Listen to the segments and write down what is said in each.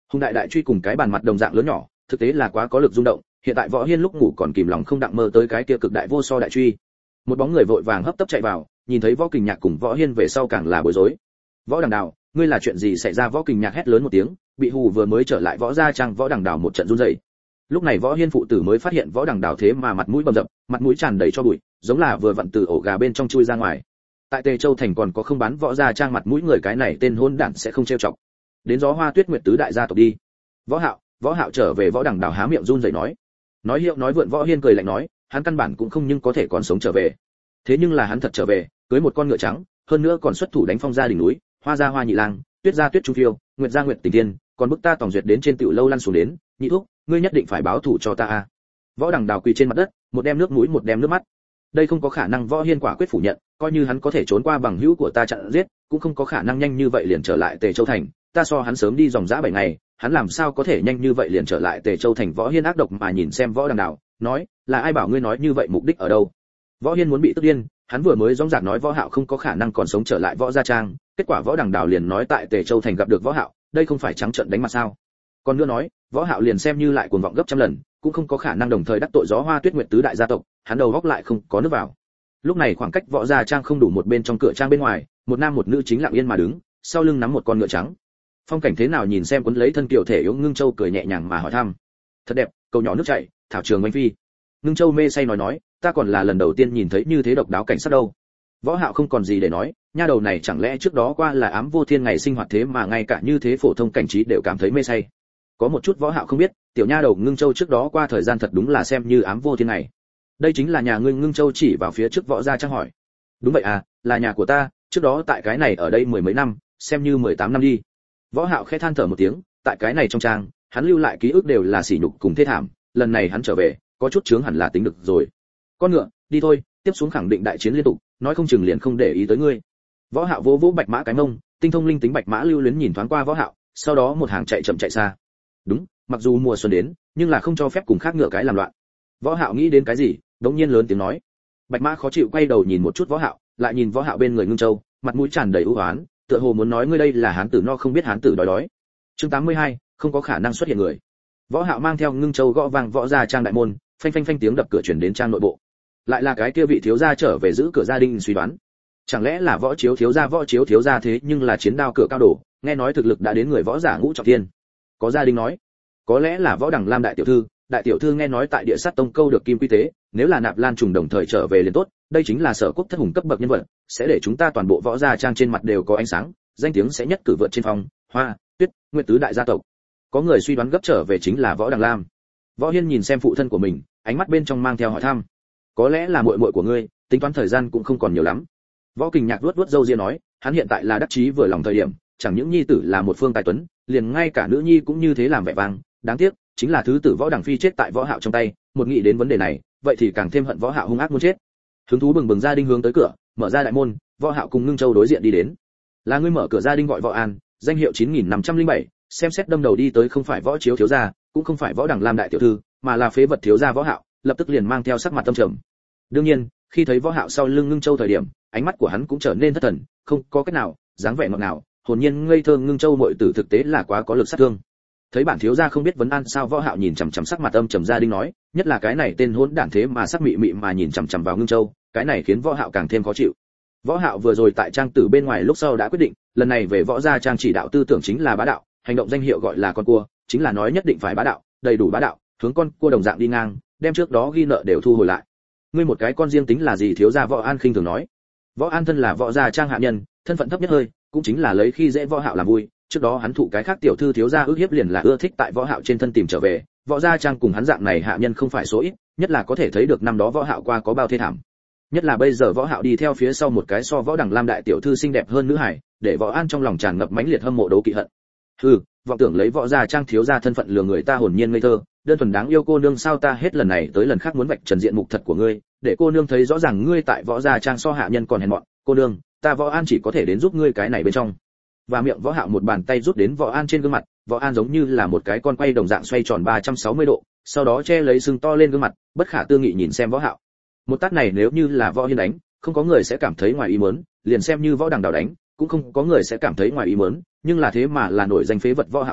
Hùng đại đại truy cùng cái bàn mặt đồng dạng lớn nhỏ, thực tế là quá có lực rung động, hiện tại Võ Hiên lúc ngủ còn kìm lòng không đặng mơ tới cái kia cực đại vô so đại truy. Một bóng người vội vàng hấp tấp chạy vào, nhìn thấy Võ Kình Nhạc cùng Võ Hiên về sau càng là bối rối. Võ Đằng Đào, ngươi là chuyện gì xảy ra? Võ Kình Nhạc hét lớn một tiếng, bị hù vừa mới trở lại Võ gia trang Võ Đằng Đào một trận run rẩy. Lúc này Võ Hiên phụ tử mới phát hiện Võ Đằng Đào thế mà mặt mũi bầm dập, mặt mũi tràn đầy cho bụi, giống là vừa vặn từ ổ gà bên trong chui ra ngoài. Tại Tề Châu thành còn có không bán Võ gia trang mặt mũi người, cái này tên hôn đản sẽ không trêu chọc. Đến Gió Hoa Tuyết Nguyệt tứ đại gia tộc đi. Võ Hạo trở về. Võ Đằng Đào há miệng run rẩy nói hiệu nói vượn. Võ Hiên cười lạnh nói, hắn căn bản cũng không nhưng có thể còn sống trở về. Thế nhưng là hắn thật trở về, cưới một con ngựa trắng, hơn nữa còn xuất thủ đánh phong gia đỉnh núi, hoa gia hoa nhị lang, tuyết gia tuyết trung phiêu, nguyệt gia nguyệt tình tiên, còn bức ta tòng duyệt đến trên tiểu lâu lăn xuống đến, nhị thúc, ngươi nhất định phải báo thù cho ta a. Võ Đằng Đào quỳ trên mặt đất, một đem nước mũi một đem nước mắt. Đây không có khả năng. Võ Hiên quả quyết phủ nhận, coi như hắn có thể trốn qua bằng hữu của ta chặn giết, cũng không có khả năng nhanh như vậy liền trở lại Tề Châu thành, ta so hắn sớm đi dòng dã 7 ngày, hắn làm sao có thể nhanh như vậy liền trở lại Tề Châu thành. Võ Hiên ác độc mà nhìn xem Võ Đằng Đào, nói, là ai bảo ngươi nói như vậy, mục đích ở đâu? Võ Hiên muốn bị tức điên, hắn vừa mới rõ ràng nói Võ Hạo không có khả năng còn sống trở lại Võ gia trang, kết quả Võ Đằng Đào liền nói tại Tề Châu thành gặp được Võ Hạo, đây không phải trắng trợn đánh mặt sao? Còn nữa nói, Võ Hạo liền xem như lại cuồng vọng gấp trăm lần, cũng không có khả năng đồng thời đắc tội Gió Hoa Tuyết Nguyệt tứ đại gia tộc, hắn đầu góc lại không có nước vào. Lúc này khoảng cách Võ gia trang không đủ một bên trong cửa trang bên ngoài, một nam một nữ chính lặng yên mà đứng, sau lưng nắm một con ngựa trắng. Phong cảnh thế nào? Nhìn xem cuốn lấy thân kiều thể yếu Ngưng Châu cười nhẹ nhàng mà hỏi thăm. Thật đẹp, cầu nhỏ nước chảy, thảo trường oanh phi. Ngưng Châu mê say nói, ta còn là lần đầu tiên nhìn thấy như thế độc đáo cảnh sắc đâu. Võ Hạo không còn gì để nói, nha đầu này chẳng lẽ trước đó qua là ám vô thiên ngày sinh hoạt thế mà ngay cả như thế phổ thông cảnh trí đều cảm thấy mê say. Có một chút Võ Hạo không biết, tiểu nha đầu Ngưng Châu trước đó qua thời gian thật đúng là xem như ám vô thiên ngày. Đây chính là nhà ngươi? Ngưng Châu chỉ vào phía trước Võ gia trang hỏi. Đúng vậy à, là nhà của ta, trước đó tại cái này ở đây 10 mấy năm, xem như 18 năm đi. Võ Hạo khẽ than thở một tiếng, tại cái này trong trang, hắn lưu lại ký ức đều là sỉ nhục cùng thê thảm, lần này hắn trở về, có chút chướng hẳn là tính được rồi. Con ngựa, đi thôi, tiếp xuống khẳng định đại chiến liên tục, nói không chừng liền không để ý tới ngươi. Võ Hạo vỗ vỗ bạch mã cái mông, tinh thông linh tính bạch mã lưu luyến nhìn thoáng qua Võ Hạo, sau đó một hàng chạy chậm chạy xa. Đúng, mặc dù mùa xuân đến, nhưng là không cho phép cùng khác ngựa cái làm loạn. Võ Hạo nghĩ đến cái gì, đống nhiên lớn tiếng nói. Bạch mã khó chịu quay đầu nhìn một chút Võ Hạo, lại nhìn Võ Hạo bên người Ngưng Châu, mặt mũi tràn đầy u uất, tựa hồ muốn nói ngươi đây là hán tử no không biết hán tử đói đói. Chương 82, không có khả năng xuất hiện người. Võ Hạo mang theo Ngưng Châu gõ vang Võ gia trang đại môn, phanh phanh phanh tiếng đập cửa truyền đến trang nội bộ. Lại là cái kia vị thiếu gia trở về giữ cửa gia đình, suy đoán. Chẳng lẽ là Võ Chiếu thiếu gia thế nhưng là chiến đao cửa cao đổ, nghe nói thực lực đã đến người võ giả ngũ trọng thiên. Có gia đình nói, có lẽ là Võ Đằng Lam đại tiểu thư nghe nói tại Địa Sát Tông câu được kim quy tế, nếu là Nạp Lan Trùng đồng thời trở về liền tốt, đây chính là Sở Quốc thất hùng cấp bậc nhân vật, sẽ để chúng ta toàn bộ Võ gia trang trên mặt đều có ánh sáng, danh tiếng sẽ nhất cử vượt trên Phong, Hoa, Tuyết, Nguyệt tứ đại gia tộc. Có người suy đoán gấp trở về chính là Võ Đằng Lam. Võ Hiên nhìn xem phụ thân của mình, ánh mắt bên trong mang theo hỏi thăm. Có lẽ là muội muội của ngươi, tính toán thời gian cũng không còn nhiều lắm. Võ Kình Nhạc vuốt vuốt râu ria nói, hắn hiện tại là đắc chí vừa lòng thời điểm, chẳng những nhi tử là một phương tài tuấn, liền ngay cả nữ nhi cũng như thế làm vẻ vang, đáng tiếc, chính là thứ tử Võ Đằng Phi chết tại Võ Hạo trong tay, một nghĩ đến vấn đề này, vậy thì càng thêm hận Võ Hạo hung ác muốn chết. Hứng thú bừng bừng gia đình hướng tới cửa, mở ra đại môn, Võ Hạo cùng Ngưng Châu đối diện đi đến. Là ngươi mở cửa gia đình gọi Võ An, danh hiệu 9507, xem xét đâm đầu đi tới không phải Võ Chiếu thiếu gia, cũng không phải Võ Đằng Lam đại tiểu thư, mà là phế vật thiếu gia Võ Hạo, lập tức liền mang theo sắc mặt tâm trầm. Đương nhiên, khi thấy Võ Hạo sau lưng Ngưng Châu thời điểm, ánh mắt của hắn cũng trở nên thất thần, không có cách nào, dáng vẻ ngọt ngào, hồn nhiên ngây thơ Ngưng Châu muội tử thực tế là quá có lực sát thương. Thấy bản thiếu gia không biết vấn an sao? Võ Hạo nhìn chằm chằm sắc mặt âm trầm gia đình nói, nhất là cái này tên hỗn đản thế mà sắc mị mị mà nhìn chằm chằm vào Ngưng Châu, cái này khiến Võ Hạo càng thêm khó chịu. Võ Hạo vừa rồi tại trang tử bên ngoài lúc sau đã quyết định, lần này về Võ gia trang chỉ đạo tư tưởng chính là bá đạo, hành động danh hiệu gọi là con cua, chính là nói nhất định phải bá đạo, đầy đủ bá đạo, hướng con cua đồng dạng đi ngang, đem trước đó ghi nợ đều thu hồi lại. Ngươi một cái con riêng tính là gì? Thiếu gia Võ An khinh thường nói. Võ An thân là Võ gia trang hạ nhân, thân phận thấp nhất hơi, cũng chính là lấy khi dễ Võ Hạo làm vui, trước đó hắn thụ cái khác tiểu thư thiếu gia ước hiếp liền là ưa thích tại Võ Hạo trên thân tìm trở về, Võ gia trang cùng hắn dạng này hạ nhân không phải số ít, nhất là có thể thấy được năm đó Võ Hạo qua có bao thê thảm. Nhất là bây giờ Võ Hạo đi theo phía sau một cái so Võ Đằng Lam đại tiểu thư xinh đẹp hơn nữ hải, để Võ An trong lòng tràn ngập mãnh liệt hâm mộ đấu kỵ hận. Hừ, vọng tưởng lấy Võ gia trang thiếu gia thân phận lừa người ta hồn nhiên ngây thơ, đơn thuần đáng yêu cô nương sao? Ta hết lần này tới lần khác muốn vạch trần diện mục thật của ngươi, để cô nương thấy rõ ràng ngươi tại Võ gia trang so hạ nhân còn hèn mọn. Cô nương, ta Võ An chỉ có thể đến giúp ngươi cái này bên trong. Và miệng Võ Hạo một bàn tay rút đến Võ An trên gương mặt, Võ An giống như là một cái con quay đồng dạng xoay tròn 360 độ, sau đó che lấy sưng to lên gương mặt, bất khả tư nghị nhìn xem Võ Hạo. Một tát này nếu như là Võ Hiên đánh, không có người sẽ cảm thấy ngoài ý muốn, liền xem như Võ Đằng Đào đánh, cũng không có người sẽ cảm thấy ngoài ý muốn, nhưng là thế mà là nổi danh phế vật Võ Hạo đánh,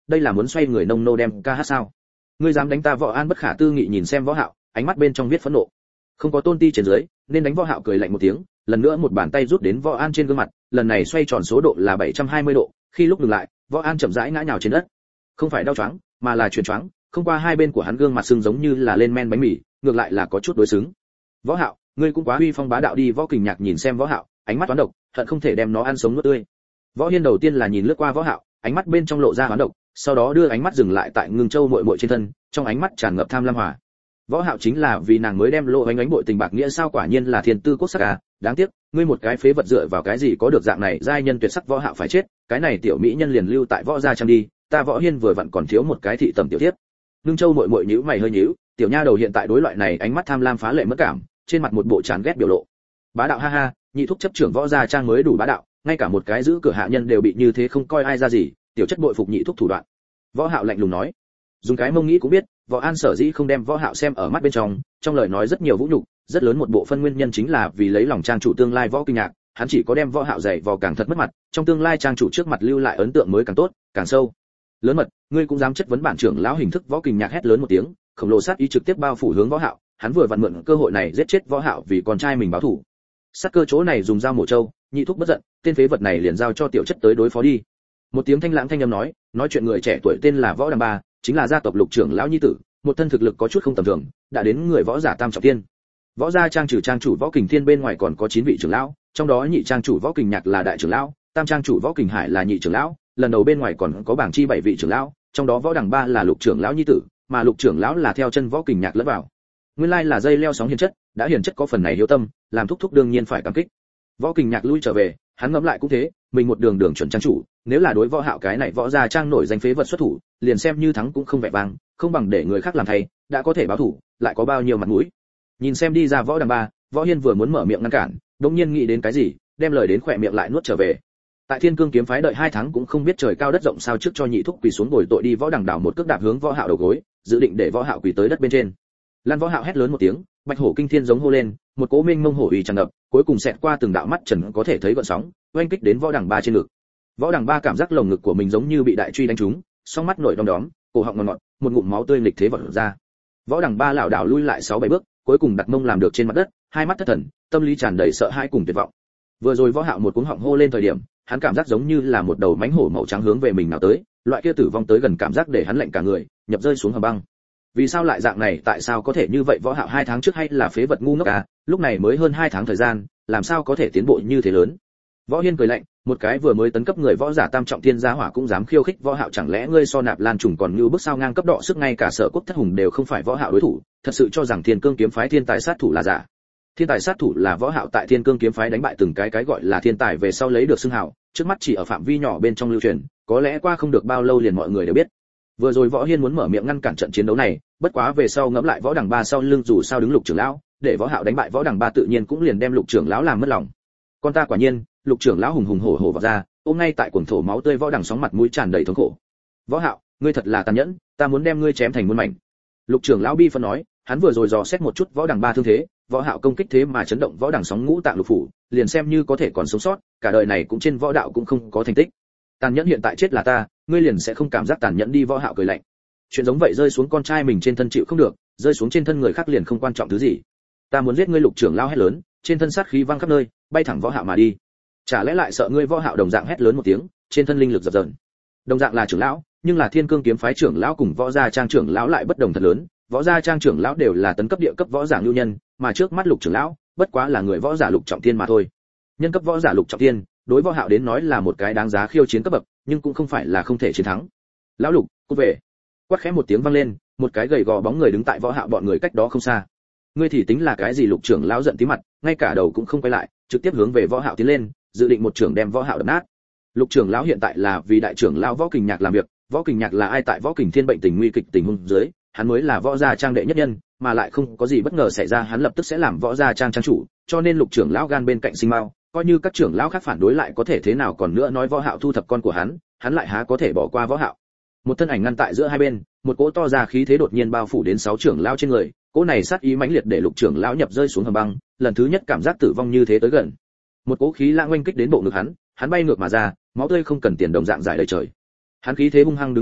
đây là muốn xoay người nông nô đem ca hát sao? Ngươi dám đánh ta? Võ An bất khả tư nghị nhìn xem Võ Hạo, ánh mắt bên trong viết phẫn nộ. Không có tôn ti trên dưới, nên đánh. Võ Hạo cười lạnh một tiếng, lần nữa một bàn tay rút đến Võ An trên gương mặt, lần này xoay tròn số độ là 720 độ, khi lúc dừng lại, Võ An chậm rãi ngã nhào trên đất. Không phải đau choáng, mà là chuyển choáng, không qua hai bên của hắn gương mặt sưng giống như là lên men bánh mì, ngược lại là có chút đối xứng. Võ Hạo, ngươi cũng quá uy phong bá đạo đi. Võ Kình Nhạc nhìn xem Võ Hạo, ánh mắt toán độc, hận không thể đem nó ăn sống nuốt tươi. Võ Hiên đầu tiên là nhìn lướt qua Võ Hạo, ánh mắt bên trong lộ ra hoán độc, sau đó đưa ánh mắt dừng lại tại Ngưng Châu muội muội trên thân, trong ánh mắt tràn ngập tham lam hỏa. Võ Hạo chính là vì nàng mới đem Lộ Oánh Oánh bội tình bạc nghĩa sao? Quả nhiên là thiên tư quốc sắc à, đáng tiếc, ngươi một cái phế vật dựa vào cái gì có được dạng này giai nhân tuyệt sắc? Võ Hạo phải chết, cái này tiểu mỹ nhân liền lưu tại Võ gia trang đi, ta Võ Hiên vừa vặn còn thiếu một cái thị tầm tiểu thiếp. Ngưng Châu muội muội nhíu mày hơi nhíu, tiểu nha đầu hiện tại đối loại này ánh mắt tham lam phá lệ mất cảm, trên mặt một bộ chán ghét biểu lộ. Bá đạo ha ha, nhị thúc chấp trưởng Võ gia trang mới đủ bá đạo, ngay cả một cái giữ cửa hạ nhân đều bị như thế không coi ai ra gì, tiểu chất bội phục nhị thúc thủ đoạn. Võ Hạo lạnh lùng nói. Dùng cái mông nghĩ cũng biết, Võ An sở dĩ không đem Võ Hạo xem ở mắt bên trong lời nói rất nhiều vũ nhục, rất lớn một bộ phân nguyên nhân chính là vì lấy lòng trang chủ tương lai Võ Kình Nhạc, hắn chỉ có đem Võ Hạo dạy vò càng thật mất mặt, trong tương lai trang chủ trước mặt lưu lại ấn tượng mới càng tốt, càng sâu. Lớn mật, ngươi cũng dám chất vấn bản trưởng lão? Hình thức Võ Kình Nhạc hét lớn một tiếng, khổng lồ sát ý trực tiếp bao phủ hướng Võ Hạo, hắn vừa vặn mượn cơ hội này giết chết Võ Hạo vì con trai mình báo thù. Sát cơ chỗ này dùng dao mổ trâu, nhị thúc bất giận, tên phế vật này liền giao cho tiểu chất tới đối phó đi. Một tiếng thanh lãng thanh âm nói chuyện người trẻ tuổi tên là Võ Đằng Ba, chính là gia tộc Lục trưởng lão nhi tử, một thân thực lực có chút không tầm thường, đã đến người võ giả tam trọng thiên. Võ gia trang trừ trang chủ Võ Kình Thiên bên ngoài còn có 9 vị trưởng lão, trong đó nhị trang chủ Võ Kình Nhạc là đại trưởng lão, tam trang chủ Võ Kình Hải là nhị trưởng lão, lần đầu bên ngoài còn có bảng chi 7 vị trưởng lão, trong đó Võ Đằng Ba là Lục trưởng lão nhi tử, mà Lục trưởng lão là theo chân Võ Kình Nhạc lẫn vào. Nguyên lai là dây leo sóng hiền chất, đã hiền chất có phần này hiếu tâm, làm thúc thúc đương nhiên phải cảm kích. Võ Kình Nhạc lui trở về, hắn ngẫm lại cũng thế, mình một đường chuẩn trang chủ, nếu là đối Võ Hạo cái này Võ gia trang nổi danh phế vật xuất thủ, liền xem như thắng cũng không vẻ vang, không bằng để người khác làm thay, đã có thể báo thủ, lại có bao nhiêu mặt mũi. Nhìn xem đi ra Võ Đằng Ba, Võ Hiên vừa muốn mở miệng ngăn cản, đột nhiên nghĩ đến cái gì, đem lời đến khỏe miệng lại nuốt trở về. Tại Thiên Cương kiếm phái đợi 2 tháng cũng không biết trời cao đất rộng sao, trước cho nhị thúc quỳ xuống bồi tội đi. Võ Đằng đảo một cước đạp hướng Võ Hạo đầu gối, dự định để Võ Hạo quỳ tới đất bên trên. Lan Võ Hạo hét lớn một tiếng, bạch hổ kinh thiên giống hô lên, một cỗ mênh mông hổ uy tràn ngập, cuối cùng xẹt qua từng đạo mắt trần có thể thấy gợn sóng, oanh kích đến Võ Đằng Ba trên ngực. Võ Đằng Ba cảm giác lồng ngực của mình giống như bị đại truy đánh trúng, song mắt nổi đom đóm, cổ họng ngọt ngọt, một ngụm máu tươi nghịch thế vọt ra. Võ Đằng Ba lảo đảo lui lại 6-7 bước, cuối cùng đặt mông làm được trên mặt đất, hai mắt thất thần, tâm lý tràn đầy sợ hãi cùng tuyệt vọng. Vừa rồi Võ Hạo một cuống họng hô lên thời điểm, hắn cảm giác giống như là một đầu mãnh hổ màu trắng hướng về mình nào tới, loại kia tử vong tới gần cảm giác để hắn lạnh cả người, nhập rơi xuống hầm băng. Vì sao lại dạng này? Tại sao có thể như vậy? Võ Hạo 2 tháng trước hay là phế vật ngu ngốc à, lúc này mới hơn 2 tháng thời gian, làm sao có thể tiến bộ như thế lớn? Võ Hiên cười lạnh, một cái vừa mới tấn cấp người võ giả tam trọng thiên gia hỏa cũng dám khiêu khích Võ Hạo, chẳng lẽ ngươi so Nạp Lan Trùng còn như bước sao ngang cấp độ sức, ngay cả Sở Quốc Thất Hùng đều không phải Võ Hạo đối thủ, thật sự cho rằng Thiên Cương kiếm phái thiên tài sát thủ là giả? Thiên tài sát thủ là Võ Hạo tại Thiên Cương kiếm phái đánh bại từng cái gọi là thiên tài về sau lấy được xưng hào, trước mắt chỉ ở phạm vi nhỏ bên trong lưu truyền, có lẽ qua không được bao lâu liền mọi người đều biết. Vừa rồi Võ Hiên muốn mở miệng ngăn cản trận chiến đấu này, bất quá về sau ngẫm lại Võ Đằng Ba sau lưng dù sao đứng Lục trưởng lão, để Võ Hạo đánh bại Võ Đằng Ba tự nhiên cũng liền đem Lục trưởng lão làm mất lòng. Con ta quả nhiên, Lục trưởng lão hùng hùng hổ hổ vào ra, ôm ngay tại cuồng thổ máu tươi Võ Đằng sóng mặt mũi tràn đầy thống khổ. Võ Hạo, ngươi thật là tàn nhẫn, ta muốn đem ngươi chém thành muôn mảnh. Lục trưởng lão bi phân nói, hắn vừa rồi dò xét một chút Võ Đằng Ba thương thế, Võ Hạo công kích thế mà chấn động Võ Đằng sóng ngũ tạng lục phủ, liền xem như có thể còn sống sót, cả đời này cũng trên võ đạo cũng không có thành tích. Tàn nhẫn hiện tại chết là ta, ngươi liền sẽ không cảm giác tàn nhẫn đi. Võ Hạo cười lạnh. Chuyện giống vậy rơi xuống con trai mình trên thân chịu không được, rơi xuống trên thân người khác liền không quan trọng thứ gì. Ta muốn giết ngươi. Lục trưởng lão hét lớn, trên thân sát khí văng khắp nơi, bay thẳng Võ Hạo mà đi. Chả lẽ lại sợ ngươi? Võ Hạo đồng dạng hét lớn một tiếng, trên thân linh lực dập dờn. Đồng dạng là trưởng lão, nhưng là Thiên Cương kiếm phái trưởng lão cùng Võ gia trang trưởng lão lại bất đồng thật lớn. Võ gia trang trưởng lão đều là tấn cấp địa cấp võ giả lưu nhân, mà trước mắt Lục trưởng lão bất quá là người võ giả lục trọng thiên mà thôi. Nhân cấp võ giả lục trọng thiên, đối Võ Hạo đến nói là một cái đáng giá khiêu chiến cấp bậc, nhưng cũng không phải là không thể chiến thắng. Lão Lục, cút về! Quát khẽ một tiếng vang lên, một cái gầy gò bóng người đứng tại Võ Hạo bọn người cách đó không xa. Ngươi thì tính là cái gì? Lục trưởng lão giận tí mặt, ngay cả đầu cũng không quay lại, trực tiếp hướng về Võ Hạo tiến lên, dự định một trưởng đem Võ Hạo đập nát. Lục trưởng lão hiện tại là vì đại trưởng lão Võ Kình Nhạc làm việc, Võ Kình Nhạc là ai? Tại Võ Kình Thiên bệnh tình nguy kịch tình huống dưới, hắn mới là Võ gia trang đệ nhất nhân, mà lại không có gì bất ngờ xảy ra hắn lập tức sẽ làm Võ gia trang trang chủ, cho nên Lục trưởng lão gan bên cạnh sinh mao, coi như các trưởng lão khác phản đối lại có thể thế nào, còn nữa nói Võ Hạo thu thập con của hắn lại há có thể bỏ qua Võ Hạo. Một thân ảnh ngăn tại giữa hai bên, một cỗ to ra khí thế đột nhiên bao phủ đến 6 trưởng lão trên người, cỗ này sát ý mãnh liệt để Lục trưởng lão nhập rơi xuống hầm băng, lần thứ nhất cảm giác tử vong như thế tới gần. Một cỗ khí lãng oanh kích đến bộ ngực hắn bay ngược mà ra, máu tươi không cần tiền đồng dạng giải đầy trời. Hắn khí thế hung hăng đứng lên,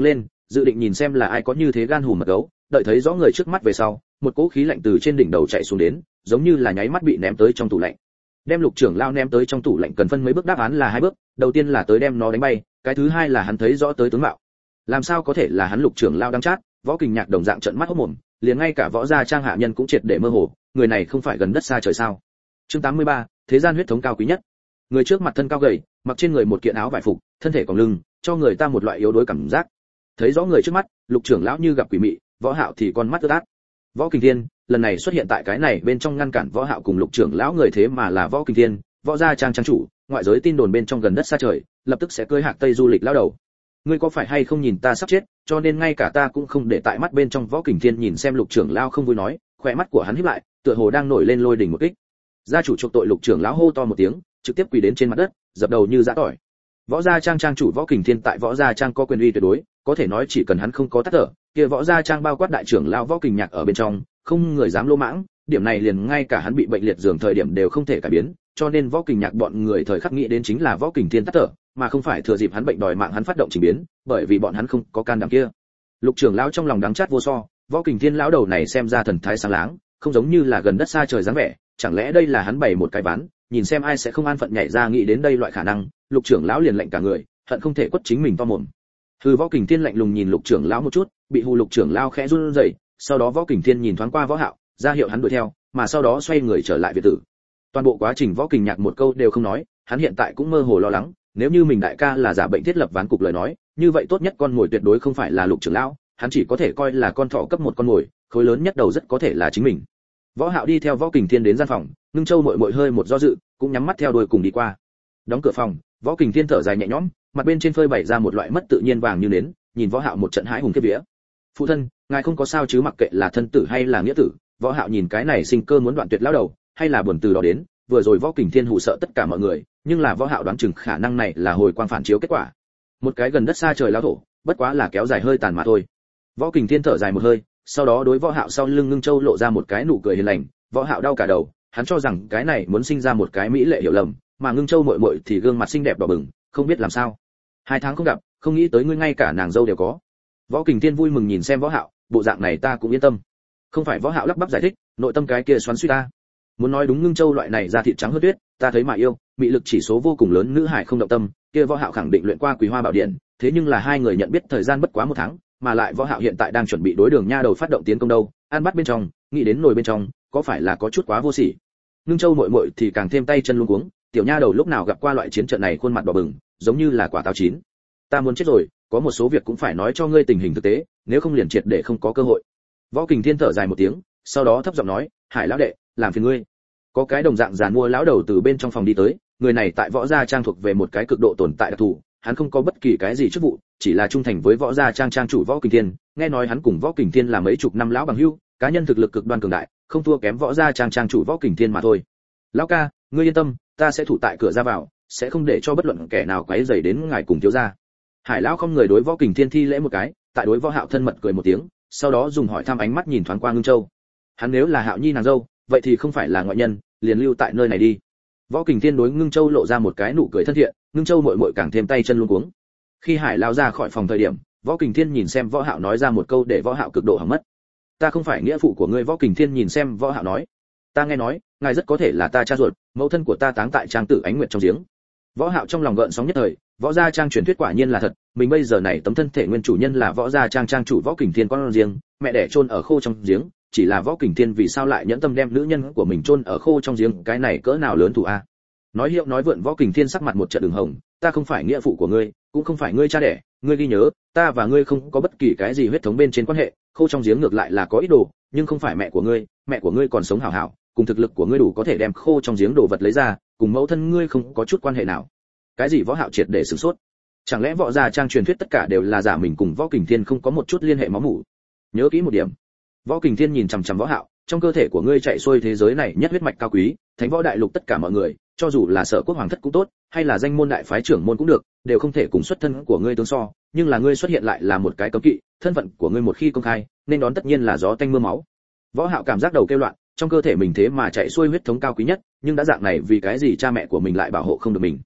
dự định nhìn xem là ai có như thế gan hùm mật gấu, đợi thấy rõ người trước mắt về sau, một cỗ khí lạnh từ trên đỉnh đầu chạy xuống đến, giống như là nháy mắt bị ném tới trong tủ lạnh. Đem Lục trưởng lão ném tới trong tủ lạnh cần phân mấy bước, đáp án là 2 bước, đầu tiên là tới đem nó đánh bay, cái thứ hai là hắn thấy rõ tới tướng mạo. Làm sao có thể là hắn Lục trưởng lão đang chát, Võ Kình Nhạc đồng dạng trợn mắt hốt mồm, liền ngay cả Võ gia trang hạ nhân cũng triệt để mơ hồ, người này không phải gần đất xa trời sao? Chương 83, thế gian huyết thống cao quý nhất. Người trước mặt thân cao gầy, mặc trên người một kiện áo vải phục, thân thể còng lưng, cho người ta một loại yếu đuối cảm giác. Thấy rõ người trước mắt, Lục trưởng lão như gặp quỷ mị, Võ Hạo thì con mắt ướt át. Võ Kình Thiên, lần này xuất hiện tại cái này bên trong ngăn cản Võ Hạo cùng Lục trưởng lão người thế mà là Võ Kình Thiên, Võ gia trang trang chủ, ngoại giới tin đồn bên trong gần đất xa trời, lập tức sẽ cưới Hạc Tây du lịch lão đầu. Ngươi có phải hay không nhìn ta sắp chết, cho nên ngay cả ta cũng không để tại mắt bên trong. Võ Kình Thiên nhìn xem Lục trưởng lão không vui nói, khóe mắt của hắn híp lại, tựa hồ đang nổi lên lôi đình một kích. Gia chủ chuộc tội. Lục trưởng lão hô to một tiếng, trực tiếp quỳ đến trên mặt đất, dập đầu như giã tỏi. Võ gia trang trang chủ Võ Kình Thiên tại Võ gia trang có quyền uy tuyệt đối, có thể nói chỉ cần hắn không có tắt thở, kia Võ gia trang bao quát đại trưởng lão Võ Kình Nhạc ở bên trong, không người dám lỗ mãng, điểm này liền ngay cả hắn bị bệnh liệt giường thời điểm đều không thể cải biến, cho nên Võ Kình Nhạc bọn người thời khắc nghĩ đến chính là Võ Kình Thiên tắt thở, mà không phải thừa dịp hắn bệnh đòi mạng hắn phát động chỉnh biến, bởi vì bọn hắn không có can đảm kia. Lục trưởng lão trong lòng đắng chát vô so, Võ Kình Thiên lão đầu này xem ra thần thái sáng láng, không giống như là gần đất xa trời dáng vẻ, chẳng lẽ đây là hắn bày một cái ván, nhìn xem ai sẽ không an phận nhảy ra nghĩ đến đây loại khả năng. Lục trưởng lão liền lạnh cả người, hận không thể quất chính mình to mồm. Hừ. Võ Kình Thiên lạnh lùng nhìn Lục trưởng lão một chút, bị hù Lục trưởng lão khẽ run rẩy, sau đó Võ Kình Thiên nhìn thoáng qua Võ Hạo, ra hiệu hắn đuổi theo, mà sau đó xoay người trở lại viện tử. Toàn bộ quá trình Võ Kình Nhạc một câu đều không nói, hắn hiện tại cũng mơ hồ lo lắng, nếu như mình đại ca là giả bệnh thiết lập ván cục lời nói, như vậy tốt nhất con mồi tuyệt đối không phải là Lục trưởng lão, hắn chỉ có thể coi là con thỏ cấp một con mồi, khối lớn nhất đầu rất có thể là chính mình. Võ Hạo đi theo Võ Kình Thiên đến gian phòng, Ngưng Châu muội muội hơi một do dự, cũng nhắm mắt theo đuôi cùng đi qua. Đóng cửa phòng, Võ Kình Thiên thở dài nhẹ nhõm, mặt bên trên phơi bày ra một loại mất tự nhiên vàng như nến, nhìn Võ Hạo một trận hãi hùng kiếp vía. Phụ thân, ngài không có sao chứ? Mặc kệ là thân tử hay là nghĩa tử, Võ Hạo nhìn cái này sinh cơ muốn đoạn tuyệt lão đầu, hay là buồn từ đó đến, vừa rồi Võ Kình Thiên hù sợ tất cả mọi người, nhưng là Võ Hạo đoán chừng khả năng này là hồi quang phản chiếu kết quả. Một cái gần đất xa trời lão thổ, bất quá là kéo dài hơi tàn mà thôi. Võ Kình Thiên thở dài một hơi, sau đó đối Võ Hạo sau lưng Ngưng Châu lộ ra một cái nụ cười hiền lành. Võ Hạo đau cả đầu, hắn cho rằng cái này muốn sinh ra một cái mỹ lệ hiểu lầm, mà Ngưng Châu muội muội thì gương mặt xinh đẹp đỏ bừng, không biết làm sao. 2 tháng không gặp, không nghĩ tới ngươi ngay cả nàng dâu đều có. Võ Kình Thiên vui mừng nhìn xem Võ Hạo, bộ dạng này ta cũng yên tâm. Không phải. Võ Hạo lắp bắp giải thích, nội tâm cái kia xoắn xuýt ta. Muốn nói đúng, Ngưng Châu loại này da thịt trắng hơn tuyết, ta thấy mà yêu, mị lực chỉ số vô cùng lớn, nữ hải không động tâm, kia Võ Hạo khẳng định luyện qua Quý Hoa Bảo Điện, thế nhưng là hai người nhận biết thời gian bất quá 1 tháng, mà lại Võ Hạo hiện tại đang chuẩn bị đối Đường Nha đầu phát động tiến công đâu, ăn bắt bên trong, nghĩ đến nồi bên trong, có phải là có chút quá vô sỉ. Ngưng Châu muội muội thì càng thêm tay chân luống cuống, tiểu nha đầu lúc nào gặp qua loại chiến trận này, khuôn mặt đỏ bừng, giống như là quả táo chín. Ta muốn chết rồi, có một số việc cũng phải nói cho ngươi tình hình thực tế, nếu không liền triệt để không có cơ hội. Võ Kình Thiên thở dài một tiếng, sau đó thấp giọng nói, Hải lão đệ, làm phiền ngươi. Có cái đồng dạng giàn mua lão đầu từ bên trong phòng đi tới, người này tại Võ gia trang thuộc về một cái cực độ tồn tại đặc thù, hắn không có bất kỳ cái gì chức vụ, chỉ là trung thành với Võ gia trang trang chủ Võ Kình Thiên, nghe nói hắn cùng Võ Kình Thiên là mấy chục năm lão bằng hữu, cá nhân thực lực cực đoan cường đại, không thua kém Võ gia trang trang chủ Võ Kình Thiên mà thôi. Lão ca, ngươi yên tâm, ta sẽ thủ tại cửa ra vào, sẽ không để cho bất luận kẻ nào quấy rầy đến ngài cùng thiếu gia. Hải lão không người đối Võ Kình Thiên thi lễ một cái, tại đối Võ Hạo thân mật cười một tiếng, sau đó dùng hỏi thăm ánh mắt nhìn thoáng qua Ngưng Châu. Hắn nếu là Hạo Nhi nàng dâu, vậy thì không phải là ngoại nhân, liền lưu tại nơi này đi. Võ Kình Thiên đối Ngưng Châu lộ ra một cái nụ cười thân thiện, Ngưng Châu muội muội càng thêm tay chân luống cuống. Khi Hải lão ra khỏi phòng thời điểm, Võ Kình Thiên nhìn xem Võ Hạo nói ra một câu để Võ Hạo cực độ hỏng mất. Ta không phải nghĩa phụ của ngươi. Võ Kình Thiên nhìn xem Võ Hạo nói, ta nghe nói, ngài rất có thể là ta cha ruột, mẫu thân của ta táng tại trang tử Ánh Nguyệt trong giếng. Võ Hạo trong lòng gợn sóng nhất thời, Võ gia trang truyền thuyết quả nhiên là thật, mình bây giờ này tấm thân thể nguyên chủ nhân là Võ gia trang trang chủ Võ Kình Thiên con riêng, mẹ đẻ chôn ở khô trong giếng, chỉ là Võ Kình Thiên vì sao lại nhẫn tâm đem nữ nhân của mình chôn ở khô trong giếng, cái này cỡ nào lớn thù a. Nói hiệu nói vượn Võ Kình Thiên sắc mặt một trận đường hồng, ta không phải nghĩa phụ của ngươi, cũng không phải ngươi cha đẻ, ngươi ghi nhớ, ta và ngươi không có bất kỳ cái gì huyết thống bên trên quan hệ, khô trong giếng ngược lại là có ý đồ, nhưng không phải mẹ của ngươi còn sống hảo hảo, cùng thực lực của ngươi đủ có thể đem khô trong giếng đồ vật lấy ra, cùng mẫu thân ngươi không có chút quan hệ nào. Cái gì? Võ Hạo triệt để sửng sốt. Chẳng lẽ Võ gia trang truyền thuyết tất cả đều là giả, mình cùng Võ Kình Thiên không có một chút liên hệ máu mủ? Nhớ kỹ một điểm. Võ Kình Thiên nhìn chằm chằm Võ Hạo, trong cơ thể của ngươi chạy xuôi thế giới này nhất huyết mạch cao quý, thánh võ đại lục tất cả mọi người, cho dù là Sở Quốc hoàng thất cũng tốt, hay là danh môn đại phái trưởng môn cũng được, đều không thể cùng xuất thân của ngươi tương so, nhưng là ngươi xuất hiện lại là một cái cấm kỵ, thân phận của ngươi một khi công khai, nên đón tất nhiên là gió tanh mưa máu. Võ Hạo cảm giác đầu kêu loạn, trong cơ thể mình thế mà chạy xuôi huyết thống cao quý nhất, nhưng đã dạng này vì cái gì cha mẹ của mình lại bảo hộ không được mình?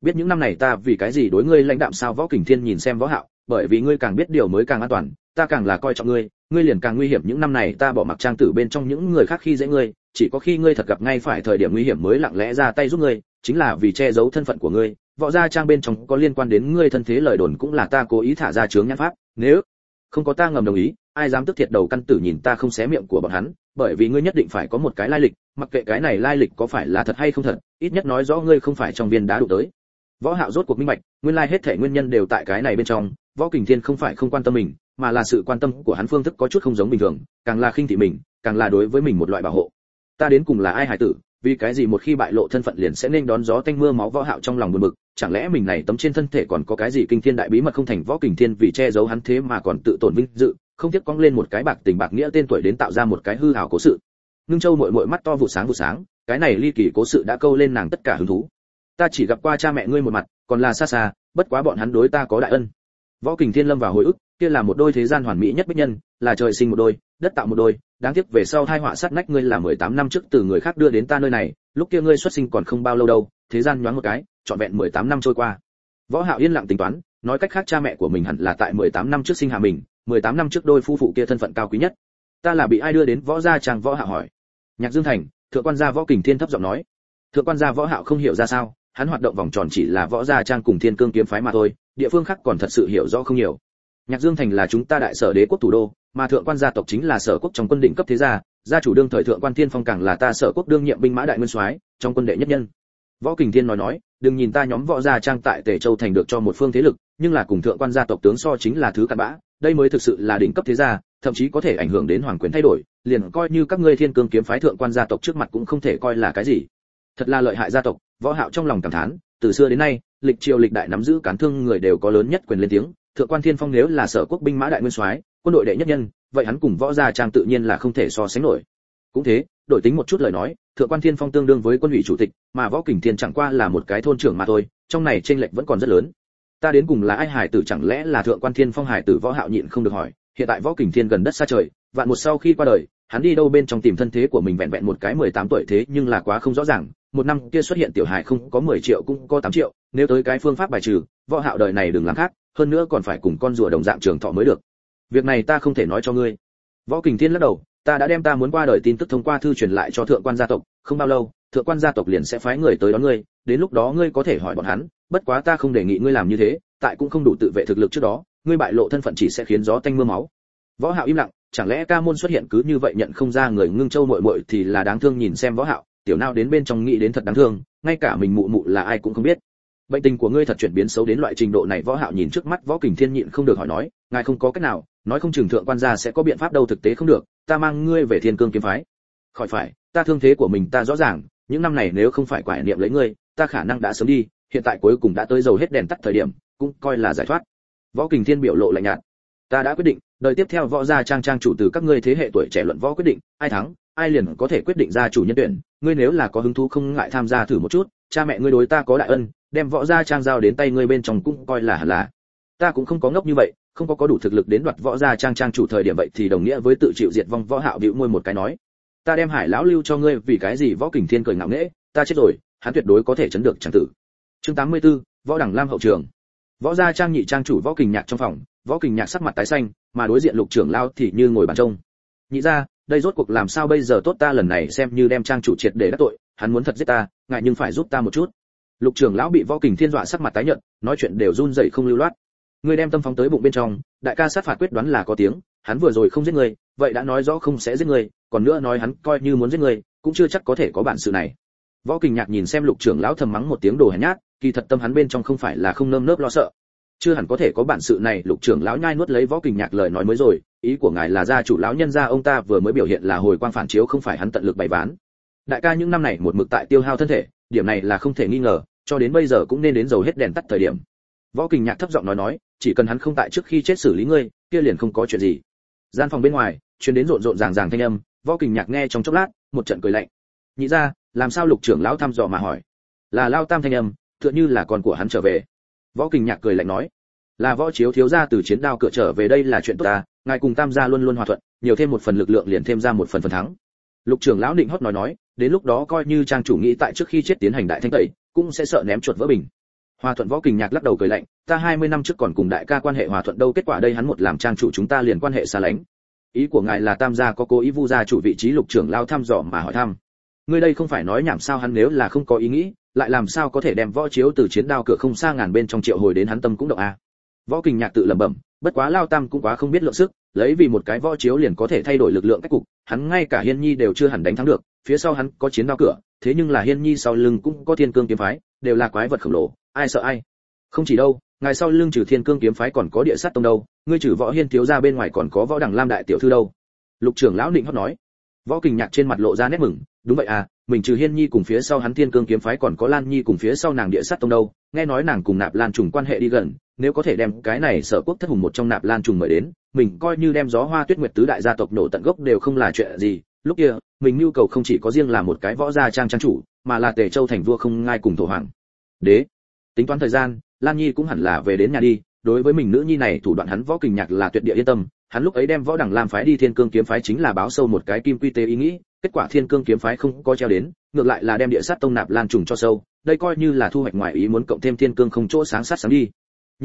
biết những năm này ta vì cái gì đối ngươi lãnh đạm sao? Võ Kình Thiên nhìn xem Võ Hạo, bởi vì ngươi càng biết điều mới càng an toàn, ta càng là coi trọng ngươi, ngươi liền càng nguy hiểm. Những năm này ta bỏ mặc trang tử bên trong những người khác khi dễ ngươi, chỉ có khi ngươi thật gặp ngay phải thời điểm nguy hiểm mới lặng lẽ ra tay giúp ngươi, chính là vì che giấu thân phận của ngươi. Võ gia trang bên trong có liên quan đến ngươi thân thế lời đồn cũng là ta cố ý thả ra chướng nhãn pháp, nếu không có ta ngầm đồng ý, ai dám tức thiệt đầu căn tử nhìn ta không xé miệng của bọn hắn, bởi vì ngươi nhất định phải có một cái lai lịch, mặc kệ cái này lai lịch có phải là thật hay không thật, ít nhất nói rõ ngươi không phải trong viên đá đụng tới. Võ Hạo rốt cuộc minh bạch, nguyên lai hết thảy nguyên nhân đều tại cái này bên trong. Võ Kình Thiên không phải không quan tâm mình, mà là sự quan tâm của hắn phương thức có chút không giống bình thường, càng là khinh thị mình, càng là đối với mình một loại bảo hộ. Ta đến cùng là ai hải tử, vì cái gì một khi bại lộ thân phận liền sẽ nên đón gió tanh mưa máu? Võ Hạo trong lòng buồn bực, chẳng lẽ mình này tấm trên thân thể còn có cái gì kinh thiên đại bí mật không thành? Võ Kình Thiên vì che giấu hắn thế mà còn tự tổn vinh dự, không tiếc cong lên một cái bạc tình bạc nghĩa tên tuổi đến tạo ra một cái hư ảo cố sự. Ngưng Châu muội muội mắt to vụ sáng, cái này ly kỳ cố sự đã câu lên nàng tất cả hứng thú. Ta chỉ gặp qua cha mẹ ngươi một mặt, còn là xa xa, bất quá bọn hắn đối ta có đại ân. Võ Kình Thiên lâm vào hồi ức, kia là một đôi thế gian hoàn mỹ nhất bích nhân, là trời sinh một đôi, đất tạo một đôi, đáng tiếc về sau tai họa sát nách ngươi là 18 năm trước từ người khác đưa đến ta nơi này, lúc kia ngươi xuất sinh còn không bao lâu đâu, thế gian nhoáng một cái, trọn vẹn 18 năm trôi qua. Võ Hạo yên lặng tính toán, nói cách khác cha mẹ của mình hẳn là tại 18 năm trước sinh hạ mình, 18 năm trước đôi phu phụ kia thân phận cao quý nhất. Ta là bị ai đưa đến Võ gia trang? Võ Hạo hỏi. Nhạc Dương Thành, thượng quan gia. Võ Kình Thiên thấp giọng nói. Thượng quan gia. Võ Hạo không hiểu ra sao, hắn hoạt động vòng tròn chỉ là Võ gia trang cùng Thiên Cương kiếm phái mà thôi, địa phương khác còn thật sự hiểu rõ không nhiều. Nhạc Dương Thành là chúng ta đại sở đế quốc thủ đô, mà thượng quan gia tộc chính là sở quốc trong quân đỉnh cấp thế gia, gia chủ đương thời thượng quan Thiên Phong càng là ta sở quốc đương nhiệm binh mã đại nguyên soái, trong quân đệ nhất nhân. Võ Kình Thiên nói, đừng nhìn ta nhóm Võ gia trang tại Tề Châu thành được cho một phương thế lực, nhưng là cùng thượng quan gia tộc tướng so chính là thứ cặn bã, đây mới thực sự là đỉnh cấp thế gia, thậm chí có thể ảnh hưởng đến hoàng quyền thay đổi, liền coi như các ngươi Thiên Cương kiếm phái thượng quan gia tộc trước mặt cũng không thể coi là cái gì. Thật là lợi hại gia tộc. Võ Hạo trong lòng cảm thán, từ xưa đến nay, lịch triều lịch đại nắm giữ cán thương người đều có lớn nhất quyền lên tiếng, thượng quan Thiên Phong nếu là sở quốc binh mã đại nguyên soái, quân đội đệ nhất nhân, vậy hắn cùng Võ gia trang tự nhiên là không thể so sánh nổi. Cũng thế, đổi tính một chút lời nói, thượng quan Thiên Phong tương đương với quân ủy chủ tịch, mà Võ Kình Thiên chẳng qua là một cái thôn trưởng mà thôi, trong này chênh lệch vẫn còn rất lớn. Ta đến cùng là ai hải tử? Chẳng lẽ là thượng quan Thiên Phong hải tử? Võ Hạo nhịn không được hỏi. Hiện tại Võ Kình Thiên gần đất xa trời, vạn một sau khi qua đời, hắn đi đâu bên trong tìm thân thế của mình? Vẹn vẹn một cái 18 tuổi thế nhưng là quá không rõ ràng, một năm kia xuất hiện tiểu hải không có 10 triệu cũng có 8 triệu, nếu tới cái phương pháp bài trừ, Võ Hạo đời này đừng làm khác, hơn nữa còn phải cùng con rùa đồng dạng trường thọ mới được. Việc này ta không thể nói cho ngươi. Võ Kình Thiên lắc đầu, ta đã đem ta muốn qua đời tin tức thông qua thư truyền lại cho thượng quan gia tộc, không bao lâu, thượng quan gia tộc liền sẽ phái người tới đón ngươi, đến lúc đó ngươi có thể hỏi bọn hắn, bất quá ta không đề nghị ngươi làm như thế, tại cũng không đủ tự vệ thực lực trước đó, ngươi bại lộ thân phận chỉ sẽ khiến gió tanh mưa máu. Võ Hạo im lặng, chẳng lẽ ca môn xuất hiện cứ như vậy nhận không ra người? Ngưng Châu muội muội thì là đáng thương nhìn xem Võ Hạo, tiểu nào đến bên trong nghĩ đến thật đáng thương, ngay cả mình mụ mụ là ai cũng không biết. Bệnh tình của ngươi thật chuyển biến xấu đến loại trình độ này? Võ Hạo nhìn trước mắt Võ Kình Thiên nhịn không được hỏi nói, ngài không có cách nào, nói không chừng thượng quan gia sẽ có biện pháp đâu. Thực tế không được, ta mang ngươi về Thiên Cương kiếm phái. Khỏi phải, ta thương thế của mình ta rõ ràng, những năm này nếu không phải quải niệm lấy ngươi, ta khả năng đã sớm đi, hiện tại cuối cùng đã tới dầu hết đèn tắt thời điểm, cũng coi là giải thoát. Võ Kình Thiên biểu lộ lạnh nhạt. Ta đã quyết định, đời tiếp theo Võ gia trang chủ từ các ngươi thế hệ tuổi trẻ luận võ quyết định, ai thắng, ai liền có thể quyết định gia chủ nhân tuyển, ngươi nếu là có hứng thú không ngại tham gia thử một chút, cha mẹ ngươi đối ta có đại ân, đem Võ gia trang giao đến tay ngươi bên trong cũng coi là hẳn là. Ta cũng không có ngốc như vậy, không có đủ thực lực đến đoạt Võ gia trang chủ thời điểm vậy thì đồng nghĩa với tự chịu diệt vong. Võ Hạo bĩu môi một cái nói, ta đem Hải lão lưu cho ngươi vì cái gì? Võ Kình Thiên cười ngạo nghễ, ta chết rồi, hắn tuyệt đối có thể chấn được chẳng tử. Chương 84, Võ Đẳng Lam hậu trường. Võ gia trang nhị trang chủ Võ Kình Nhạc trong phòng, Võ Kình Nhạc sắc mặt tái xanh, mà đối diện Lục trưởng lão thì như ngồi bàn trông. Nhị gia, đây rốt cuộc làm sao bây giờ? Tốt, ta lần này xem như đem trang chủ triệt để đắc tội, hắn muốn thật giết ta, ngại nhưng phải giúp ta một chút. Lục trưởng lão bị Võ Kình Thiên dọa sắc mặt tái nhợt, nói chuyện đều run rẩy không lưu loát. Ngươi đem tâm phóng tới bụng bên trong, đại ca sát phạt quyết đoán là có tiếng, hắn vừa rồi không giết ngươi, vậy đã nói rõ không sẽ giết ngươi, còn nữa nói hắn coi như muốn giết ngươi, cũng chưa chắc có thể có bản sự này. Võ Kình Nhạc nhìn xem Lục trưởng lão thầm mắng một tiếng đồ hèn nhát, kỳ thật tâm hắn bên trong không phải là không nơm nớp lo sợ, chưa hẳn có thể có bản sự này. Lục trưởng lão nhai nuốt lấy Võ Kình Nhạc lời nói mới rồi, ý của ngài là gia chủ lão nhân gia ông ta vừa mới biểu hiện là hồi quang phản chiếu, không phải hắn tận lực bày ván. Đại ca những năm này một mực tại tiêu hao thân thể, điểm này là không thể nghi ngờ, cho đến bây giờ cũng nên đến dầu hết đèn tắt thời điểm. Võ Kình Nhạc thấp giọng nói, chỉ cần hắn không tại trước khi chết xử lý ngươi, kia liền không có chuyện gì. Gian phòng bên ngoài truyền đến rộn rộn ràng ràng thanh âm, Võ Kình Nhạc nghe trong chốc lát, một trận cười lạnh. Nhị gia, làm sao? Lục trưởng lão thăm dò mà hỏi. Là Lao Tam thanh âm, tựa như là con của hắn trở về. Võ Kình Nhạc cười lạnh nói, là Võ Chiếu thiếu gia từ chiến đao cửa trở về, đây là chuyện tốt ta, ngài cùng Tam gia luôn luôn hòa thuận, nhiều thêm một phần lực lượng liền thêm ra một phần thắng. Lục trưởng lão định hót nói, đến lúc đó coi như trang chủ nghĩ tại trước khi chết tiến hành đại thanh tẩy, cũng sẽ sợ ném chuột vỡ bình. Hòa Thuận Võ Kình Nhạc lắc đầu cười lạnh, ta 20 năm trước còn cùng đại ca quan hệ hòa thuận đâu, kết quả đây hắn một làm trang chủ chúng ta liền quan hệ xa lánh. Ý của ngài là Tam gia có cố ý vu gia chủ vị trí Lục trưởng lão thăm dò mà hỏi thăm. Ngươi đây không phải nói nhảm sao, hắn nếu là không có ý nghĩ, lại làm sao có thể đem võ chiếu từ chiến đao cửa không xa ngàn bên trong triệu hồi đến hắn tâm cũng động a. Võ Kình Nhạc tự lẩm bẩm, bất quá Lao Tam cũng quá không biết lượng sức, lấy vì một cái võ chiếu liền có thể thay đổi lực lượng cách cục, hắn ngay cả Hiên Nhi đều chưa hẳn đánh thắng được, phía sau hắn có chiến đao cửa, thế nhưng là Hiên Nhi sau lưng cũng có Thiên Cương kiếm phái, đều là quái vật khổng lồ, ai sợ ai. Không chỉ đâu, ngài sau lưng trừ Thiên Cương kiếm phái còn có Địa Sát tông đâu, ngươi trừ Võ Hiên thiếu gia bên ngoài còn có Võ Đằng Lam đại tiểu thư đâu. Lục trưởng lão định hót nói. Võ Kình Nhạc trên mặt lộ ra nét mừng, đúng vậy à, mình trừ Hiên Nhi cùng phía sau hắn Thiên Cương kiếm phái còn có Lan Nhi cùng phía sau nàng Địa Sát tông đâu, nghe nói nàng cùng Nạp Lan trùng quan hệ đi gần, nếu có thể đem cái này Sở Quốc thất hùng một trong Nạp Lan trùng mời đến, mình coi như đem Gió Hoa Tuyết Nguyệt tứ đại gia tộc nổ tận gốc đều không là chuyện gì. Lúc kia, mình nhu cầu không chỉ có riêng là một cái võ gia trang chủ, mà là Tề Châu thành vua không ngai cùng thổ hoàng đế. Tính toán thời gian, Lan Nhi cũng hẳn là về đến nhà đi, đối với mình nữ nhi này thủ đoạn hắn Võ Kình Nhạc là tuyệt địa yên tâm, hắn lúc ấy đem Võ Đằng Lam phái đi Thiên Cương kiếm phái chính là báo sâu một cái kim quy tế ý nghĩ, kết quả Thiên Cương kiếm phái không có treo đến, ngược lại là đem Địa Sát tông Nạp Lan trùng cho sâu, đây coi như là thu hoạch ngoài ý muốn, cộng thêm Thiên Cương không chỗ sáng sát sáng đi.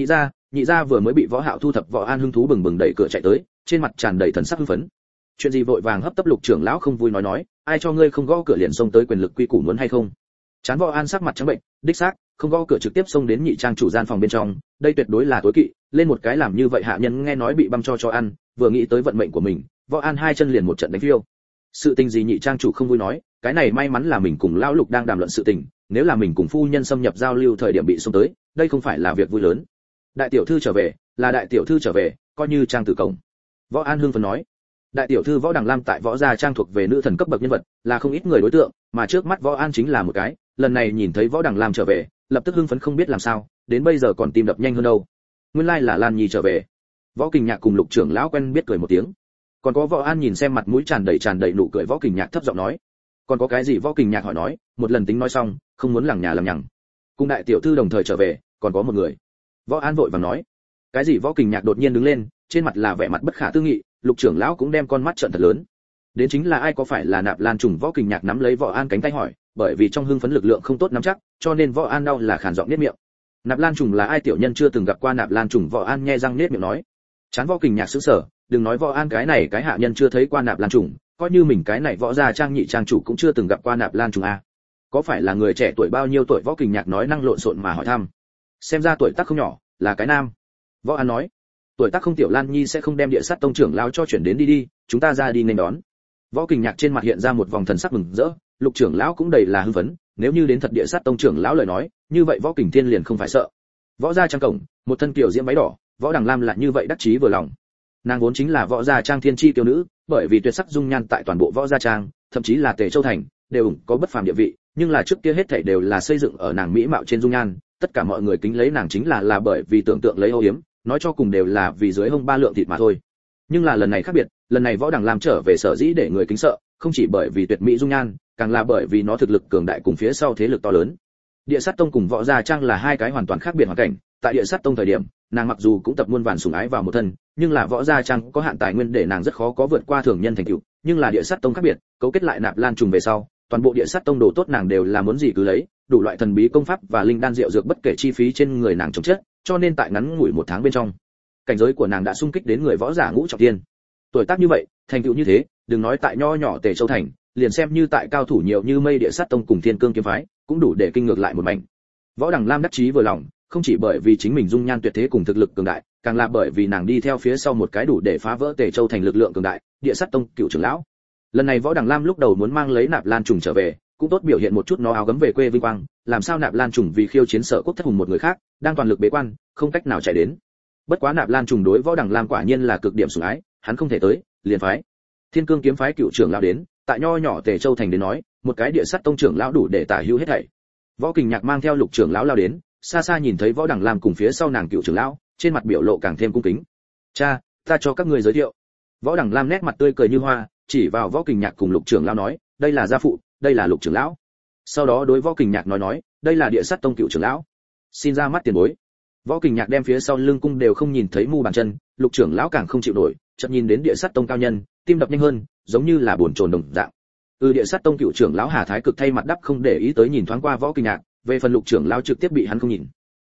Nhị gia vừa mới bị Võ Hạo thu thập, Võ An hứng thú bừng bừng đẩy cửa chạy tới, trên mặt tràn đầy thần sắc hưng phấn. Chuyện gì vội vàng hấp tấp, Lục trưởng lão không vui nói, ai cho ngươi không gõ cửa liền xông tới, quyền lực quy củ muốn hay không? Chán Võ An sắc mặt trắng bệnh, đích xác, không gõ cửa trực tiếp xông đến nhị trang chủ gian phòng bên trong, đây tuyệt đối là tối kỵ, lên một cái làm như vậy hạ nhân nghe nói bị băm cho ăn, vừa nghĩ tới vận mệnh của mình, Võ An hai chân liền một trận đánh phiêu. Sự tình gì nhị trang chủ không vui nói, cái này may mắn là mình cùng lão Lục đang đàm luận sự tình, nếu là mình cùng phu nhân xâm nhập giao lưu thời điểm bị xông tới, đây không phải là việc vui lớn. Đại tiểu thư trở về, là đại tiểu thư trở về, coi như trang tử cổng. Võ An hưng phấn nói. Đại tiểu thư Võ Đằng Lam tại Võ gia trang thuộc về nữ thần cấp bậc nhân vật, là không ít người đối tượng, mà trước mắt Võ An chính là một cái, lần này nhìn thấy Võ Đằng Lam trở về, lập tức hưng phấn không biết làm sao, đến bây giờ còn tim đập nhanh hơn đâu. Nguyên lai là Lan Nhi trở về. Võ Kình Nhạc cùng Lục trưởng lão quen biết cười một tiếng. Còn có Võ An nhìn xem mặt mũi tràn đầy nụ cười, Võ Kình Nhạc thấp giọng nói. Còn có cái gì? Võ Kình Nhạc hỏi nói, một lần tính nói xong, không muốn lằng nhà lằng nhằng. Cùng đại tiểu thư đồng thời trở về, còn có một người. Võ An vội vàng nói. Cái gì? Võ Kình Nhạc đột nhiên đứng lên, trên mặt là vẻ mặt bất khả tư nghị, Lục trưởng lão cũng đem con mắt trợn thật lớn. Đến chính là ai? Có phải là Nạp Lan trùng? Võ Kình Nhạc nắm lấy Võ An cánh tay hỏi, bởi vì trong hưng phấn lực lượng không tốt nắm chắc, cho nên Võ An đau là khàn giọng niết miệng. Nạp Lan trùng là ai? Tiểu nhân chưa từng gặp qua Nạp Lan trùng. Võ An nhe răng niết miệng nói. Chán Võ Kình Nhạc sững sờ, đừng nói Võ An cái này cái hạ nhân chưa thấy qua Nạp Lan trùng, coi như mình cái này Võ gia trang nhị trang chủ cũng chưa từng gặp qua Nạp Lan trùng a. Có phải là người trẻ tuổi? Bao nhiêu tuổi? Võ Kình Nhạc nói năng lộn xộn mà hỏi thăm. Xem ra tuổi tác không nhỏ, là cái nam. Võ An nói. Tuổi tác không tiểu, Lan Nhi sẽ không đem Địa Sát tông trưởng lão cho chuyển đến đi, chúng ta ra đi nên đón. Võ Kình Nhạc trên mặt hiện ra một vòng thần sắc mừng rỡ, Lục trưởng lão cũng đầy là hưng phấn, nếu như đến thật Địa Sát tông trưởng lão lời nói, như vậy Võ Kình Thiên liền không phải sợ. Võ gia trang cổng, một thân kiều diễm váy đỏ, Võ Đằng Lam lại như vậy đắc chí vừa lòng. Nàng vốn chính là Võ gia trang thiên chi tiểu nữ, bởi vì tuyệt sắc dung nhan tại toàn bộ Võ gia trang, thậm chí là Tề Châu thành, đều có bất phàm địa vị, nhưng là trước kia hết thảy đều là xây dựng ở nàng mỹ mạo trên dung nhan, tất cả mọi người kính lấy nàng chính là bởi vì tưởng tượng lấy âu yếm, nói cho cùng đều là vì dưới hông 3 lượng thịt mà thôi. Nhưng là lần này khác biệt, lần này Võ Đằng Lam trở về sở dĩ để người kính sợ, không chỉ bởi vì tuyệt mỹ dung nhan, càng là bởi vì nó thực lực cường đại cùng phía sau thế lực to lớn. Địa Sát tông cùng Võ gia trang là hai cái hoàn toàn khác biệt hoàn cảnh, tại Địa Sát tông thời điểm, nàng mặc dù cũng tập muôn vàn sủng ái vào một thân, nhưng là Võ gia trang có hạn tài nguyên để nàng rất khó có vượt qua thường nhân thành tựu, nhưng là Địa Sát tông khác biệt, cấu kết lại Nạp Lan trùng về sau, toàn bộ Địa Sát tông đồ tốt nàng đều là muốn gì cứ lấy, đủ loại thần bí công pháp và linh đan rượu dược bất kể chi phí trên người nàng chống chết, cho nên tại ngắn ngủi 1 tháng bên trong, cảnh giới của nàng đã xung kích đến người võ giả ngũ trọng thiên. Tuổi tác như vậy, thành tựu như thế, đừng nói tại nho nhỏ Tề Châu thành, liền xem như tại cao thủ nhiều như mây Địa Sát tông cùng Thiên Cương kiếm phái, cũng đủ để kinh ngược lại một mảnh. Võ Đằng Lam đắc chí vừa lòng, không chỉ bởi vì chính mình dung nhan tuyệt thế cùng thực lực cường đại, càng là bởi vì nàng đi theo phía sau một cái đủ để phá vỡ Tề Châu thành lực lượng cường đại, Địa Sát tông cựu trưởng lão. Lần này Võ Đằng Lam lúc đầu muốn mang lấy Nạp Lan trùng trở về, cũng tốt biểu hiện một chút nó áo gấm về quê vinh quang, làm sao Nạp Lan trùng vì khiêu chiến Sở Quốc thất hùng một người khác, đang toàn lực bế quan, không cách nào chạy đến. Bất quá Nạp Lan trùng đối Võ Đằng Lam quả nhiên là cực điểm sủng ái, hắn không thể tới, liền phái Thiên Cương kiếm phái cựu trưởng lão đến, tại nho nhỏ Tề Châu thành đến nói, một cái Địa Sát tông trưởng lão đủ để tả hữu hết thảy. Võ Kình Nhạc mang theo Lục trưởng lão lao đến, xa xa nhìn thấy Võ Đằng Lam cùng phía sau nàng cựu trưởng lão, trên mặt biểu lộ càng thêm cung kính. "Cha, ta cho các ngươi giới thiệu." Võ Đằng Lam nét mặt tươi cười như hoa, chỉ vào Võ Kình Nhạc cùng Lục trưởng lão nói, "Đây là gia phụ, đây là Lục trưởng lão." Sau đó đối Võ Kình Nhạc nói, "Đây là Địa Sát tông cựu trưởng lão, xin ra mắt tiền bối." Võ Kình Nhạc đem phía sau lưng cung đều không nhìn thấy mu bàn chân, Lục trưởng lão càng không chịu nổi, chợt nhìn đến Địa Sát tông cao nhân, tim đập nhanh hơn, giống như là buồn chồn đồng dạng. Địa Sát tông cựu trưởng lão Hà Thái Cực thay mặt đắp không để ý tới nhìn thoáng qua Võ Kình Nhạc, về phần Lục trưởng lão trực tiếp bị hắn không nhìn.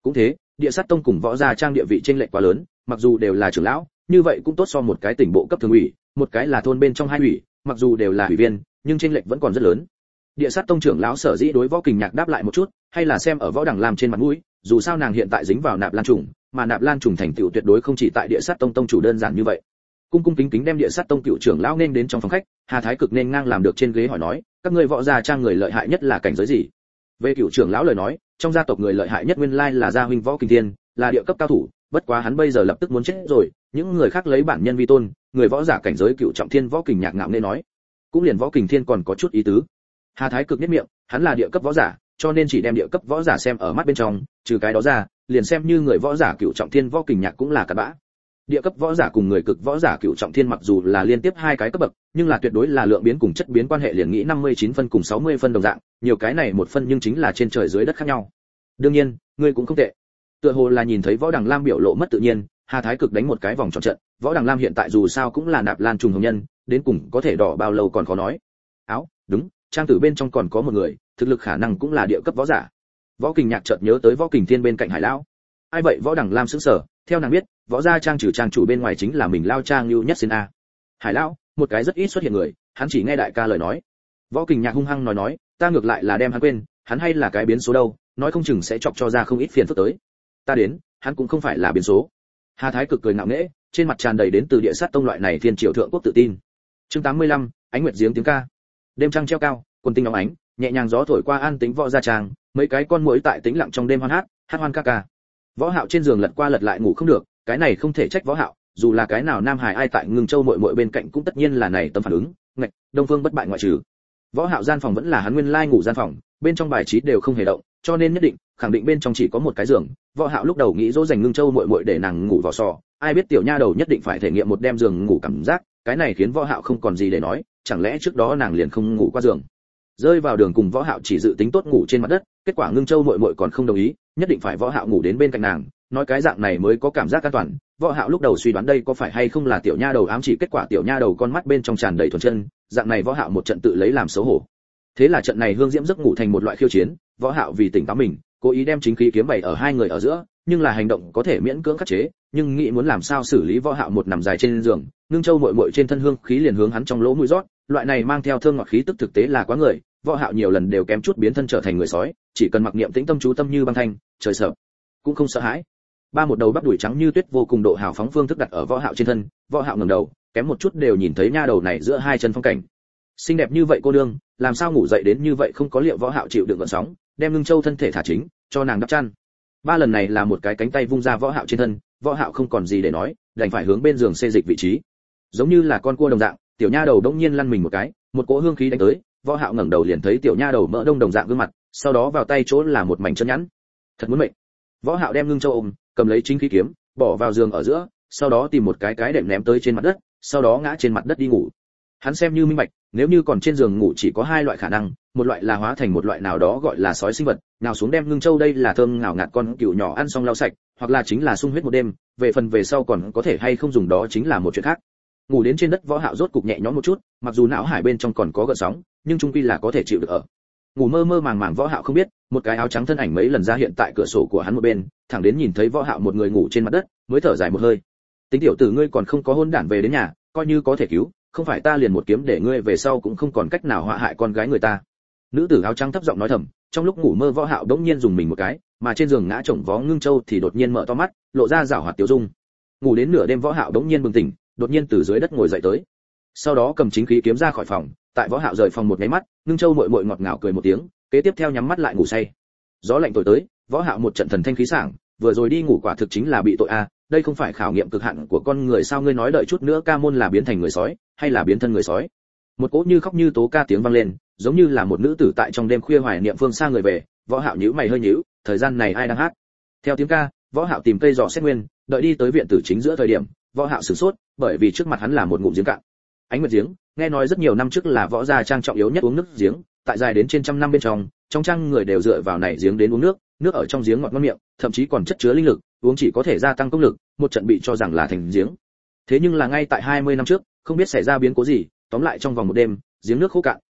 Cũng thế, Địa Sát Tông cùng Võ Gia Trang địa vị chênh lệch quá lớn, mặc dù đều là trưởng lão, như vậy cũng tốt so một cái tỉnh bộ cấp thường ủy, một cái là thôn bên trong hai ủy, mặc dù đều là ủy viên, nhưng chênh lệch vẫn còn rất lớn. Địa Sát Tông trưởng lão sở dĩ đối Võ Kình Nhạc đáp lại một chút, hay là xem ở Võ Đằng Lam trên mặt mũi, dù sao nàng hiện tại dính vào Nạp Lan trùng, mà Nạp Lan trùng thành tựu tuyệt đối không chỉ tại Địa Sát Tông tông chủ đơn giản như vậy. Cung cung kính kính đem Địa Sát Tông cựu trưởng lão nên đến trong phòng khách, Hà Thái Cực nên ngang làm được trên ghế hỏi nói, các ngươi Võ Gia Trang người lợi hại nhất là cảnh giới gì? Về cựu trưởng lão lời nói, trong gia tộc người lợi hại nhất nguyên lai là gia huynh Võ Kình Thiên, là địa cấp cao thủ, bất quá hắn bây giờ lập tức muốn chết rồi, những người khác lấy bản nhân vi tôn, người võ giả cảnh giới cựu trọng thiên Võ Kình Nhạc ngạo nghễ nói, cũng liền Võ Kình Thiên còn có chút ý tứ. Hà Thái Cực nhếch miệng, hắn là địa cấp võ giả, cho nên chỉ đem địa cấp võ giả xem ở mắt bên trong, trừ cái đó ra, liền xem như người võ giả cựu trọng thiên Võ Kình Nhạc cũng là cặn bã. Địa cấp võ giả cùng người cực võ giả cựu trọng thiên mặc dù là liên tiếp hai cái cấp bậc, nhưng là tuyệt đối là lượng biến cùng chất biến quan hệ liền nghĩ 59 phân cùng 60 phân đồng dạng, nhiều cái này một phân nhưng chính là trên trời dưới đất khác nhau. Đương nhiên, ngươi cũng không tệ. Tựa hồ là nhìn thấy Võ Đằng Lam biểu lộ mất tự nhiên, Hà Thái Cực đánh một cái vòng tròn trận, Võ Đằng Lam hiện tại dù sao cũng là Nạp Lan trùng hồng nhân, đến cùng có thể đỏ bao lâu còn khó nói. Áo, đúng, trang tử bên trong còn có một người, thực lực khả năng cũng là địa cấp võ giả. Võ Kình Nhạc chợt nhớ tới Võ Kình Thiên bên cạnh Hải lão. Ai vậy? Võ Đằng Lam sững sờ, theo nàng biết, Võ Gia Trang trừ trang chủ bên ngoài chính là mình lao trang lưu nhất xin a. Hải lão, một cái rất ít xuất hiện người, hắn chỉ nghe đại ca lời nói. Võ Kình Nhạc hung hăng nói, ta ngược lại là đem hắn quên, hắn hay là cái biến số đâu, nói không chừng sẽ chọc cho ra không ít phiền phức tới. Ta đến, hắn cũng không phải là biến số. Hà Thái Cực cười ngạo nghễ, trên mặt tràn đầy đến từ Địa Sát Tông loại này thiên triều thượng quốc tự tin. Chương 85, ánh nguyệt giếng tiếng ca. Đêm trăng treo cao, quần tinh óng ánh, nhẹ nhàng gió thổi qua an tĩnh Võ Gia Trang, mấy cái con muỗi tại tĩnh lặng trong đêm hoan hát hoan ca ca. Võ Hạo trên giường lật qua lật lại ngủ không được, cái này không thể trách Võ Hạo, dù là cái nào nam hài ai tại Ngưng Châu muội muội bên cạnh cũng tất nhiên là này tâm phản ứng, ngạch, Đông Phương bất bại ngoại trừ. Võ Hạo gian phòng vẫn là hắn nguyên lai ngủ gian phòng, bên trong bài trí đều không hề động, cho nên nhất định khẳng định bên trong chỉ có một cái giường. Võ Hạo lúc đầu nghĩ dỗ dành Ngưng Châu muội muội để nàng ngủ vào sò, ai biết tiểu nha đầu nhất định phải thể nghiệm một đêm giường ngủ cảm giác, cái này khiến Võ Hạo không còn gì để nói, chẳng lẽ trước đó nàng liền không ngủ qua giường. Rơi vào đường cùng Võ Hạo chỉ dự tính tốt ngủ trên mặt đất, kết quả Ngưng Châu muội muội còn không đồng ý, nhất định phải Võ Hạo ngủ đến bên cạnh nàng, nói cái dạng này mới có cảm giác an toàn. Võ Hạo lúc đầu suy đoán đây có phải hay không là tiểu nha đầu ám chỉ, kết quả tiểu nha đầu con mắt bên trong tràn đầy thuần chân, dạng này Võ Hạo một trận tự lấy làm xấu hổ. Thế là trận này hương diễm giấc ngủ thành một loại khiêu chiến, Võ Hạo vì tỉnh táo mình, cố ý đem chính khí kiếm bày ở hai người ở giữa, nhưng là hành động có thể miễn cưỡng khắc chế, nhưng nghĩ muốn làm sao xử lý Võ Hạo một nằm dài trên giường, Ngưng Châu muội muội trên thân hương khí liền hướng hắn trong lỗ mũi rót, loại này mang theo thơm ngọt khí tức thực tế là quá người, Võ Hạo nhiều lần đều kém chút biến thân trở thành người sói, chỉ cần mặc niệm tĩnh tâm chú tâm như băng thanh, trời sợ cũng không sợ hãi. Ba một đầu bắp đùi trắng như tuyết vô cùng độ hào phóng phương thức đặt ở Võ Hạo trên thân, Võ Hạo ngẩng đầu, kém một chút đều nhìn thấy nha đầu này giữa hai chân phong cảnh. Xinh đẹp như vậy cô nương, làm sao ngủ dậy đến như vậy không có liệu. Võ Hạo chịu đựng gợn sóng, đem Ngưng Châu thân thể thả chính, cho nàng đắp chăn. Ba lần này là một cái cánh tay vung ra Võ Hạo trên thân, Võ Hạo không còn gì để nói, đành phải hướng bên giường xê dịch vị trí. Giống như là con cua đồng dạng, tiểu nha đầu đống nhiên lăn mình một cái, một cỗ hương khí đánh tới, Võ Hạo ngẩng đầu liền thấy tiểu nha đầu mỡ đông đồng dạng gương mặt, sau đó vào tay chỗ là một mảnh chân nhẵn. Thật muốn mệnh. Võ Hạo đem Ngưng Châu ôm, cầm lấy chính khí kiếm, bỏ vào giường ở giữa, sau đó tìm một cái đệm ném tới trên mặt đất, sau đó ngã trên mặt đất đi ngủ. Hắn xem như minh bạch, nếu như còn trên giường ngủ chỉ có hai loại khả năng, một loại là hóa thành một loại nào đó gọi là sói sinh vật, nào xuống đem Ngưng Châu đây là thơm ngào ngạt con cừu nhỏ ăn xong lau sạch, hoặc là chính là sung huyết một đêm, về phần về sau còn có thể hay không dùng đó chính là một chuyện khác. Ngủ đến trên đất Võ Hạo rốt cục nhẹ nhõm một chút, mặc dù não hải bên trong còn có gợn sóng, nhưng chung quy là có thể chịu được ở. Ngủ mơ mơ màng màng Võ Hạo không biết, một cái áo trắng thân ảnh mấy lần ra hiện tại cửa sổ của hắn một bên, thẳng đến nhìn thấy Võ Hạo một người ngủ trên mặt đất, mới thở dài một hơi. Tính tiểu tử ngươi còn không có hôn đản về đến nhà, coi như có thể cứu, không phải ta liền một kiếm để ngươi về sau cũng không còn cách nào họa hại con gái người ta. Nữ tử áo trắng thấp giọng nói thầm, trong lúc ngủ mơ Võ Hạo đống nhiên dùng mình một cái, mà trên giường ngã chồng vó Ngưng Châu thì đột nhiên mở to mắt, lộ ra giảo hoạt tiểu dung. Ngủ đến nửa đêm Võ Hạo đống nhiên bừng tỉnh, đột nhiên từ dưới đất ngồi dậy tới. Sau đó cầm chính khí kiếm ra khỏi phòng, tại Võ Hạo rời phòng một cái mắt, Ngưng Châu muội muội ngọt ngào cười một tiếng, kế tiếp theo nhắm mắt lại ngủ say. Gió lạnh thổi tới, Võ Hạo một trận thần thanh khí sảng, vừa rồi đi ngủ quả thực chính là bị tội a, đây không phải khảo nghiệm cực hạn của con người sao? Ngươi nói đợi chút nữa ca môn là biến thành người sói, hay là biến thân người sói? Một cỗ như khóc như tố ca tiếng vang lên, giống như là một nữ tử tại trong đêm khuya hoài niệm phương xa người về. Võ Hạo nhíu mày hơi nhíu, thời gian này ai đang hát? Theo tiếng ca, Võ Hạo tìm cây dò xét nguyên, đợi đi tới viện tử chính giữa thời điểm, Võ Hạo sửng sốt, bởi vì trước mặt hắn là một ngụm giếng cạn. Ánh nguyệt giếng, nghe nói rất nhiều năm trước là Võ Gia Trang trọng yếu nhất uống nước giếng, tại dài đến trên trăm năm bên trong trang người đều dựa vào này giếng đến uống nước, nước ở trong giếng ngọt ngon miệng, thậm chí còn chất chứa linh lực, uống chỉ có thể gia tăng công lực, một trận bị cho rằng là thành giếng. Thế nhưng là ngay tại 20 năm trước, không biết xảy ra biến cố gì, tóm lại trong vòng một đêm, giếng nước khô cạn,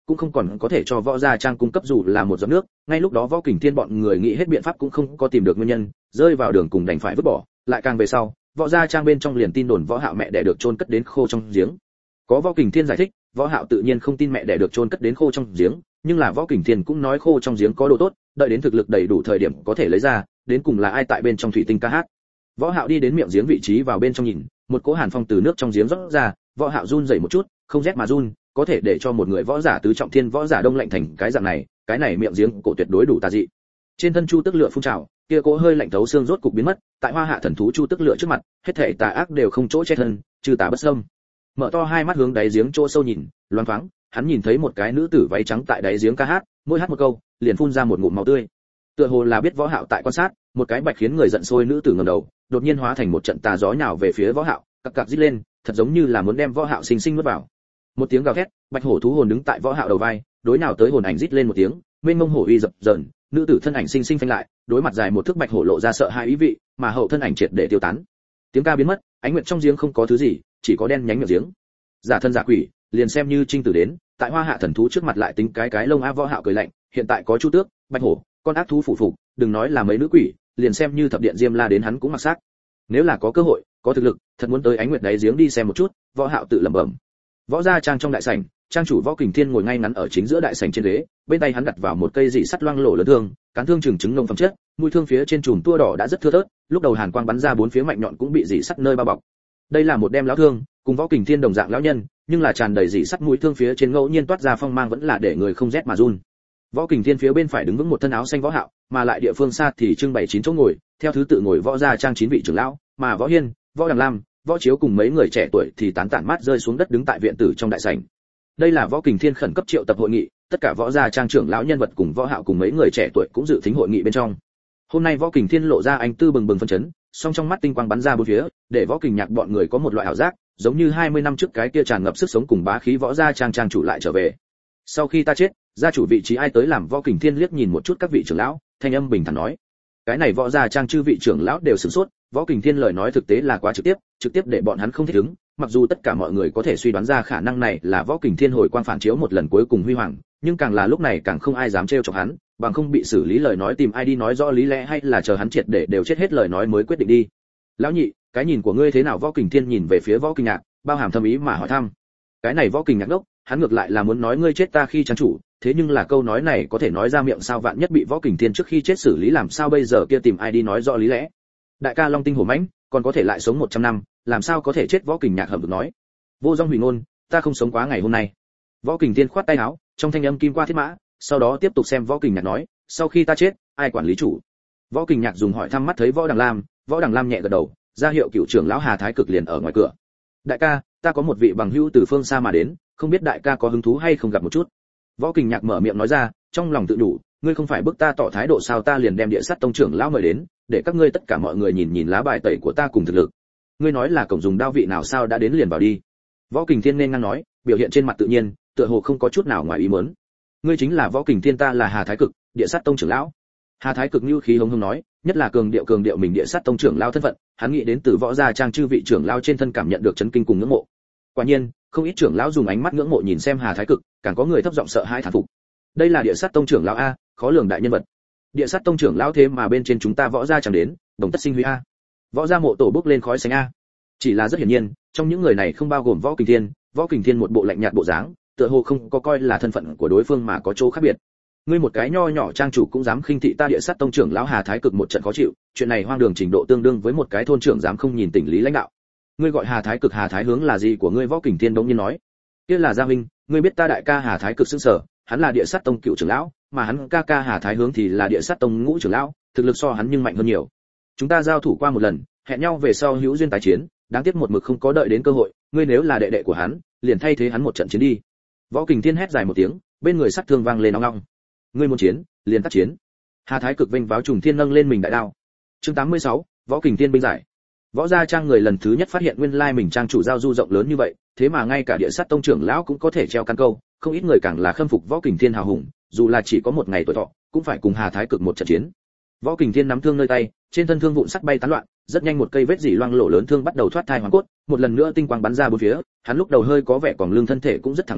cũng không còn có thể cho Võ Gia Trang cung cấp dù là một giọt nước. Ngay lúc đó Võ Kình Thiên bọn người nghĩ hết biện pháp cũng không có tìm được nguyên nhân, rơi vào đường cùng đành phải vứt bỏ. Lại càng về sau, Võ Gia Trang bên trong liền tin đồn Võ Hạo mẹ đẻ được chôn cất đến khô trong giếng. Có Võ Kình Thiên giải thích, Võ Hạo tự nhiên không tin mẹ đẻ được chôn cất đến khô trong giếng, nhưng là Võ Kình Thiên cũng nói khô trong giếng có đồ tốt, đợi đến thực lực đầy đủ thời điểm có thể lấy ra, đến cùng là ai tại bên trong thủy tinh ca hát. Võ Hạo đi đến miệng giếng vị trí vào bên trong nhìn, một cỗ hàn phong từ nước trong giếng rót ra, Võ Hạo run rẩy một chút, không rét mà run, có thể để cho một người võ giả tứ trọng thiên võ giả đông lạnh thành cái dạng này, cái này miệng giếng cổ tuyệt đối đủ tà dị. Trên thân Chu Tức Lựa phun trào, kia cỗ hơi lạnh thấu xương rốt cục biến mất, tại Hoa Hạ thần thú Chu Tức Lựa trước mặt, hết thảy tà ác đều không chỗ che thân, trừ tà bất xâm. Mở to hai mắt hướng đáy giếng chỗ sâu nhìn, loáng thoáng, hắn nhìn thấy một cái nữ tử váy trắng tại đáy giếng ca hát, mỗi hát một câu, liền phun ra một ngụm máu tươi. Tựa hồ là biết Võ Hạo tại quan sát, một cái bạch khiến người giận sôi nữ tử ngẩng đầu, đột nhiên hóa thành một trận tà gió nhào về phía Võ Hạo, cặc cặc rít lên, thật giống như là muốn đem Võ Hạo sinh sinh nuốt vào. Một tiếng gào thét, bạch hổ thú hồn đứng tại Võ Hạo đầu vai, đối nào tới hồn ảnh rít lên một tiếng, mênh mông hổ uy dập dờn, nữ tử thân ảnh sinh sinh phanh lại, đối mặt dài một thước bạch hổ lộ ra sợ hãi ý vị, mà hậu thân ảnh triệt để tiêu tán. Tiếng ca biến mất, ánh nguyệt trong giếng không có thứ gì, chỉ có đen nhánh miệng giếng. Giả thân giả quỷ, liền xem như trinh tử đến, tại Hoa Hạ thần thú trước mặt lại tính cái lông á. Võ Hạo cười lạnh, hiện tại có Chu Tước, bạch hổ, con ác thú phụ phục, đừng nói là mấy nữ quỷ, liền xem như thập điện diêm la đến hắn cũng mặc xác. Nếu là có cơ hội, có thực lực, thật muốn tới ánh nguyệt đáy giếng đi xem một chút. Võ Hạo tự lẩm bẩm. Võ Gia Trang trong đại sảnh, trang chủ Võ Kình Thiên ngồi ngay ngắn ở chính giữa đại sảnh trên ghế, bên tay hắn đặt vào một cây dị sắt loang lổ lớn thương, cán thương trừng trứng nông phẩm chất, mũi thương phía trên chùm tua đỏ đã rất thưa thớt, lúc đầu hàn quang bắn ra bốn phía mạnh nhọn cũng bị dị sắt nơi bao bọc. Đây là một đem lão thương, cùng Võ Kình Thiên đồng dạng lão nhân, nhưng là tràn đầy dị sắt mũi thương phía trên ngẫu nhiên toát ra phong mang vẫn là để người không rét mà run. Võ Kình Thiên phía bên phải đứng vững một thân áo xanh Võ Hạo, mà lại địa phương xa thì trưng bày 9 chỗ ngồi, theo thứ tự ngồi Võ Gia Trang 9 vị trưởng lão, mà Võ Hiên, Võ Đằng Lam, Võ Chiếu cùng mấy người trẻ tuổi thì tán tản mát rơi xuống đất đứng tại viện tử trong đại sảnh. Đây là Võ Kình Thiên khẩn cấp triệu tập hội nghị, tất cả Võ Gia Trang trưởng lão nhân vật cùng Võ Hạo cùng mấy người trẻ tuổi cũng dự thính hội nghị bên trong. Hôm nay Võ Kình Thiên lộ ra anh tư bừng bừng phấn chấn, song trong mắt tinh quang bắn ra bốn phía, để Võ Kình Nhạc bọn người có một loại ảo giác, giống như 20 năm trước cái kia tràn ngập sức sống cùng bá khí Võ Gia Trang trang chủ lại trở về. Sau khi ta chết, gia chủ vị trí ai tới làm? Võ Kình Thiên liếc nhìn một chút các vị trưởng lão, thanh âm bình thản nói. Cái này Võ Gia Trang chư vị trưởng lão đều sửng sốt, Võ Kình Thiên lời nói thực tế là quá trực tiếp để bọn hắn không thích ứng, mặc dù tất cả mọi người có thể suy đoán ra khả năng này là Võ Kình Thiên hồi quang phản chiếu một lần cuối cùng huy hoàng, nhưng càng là lúc này càng không ai dám trêu chọc hắn, bằng không bị xử lý lời nói tìm ai đi nói rõ lý lẽ hay là chờ hắn triệt để đều chết hết lời nói mới quyết định đi. Lão nhị, cái nhìn của ngươi thế nào? Võ Kình Thiên nhìn về phía Võ Kình Nhạc, bao hàm thâm ý mà hỏi thăm. Cái này Võ Kình Nhạc đốc, hắn ngược lại là muốn nói ngươi chết ta khi trang chủ, thế nhưng là câu nói này có thể nói ra miệng sao? Vạn nhất bị Võ Kình Thiên trước khi chết xử lý làm sao bây giờ? Kia tìm ai đi nói rõ lý lẽ? Đại ca Long Tinh hổ mãnh, còn có thể lại sống 100 năm, làm sao có thể chết? Võ Kình Nhạc hậm hực nói. Vô dong hủy ngôn, ta không sống quá ngày hôm nay. Võ Kình Thiên khoát tay áo, trong thanh âm kim qua thiết mã, sau đó tiếp tục xem Võ Kình Nhạc nói, sau khi ta chết, ai quản lý chủ? Võ Kình Nhạc dùng hỏi thăm mắt thấy Võ Đằng Lam nhẹ gật đầu, ra hiệu cựu trưởng lão Hà Thái Cực liền ở ngoài cửa. Đại ca, ta có một vị bằng hữu từ phương xa mà đến, không biết đại ca có hứng thú hay không gặp một chút? Võ Kình Nhạc mở miệng nói ra, trong lòng tự đủ, ngươi không phải bức ta tỏ thái độ sao? Ta liền đem Địa Sát Tông trưởng lão mời đến, để các ngươi tất cả mọi người nhìn nhìn lá bài tẩy của ta cùng thực lực. Ngươi nói là cổng dùng đao vị nào sao? Đã đến liền vào đi. Võ Kình Thiên nên ngang nói, biểu hiện trên mặt tự nhiên, tựa hồ không có chút nào ngoài ý muốn. Ngươi chính là Võ Kình Thiên, ta là Hà Thái Cực, Địa Sát Tông trưởng lão. Hà Thái Cực như khí hống hống nói, nhất là cường điệu mình Địa Sát Tông trưởng lão thân phận, hắn nghĩ đến từ Võ Gia Trang chư vị trưởng lão trên thân cảm nhận được chấn kinh cùng ngưỡng mộ. Quả nhiên, không ít trưởng lão dùng ánh mắt ngưỡng mộ nhìn xem Hà Thái Cực, càng có người thấp giọng sợ hãi thán phục. Đây là Địa Sát Tông trưởng lão a, khó lường đại nhân vật. Địa Sát Tông trưởng lão thế mà bên trên chúng ta Võ Gia Trang đến, đồng tất sinh huy a. Võ Gia mộ tổ bước lên khói xanh a. Chỉ là rất hiển nhiên, trong những người này không bao gồm Võ Kình Thiên một bộ lạnh nhạt bộ dáng, tựa hồ không có coi là thân phận của đối phương mà có chỗ khác biệt. Ngươi một cái nho nhỏ trang chủ cũng dám khinh thị ta Địa Sát Tông trưởng lão? Hà Thái Cực một trận khó chịu, chuyện này hoang đường trình độ tương đương với một cái thôn trưởng dám không nhìn tình lý lãnh đạo. Ngươi gọi Hà Thái Cực, Hà Thái Hướng là gì của ngươi? Võ Kình Thiên đống nhiên nói. Kia là Gia Minh, ngươi biết ta đại ca Hà Thái Cực sững sờ, hắn là Địa Sát Tông cựu trưởng lão, mà hắn ca ca Hà Thái Hướng thì là Địa Sát Tông ngũ trưởng lão, thực lực so hắn nhưng mạnh hơn nhiều. Chúng ta giao thủ qua một lần, hẹn nhau về sau hữu duyên tái chiến, đáng tiếc một mực không có đợi đến cơ hội, ngươi nếu là đệ đệ của hắn, liền thay thế hắn một trận chiến đi. Võ Kình Thiên hét dài một tiếng, bên người sát thương vang lên ong ong. Ngươi muốn chiến, liền tác chiến. Hà Thái Cực vênh váo trùng thiên nâng lên mình đại đao. Chương 86, Võ Kình Thiên binh giải. Võ Gia Trang người lần thứ nhất phát hiện nguyên lai mình trang chủ giao du rộng lớn như vậy, thế mà ngay cả Địa Sát Tông trưởng lão cũng có thể treo căn câu, không ít người càng là khâm phục Võ Kình Thiên hào hùng, dù là chỉ có một ngày tuổi thọ, cũng phải cùng Hà Thái Cực một trận chiến. Võ Kình Thiên nắm thương nơi tay, trên thân thương vụn sắt bay tán loạn, rất nhanh một cây vết dỉ loang lổ lớn thương bắt đầu thoát thai hoàn cốt, một lần nữa tinh quang bắn ra bốn phía, hắn lúc đầu hơi có vẻ còn lưng thân thể cũng rất thẳng lên,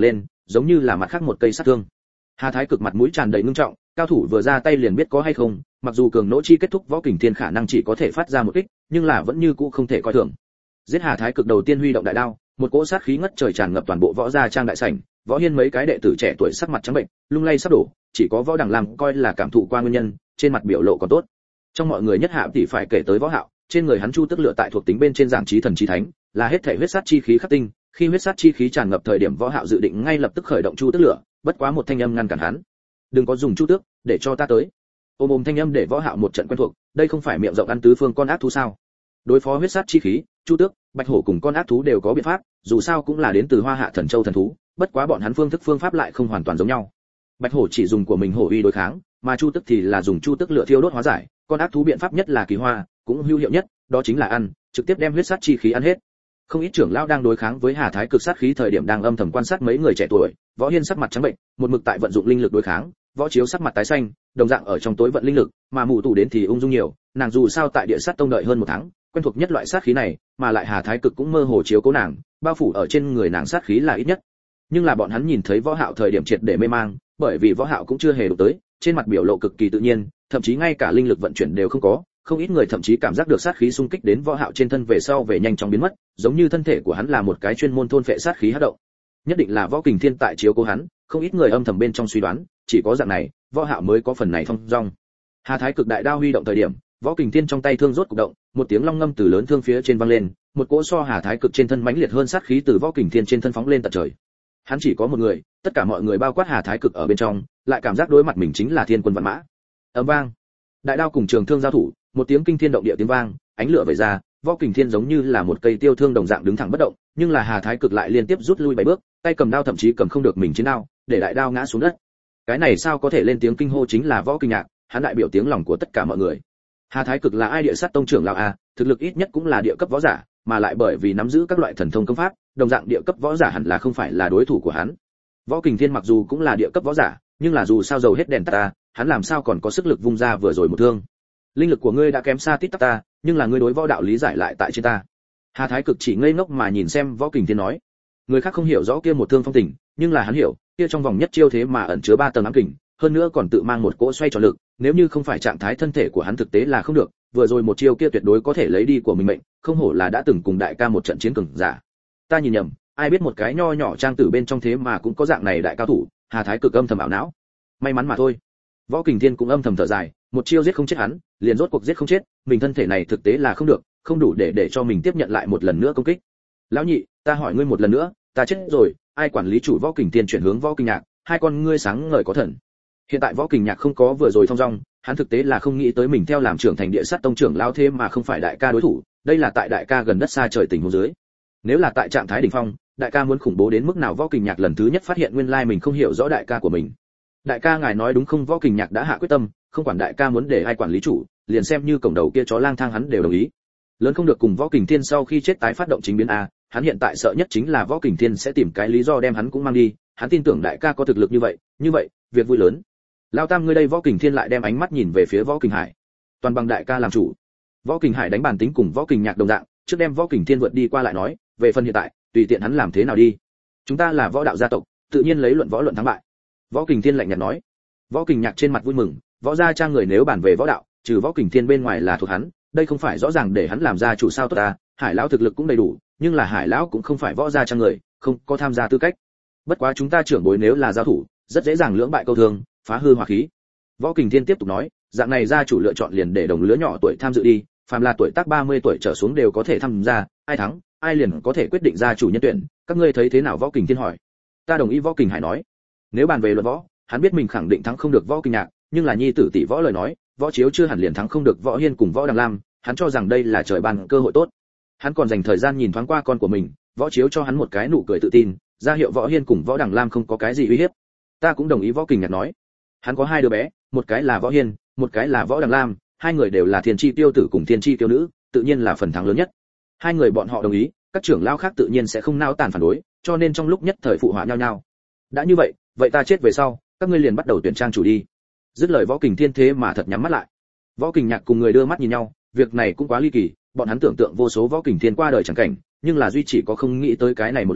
giống như là mặt khác một cây sát thương. Hà Thái Cực mặt mũi tràn đầy ngưng trọng, cao thủ vừa ra tay liền biết có hay không, mặc dù cường nỗ chi kết thúc võ kình thiên khả năng chỉ có thể phát ra một kích, nhưng là vẫn như cũ không thể coi thường. Giết Hà Thái Cực đầu tiên huy động đại đao, một cỗ sát khí ngất trời tràn ngập toàn bộ võ gia trang đại sảnh, Võ Hiên mấy cái đệ tử trẻ tuổi sắc mặt trắng bệnh, lung lay sắp đổ, chỉ có Võ Đằng Lam coi là cảm thụ qua nguyên nhân, trên mặt biểu lộ còn tốt. Trong mọi người nhất hạ tỷ phải kể tới Võ Hạo, trên người hắn chu tức lửa tại thuộc tính bên trên giảng chí thần chí thánh, là hết thể huyết sát chi khí khắc tinh, khi huyết sát chi khí tràn ngập thời điểm Võ Hạo dự định ngay lập tức khởi động chu tức lửa, bất quá một thanh âm ngăn cản hắn. Đừng có dùng chu tước, để cho ta tới. Ôm thanh âm để Võ Hạo một trận quen thuộc, đây không phải miệng rộng ăn tứ phương con ác thú sao? Đối phó huyết sát chi khí, chu tước, bạch hổ cùng con ác thú đều có biện pháp, dù sao cũng là đến từ Hoa Hạ Thần Châu thần thú, bất quá bọn hắn phương pháp lại không hoàn toàn giống nhau. Bạch hổ chỉ dùng của mình hổ uy đối kháng, mà chu tước thì là dùng chu tước lửa thiêu đốt hóa giải, con ác thú biện pháp nhất là kỳ hoa, cũng hữu hiệu nhất, đó chính là ăn, trực tiếp đem huyết sát chi khí ăn hết. Không ít trưởng lão đang đối kháng với Hà Thái Cực sát khí thời điểm đang âm thầm quan sát mấy người trẻ tuổi, Võ Hiên sắc mặt trắng bệnh, một mực tại vận dụng linh lực đối kháng, Võ Chiếu sắc mặt tái xanh, đồng dạng ở trong tối vận linh lực, mà Mụ Tù đến thì ung dung nhiều, nàng dù sao tại Địa Sát Tông đợi hơn một tháng, quen thuộc nhất loại sát khí này, mà lại Hà Thái Cực cũng mơ hồ chiếu cố nàng, bao phủ ở trên người nàng sát khí là ít nhất. Nhưng là bọn hắn nhìn thấy Võ Hạo thời điểm triệt để mê mang, bởi vì Võ Hạo cũng chưa hề đụng tới, trên mặt biểu lộ cực kỳ tự nhiên, thậm chí ngay cả linh lực vận chuyển đều không có, không ít người thậm chí cảm giác được sát khí xung kích đến Võ Hạo trên thân về sau về nhanh chóng biến mất, giống như thân thể của hắn là một cái chuyên môn thôn phệ sát khí hấp động. Nhất định là Võ Kình Thiên tại chiếu cố hắn, không ít người âm thầm bên trong suy đoán, chỉ có dạng này, Võ Hạo mới có phần này thông dong. Hà Thái Cực đại đao huy động thời điểm, Võ Kình Thiên trong tay thương rốt cục động, một tiếng long ngâm từ lớn thương phía trên vang lên, một cỗ so Hà Thái Cực trên thân mãnh liệt hơn sát khí từ Võ Kình Thiên trên thân phóng lên tận trời. Hắn chỉ có một người, tất cả mọi người bao quát Hà Thái Cực ở bên trong, lại cảm giác đối mặt mình chính là thiên quân vạn mã. Ầm vang, đại đao cùng trường thương giao thủ, một tiếng kinh thiên động địa tiếng vang, ánh lửa vẩy ra, Võ Kình Thiên giống như là một cây tiêu thương đồng dạng đứng thẳng bất động, nhưng là Hà Thái Cực lại liên tiếp rút lui 7 bước, tay cầm đao thậm chí cầm không được mình chiến đao, để đại đao ngã xuống đất. Cái này sao có thể lên tiếng kinh hô chính là Võ Kình Nhạc, hắn đại biểu tiếng lòng của tất cả mọi người. Hà Thái Cực là ai Địa Sát Tông trưởng lão a, thực lực ít nhất cũng là địa cấp võ giả, mà lại bởi vì nắm giữ các loại thần thông công pháp, đồng dạng địa cấp võ giả hẳn là không phải là đối thủ của hắn. Võ Kình Thiên mặc dù cũng là địa cấp võ giả, nhưng là dù sao dầu hết đèn tắt ta, hắn làm sao còn có sức lực vung ra vừa rồi một thương. Linh lực của ngươi đã kém xa tít tắp ta, nhưng là ngươi đối võ đạo lý giải lại tại trên ta. Hà Thái Cực chỉ ngây ngốc mà nhìn xem Võ Kình Thiên nói. Người khác không hiểu rõ kia một thương phong tình, nhưng là hắn hiểu, kia trong vòng nhất chiêu thế mà ẩn chứa 3 tầng ám kình, hơn nữa còn tự mang một cỗ xoay tròn lực, nếu như không phải trạng thái thân thể của hắn thực tế là không được, vừa rồi một chiêu kia tuyệt đối có thể lấy đi của mình mệnh, không hổ là đã từng cùng đại ca một trận chiến cường giả. Ta nhìn nhầm, ai biết một cái nho nhỏ trang tử bên trong thế mà cũng có dạng này đại cao thủ. Hà Thái Cực âm thầm ảo não. May mắn mà thôi. Võ Kình Thiên cũng âm thầm thở dài, một chiêu giết không chết hắn, liền rốt cuộc giết không chết, mình thân thể này thực tế là không được, không đủ để cho mình tiếp nhận lại một lần nữa công kích. Lão nhị, ta hỏi ngươi một lần nữa, ta chết rồi, ai quản lý chủ Võ Kình Thiên chuyển hướng Võ Kình Nhạc, hai con ngươi sáng ngời có thần. Hiện tại Võ Kình Nhạc không có vừa rồi thông dong, hắn thực tế là không nghĩ tới mình theo làm trưởng thành Địa Sát Tông trưởng lão thế mà không phải đại ca đối thủ, đây là tại đại ca gần đất xa trời tình huống dưới. Nếu là tại trạng thái đỉnh phong, đại ca muốn khủng bố đến mức nào Võ Kình Nhạc lần thứ nhất phát hiện nguyên lai mình không hiểu rõ đại ca của mình. Đại ca ngài nói đúng không? Võ Kình Nhạc đã hạ quyết tâm, không quản đại ca muốn để ai quản lý chủ, liền xem như cổng đầu kia chó lang thang hắn đều đồng ý. Lớn không được cùng Võ Kình Thiên sau khi chết tái phát động chính biến a, hắn hiện tại sợ nhất chính là Võ Kình Thiên sẽ tìm cái lý do đem hắn cũng mang đi, hắn tin tưởng đại ca có thực lực như vậy, việc vui lớn. Lao Tam ngươi đây. Võ Kình Thiên lại đem ánh mắt nhìn về phía Võ Kình Hải. Toàn bằng đại ca làm chủ. Võ Kình Hải đánh bản tính cùng Võ Kình Nhạc đồng dạng, trước đem Võ Kình Thiên vượt đi qua lại nói, về phần hiện tại, tùy tiện hắn làm thế nào đi. Chúng ta là võ đạo gia tộc, tự nhiên lấy luận võ luận thắng bại. Võ Kình Thiên lạnh nhạt nói. Võ Kình Nhạc trên mặt vui mừng, võ gia trang người nếu bàn về võ đạo, trừ Võ Kình Thiên bên ngoài là thuộc hắn, đây không phải rõ ràng để hắn làm gia chủ sao tốt ta. Hải lão thực lực cũng đầy đủ, nhưng là Hải lão cũng không phải võ gia trang người, không có tham gia tư cách. Bất quá chúng ta trưởng bối nếu là giao thủ, rất dễ dàng lưỡng bại câu thương, phá hư hòa khí. Võ Kình Thiên tiếp tục nói, dạng này gia chủ lựa chọn liền để đồng lứa nhỏ tuổi tham dự đi, phàm là tuổi tác 30 tuổi trở xuống đều có thể tham gia, ai thắng, ai liền có thể quyết định gia chủ nhân tuyển, các ngươi thấy thế nào? Võ Kình Thiên hỏi. Ta đồng ý. Võ Kình Hải nói. Nếu bàn về luận võ, hắn biết mình khẳng định thắng không được Võ Kình Nhạc, nhưng là nhi tử tỷ võ lời nói, Võ Chiếu chưa hẳn liền thắng không được Võ Hiên cùng Võ Đằng Lam, hắn cho rằng đây là trời ban cơ hội tốt. Hắn còn dành thời gian nhìn thoáng qua con của mình, Võ Chiếu cho hắn một cái nụ cười tự tin, ra hiệu Võ Hiên cùng Võ Đằng Lam không có cái gì uy hiếp. Ta cũng đồng ý. Võ Kình Nhạc nói. Hắn có 2 đứa bé, một cái là Võ Hiên, một cái là Võ Đằng Lam, 2 người đều là thiên chi tiêu tử cùng thiên chi tiêu nữ, tự nhiên là phần thắng lớn nhất. 2 người bọn họ đồng ý, các trưởng lão khác tự nhiên sẽ không nao tàn phản đối, cho nên trong lúc nhất thời phụ họa nhau nhau. Đã như vậy, vậy ta chết về sau, các ngươi liền bắt đầu tuyển trang chủ đi. Dứt lời Võ Kình Thiên thế mà thật nhắm mắt lại. Võ Kình Nhạc cùng người đưa mắt nhìn nhau, việc này cũng quá ly kỳ, bọn hắn tưởng tượng vô số Võ Kình Thiên qua đời chẳng cảnh, nhưng là duy chỉ có không nghĩ tới cái này một loại,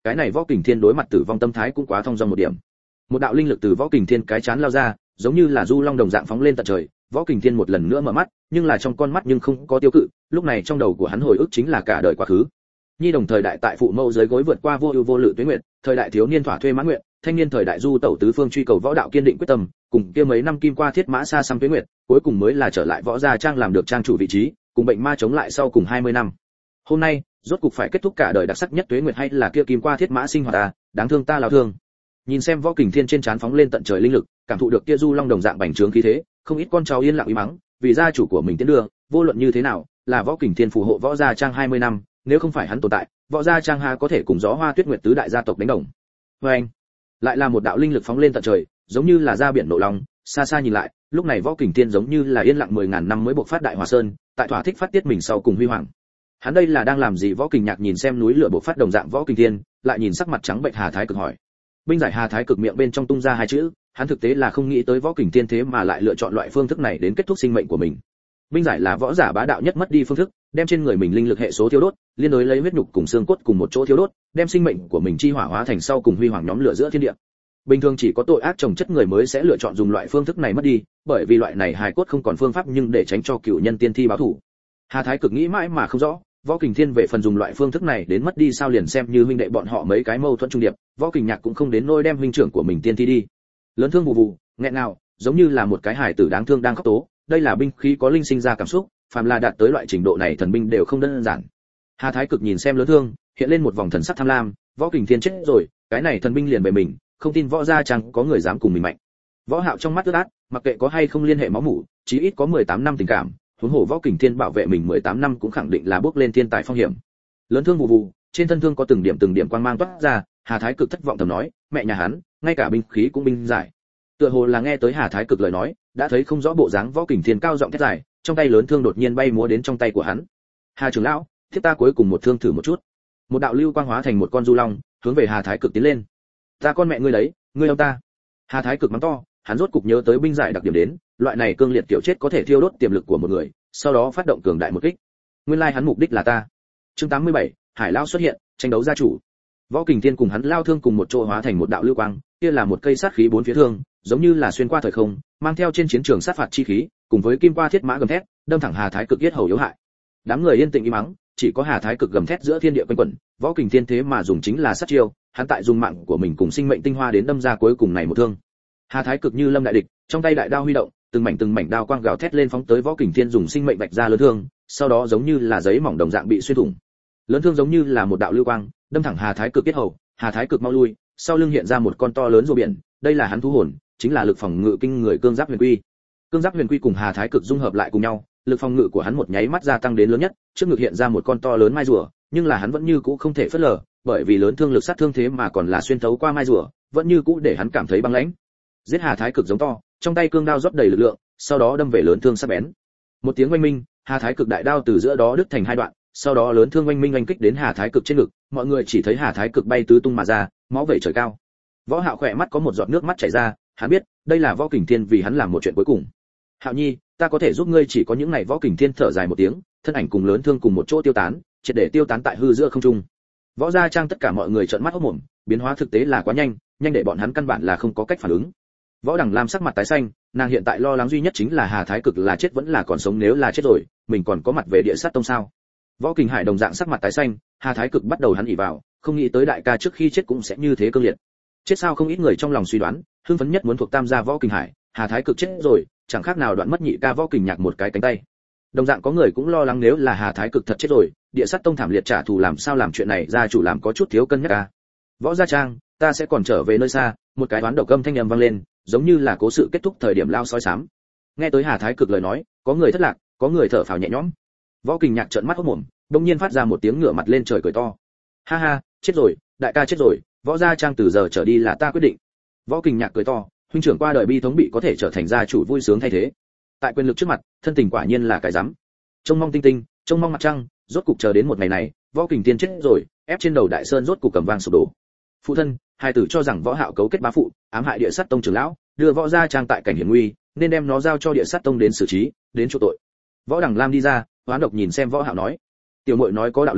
cái này Võ Kình Thiên đối mặt tử vong tâm thái cũng quá thông dong một điểm. Một đạo linh lực từ Võ Kình Thiên cái chán lao ra, giống như là du long đồng dạng phóng lên tận trời. Võ Kình Thiên một lần nữa mở mắt, nhưng là trong con mắt nhưng không có tiêu cự, lúc này trong đầu của hắn hồi ức chính là cả đời quá khứ. Nhi đồng thời đại tại phụ mẫu dưới gối vượt qua vô ưu vô lự tuế nguyện, thời đại thiếu niên thỏa thuê mãn nguyện, thanh niên thời đại du tẩu tứ phương truy cầu võ đạo kiên định quyết tâm, cùng kia mấy năm kim qua thiết mã xa xăm tuế nguyện, cuối cùng mới là trở lại võ gia trang làm được trang chủ vị trí, cùng bệnh ma chống lại sau cùng 20 năm. Hôm nay, rốt cục phải kết thúc cả đời đặc sắc nhất tuế nguyện hay là kia kim qua thiết mã sinh hoạt à, đáng thương ta lão thương. Nhìn xem Võ Kình Thiên trên trán phóng lên tận trời linh lực, cảm thụ được kia du long đồng dạng bành trướng khí thế, không ít con cháu yên lặng uy mắng, vì gia chủ của mình tiến đường, vô luận như thế nào, là Võ Kình Thiên phù hộ võ gia trang 20 năm, nếu không phải hắn tồn tại, võ gia trang ha có thể cùng gió hoa tuyết nguyệt tứ đại gia tộc đánh đồng. Anh, lại là một đạo linh lực phóng lên tận trời, giống như là ra biển nộ long, xa xa nhìn lại, lúc này Võ Kình Thiên giống như là yên lặng 10.000 năm mới bộc phát đại hỏa sơn, tại thỏa thích phát tiết mình sau cùng huy hoàng. Hắn đây là đang làm gì? Võ Kình Nhạc nhìn xem núi lửa bộc phát đồng dạng Võ Kình Thiên, lại nhìn sắc mặt trắng bệch Hà Thái Cực hỏi. Binh giải Hà Thái Cực miệng bên trong tung ra hai chữ, hắn thực tế là không nghĩ tới Võ Kình Thiên thế mà lại lựa chọn loại phương thức này đến kết thúc sinh mệnh của mình. Binh giải là võ giả bá đạo nhất mất đi phương thức, đem trên người mình linh lực hệ số thiêu đốt, liên đối lấy huyết nhục cùng xương cốt cùng một chỗ thiêu đốt, đem sinh mệnh của mình chi hỏa hóa thành sau cùng huy hoàng nhóm lửa giữa thiên địa. Bình thường chỉ có tội ác trồng chất người mới sẽ lựa chọn dùng loại phương thức này mất đi, bởi vì loại này hài cốt không còn phương pháp nhưng để tránh cho cựu nhân tiên thi báo thù. Hà Thái Cực nghĩ mãi mà không rõ, Võ Kình Thiên về phần dùng loại phương thức này đến mất đi sao liền xem như huynh đệ bọn họ mấy cái mâu thuẫn trung điệp, Võ Kình Nhạc cũng không đến nôi đem huynh trưởng của mình tiên thi đi. Lớn thương vù vù, nghẹn ngào, giống như là một cái hài tử đáng thương đang khóc tố, đây là binh khí có linh sinh ra cảm xúc, phàm là đạt tới loại trình độ này thần binh đều không đơn giản. Hà Thái Cực nhìn xem lớn thương, hiện lên một vòng thần sắc tham lam, Võ Kình Thiên chết rồi, cái này thần binh liền về mình, không tin võ gia chẳng có người dám cùng mình mạnh. Võ Hạo trong mắt ướt át, mặc kệ có hay không liên hệ máu mủ, chí ít có 18 năm tình cảm, huống hồ Võ Kình Thiên bảo vệ mình 18 năm cũng khẳng định là bước lên thiên tài phong hiểm. Lớn thương vù vù, trên thân thương có từng điểm quang mang toát ra, Hà Thái Cực thất vọng thầm nói, mẹ nhà hắn, ngay cả binh khí cũng binh giải. Tựa hồ là nghe tới Hà Thái Cực lời nói, đã thấy không rõ bộ dáng Võ Kình Thiên cao giọng thét dài, trong tay lớn thương đột nhiên bay múa đến trong tay của hắn. Hà trưởng lão, thiết ta cuối cùng một thương thử một chút. Một đạo lưu quang hóa thành một con du long, hướng về Hà Thái Cực tiến lên. Ta con mẹ ngươi đấy, ngươi ông ta. Hà Thái Cực mắng to, hắn rốt cục nhớ tới binh giải đặc điểm đến, loại này cương liệt tiểu chết có thể thiêu đốt tiềm lực của một người, sau đó phát động cường đại một kích. Nguyên lai hắn mục đích là ta. Chương 87, Hải Lao xuất hiện, tranh đấu gia chủ. Võ Kình Thiên cùng hắn lao thương cùng một chỗ hóa thành một đạo lưu quang, kia là một cây sát khí bốn phía thương, giống như là xuyên qua thời không, mang theo trên chiến trường sát phạt chi khí, cùng với kim qua thiết mã gầm thét, đâm thẳng Hà Thái Cực yết hầu yếu hại. Đám người yên tĩnh im mắng, chỉ có Hà Thái Cực gầm thét giữa thiên địa quanh quẩn, Võ Kình Thiên thế mà dùng chính là sát chiêu, hắn tại dùng mạng của mình cùng sinh mệnh tinh hoa đến đâm ra cuối cùng này một thương. Hà Thái Cực như lâm đại địch, trong tay đại đao huy động, từng mảnh đao quang gào thét lên phóng tới Võ Kình Thiên dùng sinh mệnh vạch ra lớn thương, sau đó giống như là giấy mỏng đồng dạng bị xuyên thủng. Lớn thương giống như là một đạo lưu quang, đâm thẳng Hà Thái Cực yết hầu, Hà Thái Cực mau lui, sau lưng hiện ra một con to lớn rùa biển, đây là hắn thú hồn, chính là lực phòng ngự kinh người cương giáp huyền quy. Cương giáp huyền quy cùng Hà Thái Cực dung hợp lại cùng nhau, lực phòng ngự của hắn một nháy mắt gia tăng đến lớn nhất, trước ngực hiện ra một con to lớn mai rùa, nhưng là hắn vẫn như cũ không thể phớt lờ, bởi vì lớn thương lực sát thương thế mà còn là xuyên thấu qua mai rùa, vẫn như cũ để hắn cảm thấy băng lãnh. Giết Hà Thái Cực giống to, trong tay cương đao rót đầy lực lượng, sau đó đâm về lớn thương sắc bén. Một tiếng oanh minh, Hà Thái Cực đại đao từ giữa đó đứt thành hai đoạn, sau đó lớn thương oanh minh oanh kích đến Hà Thái Cực trên ngực, mọi người chỉ thấy Hà Thái Cực bay tứ tung mà ra, máu vẩy trời cao. Võ Hạo khỏe mắt có một giọt nước mắt chảy ra, hắn biết, đây là Võ Kình Thiên vì hắn làm một chuyện cuối cùng. Hạo Nhi, ta có thể giúp ngươi, chỉ có những này. Võ Kình Thiên thở dài một tiếng, thân ảnh cùng lớn thương cùng một chỗ tiêu tán, triệt để tiêu tán tại hư giữa không trung. Võ gia trang tất cả mọi người trợn mắt hốt mồm, biến hóa thực tế là quá nhanh, nhanh để bọn hắn căn bản là không có cách phản ứng. Võ Đằng Lam sắc mặt tái xanh, nàng hiện tại lo lắng duy nhất chính là Hà Thái Cực là chết vẫn là còn sống, nếu là chết rồi, mình còn có mặt về Địa Sát Tông sao? Võ Kình Hải đồng dạng sắc mặt tái xanh, Hà Thái Cực bắt đầu hắn ỉ vào, không nghĩ tới đại ca trước khi chết cũng sẽ như thế cương liệt. Chết sao? Không ít người trong lòng suy đoán, hưng phấn nhất muốn thuộc tam gia Võ Kình Hải, Hà Thái Cực chết rồi, chẳng khác nào đoạn mất nhị ca Võ Kình Nhạc một cái cánh tay. Đồng dạng có người cũng lo lắng nếu là Hà Thái Cực thật chết rồi, Địa Sát Tông thảm liệt trả thù làm sao làm chuyện này, gia chủ làm có chút thiếu cân nhắc à. Võ gia trang, ta sẽ còn trở về nơi xa, một cái đoán độc âm thanh âm vang lên, giống như là cố sự kết thúc thời điểm lao sói sám. Nghe tới Hà Thái Cực lời nói, có người thất lạc, có người thở phào nhẹ nhõm. Võ Kình Nhạc trợn mắt hốt mồm, đột nhiên phát ra một tiếng ngửa mặt lên trời cười to. Ha ha, chết rồi, đại ca chết rồi, Võ gia trang từ giờ trở đi là ta quyết định. Võ Kình Nhạc cười to, huynh trưởng qua đời bi thống bị có thể trở thành gia chủ vui sướng thay thế. Tại quyền lực trước mặt, thân tình quả nhiên là cái rắm. Trông mong tinh tinh, trông mong mặt trăng, rốt cục chờ đến một ngày này, Võ Kình Thiên chết rồi, ép trên đầu đại sơn rốt cục cầm vang sụp đổ. Phụ thân, hai tử cho rằng Võ Hạo cấu kết bá phụ, ám hại Địa Sát Tông trưởng lão, đưa Võ gia trang tại cảnh hiểm nguy, nên đem nó giao cho Địa Sát Tông đến xử trí, đến chỗ tội. Võ Đằng Lam đi ra, hoán độc nhìn xem Võ Hạo nói, tiểu muội nói có đạo lý,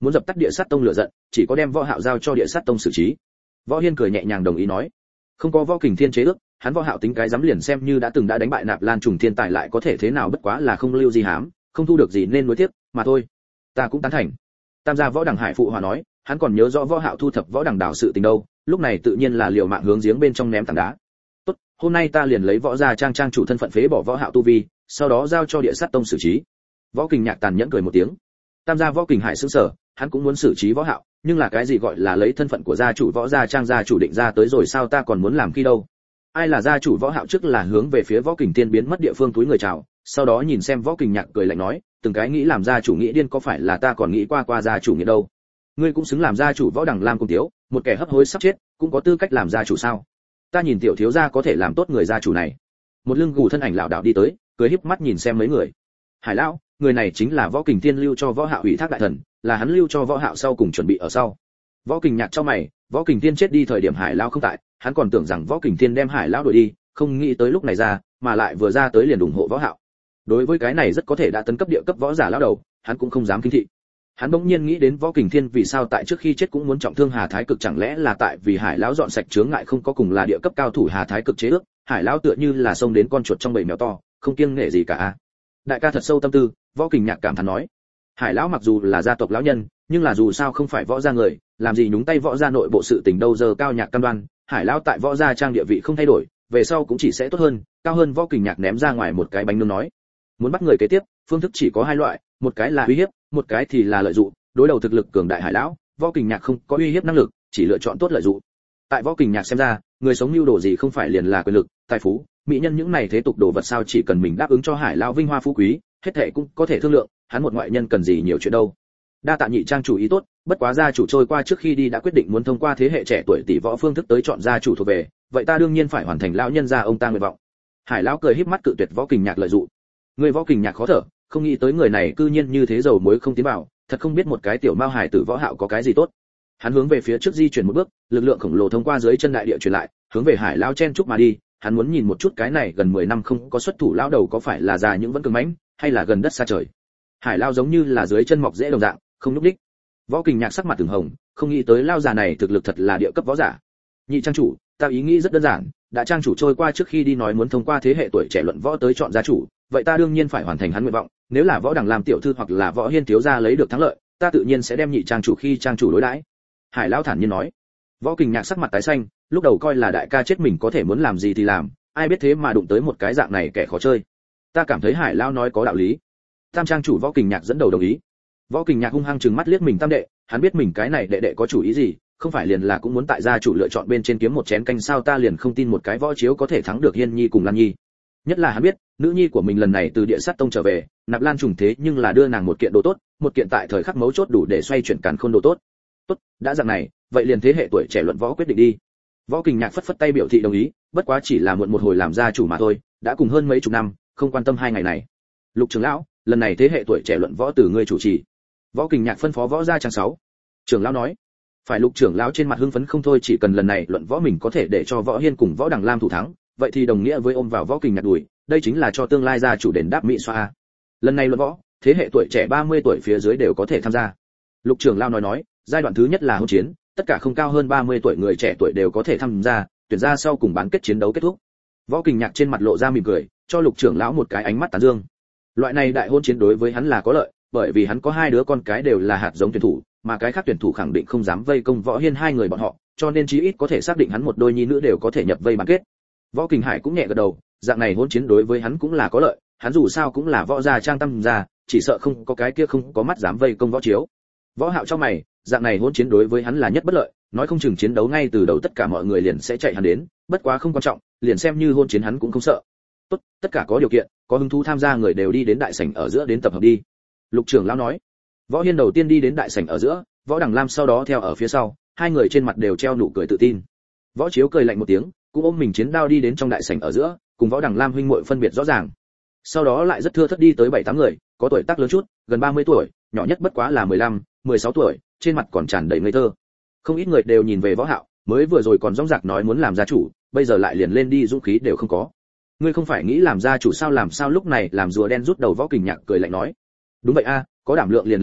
muốn dập tắt Địa Sát Tông lửa giận, chỉ có đem Võ Hạo giao cho Địa Sát Tông xử trí. Võ Hiên cười nhẹ nhàng đồng ý nói, không có Võ Kình Thiên chế ước, hắn Võ Hạo tính cái dám liền xem như đã từng đã đánh bại Nạp Lan Trùng Thiên tài lại có thể thế nào, bất quá là không lưu gì hám, không thu được gì nên nuối tiếc, mà thôi. Ta cũng tán thành. Tam gia Võ Đằng Hải phụ hòa nói, hắn còn nhớ rõ Võ Hạo thu thập Võ Đằng đảo sự tình đâu, lúc này tự nhiên là liều mạng hướng giếng bên trong ném tảng đá. Tốt, hôm nay ta liền lấy Võ gia trang chủ thân phận phế bỏ Võ Hạo tu vi, sau đó giao cho Địa Sát Tông xử trí. Võ Kình Nhạc tàn nhẫn cười một tiếng. Tam gia Võ Kình Hải sững sờ, hắn cũng muốn xử trí Võ Hạo, nhưng là cái gì gọi là lấy thân phận của gia chủ Võ gia trang gia chủ định ra tới rồi sao, ta còn muốn làm khi đâu. Ai là gia chủ Võ Hạo trước là hướng về phía Võ Kình Tiên biến mất địa phương túi người chào, sau đó nhìn xem Võ Kình Nhạc cười lạnh nói, từng cái nghĩ làm gia chủ nghĩ điên, có phải là ta còn nghĩ qua gia chủ nghĩa đâu. Ngươi cũng xứng làm gia chủ Võ Đằng Lam Cung Tiếu, một kẻ hấp hối sắp chết, cũng có tư cách làm gia chủ sao? Ta nhìn tiểu thiếu gia có thể làm tốt người gia chủ này. Một lưng gù thân ảnh lão đạo đi tới, cười híp mắt nhìn xem mấy người. Hải lão, người này chính là Võ Kình Tiên lưu cho Võ Hạo ủy thác đại thần, là hắn lưu cho Võ Hạo sau cùng chuẩn bị ở sau. Võ Kình Nhạc cho mày, Võ Kình Tiên chết đi thời điểm Hải lão không tại, hắn còn tưởng rằng Võ Kình Tiên đem Hải lão đuổi đi, không nghĩ tới lúc này ra, mà lại vừa ra tới liền ủng hộ Võ Hạo. Đối với cái này rất có thể đã tấn cấp địa cấp võ giả lão đầu, hắn cũng không dám kinh thị. Hắn bỗng nhiên nghĩ đến Võ Kình Thiên vì sao tại trước khi chết cũng muốn trọng thương Hà Thái Cực, chẳng lẽ là tại vì Hải lão dọn sạch chướng ngại không có cùng là địa cấp cao thủ Hà Thái Cực chế ước, Hải lão tựa như là xông đến con chuột trong bầy mèo to, không kiêng nể gì cả. Đại ca thật sâu tâm tư, Võ Kình Nhạc cảm thán nói. Hải lão mặc dù là gia tộc lão nhân, nhưng là dù sao không phải võ gia người, làm gì nhúng tay võ gia nội bộ sự tình đâu. Giờ Cao Nhạc cam đoan, Hải lão tại võ gia trang địa vị không thay đổi, về sau cũng chỉ sẽ tốt hơn, cao hơn. Võ Kình Nhạc ném ra ngoài một cái bánh nướng nói, muốn bắt người kế tiếp, phương thức chỉ có hai loại, một cái là uy hiếp, một cái thì là lợi dụng. Đối đầu thực lực cường đại Hải lão, Võ Kình Nhạc không có uy hiếp năng lực, chỉ lựa chọn tốt lợi dụng. Tại Võ Kình Nhạc xem ra, người sống mưu đồ gì không phải liền là quyền lực, tài phú, mỹ nhân những này thế tục đồ vật sao, chỉ cần mình đáp ứng cho Hải lão vinh hoa phú quý, hết thảy cũng có thể thương lượng, hắn một ngoại nhân cần gì nhiều chuyện đâu. Đa tạ nhị trang chủ ý tốt, bất quá gia chủ trôi qua trước khi đi đã quyết định muốn thông qua thế hệ trẻ tuổi tỷ võ phương thức tới chọn gia chủ thuộc về, vậy ta đương nhiên phải hoàn thành lão nhân gia ông ta nguyện vọng. Hải lão cười híp mắt cự tuyệt Võ Kình Nhạc lợi dụng. Người Võ Kình Nhạc khó thở, không nghĩ tới người này cư nhiên như thế dầu muối không tiến vào, thật không biết một cái tiểu mao hải tử Võ Hạo có cái gì tốt. Hắn hướng về phía trước di chuyển một bước, lực lượng khổng lồ thông qua dưới chân đại địa truyền lại, hướng về Hải lão chen chúc mà đi. Hắn muốn nhìn một chút cái này gần 10 năm không có xuất thủ lão đầu có phải là già những vẫn cường mãnh, hay là gần đất xa trời. Hải lão giống như là dưới chân mọc rễ đồng dạng, không lúc đích. Võ Kình Nhạc sắc mặt từng hồng, không nghĩ tới lão già này thực lực thật là địa cấp võ giả. Nhị trang chủ, ta ý nghĩ rất đơn giản, đã trang chủ trôi qua trước khi đi nói muốn thông qua thế hệ tuổi trẻ luận võ tới chọn gia chủ, vậy ta đương nhiên phải hoàn thành hắn nguyện vọng. Nếu là Võ Đằng làm tiểu thư hoặc là Võ Hiên thiếu gia lấy được thắng lợi, ta tự nhiên sẽ đem nhị trang chủ khi trang chủ đối đãi. Hải lão thản nhiên nói. Võ Kình Nhạc sắc mặt tái xanh, lúc đầu coi là đại ca chết mình có thể muốn làm gì thì làm, ai biết thế mà đụng tới một cái dạng này kẻ khó chơi. Ta cảm thấy Hải lão nói có đạo lý. Tam trang chủ Võ Kình Nhạc dẫn đầu đồng ý. Võ Kình Nhạc hung hăng trừng mắt liếc mình tam đệ, hắn biết mình cái này đệ đệ có chủ ý gì, không phải liền là cũng muốn tại gia chủ lựa chọn bên trên kiếm một chén canh sao, ta liền không tin một cái võ chiếu có thể thắng được Hiên Nhi cùng Lan Nhi. Nhất là hắn biết, nữ nhi của mình lần này từ Địa Sát Tông trở về, Nạp Lan Trùng thế nhưng là đưa nàng một kiện đồ tốt, một kiện tại thời khắc mấu chốt đủ để xoay chuyển càn khôn đồ tốt. Tốt, đã dạng này, vậy liền thế hệ tuổi trẻ luận võ quyết định đi. Võ Kình Nhạc phất phất tay biểu thị đồng ý, bất quá chỉ là muộn một hồi làm gia chủ mà thôi, đã cùng hơn mấy chục năm, không quan tâm hai ngày này. Lục trưởng lão, lần này thế hệ tuổi trẻ luận võ từ ngươi chủ trì. Võ Kình Nhạc phân phó Võ gia trang 6. Trưởng lão nói. Phải. Lục trưởng lão trên mặt hưng phấn không thôi, chỉ cần lần này luận võ mình có thể để cho Võ Hiên cùng Võ Đằng Lam thủ thắng, vậy thì đồng nghĩa với ôm vào Võ Kình Nhạc đùi, đây chính là cho tương lai gia chủ đền đáp mỹ xoa. Lần này luận võ, thế hệ tuổi trẻ 30 tuổi phía dưới đều có thể tham gia. Lục trưởng lão nói, giai đoạn thứ nhất là hôn chiến, tất cả không cao hơn 30 tuổi người trẻ tuổi đều có thể tham gia, tuyển ra sau cùng bán kết chiến đấu kết thúc. Võ Kình Nhạc trên mặt lộ ra mỉm cười, cho Lục trưởng lão một cái ánh mắt tán dương. Loại này đại hôn chiến đối với hắn là có lợi, bởi vì hắn có hai đứa con cái đều là hạt giống tuyển thủ, mà cái khác tuyển thủ khẳng định không dám vây công Võ Hiên hai người bọn họ, cho nên chí ít có thể xác định hắn một đôi nhi nữ đều có thể nhập vây bán kết. Võ Kình Hải cũng nhẹ gật đầu, dạng này hôn chiến đối với hắn cũng là có lợi, hắn dù sao cũng là võ gia trang tam gia, chỉ sợ không có cái kia không có mắt dám vây công Võ Chiếu. Võ Hạo cho mày, dạng này hôn chiến đối với hắn là nhất bất lợi, nói không chừng chiến đấu ngay từ đầu tất cả mọi người liền sẽ chạy hắn đến, bất quá không quan trọng, liền xem như hôn chiến hắn cũng không sợ. Tốt, tất cả có điều kiện, có hứng thú tham gia người đều đi đến đại sảnh ở giữa đến tập hợp đi. Lục trưởng lão nói. Võ Hiên đầu tiên đi đến đại sảnh ở giữa, Võ Đằng Lam sau đó theo ở phía sau, hai người trên mặt đều treo nụ cười tự tin. Võ Chiếu cười lạnh một tiếng, cũng ôm mình chiến đao đi đến trong đại sảnh ở giữa, cùng Võ Đằng Lam huynh muội phân biệt rõ ràng. Sau đó lại rất thưa thớt đi tới 7-8 người, có tuổi tác lớn chút, gần 30 tuổi, nhỏ nhất bất quá là 15, 16 tuổi, trên mặt còn tràn đầy ngây thơ. Không ít người đều nhìn về Võ Hạo, mới vừa rồi còn rõng rạc nói muốn làm gia chủ, bây giờ lại liền lên đi dũng khí đều không có. Ngươi không phải nghĩ làm gia chủ sao, làm sao lúc này làm rùa đen rút đầu? Võ Kình Nhạc cười lạnh nói. Đúng vậy a, có đảm lượng liền lên đến,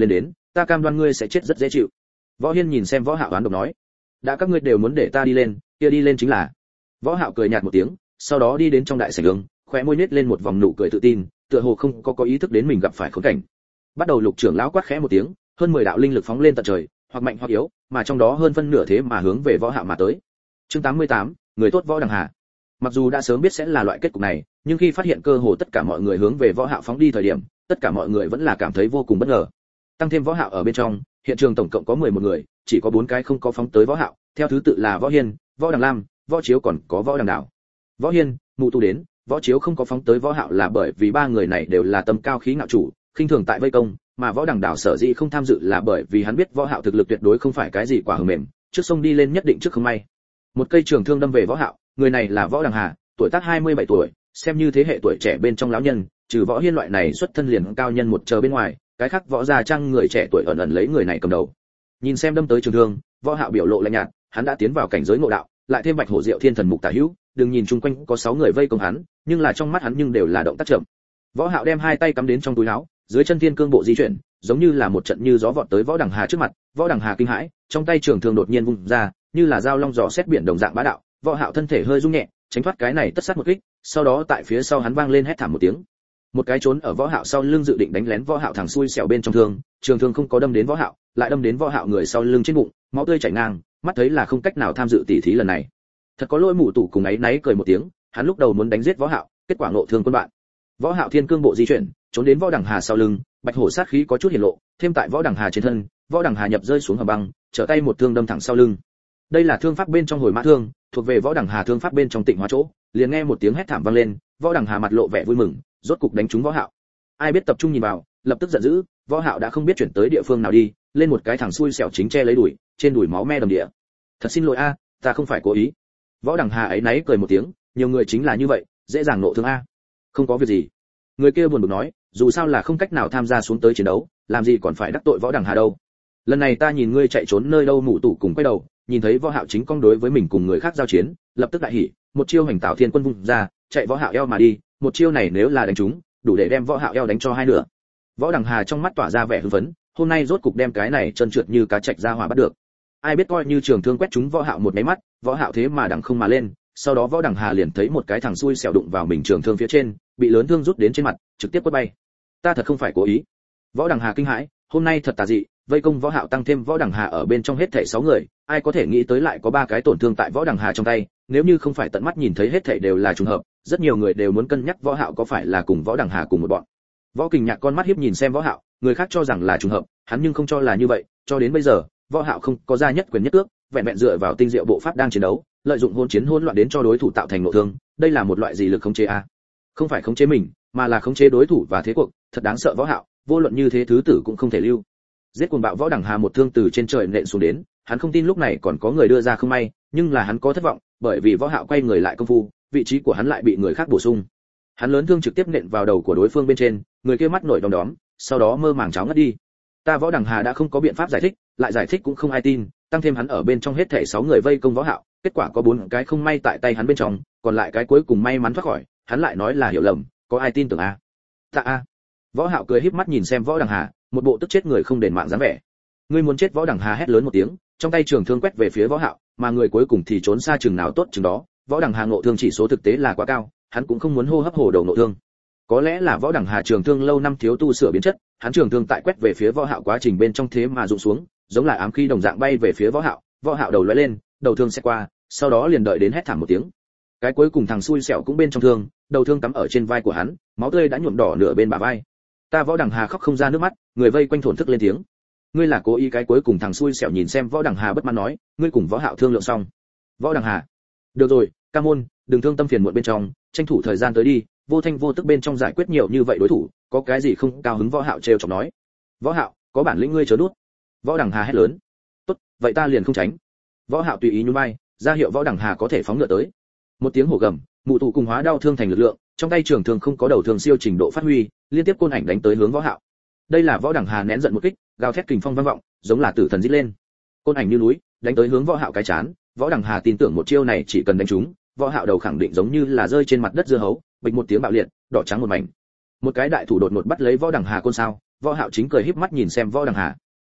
ta cam đoan ngươi sẽ chết rất dễ chịu. Võ Hiên nhìn xem Võ Hạo oán độc nói, đã các ngươi đều muốn để ta đi lên, kia đi lên chính là. Võ Hạo cười nhạt một tiếng, sau đó đi đến trong đại sảnh đường, khóe môi nhếch lên một vòng nụ cười tự tin, tựa hồ không có ý thức đến mình gặp phải khốn cảnh. Bắt đầu Lục trưởng lão quát khẽ một tiếng, hơn 10 đạo linh lực phóng lên tận trời, hoặc mạnh hoặc yếu, mà trong đó hơn phân nửa thế mà hướng về Võ Hạo mà tới. Chương 88, người tốt Võ Đằng Hà. Mặc dù đã sớm biết sẽ là loại kết cục này, nhưng khi phát hiện cơ hồ tất cả mọi người hướng về Võ Hạo phóng đi thời điểm, tất cả mọi người vẫn là cảm thấy vô cùng bất ngờ. Tăng thêm Võ Hạo ở bên trong, hiện trường tổng cộng có 11 người, chỉ có 4 cái không có phóng tới Võ Hạo, theo thứ tự là Võ Hiên, Võ Đằng Lam, Võ Chiếu còn có Võ Đằng Đảo. Võ Hiên, Mụ Tu đến, Võ Chiếu không có phóng tới Võ Hạo là bởi vì ba người này đều là tâm cao khí ngạo chủ, khinh thường tại vây công, mà Võ Đằng Đảo sở dĩ không tham dự là bởi vì hắn biết Võ Hạo thực lực tuyệt đối không phải cái gì quả hờ mềm, trước sông đi lên nhất định trước không may. Một cây trường thương đâm về Võ Hạo, người này là Võ Đằng Hà, tuổi tác 27 tuổi, xem như thế hệ tuổi trẻ bên trong lão nhân, trừ Võ Hiên loại này xuất thân liền cao nhân một chờ bên ngoài, cái khác võ gia trang người trẻ tuổi ẩn ẩn lấy người này cầm đầu. Nhìn xem đâm tới trường thương, Võ Hạo biểu lộ lạnh nhạt, hắn đã tiến vào cảnh giới ngộ đạo, lại thêm Bạch Hổ Diệu Thiên Thần Mục tả hữu, đừng nhìn chung quanh có 6 người vây công hắn, nhưng là trong mắt hắn nhưng đều là động tác chậm. Võ Hạo đem hai tay cắm đến trong túi áo, dưới chân thiên cương bộ di chuyển, giống như là một trận như gió vọt tới Võ Đằng Hà trước mặt. Võ Đằng Hà kinh hãi, trong tay trường thương đột nhiên vung ra, như là dao long gió xét biển đồng dạng bá đạo. Võ Hạo thân thể hơi rung nhẹ, tránh thoát cái này tất sát một kích, sau đó tại phía sau hắn vang lên hét thảm một tiếng. Một cái trốn ở Võ Hạo sau lưng dự định đánh lén Võ Hạo thẳng xui xẻo bên trong thương, trường thương không có đâm đến Võ Hạo, lại đâm đến Võ Hạo người sau lưng trên bụng, máu tươi chảy ngang, mắt thấy là không cách nào tham dự tỉ thí lần này. Thật có lỗi Mụ Tụ cùng ấy náy cười một tiếng, hắn lúc đầu muốn đánh giết Võ Hạo, kết quả ngộ thương quân bạn. Võ Hạo thiên cương bộ di chuyển, trốn đến Võ Đằng Hà sau lưng, Bạch Hổ sát khí có chút hiển lộ, thêm tại Võ Đằng Hà trên thân, Võ Đằng Hà nhập rơi xuống hầm băng, trở tay một thương đâm thẳng sau lưng. Đây là thương pháp bên trong hồi mã thương, thuộc về Võ Đằng Hà thương pháp bên trong Tịnh Hóa chỗ, liền nghe một tiếng hét thảm vang lên, Võ Đằng Hà mặt lộ vẻ vui mừng, rốt cục đánh trúng Võ Hạo. Ai biết tập trung nhìn vào, lập tức giận dữ, Võ Hạo đã không biết chuyển tới địa phương nào đi, lên một cái thẳng xui xẻo chính che lấy đùi, trên đùi máu me đầm địa. Thật xin lỗi a, ta không phải cố ý. Võ Đằng Hà ấy náy cười một tiếng, nhiều người chính là như vậy, dễ dàng nộ thương a. Không có việc gì. Người kia buồn bực nói, dù sao là không cách nào tham gia xuống tới chiến đấu, làm gì còn phải đắc tội Võ Đằng Hà đâu. Lần này ta nhìn ngươi chạy trốn nơi đâu Mụ Tụ cùng quay đầu, nhìn thấy Võ Hạo chính công đối với mình cùng người khác giao chiến, lập tức đại hỉ, một chiêu hành tạo thiên quân vung ra, chạy Võ Hạo eo mà đi, một chiêu này nếu là đánh trúng, đủ để đem Võ Hạo eo đánh cho hai nửa. Võ Đằng Hà trong mắt tỏa ra vẻ hưng phấn, hôm nay rốt cục đem cái này trơn trượt như cá trạch ra hỏa bắt được. Ai biết coi như trường thương quét trúng Võ Hạo một cái mắt, Võ Hạo thế mà đằng không mà lên, sau đó Võ Đằng Hà liền thấy một cái thằng xui xẻo đụng vào mình trường thương phía trên, bị lớn thương rút đến trên mặt, trực tiếp quất bay. Ta thật không phải cố ý. Võ Đằng Hà kinh hãi, hôm nay thật tà dị, vây công Võ Hạo tăng thêm Võ Đằng Hà ở bên trong hết thảy 6 người, ai có thể nghĩ tới lại có 3 cái tổn thương tại Võ Đằng Hà trong tay, nếu như không phải tận mắt nhìn thấy hết thảy đều là trùng hợp, rất nhiều người đều muốn cân nhắc Võ Hạo có phải là cùng Võ Đằng Hà cùng một bọn. Võ Kình Nhạc con mắt hiếp nhìn xem Võ Hạo, người khác cho rằng là trùng hợp, hắn nhưng không cho là như vậy, cho đến bây giờ, Võ Hạo không có ra nhất quyền nhất cước, vẹn vẹn dựa vào tinh diệu bộ pháp đang chiến đấu, lợi dụng hỗn chiến hỗn loạn đến cho đối thủ tạo thành nội thương, đây là một loại gì lực khống chế a? Không phải khống chế mình, mà là khống chế đối thủ và thế cuộc, thật đáng sợ Võ Hạo, vô luận như thế thứ tử cũng không thể lưu. Giết cuồng bạo Võ Đằng Hà một thương từ trên trời nện xuống đến, hắn không tin lúc này còn có người đưa ra không may, nhưng là hắn có thất vọng, bởi vì Võ Hạo quay người lại công phu, vị trí của hắn lại bị người khác bổ sung. Hắn lớn thương trực tiếp nện vào đầu của đối phương bên trên, người kia mắt nổi đom đóm, sau đó mơ màng cháo ngất đi. Ta Võ Đằng Hà đã không có biện pháp giải thích, lại giải thích cũng không ai tin, tăng thêm hắn ở bên trong hết thảy 6 người vây công Võ Hạo, kết quả có 4 cái không may tại tay hắn bên trong, còn lại cái cuối cùng may mắn thoát khỏi, hắn lại nói là hiểu lầm, có ai tin tưởng a? Tạ a. Võ Hạo cười híp mắt nhìn xem Võ Đằng Hà, một bộ tức chết người không đền mạng dáng vẻ. Ngươi muốn chết? Võ Đằng Hà hét lớn một tiếng, trong tay trường thương quét về phía Võ Hạo, mà người cuối cùng thì trốn xa chừng nào tốt chừng đó. Võ Đằng Hà ngộ thương chỉ số thực tế là quá cao, hắn cũng không muốn hô hấp hồ đầu ngộ thương. Có lẽ là Võ Đằng Hà trường thương lâu năm thiếu tu sửa biến chất, hắn trường thương tại quét về phía Võ Hạo quá trình bên trong thế mà rụng xuống, giống là ám khí đồng dạng bay về phía Võ Hạo. Võ Hạo đầu lóe lên, đầu thương sẽ qua, sau đó liền đợi đến hét thảm một tiếng. Cái cuối cùng thằng xui xẻo cũng bên trong thương, đầu thương cắm ở trên vai của hắn, máu tươi đã nhuộm đỏ nửa bên bả vai. Ta Võ Đằng Hà khóc không ra nước mắt, người vây quanh thổn thức lên tiếng. Ngươi là cố ý? Cái cuối cùng thằng xui xẻo nhìn xem Võ Đằng Hà bất mãn nói, ngươi cùng Võ Hạo thương lượng xong. Võ Đằng Hà, được rồi, ca môn, đừng thương tâm phiền muộn bên trong, tranh thủ thời gian tới đi, vô thanh vô tức bên trong giải quyết nhiều như vậy đối thủ, có cái gì không cao hứng? Võ Hạo trêu chọc nói. Võ Hạo, có bản lĩnh ngươi chớ nuốt. Võ Đằng Hà hét lớn. Tốt, vậy ta liền không tránh. Võ Hạo tùy ý nhún vai, ra hiệu Võ Đằng Hà có thể phóng ngựa tới. Một tiếng hổ gầm, Mụ Tụ cùng hóa đao thương thành lực lượng, trong tay trường thương không có đầu thương siêu trình độ phát huy, liên tiếp côn ảnh đánh tới hướng Võ Hạo. Đây là Võ Đằng Hà nén giận một kích, gào thét kình phong vang vọng, giống là tử thần rít lên. Côn ảnh như núi, đánh tới hướng Võ Hạo cái chán, Võ Đằng Hà tin tưởng một chiêu này chỉ cần đánh trúng, Võ Hạo đầu khẳng định giống như là rơi trên mặt đất dưa hấu, bịch một tiếng bạo liệt, đỏ trắng một mảnh. Một cái đại thủ đột ngột bắt lấy Võ Đằng Hà côn sao, Võ Hạo chính cười híp mắt nhìn xem Võ Đằng Hà.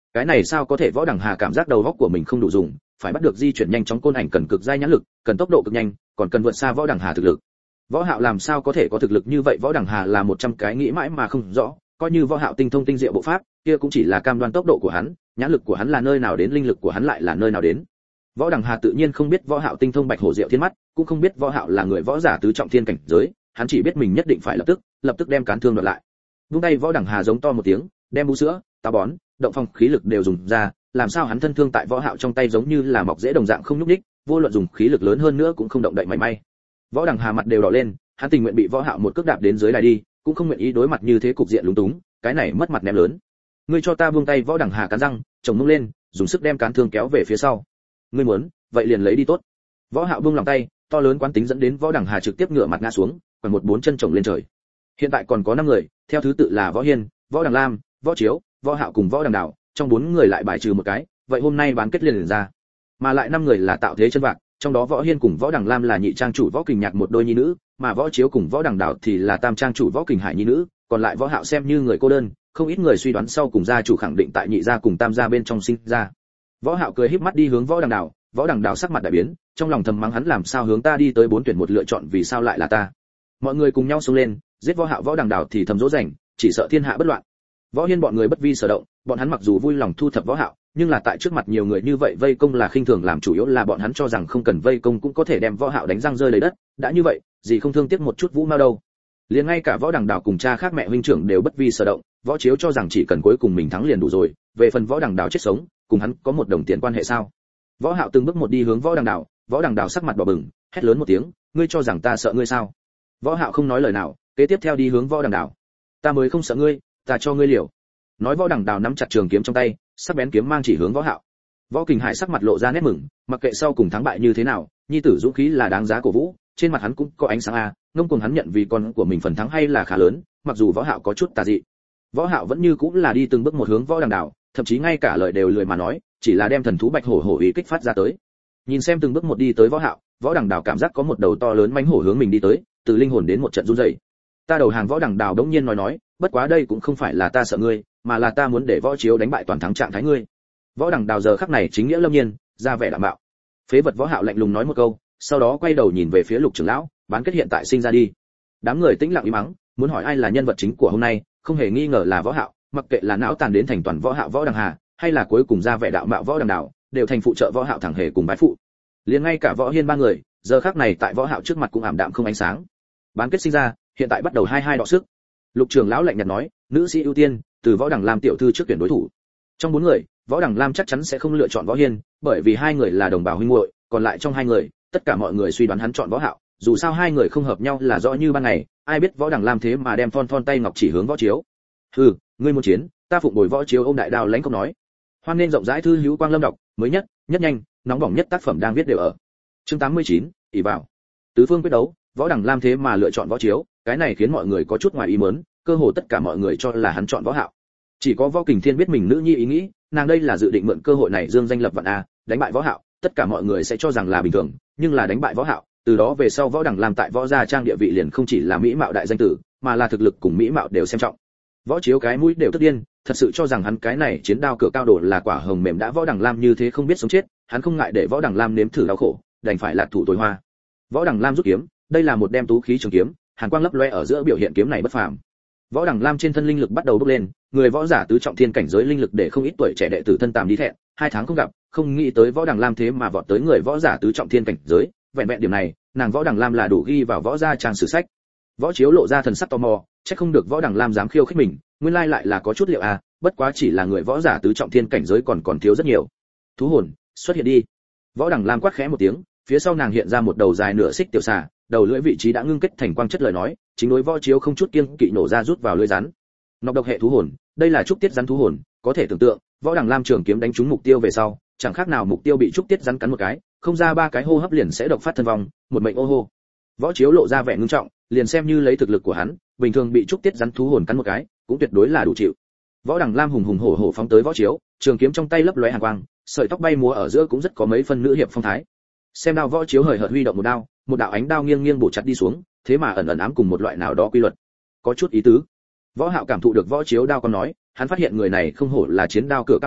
Cái này sao có thể? Võ Đằng Hà cảm giác đầu óc của mình không đủ dùng, phải bắt được di chuyển nhanh chóng côn ảnh cần cực giai nhãn lực, cần tốc độ cực nhanh, còn cần vượt xa Võ Đằng Hà thực lực. Võ Hạo làm sao có thể có thực lực như vậy? Võ Đằng Hà là 100 cái nghĩ mãi mà không rõ, coi như Võ Hạo tinh thông tinh diệu bộ pháp, kia cũng chỉ là cam đoan tốc độ của hắn, nhãn lực của hắn là nơi nào đến, linh lực của hắn lại là nơi nào đến. Võ Đằng Hà tự nhiên không biết Võ Hạo tinh thông Bạch Hổ Diệu Thiên Mắt, cũng không biết Võ Hạo là người võ giả tứ trọng thiên cảnh giới, hắn chỉ biết mình nhất định phải lập tức đem cán thương đoạt lại. Vung tay Võ Đằng Hà giống to một tiếng, đem bú sữa, táo bón, động phong khí lực đều dùng ra, làm sao hắn thân thương tại Võ Hạo trong tay giống như là mọc rễ đồng dạng không nhúc nhích, vô luận dùng khí lực lớn hơn nữa cũng không động đậy mảy may. Võ Đằng Hà mặt đều đỏ lên, hắn tình nguyện bị Võ Hạo một cước đạp đến dưới đài đi, cũng không nguyện ý đối mặt như thế cục diện lúng túng, cái này mất mặt ném lớn. Ngươi cho ta buông tay! Võ Đằng Hà cắn răng, chồng mông lên, dùng sức đem cán thương kéo về phía sau. Ngươi muốn, vậy liền lấy đi tốt. Võ Hạo buông lòng tay, to lớn quán tính dẫn đến Võ Đằng Hà trực tiếp ngửa mặt ngã xuống, quằn một bốn chân chồng lên trời. Hiện tại còn có 5 người, theo thứ tự là Võ Hiên, Võ Đằng Lam, Võ Chiếu, Võ Hạo cùng Võ Đằng Đào, trong 4 người lại bài trừ một cái, vậy hôm nay bán kết liền ra. Mà lại 5 người là tạo thế chân vạc, trong đó Võ Hiên cùng Võ Đằng Lam là nhị trang chủ Võ Kình Nhạc một đôi nhi nữ, mà Võ Chiếu cùng Võ Đằng Đào thì là tam trang chủ Võ Kình Hải nhi nữ, còn lại Võ Hạo xem như người cô đơn, không ít người suy đoán sau cùng gia chủ khẳng định tại nhị gia cùng tam gia bên trong sinh ra. Võ Hạo cười híp mắt đi hướng Võ Đằng Đào, Võ Đằng Đào sắc mặt đại biến, trong lòng thầm mắng hắn làm sao hướng ta đi tới 4 tuyển một lựa chọn, vì sao lại là ta. Mọi người cùng nhau xông lên, giết Võ Hạo. Võ Đằng Đào thì thầm dỗ dành, chỉ sợ thiên hạ bất loạn. Võ Hiên bọn người bất vi sở động, bọn hắn mặc dù vui lòng thu thập Võ Hạo, nhưng là tại trước mặt nhiều người như vậy vây công là khinh thường làm, chủ yếu là bọn hắn cho rằng không cần vây công cũng có thể đem Võ Hạo đánh răng rơi lấy đất, đã như vậy, gì không thương tiếc một chút Vũ Mao đâu. Liền ngay cả Võ Đằng Đào cùng cha khác mẹ huynh trưởng đều bất vi sở động, Võ Chiếu cho rằng chỉ cần cuối cùng mình thắng liền đủ rồi, về phần Võ Đằng Đào chết sống, cùng hắn có một đồng tiền quan hệ sao? Võ Hạo từng bước một đi hướng Võ Đằng Đào, Võ Đằng Đào sắc mặt đỏ bừng, hét lớn một tiếng, ngươi cho rằng ta sợ ngươi sao? Võ Hạo không nói lời nào, kế tiếp theo đi hướng Võ Đằng Đào. Ta mới không sợ ngươi, ta cho ngươi liều. Nói Võ Đằng Đào nắm chặt trường kiếm trong tay, sắc bén kiếm mang chỉ hướng Võ Hạo. Võ Kình Hải sắc mặt lộ ra nét mừng, mặc kệ sau cùng thắng bại như thế nào, nhi tử dũng khí là đáng giá cổ vũ, trên mặt hắn cũng có ánh sáng a, ngông cuồng hắn nhận vì con của mình phần thắng hay là khá lớn, mặc dù Võ Hạo có chút tà dị. Võ Hạo vẫn như cũng là đi từng bước một hướng Võ Đằng Đào, thậm chí ngay cả lời đều lười mà nói, chỉ là đem thần thú Bạch Hổ hổ ý kích phát ra tới. Nhìn xem từng bước một đi tới Võ Hạo, Võ Đằng Đào cảm giác có một đầu to lớn mãnh hổ hướng mình đi tới, từ linh hồn đến một trận run rẩy. Ta đầu hàng! Võ Đằng Đào đống nhiên nói, bất quá đây cũng không phải là ta sợ ngươi, mà là ta muốn để Võ Chiếu đánh bại toàn thắng trạng thái ngươi. Võ Đằng Đào giờ khắc này chính nghĩa lâm nhiên, ra vẻ đạm bạo. Phế vật! Võ Hạo lạnh lùng nói một câu, sau đó quay đầu nhìn về phía Lục trưởng lão, bán kết hiện tại sinh ra đi. Đám người tĩnh lặng im mắng, muốn hỏi ai là nhân vật chính của hôm nay, không hề nghi ngờ là Võ Hạo, mặc kệ là não tàn đến thành toàn Võ Hạo Võ Đằng Hà, hay là cuối cùng ra vẻ đạo mạo Võ Đằng Đào, đều thành phụ trợ Võ Hạo thẳng hề cùng bái phụ. Liền ngay cả Võ Hiên 3 người, giờ khắc này tại Võ Hạo trước mặt cũng ảm đạm không ánh sáng. Bán kết sinh ra, hiện tại bắt đầu 22 đọ sức. Lục trưởng lão lạnh nhạt nói, nữ sĩ ưu tiên, từ Võ Đằng Lam tiểu thư trước tuyển đối thủ. Trong 4 người, Võ Đằng Lam chắc chắn sẽ không lựa chọn Võ Hiên, bởi vì 2 người là đồng bào huynh muội, còn lại trong 2 người, tất cả mọi người suy đoán hắn chọn Võ Hạo, dù sao 2 người không hợp nhau là rõ như ban ngày, ai biết Võ Đằng Lam thế mà đem thon tay ngọc chỉ hướng Võ Chiếu. Hừ, ngươi muốn chiến, ta phụng bồi. Võ Chiếu ôm đại đao lãnh không nói. Hoan nên rộng rãi thư hữu Quang Lâm đọc, mới nhất, nhất nhanh, nóng bỏng nhất tác phẩm đang viết đều ở. Chương 89, ỷ vào. Tứ phương quyết đấu, Võ Đằng Lam thế mà lựa chọn Võ Chiếu, cái này khiến mọi người có chút ngoài ý muốn, cơ hồ tất cả mọi người cho là hắn chọn Võ Hạo. Chỉ có Võ Kình Thiên biết mình nữ nhi ý nghĩ, nàng đây là dự định mượn cơ hội này dương danh lập vạn a, đánh bại Võ Hạo, tất cả mọi người sẽ cho rằng là bình thường, nhưng là đánh bại Võ Hạo, từ đó về sau Võ Đằng Lam tại Võ gia trang địa vị liền không chỉ là mỹ mạo đại danh tử, mà là thực lực cùng mỹ mạo đều xem trọng. Võ Chiếu cái mũi đều tức điên, thật sự cho rằng hắn cái này chiến đao cửa cao đồ là quả hồng mềm, đã Võ Đằng Lam như thế không biết sống chết, hắn không ngại để Võ Đằng Lam nếm thử đau khổ, đành phải lạc thủ tối hoa. Võ Đằng Lam rút kiếm, đây là một đem tú khí trường kiếm, hàn quang lấp loe ở giữa biểu hiện kiếm này bất phàm. Võ Đằng Lam trên thân linh lực bắt đầu bốc lên, người võ giả tứ trọng thiên cảnh giới linh lực để không ít tuổi trẻ đệ tử thân tàm đi thẹn, 2 tháng không gặp, không nghĩ tới Võ Đằng Lam thế mà vọt tới người võ giả tứ trọng thiên cảnh giới, vẹn vẹn điểm này, nàng Võ Đằng Lam là đủ ghi vào võ gia trang sử sách. Võ Chiếu lộ ra thần sắc tò mò, chắc không được Võ Đằng Lam dám khiêu khích mình, nguyên lai lại là có chút liệu à, bất quá chỉ là người võ giả tứ trọng thiên cảnh giới còn thiếu rất nhiều. Thú hồn, xuất hiện đi. Võ Đằng Lam quát khẽ một tiếng, phía sau nàng hiện ra một đầu dài nửa xích tiểu xà, đầu lưỡi vị trí đã ngưng kết thành quang chất lời nói, chính đối Võ Chiếu không chút kiêng kỵ nổ ra rút vào lưỡi rắn. Nọc độc hệ thú hồn, đây là trúc tiết rắn thú hồn, có thể tưởng tượng, Võ Đằng Lam trường kiếm đánh trúng mục tiêu về sau, chẳng khác nào mục tiêu bị trúc tiết rắn cắn một cái, không ra 3 cái hô hấp liền sẽ độc phát thân vong, một mệnh ô hô. Võ Chiếu lộ ra vẻ ngưng trọng, liền xem như lấy thực lực của hắn, bình thường bị trúc tiết rắn thú hồn cắn một cái, cũng tuyệt đối là đủ chịu. Võ Đằng Lam hùng hùng hổ hổ phóng tới Võ Chiếu, trường kiếm trong tay lấp lóe hàn quang, sợi tóc bay múa ở giữa cũng rất có mấy phân nữ hiệp phong thái. Xem đao Võ Chiếu hời hợt huy động một đạo ánh đao nghiêng nghiêng bổ chặt đi xuống, thế mà ẩn ẩn ám cùng một loại nào đó quy luật, có chút ý tứ. Võ Hạo cảm thụ được Võ Chiếu đao còn nói, hắn phát hiện người này không hổ là chiến đao cửa cao đồ,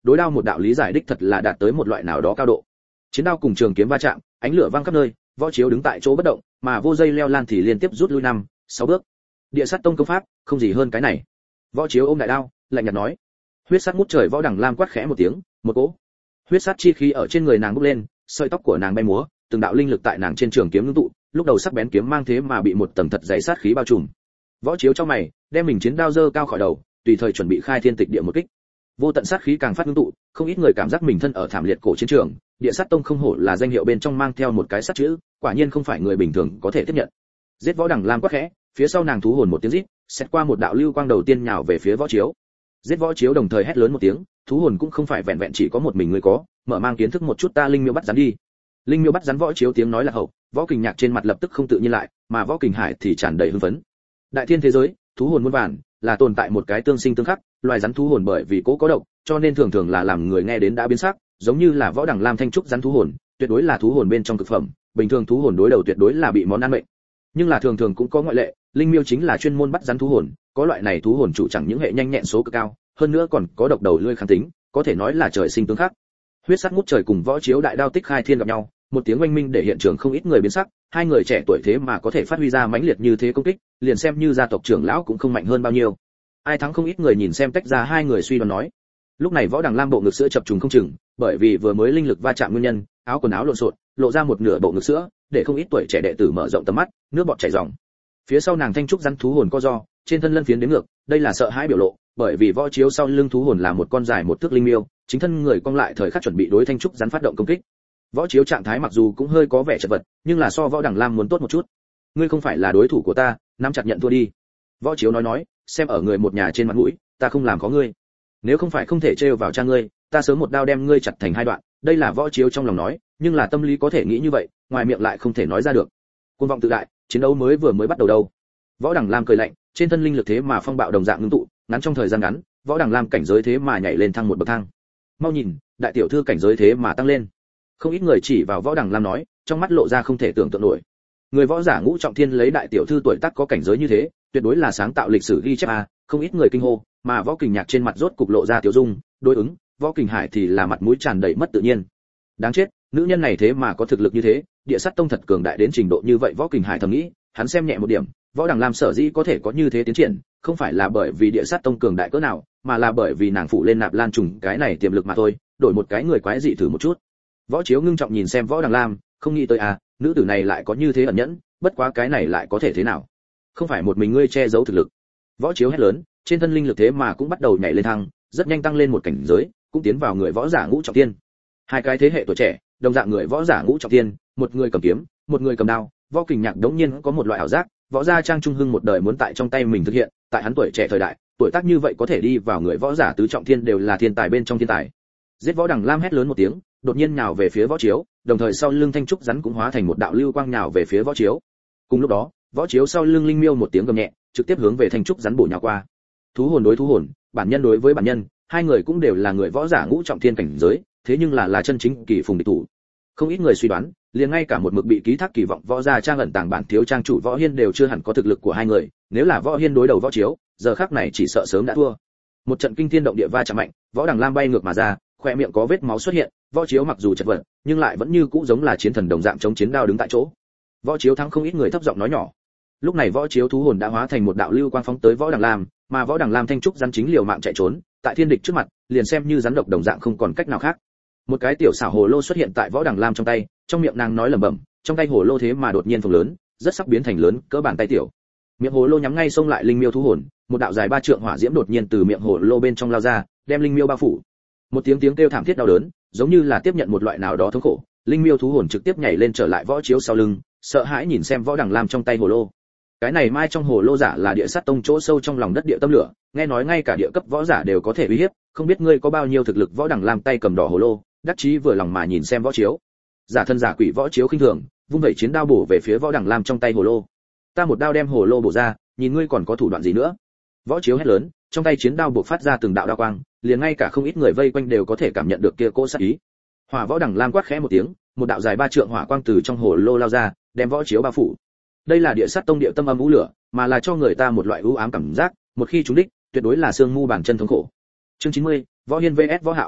đối đao một đạo lý giải đích thật là đạt tới một loại nào đó cao độ. Chiến đao cùng trường kiếm va chạm, ánh lửa vang khắp nơi, Võ Chiếu đứng tại chỗ bất động, mà Vô Dây leo lan thì liên tiếp rút lui 5-6 bước. Địa sát tông công pháp, không gì hơn cái này. Võ Chiếu ôm đại đao, lạnh nhạt nói. Huyết sát ngút trời, Võ Đằng Lam quát khẽ một tiếng, một cỗ huyết sát chi khí ở trên người nàng bốc lên, sợi tóc của nàng bay múa, từng đạo linh lực tại nàng trên trường kiếm ngưng tụ, lúc đầu sắc bén kiếm mang thế mà bị một tầng thật dày sát khí bao trùm. Võ Chiếu trong mày, đem mình chiến đao giơ cao khỏi đầu, tùy thời chuẩn bị khai thiên tịch địa một kích. Vô tận sát khí càng phát ngưng tụ, không ít người cảm giác mình thân ở thảm liệt cổ chiến trường, Địa sát tông không hổ là danh hiệu bên trong mang theo một cái sát chữ, quả nhiên không phải người bình thường có thể tiếp nhận. Giết Võ Đằng Lam quát khẽ, phía sau nàng thú hồn một tiếng rít, xét qua một đạo lưu quang đầu tiên nhào về phía Võ Chiếu. Giết Võ Chiếu đồng thời hét lớn một tiếng, thú hồn cũng không phải vẹn vẹn chỉ có một mình người có, mở mang kiến thức một chút ta linh miêu bắt rắn đi. Linh miêu bắt rắn. Võ Chiếu tiếng nói là hậu, Võ Kình Nhạc trên mặt lập tức không tự nhiên lại, mà Võ Kình Hải thì tràn đầy hưng phấn. Đại thiên thế giới, thú hồn muôn vàn, là tồn tại một cái tương sinh tương khắc, loài rắn thú hồn bởi vì cố có độc, cho nên thường thường là làm người nghe đến đã biến sắc, giống như là Võ Đằng Lam thanh trúc rắn thú hồn, tuyệt đối là thú hồn bên trong cực phẩm, bình thường thú hồn đối đầu tuyệt đối là bị món ăn mệnh. Nhưng là thường thường cũng có ngoại lệ, linh miêu chính là chuyên môn bắt rắn thú hồn, có loại này thú hồn chủ chẳng những hệ nhanh nhẹn số cực cao, hơn nữa còn có độc đầu lưỡi kháng tính, có thể nói là trời sinh tương khắc. Huyết sát ngút trời cùng Võ Chiếu đại đao tích khai thiên gặp nhau, một tiếng oanh minh để hiện trường không ít người biến sắc, hai người trẻ tuổi thế mà có thể phát huy ra mãnh liệt như thế công kích, liền xem như gia tộc trưởng lão cũng không mạnh hơn bao nhiêu. Ai thắng không ít người nhìn xem tách ra hai người suy đoán nói. Lúc này Võ Đằng Lam bộ ngực sữa chập trùng không chừng, bởi vì vừa mới linh lực va chạm nguyên nhân, áo quần áo lộn xộn, lộ ra một nửa bộ ngực sữa, để không ít tuổi trẻ đệ tử mở rộng tầm mắt, nước bọt chảy ròng. Phía sau nàng thanh trúc rắn thú hồn co do, trên thân lân phiến đến ngược, đây là sợ hãi biểu lộ, bởi vì Võ Chiếu sau lưng thú hồn là một con dài một thước linh miêu, chính thân người cong lại thời khắc chuẩn bị đối thanh trúc rắn phát động công kích. Võ Chiếu trạng thái mặc dù cũng hơi có vẻ chật vật, nhưng là so Võ Đằng Lam muốn tốt một chút. Ngươi không phải là đối thủ của ta, nắm chặt nhận thua đi. Võ Chiếu nói, xem ở người một nhà trên mặt mũi, ta không làm khó ngươi. Nếu không phải không thể trêu vào cha ngươi, ta sớm một đao đem ngươi chặt thành hai đoạn. Đây là Võ Chiếu trong lòng nói, nhưng là tâm lý có thể nghĩ như vậy, ngoài miệng lại không thể nói ra được. Cuồng vọng tự đại, chiến đấu vừa mới bắt đầu đâu. Võ Đằng Lam cười lạnh, trên thân linh lực thế mà phong bạo đồng dạng ngưng tụ, ngắn trong thời gian ngắn, Võ Đằng Lam cảnh giới thế mà nhảy lên thăng một bậc thang. Mau nhìn, đại tiểu thư cảnh giới thế mà tăng lên. Không ít người chỉ vào Võ Đằng Lam nói, trong mắt lộ ra không thể tưởng tượng nổi. Người võ giả Ngũ Trọng Thiên lấy đại tiểu thư tuổi tác có cảnh giới như thế, tuyệt đối là sáng tạo lịch sử ghi chép a, không ít người kinh hô, mà Võ Kình Nhạc trên mặt rốt cục lộ ra tiểu dung, đối ứng, Võ Kình Hải thì là mặt mũi tràn đầy mất tự nhiên. Đáng chết, nữ nhân này thế mà có thực lực như thế, Địa sát tông thật cường đại đến trình độ như vậy. Võ Kình Hải thầm nghĩ, hắn xem nhẹ một điểm, Võ Đằng Lam sở dĩ có thể có như thế tiến triển, không phải là bởi vì Địa sát tông cường đại cỡ nào, mà là bởi vì nàng phụ lên Nạp Lan trùng cái này tiềm lực mà thôi, đổi một cái người quái dị thử một chút. Võ Chiếu ngưng trọng nhìn xem Võ Đằng Lam, không nghĩ tới nữ tử này lại có như thế ẩn nhẫn, bất quá cái này lại có thể thế nào? Không phải một mình ngươi che giấu thực lực. Võ Chiếu hét lớn, trên thân linh lực thế mà cũng bắt đầu nhảy lên thăng, rất nhanh tăng lên một cảnh giới, cũng tiến vào người võ giả Ngũ Trọng Thiên. Hai cái thế hệ tuổi trẻ, đồng dạng người võ giả Ngũ Trọng Thiên, một người cầm kiếm, một người cầm đao. Võ Kình Nhạc đống nhiên có một loại ảo giác, võ gia Trang Trung Hưng một đời muốn tại trong tay mình thực hiện, tại hắn tuổi trẻ thời đại, tuổi tác như vậy có thể đi vào người võ giả tứ trọng thiên đều là thiên tài bên trong thiên tài. Giết Võ Đằng Lam hét lớn một tiếng, đột nhiên nhào về phía Võ Chiếu, đồng thời sau lưng thanh trúc rắn cũng hóa thành một đạo lưu quang nhào về phía Võ Chiếu. Cùng lúc đó, Võ Chiếu sau lưng linh miêu một tiếng gầm nhẹ, trực tiếp hướng về thanh trúc rắn bổ nhào qua. Thú hồn đối thú hồn, bản nhân đối với bản nhân, hai người cũng đều là người võ giả Ngũ Trọng Thiên cảnh giới, thế nhưng là chân chính kỳ phùng địch thủ. Không ít người suy đoán, liền ngay cả một mực bị ký thác kỳ vọng võ gia Trang ẩn tàng bản thiếu trang chủ Võ Hiên đều chưa hẳn có thực lực của hai người, nếu là Võ Hiên đối đầu Võ Chiếu, giờ khắc này chỉ sợ sớm đã thua. Một trận kinh thiên động địa va chạm mạnh, Võ Đằng Lam bay ngược mà ra, khóe miệng có vết máu xuất hiện, Võ Chiếu mặc dù chật vật, nhưng lại vẫn như cũ giống là chiến thần đồng dạng chống chiến đao đứng tại chỗ. Võ Chiếu thắng, không ít người thấp giọng nói nhỏ. Lúc này Võ Chiếu thú hồn đã hóa thành một đạo lưu quang phóng tới Võ Đằng Lam, mà Võ Đằng Lam thanh trúc rắn chính liều mạng chạy trốn, tại thiên địch trước mặt, liền xem như rắn độc đồng dạng không còn cách nào khác. Một cái tiểu xảo hồ lô xuất hiện tại Võ Đằng Lam trong tay, trong miệng nàng nói lẩm bẩm, trong tay hồ lô thế mà đột nhiên phồng lớn, rất sắc biến thành lớn, cỡ bàn tay tiểu. Miệng hồ lô nhắm ngay xông lại linh miêu thú hồn, một đạo dài 3 trượng hỏa diễm đột nhiên từ miệng hồ lô bên trong lao ra, đem linh miêu bao phủ. Một tiếng kêu thảm thiết đau đớn, giống như là tiếp nhận một loại nào đó thống khổ, linh miêu thú hồn trực tiếp nhảy lên trở lại Võ Chiếu sau lưng, sợ hãi nhìn xem Võ Đằng Lam trong tay hồ lô. Cái này mai trong hồ lô giả là địa sát tông chỗ sâu trong lòng đất địa tâm lửa, nghe nói ngay cả địa cấp võ giả đều có thể uy hiếp, không biết ngươi có bao nhiêu thực lực. Võ Đằng Lam tay cầm đỏ hồ lô, đắc chí vừa lòng mà nhìn xem Võ Chiếu. Giả thân giả quỷ Võ Chiếu khinh thường, vung vẩy chiến đao bổ về phía Võ Đằng Lam trong tay hồ lô. Ta một đao đem hồ lô bổ ra, nhìn ngươi còn có thủ đoạn gì nữa. Võ Chiếu hét lớn, trong tay chiến đao bộc phát ra từng đạo đao quang, liền ngay cả không ít người vây quanh đều có thể cảm nhận được kia cỗ sát ý. Hỏa Võ Đằng Lam quát khẽ một tiếng, một đạo dài 3 trượng hỏa quang từ trong hồ lô lao ra, đem Võ Chiếu bao phủ. Đây là địa sát tông địa tâm âm u lửa, mà là cho người ta một loại u ám cảm giác, một khi trúng đích, tuyệt đối là xương mu bàn chân thống khổ. Chương 90, Võ Hiên vs Võ Hạo.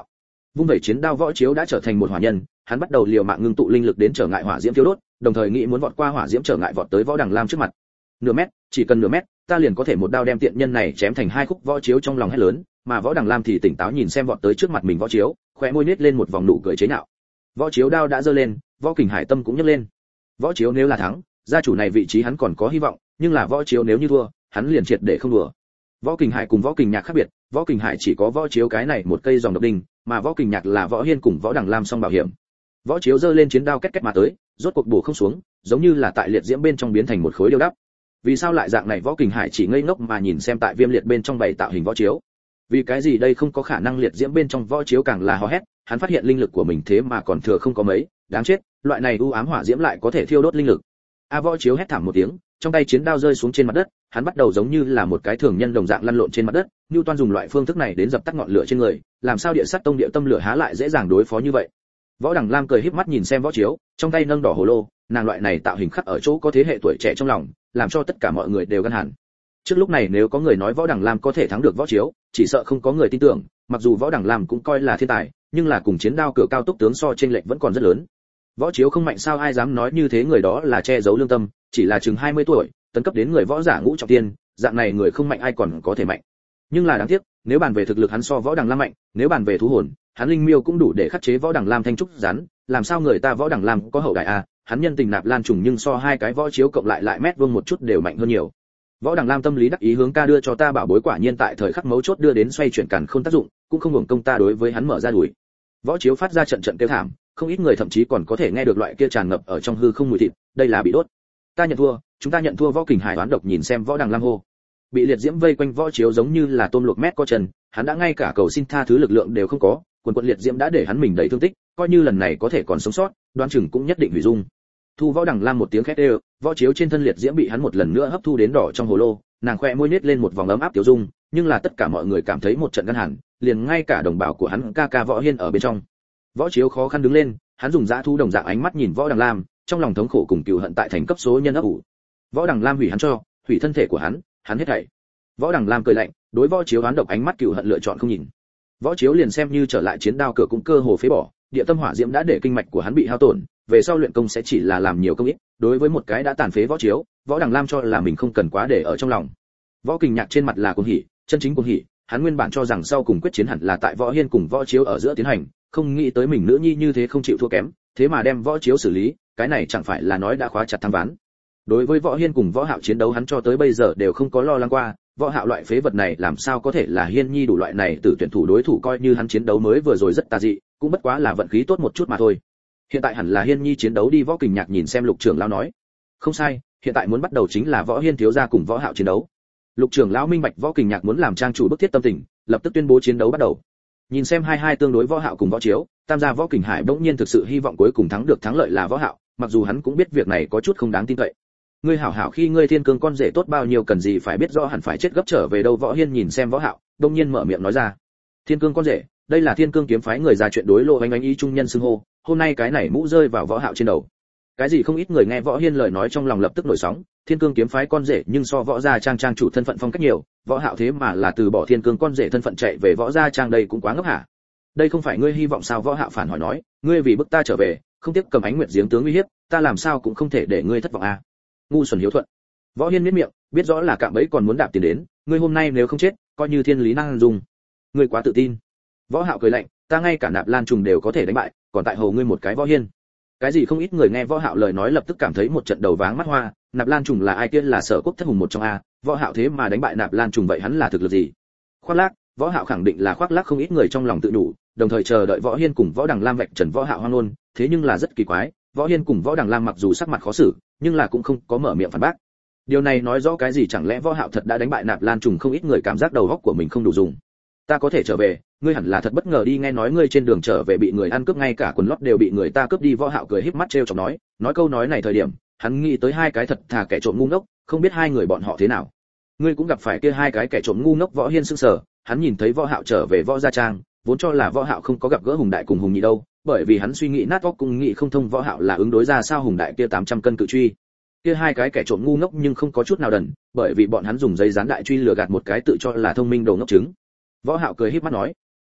Vung vẩy chiến đao võ chiếu đã trở thành một hỏa nhân, hắn bắt đầu liều mạng ngưng tụ linh lực đến trở ngại hỏa diễm thiêu đốt, đồng thời nghĩ muốn vọt qua hỏa diễm trở ngại vọt tới Võ Đằng Lam trước mặt. Nửa mét, chỉ cần nửa mét, ta liền có thể một đao đem tiện nhân này chém thành hai khúc. Võ chiếu trong lòng hét lớn, mà Võ Đằng Lam thì tỉnh táo nhìn xem vọt tới trước mặt mình võ chiếu, khóe môi nhếch lên một vòng nụ cười chế nhạo. Võ chiếu đao đã giơ lên, Võ Kình Hải tâm cũng nhấc lên. Võ chiếu nếu là thắng, gia chủ này vị trí hắn còn có hy vọng, nhưng là võ chiếu nếu như thua, hắn liền triệt để không đùa. Võ Kình Hải cùng Võ Kình Nhạc khác biệt, Võ Kình Hải chỉ có võ chiếu cái này một cây dòng độc đinh, mà Võ Kình Nhạc là Võ Hiên cùng Võ Đằng Lam song bảo hiểm. Võ chiếu giơ lên chiến đao két két mà tới, rốt cuộc bổ không xuống, giống như là tại liệt diễm bên trong biến thành một khối điêu đắp. Vì sao lại dạng này? Võ Kình Hải chỉ ngây ngốc mà nhìn xem tại viêm liệt bên trong bày tạo hình võ chiếu. Vì cái gì đây không có khả năng? Liệt diễm bên trong võ chiếu càng là hò hét, hắn phát hiện linh lực của mình thế mà còn thừa không có mấy, đáng chết, loại này u ám hỏa diễm lại có thể thiêu đốt linh lực. Võ chiếu hét thảm một tiếng, trong tay chiến đao rơi xuống trên mặt đất, hắn bắt đầu giống như là một cái thường nhân đồng dạng lăn lộn trên mặt đất. Newton dùng loại phương thức này đến dập tắt ngọn lửa trên người, làm sao địa sát tông địa tâm lửa há lại dễ dàng đối phó như vậy? Võ Đằng Lam cười híp mắt nhìn xem võ chiếu, trong tay nâng đỏ hồ lô, nàng loại này tạo hình khắc ở chỗ có thế hệ tuổi trẻ trong lòng, làm cho tất cả mọi người đều gan hẳn. Trước lúc này nếu có người nói Võ Đằng Lam có thể thắng được võ chiếu, chỉ sợ không có người tin tưởng, mặc dù Võ Đằng Lam cũng coi là thiên tài, nhưng là cùng chiến đao cửa cao tốc tướng so chênh lệch vẫn còn rất lớn. Võ chiếu không mạnh sao? Ai dám nói như thế? Người đó là che giấu lương tâm, chỉ là chừng 20 tuổi, tấn cấp đến người võ giả ngũ trọng tiên, dạng này người không mạnh ai còn có thể mạnh. Nhưng là đáng tiếc, nếu bàn về thực lực hắn so Võ Đằng Lam mạnh, nếu bàn về thú hồn, hắn linh miêu cũng đủ để khắc chế Võ Đằng Lam thanh trúc rắn, làm sao người ta Võ Đằng Lam có hậu đại a, hắn nhân tình nạp lan trùng nhưng so hai cái võ chiếu cộng lại mét vuông một chút đều mạnh hơn nhiều. Võ Đằng Lam tâm lý đắc ý hướng ca đưa cho ta bảo bối, quả nhiên tại thời khắc mấu chốt đưa đến xoay chuyển càn khôn tác dụng, cũng không hưởng công ta đối với hắn mở ra đuổi. Võ chiếu phát ra trận trận kêu thảm, không ít người thậm chí còn có thể nghe được loại kia tràn ngập ở trong hư không mùi thịt, đây là bị đốt. Ta nhận thua, chúng ta nhận thua. Võ Kình Hải đoán độc nhìn xem Võ Đằng Lam hô. Bị liệt diễm vây quanh võ chiếu giống như là tôm luộc mét có chân, hắn đã ngay cả cầu xin tha thứ lực lượng đều không có, quần quần liệt diễm đã để hắn mình đầy thương tích, coi như lần này có thể còn sống sót, đoán chừng cũng nhất định hủy dung. Thu. Võ Đằng Lam một tiếng khét ê, võ chiếu trên thân liệt diễm bị hắn một lần nữa hấp thu đến đỏ trong hồ lô, nàng khoe môi nết lên một vòng ấm áp tiểu dung, nhưng là tất cả mọi người cảm thấy một trận gan hẳn, liền ngay cả đồng bào của hắn ca ca Võ Hiên ở bên trong. Võ chiếu khó khăn đứng lên, hắn dùng dã thú đồng dạng ánh mắt nhìn Võ Đằng Lam, trong lòng thống khổ cùng cừu hận tại thành cấp số nhân ấp ủ. Võ Đằng Lam hủy hắn cho, hủy thân thể của hắn hết thảy. Võ Đằng Lam cười lạnh, đối võ chiếu oán độc ánh mắt cừu hận lựa chọn không nhìn. Võ chiếu liền xem như trở lại chiến đao cửa cũng cơ hồ phế bỏ, địa tâm hỏa diễm đã để kinh mạch của hắn bị hao tổn, về sau luyện công sẽ chỉ là làm nhiều công ít. Đối với một cái đã tàn phế võ chiếu, Võ Đằng Lam cho là mình không cần quá để ở trong lòng. Võ Kình Nhạc trên mặt là cuồng hỉ, chân chính cuồng hỉ, hắn nguyên bản cho rằng sau cùng quyết chiến hẳn là tại Võ Hiên cùng võ chiếu ở giữa tiến hành, không nghĩ tới mình nữ nhi như thế không chịu thua kém, thế mà đem võ chiếu xử lý, cái này chẳng phải là nói đã khóa chặt thắng ván. Đối với Võ Hiên cùng Võ Hạo chiến đấu hắn cho tới bây giờ đều không có lo lắng qua, Võ Hạo loại phế vật này làm sao có thể là Hiên Nhi đủ loại này từ tuyển thủ đối thủ, coi như hắn chiến đấu mới vừa rồi rất tà dị, cũng bất quá là vận khí tốt một chút mà thôi. Hiện tại hẳn là Hiên Nhi chiến đấu đi. Võ Kình Nhạc nhìn xem Lục trưởng lão nói. Không sai, hiện tại muốn bắt đầu chính là Võ Hiên thiếu gia cùng Võ Hạo chiến đấu. Lục trưởng lão minh bạch Võ Kình Nhạc muốn làm trang chủ bức thiết tâm tình, lập tức tuyên bố chiến đấu bắt đầu. Nhìn xem hai tương đối Võ Hạo cùng Võ Chiếu, tam gia Võ Kình Hải bỗng nhiên thực sự hy vọng cuối cùng thắng được thắng lợi là Võ Hạo, mặc dù hắn cũng biết việc này có chút không đáng tin cậy. Ngươi hảo hảo khi ngươi thiên cương con rể tốt bao nhiêu cần gì phải biết rõ hẳn phải chết gấp trở về đâu. Võ Hiên nhìn xem Võ Hạo, bỗng nhiên mở miệng nói ra. Thiên cương con rể, đây là Thiên cương kiếm phái người già chuyện đối lộ anh ý trung nhân xưng hô, hôm nay cái này mũ rơi vào Võ Hạo trên đầu. Cái gì không ít người nghe Võ Hiên lời nói trong lòng lập tức nổi sóng, Thiên cương kiếm phái con rể nhưng so Võ gia trang chủ thân phận phong cách nhiều, Võ Hạo thế mà là từ bỏ Thiên cương con rể thân phận chạy về Võ gia trang, đây cũng quá ngốc hả? Đây không phải ngươi hy vọng sao? Võ Hạo phản hỏi nói, ngươi vì bức ta trở về, không tiếc cầm ánh nguyệt giếng tướng uy hiếp, ta làm sao cũng không thể để ngươi thất vọng à? Ngu xuẩn hiếu thuận. Võ Hiên miết miệng, biết rõ là cạm bẫy còn muốn đạp tiền đến, ngươi hôm nay nếu không chết, coi như thiên lý năng dùng. Ngươi quá tự tin. Võ Hạo cười lạnh, ta ngay cả nạp lan trùng đều có thể đánh bại, còn tại hồ ngươi một cái Võ Hiên. Cái gì không ít người nghe Võ Hạo lời nói lập tức cảm thấy một trận đầu váng mắt hoa, nạp lan trùng là ai? Kia là Sở Quốc thất hùng một trong a, Võ Hạo thế mà đánh bại nạp lan trùng, vậy hắn là thực lực gì? Khoác lác. Võ Hạo khẳng định là khoác lác, không ít người trong lòng tự đủ, đồng thời chờ đợi Võ Hiên cùng Võ Đằng Lam vạch trần Võ Hạo hoang ngôn, thế nhưng là rất kỳ quái, Võ Hiên cùng Võ Đằng Lam mặc dù sắc mặt khó xử, nhưng là cũng không có mở miệng phản bác. Điều này nói rõ cái gì? Chẳng lẽ Võ Hạo thật đã đánh bại nạp lan trùng? Không ít người cảm giác đầu óc của mình không đủ dùng. Ta có thể trở về, ngươi hẳn là thật bất ngờ đi, nghe nói ngươi trên đường trở về bị người ăn cướp, ngay cả quần lót đều bị người ta cướp đi. Võ Hạo cười híp mắt trêu chọc nói câu nói này thời điểm, hắn nghĩ tới hai cái thật thà kẻ trộm ngu ngốc, không biết hai người bọn họ thế nào. Ngươi cũng gặp phải kia hai cái kẻ trộm ngu ngốc? Võ Hiên sững sờ, hắn nhìn thấy Võ Hạo trở về Võ gia trang, vốn cho là Võ Hạo không có gặp gỡ Hùng Đại cùng Hùng Nhị đâu, bởi vì hắn suy nghĩ nát óc cũng nghĩ không thông Võ Hạo là ứng đối ra sao Hùng Đại kia 800 cân cự truy. Kia hai cái kẻ trộm ngu ngốc nhưng không có chút nào đần, bởi vì bọn hắn dùng giấy dán đại truy lừa gạt một cái tự cho là thông minh đồ ngốc trứng. Võ Hạo cười híp mắt nói,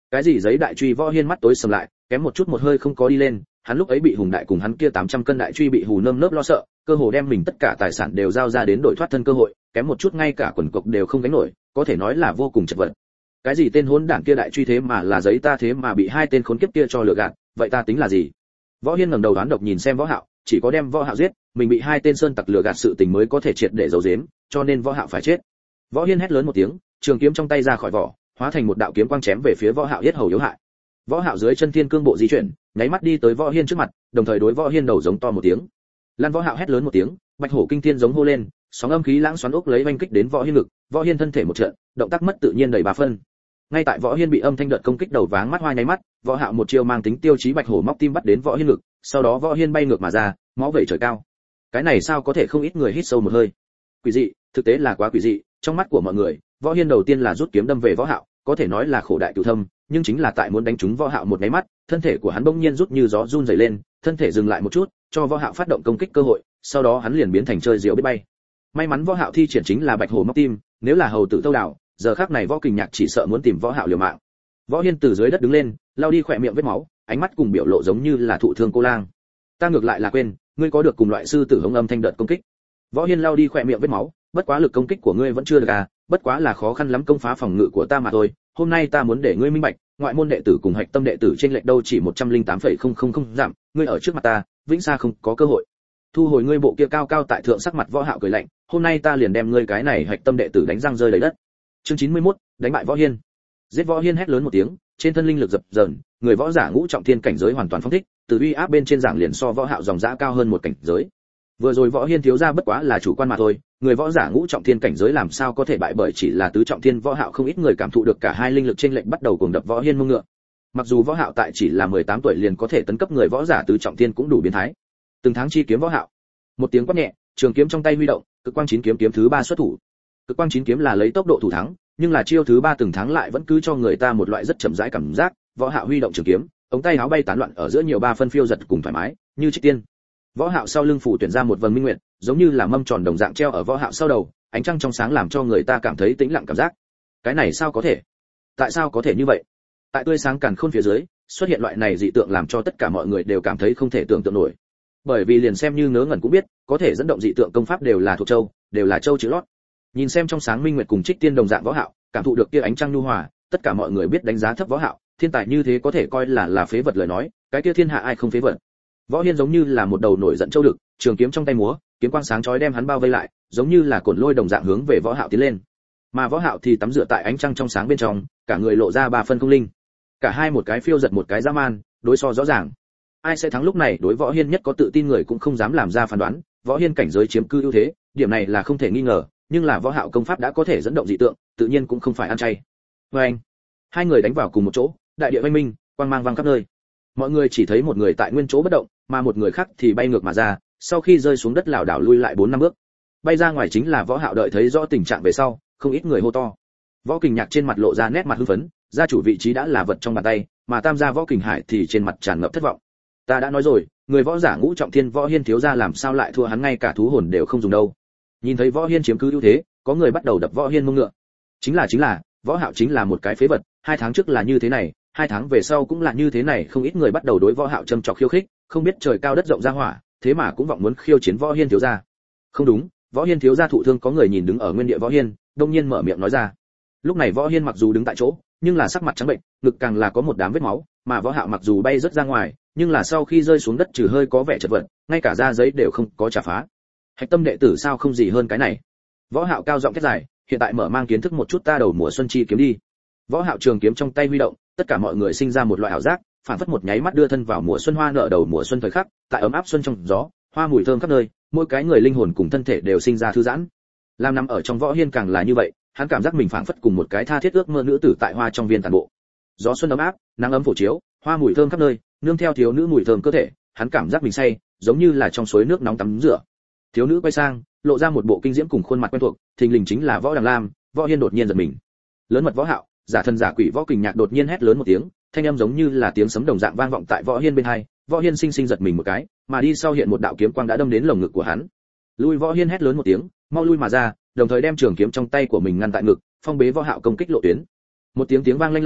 Cái gì giấy đại truy? Võ Hiên mắt tối sầm lại, kém một chút một hơi không có đi lên. Hắn lúc ấy bị Hùng đại cùng hắn kia 800 cân đại truy bị hù nơm nớp lo sợ, cơ hồ đem mình tất cả tài sản đều giao ra đến đổi thoát thân cơ hội, kém một chút ngay cả quần cộc đều không gánh nổi, có thể nói là vô cùng chật vật. Cái gì tên hỗn đản kia đại truy thế mà là giấy, ta thế mà bị hai tên khốn kiếp kia cho lừa gạt, vậy ta tính là gì? Võ Hiên ngẩng đầu đoán độc nhìn xem Võ Hạo, chỉ có đem Võ Hạo giết, mình bị hai tên sơn tặc lừa gạt sự tình mới có thể triệt để giấu giếm, cho nên Võ Hạo phải chết. Võ Hiên hét lớn một tiếng, trường kiếm trong tay ra khỏi vỏ, hóa thành một đạo kiếm quang chém về phía Võ Hạo, giết hầu yếu hại. Võ Hạo dưới chân thiên cương bộ di chuyển, nháy mắt đi tới Võ Hiên trước mặt, đồng thời đối Võ Hiên đầu giống to một tiếng. Lan Võ Hạo hét lớn một tiếng, bạch hổ kinh thiên giống hô lên, sóng âm khí lãng xoắn ốc lấy vành kích đến Võ Hiên ngực, Võ Hiên thân thể một trận, động tác mất tự nhiên đầy 3 phân. Ngay tại Võ Hiên bị âm thanh đợt công kích đầu váng mắt hoa nháy mắt, Võ Hạo một chiêu mang tính tiêu chí bạch hổ móc tim bắt đến Võ Hiên ngực, sau đó Võ Hiên bay ngược mà ra, máu vẩy trời cao. Cái này sao có thể, không ít người hít sâu một hơi. Quỷ dị, thực tế là quá quỷ dị, trong mắt của mọi người, Võ Hiên đầu tiên là rút kiếm đâm về Võ Hạo, có thể nói là khổ đại cửu thâm, nhưng chính là tại muốn đánh trúng Võ Hạo một cái mắt, thân thể của hắn bỗng nhiên rút như gió run rẩy lên, thân thể dừng lại một chút, cho Võ Hạo phát động công kích cơ hội, sau đó hắn liền biến thành chơi diều biết bay. May mắn Võ Hạo thi triển chính là bạch hổ móc tim, nếu là hầu tử Tâu Đào, giờ khắc này Võ Kình Nhạc chỉ sợ muốn tìm Võ Hạo liều mạng. Võ Hiên từ dưới đất đứng lên, lau đi khỏe miệng vết máu, ánh mắt cùng biểu lộ giống như là thụ thương cô lang. Ta ngược lại là quên, ngươi có được cùng loại sư tử hống âm thanh đợt công kích. Võ Hiên lau đi khỏe miệng vết máu, bất quá lực công kích của ngươi vẫn chưa được à, bất quá là khó khăn lắm công phá phòng ngự của ta mà thôi. Hôm nay ta muốn để ngươi minh bạch, ngoại môn đệ tử cùng hạch tâm đệ tử trên lệch đâu chỉ 108,000 giảm, ngươi ở trước mặt ta, vĩnh xa không có cơ hội. Thu hồi ngươi bộ kia cao cao tại thượng, sắc mặt Võ Hạo cười lạnh, hôm nay ta liền đem ngươi cái này hạch tâm đệ tử đánh răng rơi đầy đất. Chương 91, đánh bại Võ Hiên. Giết Võ Hiên hét lớn một tiếng, trên thân linh lực dập dờn, người võ giả ngũ trọng thiên cảnh giới hoàn toàn phóng thích, từ uy áp bên trên giảng liền so Võ Hạo dòng dã cao hơn một cảnh giới. Vừa rồi Võ Hiên thiếu gia bất quá là chủ quan mà thôi, người võ giả ngũ trọng thiên cảnh giới làm sao có thể bại bởi chỉ là tứ trọng thiên Võ Hạo, không ít người cảm thụ được cả hai linh lực chênh lệch bắt đầu cuồng đập Võ Hiên mông ngựa. Mặc dù Võ Hạo tại chỉ là 18 tuổi liền có thể tấn cấp người võ giả tứ trọng thiên cũng đủ biến thái. Từng tháng chi kiếm Võ Hạo. Một tiếng quát nhẹ, trường kiếm trong tay huy động, cực quang chín kiếm kiếm thứ 3 xuất thủ. Cực quang chín kiếm là lấy tốc độ thủ thắng, nhưng là chiêu thứ 3 từng tháng lại vẫn cứ cho người ta một loại rất chậm rãi cảm giác. Võ Hạo huy động trường kiếm, ống tay áo bay tán loạn ở giữa nhiều 3 phân phiêu giật cùng thoải mái, như trích tiên. Võ Hạo sau lưng phủ tuyển ra một vầng minh nguyệt, giống như là mâm tròn đồng dạng treo ở Võ Hạo sau đầu, ánh trăng trong sáng làm cho người ta cảm thấy tĩnh lặng cảm giác. Cái này sao có thể? Tại sao có thể như vậy? Tại tươi sáng càn khôn phía dưới, xuất hiện loại này dị tượng làm cho tất cả mọi người đều cảm thấy không thể tưởng tượng nổi. Bởi vì liền xem như ngớ ngẩn cũng biết, có thể dẫn động dị tượng công pháp đều là thuộc châu, đều là châu chữ lót. Nhìn xem trong sáng minh nguyệt cùng trích tiên đồng dạng Võ Hạo, cảm thụ được kia ánh trăng nhu hòa, tất cả mọi người biết đánh giá thấp Võ Hạo, thiên tài như thế có thể coi là phế vật lời nói, cái kia thiên hạ ai không phế vật. Võ Hiên giống như là một đầu nổi giận châu đực, trường kiếm trong tay múa, kiếm quang sáng chói đem hắn bao vây lại, giống như là cồn lôi đồng dạng hướng về Võ Hạo tiến lên. Mà Võ Hạo thì tắm rửa tại ánh trăng trong sáng bên trong, cả người lộ ra 3 phân không linh. Cả hai một cái phiêu giật một cái dã man, đối so rõ ràng. Ai sẽ thắng lúc này đối Võ Hiên nhất có tự tin người cũng không dám làm ra phán đoán, Võ Hiên cảnh giới chiếm cư ưu thế, điểm này là không thể nghi ngờ, nhưng là Võ Hạo công pháp đã có thể dẫn động dị tượng, tự nhiên cũng không phải ăn chay. Oeng! Hai người đánh vào cùng một chỗ, đại địa vang minh, quang mang vang khắp nơi. Mọi người chỉ thấy một người tại nguyên chỗ bất động, mà một người khác thì bay ngược mà ra, sau khi rơi xuống đất lảo đảo lui lại 4 năm bước. Bay ra ngoài chính là Võ Hạo, đợi thấy rõ tình trạng về sau, không ít người hô to. Võ Kình Nhạc trên mặt lộ ra nét mặt hưng phấn, gia chủ vị trí đã là vật trong bàn tay, mà tam gia Võ Kình Hải thì trên mặt tràn ngập thất vọng. Ta đã nói rồi, người võ giả ngũ trọng thiên Võ Hiên thiếu gia làm sao lại thua hắn, ngay cả thú hồn đều không dùng đâu. Nhìn thấy Võ Hiên chiếm cứ ưu thế, có người bắt đầu đập Võ Hiên mông ngựa. Chính là, Võ Hạo chính là một cái phế vật, 2 tháng trước là như thế này, 2 tháng về sau cũng là như thế này, không ít người bắt đầu đối Võ Hạo châm chọc khiêu khích, không biết trời cao đất rộng ra hỏa, thế mà cũng vọng muốn khiêu chiến Võ Hiên thiếu gia. Không đúng, Võ Hiên thiếu gia thụ thương, có người nhìn đứng ở nguyên địa Võ Hiên, đông nhiên mở miệng nói ra. Lúc này Võ Hiên mặc dù đứng tại chỗ, nhưng là sắc mặt trắng bệnh, ngực càng là có một đám vết máu, mà Võ Hạo mặc dù bay rất ra ngoài, nhưng là sau khi rơi xuống đất trừ hơi có vẻ chật vật, ngay cả da giấy đều không có chà phá. Hạch tâm đệ tử sao không gì hơn cái này? Võ Hạo cao giọng thét dài, hiện tại mở mang kiến thức một chút ta đầu mùa xuân chi kiếm đi. Võ Hạo trường kiếm trong tay huy động, tất cả mọi người sinh ra một loại ảo giác, phản phất một nháy mắt đưa thân vào mùa xuân hoa nở đầu mùa xuân thời khắc, tại ấm áp xuân trong gió, hoa mùi thơm khắp nơi, mỗi cái người linh hồn cùng thân thể đều sinh ra thư giãn. Lam nằm ở trong Võ Hiên càng là như vậy, hắn cảm giác mình phảng phất cùng một cái tha thiết ước mơ nữ tử tại hoa trong viên tản bộ. Gió xuân ấm áp, nắng ấm phổ chiếu, hoa mùi thơm khắp nơi, nương theo thiếu nữ mùi thơm cơ thể, hắn cảm giác mình say, giống như là trong suối nước nóng tắm rửa. Thiếu nữ quay sang, lộ ra một bộ kinh diễm cùng khuôn mặt quen thuộc, thình lình chính là Võ Đằng Lam. Võ Hiên đột nhiên giật mình. Lớn mật Võ Hạo, giả thần giả quỷ Võ Kình Nhạc đột nhiên hét lớn một tiếng, thanh âm giống như là tiếng sấm đồng dạng vang vọng tại Võ Hiên bên tai. Võ Hiên sinh sinh giật mình một cái, mà đi sau hiện một đạo kiếm quang đã đâm đến lồng ngực của hắn. Lui! Võ Hiên hét lớn một tiếng, mau lui mà ra, đồng thời đem trường kiếm trong tay của mình ngăn tại ngực, phong bế Võ Hạo công kích lộ tuyến. Một tiếng vang lanh lảnh,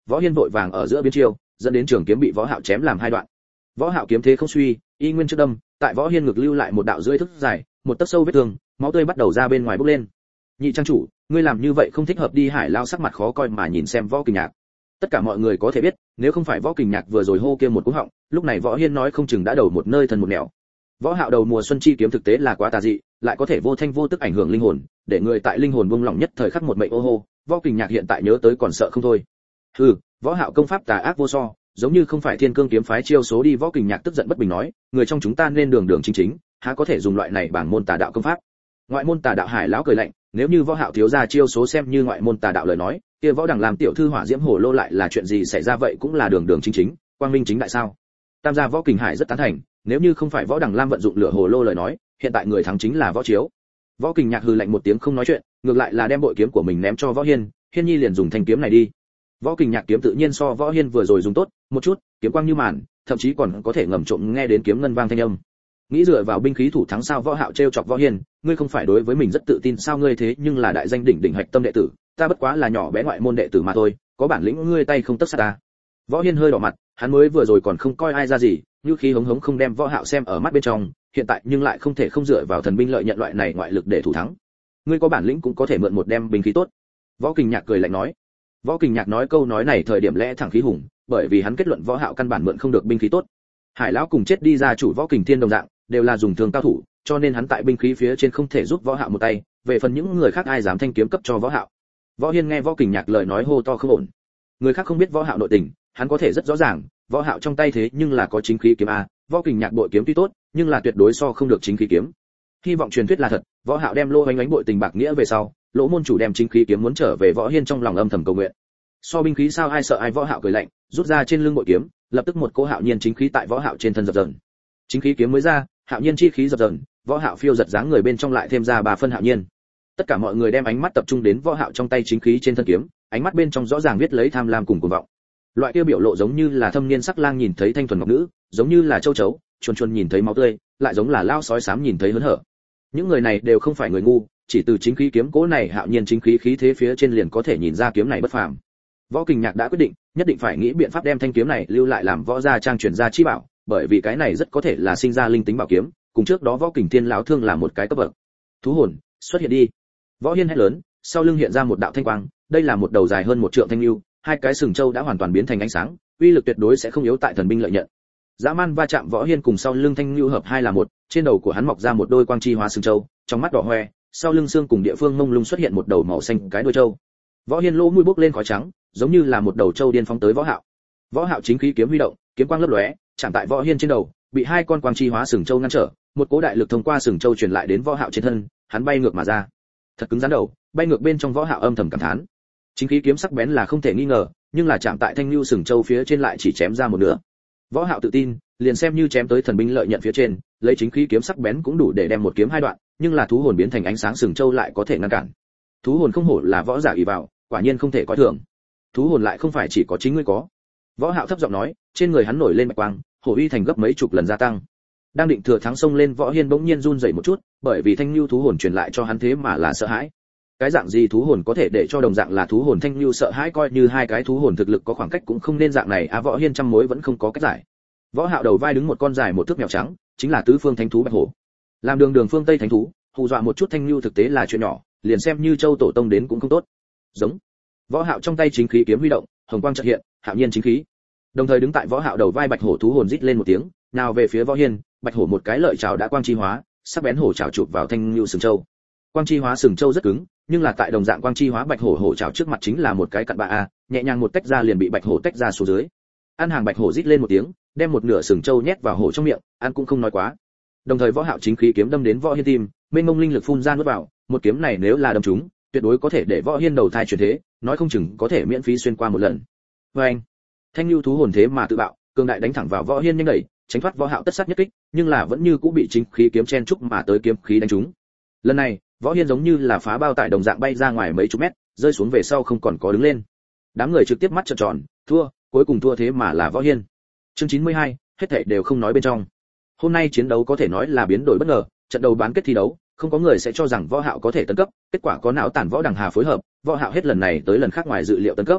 Võ Hiên vội vàng ở giữa biến chiêu, dẫn đến trường kiếm bị Võ Hạo chém làm hai đoạn. Võ Hạo kiếm thế không suy, y nguyên trước đâm, tại Võ Hiên ngực lưu lại một đạo rưỡi thức dài, một tấc sâu vết thương, máu tươi bắt đầu ra bên ngoài bốc lên. Nhị trang chủ, ngươi làm như vậy không thích hợp đi. Hải Lao sắc mặt khó coi mà nhìn xem Võ Kình Nhạc. Tất cả mọi người có thể biết, nếu không phải Võ Kình Nhạc vừa rồi hô kia một cú họng, lúc này Võ Hiên nói không chừng đã đầu một nơi thân một nẻo. Võ Hạo đầu mùa xuân chi kiếm thực tế là quá tà dị, lại có thể vô thanh vô tức ảnh hưởng linh hồn, để người tại linh hồn buông lỏng nhất thời khắc một mệnh ô hô. Võ Kình Nhạc hiện tại nhớ tới còn sợ không thôi. Hừ, Võ Hạo công pháp tà ác vô so, giống như không phải Thiên Cương kiếm phái chiêu số đi. Võ Kình Nhạc tức giận bất bình nói, người trong chúng ta nên đường đường chính chính, há có thể dùng loại này bảng môn tà đạo công pháp. Ngoại môn tà đạo. Hải lão cười lạnh, nếu như Võ Hạo thiếu gia chiêu số xem như ngoại môn tà đạo lời nói, kia Võ Đằng làm tiểu thư hỏa diễm hồ lô lại là chuyện gì xảy ra vậy, cũng là đường đường chính chính, quang minh chính đại sao? Tam gia Võ Kình Hải rất tán thành, nếu như không phải Võ Đằng Lam vận dụng lửa hồ lô lời nói, hiện tại người thắng chính là Võ Chiếu. Võ Kình Nhạc hừ lạnh một tiếng không nói chuyện, ngược lại là đem bội kiếm của mình ném cho Võ Hiên, Hiên Nhi liền dùng thanh kiếm này đi. Võ Kình Nhạc kiếm tự nhiên so Võ Hiên vừa rồi dùng tốt một chút, kiếm quang như màn, thậm chí còn có thể ngầm trộm nghe đến kiếm ngân vang thanh âm. Nghĩ dựa vào binh khí thủ thắng sao? Võ Hạo trêu chọc Võ Hiên, ngươi không phải đối với mình rất tự tin sao? Ngươi thế nhưng là đại danh đỉnh đỉnh hạch tâm đệ tử, ta bất quá là nhỏ bé ngoại môn đệ tử mà thôi, có bản lĩnh ngươi tay không tấc sát ta. Võ Hiên hơi đỏ mặt, hắn mới vừa rồi còn không coi ai ra gì, như khí hống hống không đem Võ Hạo xem ở mắt bên trong, hiện tại nhưng lại không thể không dựa vào thần binh lợi nhận loại này ngoại lực để thủ thắng. Ngươi có bản lĩnh cũng có thể mượn một đem binh khí tốt. Võ Kình Nhạc cười lạnh nói. Võ Kình Nhạc nói câu nói này thời điểm lẽ thẳng khí hùng, bởi vì hắn kết luận Võ Hạo căn bản mượn không được binh khí tốt. Hải lão cùng chết đi ra chủ Võ Kình Thiên đồng dạng, đều là dùng thương cao thủ, cho nên hắn tại binh khí phía trên không thể giúp Võ Hạo một tay, về phần những người khác ai dám thanh kiếm cấp cho Võ Hạo. Võ Hiên nghe Võ Kình Nhạc lời nói hô to không ổn. Người khác không biết Võ Hạo nội tình, hắn có thể rất rõ ràng, Võ Hạo trong tay thế nhưng là có chính khí kiếm a, Võ Kình Nhạc bội kiếm tuy tốt, nhưng là tuyệt đối so không được chính khí kiếm. Hy vọng truyền thuyết là thật, Võ Hạo đem Lô Oánh Oánh bội tình bạc nghĩa về sau, Lỗ môn chủ đem chính khí kiếm muốn trở về. Võ Hiên trong lòng âm thầm cầu nguyện. So binh khí sao ai sợ ai? Võ Hạo cười lạnh, rút ra trên lưng bội kiếm, lập tức một cỗ hạo nhiên chính khí tại Võ Hạo trên thân dập dờn. Chính khí kiếm mới ra, hạo nhiên chi khí dập dờn, Võ Hạo phiêu giật dáng người bên trong lại thêm ra 3 phân hạo nhiên. Tất cả mọi người đem ánh mắt tập trung đến Võ Hạo trong tay chính khí trên thân kiếm, ánh mắt bên trong rõ ràng viết lấy tham lam cùng cuồng vọng. Loại kia biểu lộ giống như là thâm niên sắc lang nhìn thấy thanh thuần ngọc nữ, giống như là châu chấu, chuồn chuồn nhìn thấy máu tươi, lại giống là lao sói xám nhìn thấy hớn hở. Những người này đều không phải người ngu, chỉ từ chính khí kiếm cố này hạo nhiên chính khí khí thế phía trên liền có thể nhìn ra kiếm này bất phàm. Võ Kình Nhạc đã quyết định, nhất định phải nghĩ biện pháp đem thanh kiếm này lưu lại làm võ gia trang truyền gia chi bảo, bởi vì cái này rất có thể là sinh ra linh tính bảo kiếm, cùng trước đó Võ Kình Thiên lão thương là một cái cấp bậc. Thú hồn, xuất hiện đi. Võ Hiên hét lớn, sau lưng hiện ra một đạo thanh quang, đây là một đầu dài hơn 1 trượng thanh lưu, hai cái sừng châu đã hoàn toàn biến thành ánh sáng, uy lực tuyệt đối sẽ không yếu tại thần binh lợi nhận. Dã man va chạm Võ Hiên cùng sau lưng thanh lưu hợp hai là một, trên đầu của hắn mọc ra một đôi quang chi hóa sừng châu, trong mắt đỏ hoe, sau lưng xương cùng địa phương mông lung xuất hiện một đầu màu xanh cái đuôi châu. Võ Hiên lỗ mũi bốc lên khói trắng, giống như là một đầu châu điên phóng tới Võ Hạo. Võ Hạo chính khí kiếm huy động, kiếm quang lấp lóe, chạm tại Võ Hiên trên đầu, bị hai con quang chi hóa sừng châu ngăn trở, một cỗ đại lực thông qua sừng châu truyền lại đến Võ Hạo trên thân, hắn bay ngược mà ra. Thật cứng rắn đầu, bay ngược bên trong Võ Hạo âm thầm cảm thán. Chính khí kiếm sắc bén là không thể nghi ngờ, nhưng là chạm tại thanh lưu sừng châu phía trên lại chỉ chém ra một nửa. Võ Hạo tự tin, liền xem như chém tới thần binh lợi nhận phía trên, lấy chính khí kiếm sắc bén cũng đủ để đem một kiếm hai đoạn, nhưng là thú hồn biến thành ánh sáng sừng châu lại có thể ngăn cản. Thú hồn không hổ là võ giả ỷ vào, quả nhiên không thể coi thường. Thú hồn lại không phải chỉ có chính ngươi có. Võ Hạo thấp giọng nói, trên người hắn nổi lên bạch quang, hổ uy thành gấp mấy chục lần gia tăng. Đang định thừa thắng xông lên, Võ Hiên bỗng nhiên run rẩy một chút, bởi vì thanh lưu thú hồn truyền lại cho hắn thế mà là sợ hãi. Cái dạng gì thú hồn có thể để cho đồng dạng là thú hồn thanh lưu sợ hãi? Coi như hai cái thú hồn thực lực có khoảng cách cũng không nên dạng này. Võ Hiên trăm mối vẫn không có cách giải. Võ Hạo đầu vai đứng một con dài một thước mèo trắng, chính là tứ phương thánh thú bạch hổ. Làm đường phương Tây thánh thú, hù dọa một chút thanh lưu thực tế là chuyện nhỏ, liền xem như Châu tổ tông đến cũng không tốt. Giống. Võ Hạo trong tay chính khí kiếm huy động, hồng quang chợt hiện, hạo nhiên chính khí. Đồng thời đứng tại Võ Hạo đầu vai bạch hổ thú hồn rít lên một tiếng, nào về phía Võ Hiên, bạch hổ một cái lợi chảo đã quang chi hóa, sắc bén hổ chảo chụp vào thanh lưu sừng châu. Quang chi hóa sừng châu rất cứng, nhưng là tại đồng dạng quang chi hóa bạch hổ hổ chảo trước mặt chính là một cái cặn bạ a, nhẹ nhàng một tách ra liền bị bạch hổ tách ra xuống dưới. Ăn hàng bạch hổ rít lên một tiếng, đem một nửa sừng châu nhét vào hổ trong miệng, ăn cũng không nói quá. Đồng thời Võ Hạo chính khí kiếm đâm đến Võ Hiên tim, mênh mông linh lực phun ra nuốt vào, một kiếm này nếu là đâm trúng, tuyệt đối có thể để Võ Hiên đầu thai chuyển thế, nói không chừng có thể miễn phí xuyên qua một lần. Oeng! Thanh lưu thú hồn thế mà tự bạo, cường đại đánh thẳng vào Võ Hiên nhanh đẩy, tránh thoát Võ Hạo tất sát nhất kích, nhưng là vẫn như cũ bị chính khí kiếm chen trúc mà tới kiếm khí đánh trúng. Lần này, Võ Hiên giống như là phá bao tải đồng dạng bay ra ngoài mấy chục mét, rơi xuống về sau không còn có đứng lên. Đám người trực tiếp mắt trợn tròn, thua, cuối cùng thua thế mà là Võ Hiên. Chương 92, hết thảy đều không nói bên trong. Hôm nay chiến đấu có thể nói là biến đổi bất ngờ, trận đầu bán kết thi đấu, không có người sẽ cho rằng Võ Hạo có thể tấn cấp, kết quả có não tản Võ Đằng Hà phối hợp, Võ Hạo hết lần này tới lần khác ngoài dự liệu tấn cấp.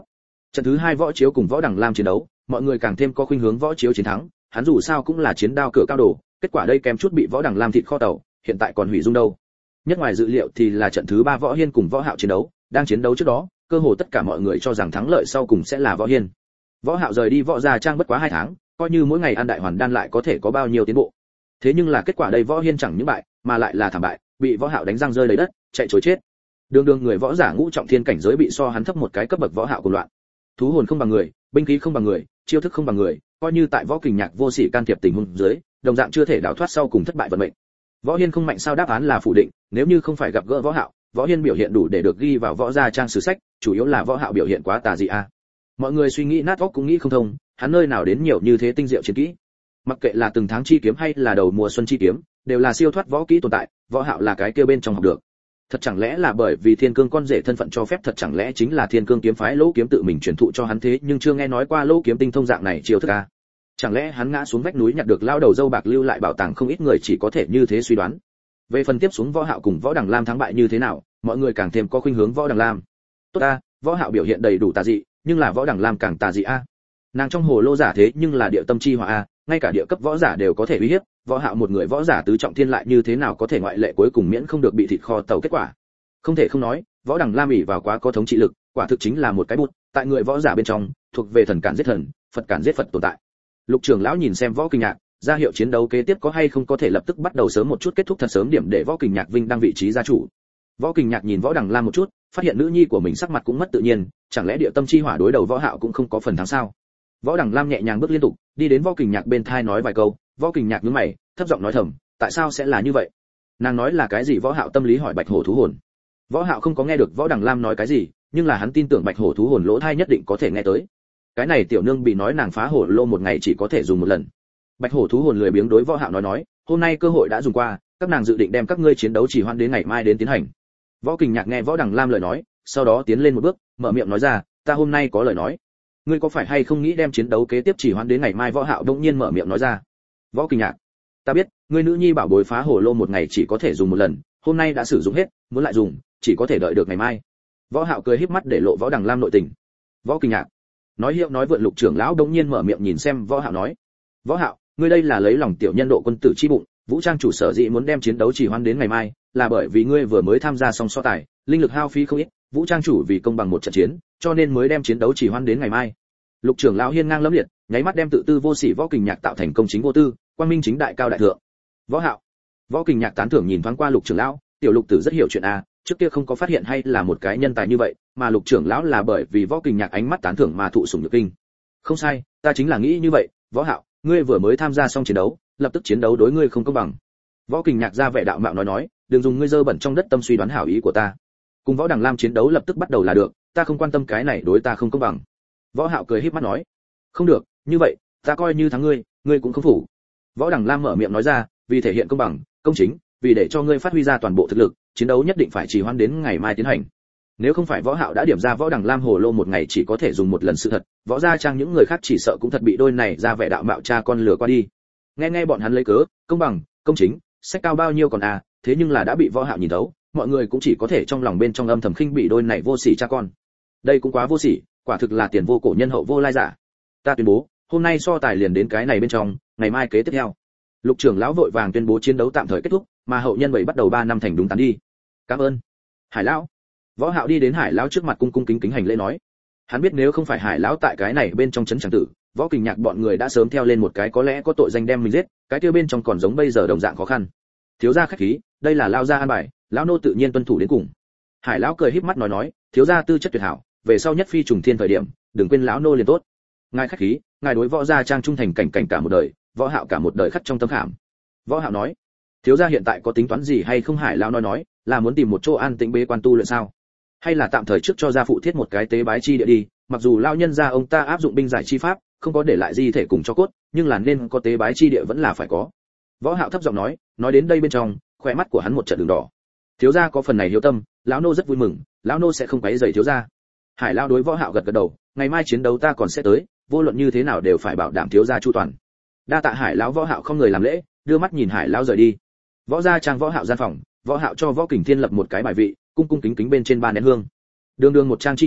Trận thứ 2 Võ Chiếu cùng Võ Đằng Lam chiến đấu, mọi người càng thêm có khuynh hướng Võ Chiếu chiến thắng, hắn dù sao cũng là chiến đao cửa cao đồ, kết quả đây kém chút bị Võ Đằng Lam thịt kho tàu, hiện tại còn hủy dung đâu. Nhất ngoài dự liệu thì là trận thứ 3 Võ Hiên cùng Võ Hạo chiến đấu, đang chiến đấu trước đó, cơ hồ tất cả mọi người cho rằng thắng lợi sau cùng sẽ là Võ Hiên. Võ Hạo rời đi Võ Gia Trang bất quá 2 tháng, coi như mỗi ngày ăn đại hoàn đan lại có thể có bao nhiêu tiến bộ. Thế nhưng là kết quả đây Võ Hiên chẳng những bại, mà lại là thảm bại, bị Võ Hạo đánh răng rơi đầy đất, chạy trối chết. Đường đường người võ giả ngũ trọng thiên cảnh giới bị so hắn thấp một cái cấp bậc Võ Hạo cùng loạn. Thú hồn không bằng người, binh khí không bằng người, chiêu thức không bằng người, coi như tại Võ Kình Nhạc vô sỉ can thiệp tình huống dưới, đồng dạng chưa thể đào thoát sau cùng thất bại vận mệnh. Võ Hiên không mạnh sao đáp án là phủ định, nếu như không phải gặp gỡ Võ Hạo, Võ Hiên biểu hiện đủ để được ghi vào Võ Gia Trang sử sách, chủ yếu là Võ Hạo biểu hiện quá tà dị a. Mọi người suy nghĩ nát óc cũng nghĩ không thông, hắn nơi nào đến nhiều như thế tinh diệu chiến kỹ. Mặc kệ là từng tháng chi kiếm hay là đầu mùa xuân chi kiếm, đều là siêu thoát võ kỹ tồn tại, Võ Hạo là cái kia bên trong học được. Thật chẳng lẽ là bởi vì Thiên Cương con rể thân phận cho phép, thật chẳng lẽ chính là Thiên Cương kiếm phái Lỗ Kiếm tự mình truyền thụ cho hắn thế, nhưng chưa nghe nói qua Lỗ Kiếm tinh thông dạng này chiêu thức a. Chẳng lẽ hắn ngã xuống vách núi nhặt được lao đầu dâu bạc lưu lại bảo tàng, không ít người chỉ có thể như thế suy đoán. Về phần tiếp xuống Võ Hạo cùng Võ Đằng Lam thắng bại như thế nào, mọi người càng thêm có khuynh hướng Võ Đằng Lam. Tốt a, Võ Hạo biểu hiện đầy đủ tà dị, nhưng là Võ Đằng Lam càng tà dị a. Nàng trong hồ lô giả thế nhưng là địa tâm chi hỏa a, ngay cả địa cấp võ giả đều có thể uy hiếp, Võ Hạo một người võ giả tứ trọng thiên lại như thế nào có thể ngoại lệ, cuối cùng miễn không được bị thịt kho tàu kết quả. Không thể không nói, Võ Đằng Lam ỷ vào quá có thống trị lực, quả thực chính là một cái bút, tại người võ giả bên trong, thuộc về thần cản giết thần, Phật cản giết Phật tồn tại. Lục trưởng lão nhìn xem Võ Kình Nhạc, ra hiệu chiến đấu kế tiếp có hay không có thể lập tức bắt đầu sớm một chút, kết thúc thật sớm điểm để Võ Kình Nhạc vinh đăng vị trí gia chủ. Võ Kình Nhạc nhìn Võ Đằng Lam một chút, phát hiện nữ nhi của mình sắc mặt cũng mất tự nhiên, chẳng lẽ địa tâm chi hỏa đối đầu Võ Hạo cũng không có phần thắng sao? Võ Đằng Lam nhẹ nhàng bước liên tục, đi đến Võ Kình Nhạc bên tai nói vài câu, Võ Kình Nhạc nhướng mày, thấp giọng nói thầm, tại sao sẽ là như vậy? Nàng nói là cái gì? Võ Hạo tâm lý hỏi Bạch Hổ thú hồn. Võ Hạo không có nghe được Võ Đằng Lam nói cái gì, nhưng là hắn tin tưởng Bạch Hổ thú hồn lỗ tai nhất định có thể nghe tới. Cái này tiểu nương bị nói nàng phá hổ lô một ngày chỉ có thể dùng một lần. Bạch Hổ thú hồn lười biếng đối Võ Hạo nói, hôm nay cơ hội đã dùng qua, các nàng dự định đem các ngươi chiến đấu chỉ hoãn đến ngày mai đến tiến hành. Võ Kình Nhạc nghe Võ Đằng Lam lời nói, sau đó tiến lên một bước, mở miệng nói ra, ta hôm nay có lời nói. Ngươi có phải hay không nghĩ đem chiến đấu kế tiếp chỉ hoãn đến ngày mai? Võ Hạo đột nhiên mở miệng nói ra. Võ Kình Nhạc, ta biết, ngươi nữ nhi bảo bối phá hổ lô một ngày chỉ có thể dùng một lần, hôm nay đã sử dụng hết, muốn lại dùng, chỉ có thể đợi được ngày mai. Võ Hạo cười híp mắt để lộ Võ Đằng Lam nội tình. Võ Kình Nhạc, nói hiệu nói vượn Lục trưởng lão đột nhiên mở miệng nhìn xem Võ Hạo nói, Võ Hạo, ngươi đây là lấy lòng tiểu nhân độ quân tử chi bụng, Vũ Trang chủ sở dĩ muốn đem chiến đấu chỉ hoãn đến ngày mai, là bởi vì ngươi vừa mới tham gia xong so tài, linh lực hao phí không ít, Vũ Trang chủ vì công bằng một trận chiến, cho nên mới đem chiến đấu chỉ hoãn đến ngày mai. Lục trưởng lão hiên ngang lẫm liệt, nháy mắt đem tự tư vô sỉ Võ Kình Nhạc tạo thành công chính vô tư, quang minh chính đại cao đại thượng. Võ Hạo, Võ Kình Nhạc tán thưởng nhìn thoáng qua Lục trưởng lão, tiểu Lục tử rất hiểu chuyện a, trước kia không có phát hiện hay là một cái nhân tài như vậy, mà Lục trưởng lão là bởi vì Võ Kình Nhạc ánh mắt tán thưởng mà thụ sủng nhược kinh. Không sai, ta chính là nghĩ như vậy, Võ Hạo, ngươi vừa mới tham gia xong chiến đấu, lập tức chiến đấu đối ngươi không công bằng. Võ Kình Nhạc ra vẻ đạo mạo nói, đừng dùng ngươi dơ bẩn trong đất tâm suy đoán hảo ý của ta. Cùng Võ Đằng Lam chiến đấu lập tức bắt đầu là được, ta không quan tâm cái này đối ta không công bằng. Võ Hạo cười híp mắt nói, không được, như vậy, ta coi như thắng ngươi, ngươi cũng không phủ. Võ Đằng Lam mở miệng nói ra, vì thể hiện công bằng, công chính, vì để cho ngươi phát huy ra toàn bộ thực lực, chiến đấu nhất định phải trì hoãn đến ngày mai tiến hành. Nếu không phải Võ Hạo đã điểm ra Võ Đằng Lam hồ lô một ngày chỉ có thể dùng một lần sự thật, Võ Gia Trang những người khác chỉ sợ cũng thật bị đôi này ra vẻ đạo mạo cha con lừa qua đi. Nghe bọn hắn lấy cớ, công bằng, công chính, sách cao bao nhiêu còn à, thế nhưng là đã bị Võ Hạo nhìn thấu, mọi người cũng chỉ có thể trong lòng bên trong âm thầm khinh bị đôi này vô sỉ cha con. Đây cũng quá vô sỉ, quả thực là tiền vô cổ nhân hậu vô lai giả. Ta tuyên bố, hôm nay so tài liền đến cái này bên trong, ngày mai kế tiếp theo. Lục trưởng lão vội vàng tuyên bố chiến đấu tạm thời kết thúc, mà hậu nhân bảy bắt đầu 3 năm thành đúng tán đi. Cảm ơn. Hải lão. Võ Hạo đi đến Hải lão trước mặt cung cung kính kính hành lễ nói. Hắn biết nếu không phải Hải lão tại cái này bên trong trấn tràng tử, Võ Kình Nhạc bọn người đã sớm theo lên một cái có lẽ có tội danh đem mình giết, cái kia bên trong còn giống bây giờ đồng dạng khó khăn. Thiếu gia khách khí, đây là lão gia an bài, lão nô tự nhiên tuân thủ đến cùng. Hải lão cười híp mắt nói, thiếu gia tư chất tuyệt hảo, về sau nhất phi trùng thiên thời điểm, đừng quên lão nô liền tốt. Ngài khách khí, ngài đối Võ Gia Trang trung thành cảnh cả một đời, Võ Hạo cả một đời khắc trong tâm khảm. Võ Hạo nói, thiếu gia hiện tại có tính toán gì hay không? Hải lão nói, là muốn tìm một chỗ an tĩnh bế quan tu luyện sao? Hay là tạm thời trước cho gia phụ thiết một cái tế bái chi địa đi, mặc dù lão nhân gia ông ta áp dụng binh giải chi pháp, không có để lại di thể cùng cho cốt, nhưng là nên có tế bái chi địa vẫn là phải có. Võ Hạo thấp giọng nói đến đây bên trong, khóe mắt của hắn một trận đường đỏ. Thiếu gia có phần này hiếu tâm, lão nô rất vui mừng, lão nô sẽ không quấy rầy thiếu gia. Hải lão đối Võ Hạo gật đầu, ngày mai chiến đấu ta còn sẽ tới, vô luận như thế nào đều phải bảo đảm thiếu gia chu toàn. Đa tạ Hải lão. Võ Hạo không người làm lễ, đưa mắt nhìn Hải lão rời đi. Võ Gia Trang Võ Hạo gian phòng, Võ Hạo cho Võ Kình Thiên lập một cái bài vị, cung cung kính kính bên trên 3 nén hương. Đường một trang chi chủ,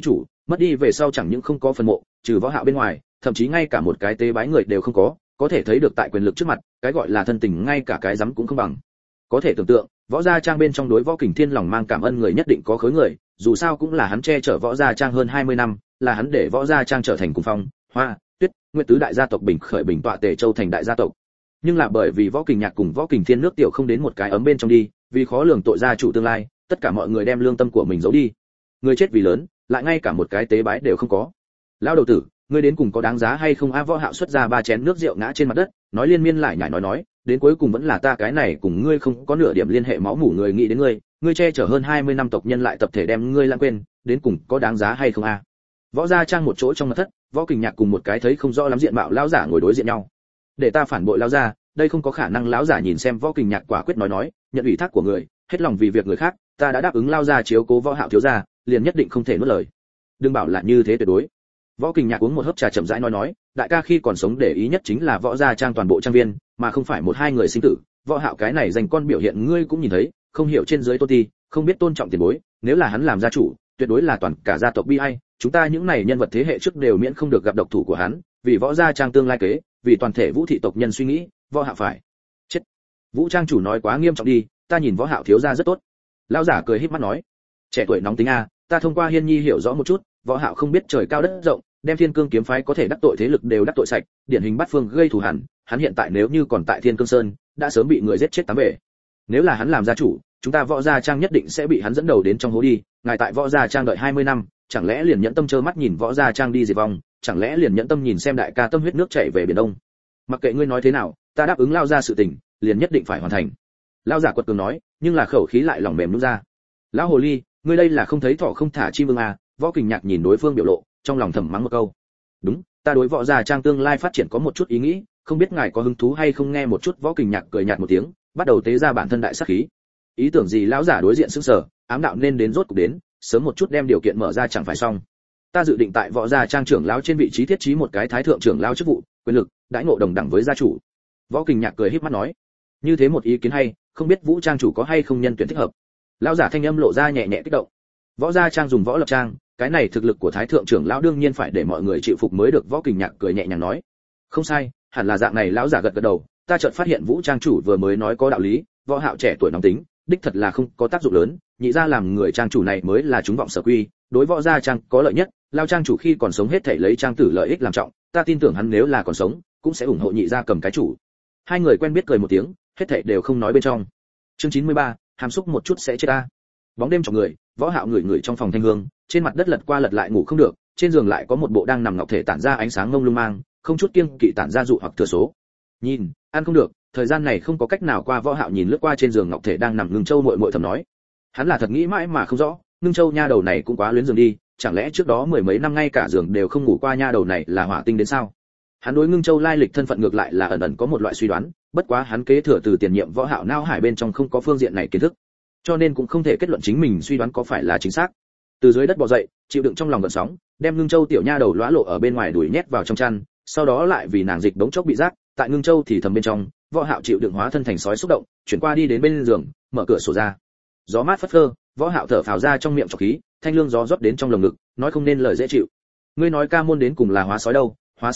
mất đi về sau chẳng những không có phần mộ, trừ Võ Hạo bên ngoài, thậm chí ngay cả một cái tế bái người đều không có thể thấy được tại quyền lực trước mặt, cái gọi là thân tình ngay cả cái dám cũng không bằng. Có thể tưởng tượng, Võ Gia Trang bên trong đối Võ Kình Thiên lòng mang cảm ơn người nhất định có khối người, dù sao cũng là hắn che chở Võ Gia Trang hơn 20 năm, là hắn để Võ Gia Trang trở thành cùng phong, Hoa, Tuyết, Nguyệt tứ đại gia tộc bình khởi bình tọa Tề Châu thành đại gia tộc. Nhưng là bởi vì Võ Kình Nhạc cùng Võ Kình Thiên nước tiểu không đến một cái ấm bên trong đi, vì khó lường tội gia chủ tương lai, tất cả mọi người đem lương tâm của mình giấu đi. Người chết vì lớn, lại ngay cả một cái tế bái đều không có. Lão đầu tử, ngươi đến cùng có đáng giá hay không? A Võ Hạo xuất ra 3 chén nước rượu ngã trên mặt đất, nói liên miên lại nhải nói, đến cuối cùng vẫn là ta cái này cùng ngươi không có nửa điểm liên hệ máu mủ người nghĩ đến ngươi che chở hơn 20 năm tộc nhân lại tập thể đem ngươi lãng quên, đến cùng có đáng giá hay không a? Võ Gia Trang một chỗ trong mật thất, Võ Kình Nhạc cùng một cái thấy không rõ lắm diện mạo lão giả ngồi đối diện nhau. Để ta phản bội lão gia, đây không có khả năng. Lão giả nhìn xem Võ Kình Nhạc quả quyết nói, nhận ủy thác của người, hết lòng vì việc người khác, ta đã đáp ứng lão gia chiếu cố Võ Hạo thiếu gia, liền nhất định không thể nuốt lời. Đừng bảo là như thế tuyệt đối. Võ Kình Nhạc uống một hớp trà chậm rãi nói, đại ca khi còn sống để ý nhất chính là Võ Gia Trang toàn bộ trang viên, mà không phải một hai người sinh tử. Võ Hạo cái này dành con biểu hiện ngươi cũng nhìn thấy, không hiểu trên dưới tôn ti, không biết tôn trọng tiền bối, nếu là hắn làm gia chủ, tuyệt đối là toàn cả gia tộc bi ai, chúng ta những này nhân vật thế hệ trước đều miễn không được gặp độc thủ của hắn, vì Võ Gia Trang tương lai kế, vì toàn thể Vũ thị tộc nhân suy nghĩ, Võ Hạo phải chết. Vũ Trang chủ nói quá nghiêm trọng đi, ta nhìn Võ Hạo thiếu gia rất tốt. Lão giả cười híp mắt nói, trẻ tuổi nóng tính a, ta thông qua Hiên Nhi hiểu rõ một chút, Võ Hạo không biết trời cao đất rộng, đem Thiên Cương kiếm phái có thể đắc tội thế lực đều đắc tội sạch, điển hình bắt phương gây thù hằn, hắn hiện tại nếu như còn tại Thiên Cương Sơn, đã sớm bị người giết chết tám bể. Nếu là hắn làm gia chủ, chúng ta Võ Gia Trang nhất định sẽ bị hắn dẫn đầu đến trong hố đi, ngài tại Võ Gia Trang đợi 20 năm, chẳng lẽ liền nhẫn tâm trơ mắt nhìn Võ Gia Trang đi diệt vong, chẳng lẽ liền nhẫn tâm nhìn xem đại ca tâm huyết nước chảy về biển đông. Mặc kệ ngươi nói thế nào, ta đáp ứng lao ra sự tình, liền nhất định phải hoàn thành. Lão giả quật cường nói, nhưng là khẩu khí lại lỏng mềm nút ra. Lão hồ ly, ngươi đây là không thấy thỏ không thả chim ưng à? Võ Kình Nhạc nhìn đối phương biểu lộ, trong lòng thầm mắng một câu. Đúng, ta đối Võ Gia Trang tương lai phát triển có một chút ý nghĩ, không biết ngài có hứng thú hay không nghe một chút. Võ Kình Nhạc cười nhạt một tiếng, bắt đầu tế ra bản thân đại sát khí. Ý tưởng gì? Lão giả đối diện sững sờ, ám đạo nên đến rốt cục đến, sớm một chút đem điều kiện mở ra chẳng phải xong. Ta dự định tại Võ Gia Trang trưởng lão trên vị trí thiết trí một cái thái thượng trưởng lão chức vụ, quyền lực, đãi ngộ đồng đẳng với gia chủ. Võ Kình Nhạc cười híp mắt nói, như thế một ý kiến hay, không biết Vũ Trang chủ có hay không nhân tuyển thích hợp. Lão giả thanh âm lộ ra nhẹ nhẹ kích động. Võ Gia Trang dùng Võ Lập Trang, cái này thực lực của thái thượng trưởng lão đương nhiên phải để mọi người chịu phục mới được. Võ Kình Nhạc cười nhẹ nhàng nói, không sai, hẳn là dạng này. Lão giả gật gật đầu, ta chợt phát hiện Vũ Trang chủ vừa mới nói có đạo lý, Võ Hạo trẻ tuổi nóng tính, đích thật là không có tác dụng lớn, nhị ra làm người trang chủ này mới là chúng vọng sở quy, đối Võ Gia Trang có lợi nhất. Lão trang chủ khi còn sống hết thảy lấy trang tử lợi ích làm trọng, ta tin tưởng hắn nếu là còn sống, cũng sẽ ủng hộ nhị gia cầm cái chủ. Hai người quen biết cười một tiếng, hết thảy đều không nói bên trong. Chương 93, hàm xúc một chút sẽ chết ta. Bóng đêm trong người, Võ Hạo ngửi trong phòng thanh hương, trên mặt đất lật qua lật lại ngủ không được, trên giường lại có một bộ đang nằm ngọc thể tản ra ánh sáng ngông lung mang, không chút kiêng kỵ tản ra dụ hoặc thừa số. Nhìn, ăn không được, thời gian này không có cách nào qua. Võ Hạo nhìn lướt qua trên giường ngọc thể đang nằm Ngưng Châu muội muội thầm nói, hắn là thật nghĩ mãi mà không rõ, Ngưng Châu nha đầu này cũng quá luyến giường đi, chẳng lẽ trước đó mười mấy năm ngay cả giường đều không ngủ qua nha đầu này là hỏa tinh đến sao? Hắn đối Ngưng Châu lai lịch thân phận ngược lại là ẩn ẩn có một loại suy đoán, bất quá hắn kế thừa từ tiền nhiệm Võ Hạo não hải bên trong không có phương diện này kiến thức, cho nên cũng không thể kết luận chính mình suy đoán có phải là chính xác. Từ dưới đất bò dậy, chịu đựng trong lòng gợn sóng, đem Ngưng Châu tiểu nha đầu lóa lộ ở bên ngoài đuổi nhét vào trong chăn, sau đó lại vì nàng dịch đống chốc bị rác, tại Ngưng Châu thì thầm bên trong, Võ Hạo chịu đựng hóa thân thành sói xúc động, chuyển qua đi đến bên giường, mở cửa sổ ra. Gió mát phất phơ, Võ Hạo thở phào ra trong miệng trọc khí, thanh lương gió rót đến trong lồng ngực, nói không nên lời dễ chịu. Ngươi nói ca môn đến cùng là hóa sói đâu,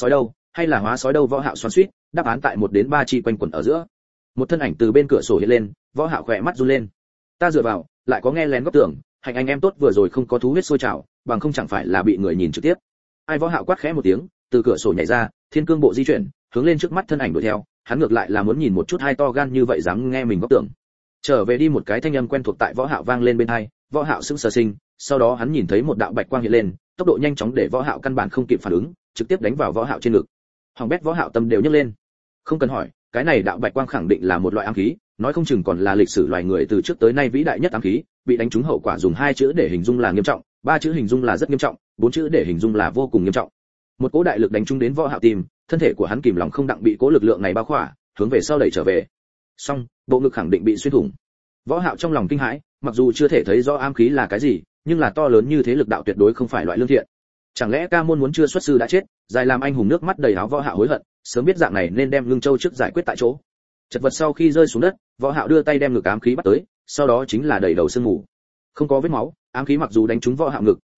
hay là hóa sói đâu? Võ Hạo xoắn xuýt, đáp án tại 1 đến 3 chi quanh quẩn ở giữa. Một thân ảnh từ bên cửa sổ hiện lên, Võ Hạo khỏe mắt run lên. Ta dựa vào, lại có nghe lén góc tưởng, hành anh em tốt vừa rồi không có thú huyết sôi trào, bằng không chẳng phải là bị người nhìn trực tiếp. Ai? Võ Hạo quát khẽ một tiếng, từ cửa sổ nhảy ra, thiên cương bộ di chuyển, hướng lên trước mắt thân ảnh đuổi theo, hắn ngược lại là muốn nhìn một chút hai to gan như vậy dám nghe mình góc tưởng. Trở về đi. Một cái thanh âm quen thuộc tại Võ Hạo vang lên bên tai, Võ Hạo sững sờ sinh, sau đó hắn nhìn thấy một đạo bạch quang hiện lên, tốc độ nhanh chóng để Võ Hạo căn bản không kịp phản ứng, trực tiếp đánh vào Võ Hạo trên ngực. Hỏng bét. Võ Hạo tâm đều nhấc lên. Không cần hỏi, cái này đạo bạch quang khẳng định là một loại ám khí, nói không chừng còn là lịch sử loài người từ trước tới nay vĩ đại nhất ám khí, bị đánh trúng hậu quả dùng 2 chữ để hình dung là nghiêm trọng, 3 chữ hình dung là rất nghiêm trọng, 4 chữ để hình dung là vô cùng nghiêm trọng. Một cỗ đại lực đánh trúng đến Võ Hạo tim, thân thể của hắn kìm lòng không đặng bị cỗ lực lượng này bao khỏa, hướng về sau đẩy trở về. Xong, bộ ngực khẳng định bị xuyên thủng. Võ Hạo trong lòng kinh hãi, mặc dù chưa thể thấy rõ ám khí là cái gì, nhưng là to lớn như thế lực đạo tuyệt đối không phải loại lương thiện. Chẳng lẽ ca môn muốn chưa xuất sư đã chết, dài làm anh hùng nước mắt đầy áo. Võ Hạo hối hận, sớm biết dạng này nên đem Ngưng Châu trước giải quyết tại chỗ. Chật vật sau khi rơi xuống đất, Võ Hạo đưa tay đem ngực ám khí bắt tới, sau đó chính là đầy đầu sương mù. Không có vết máu, ám khí mặc dù đánh trúng Võ Hạo ngực,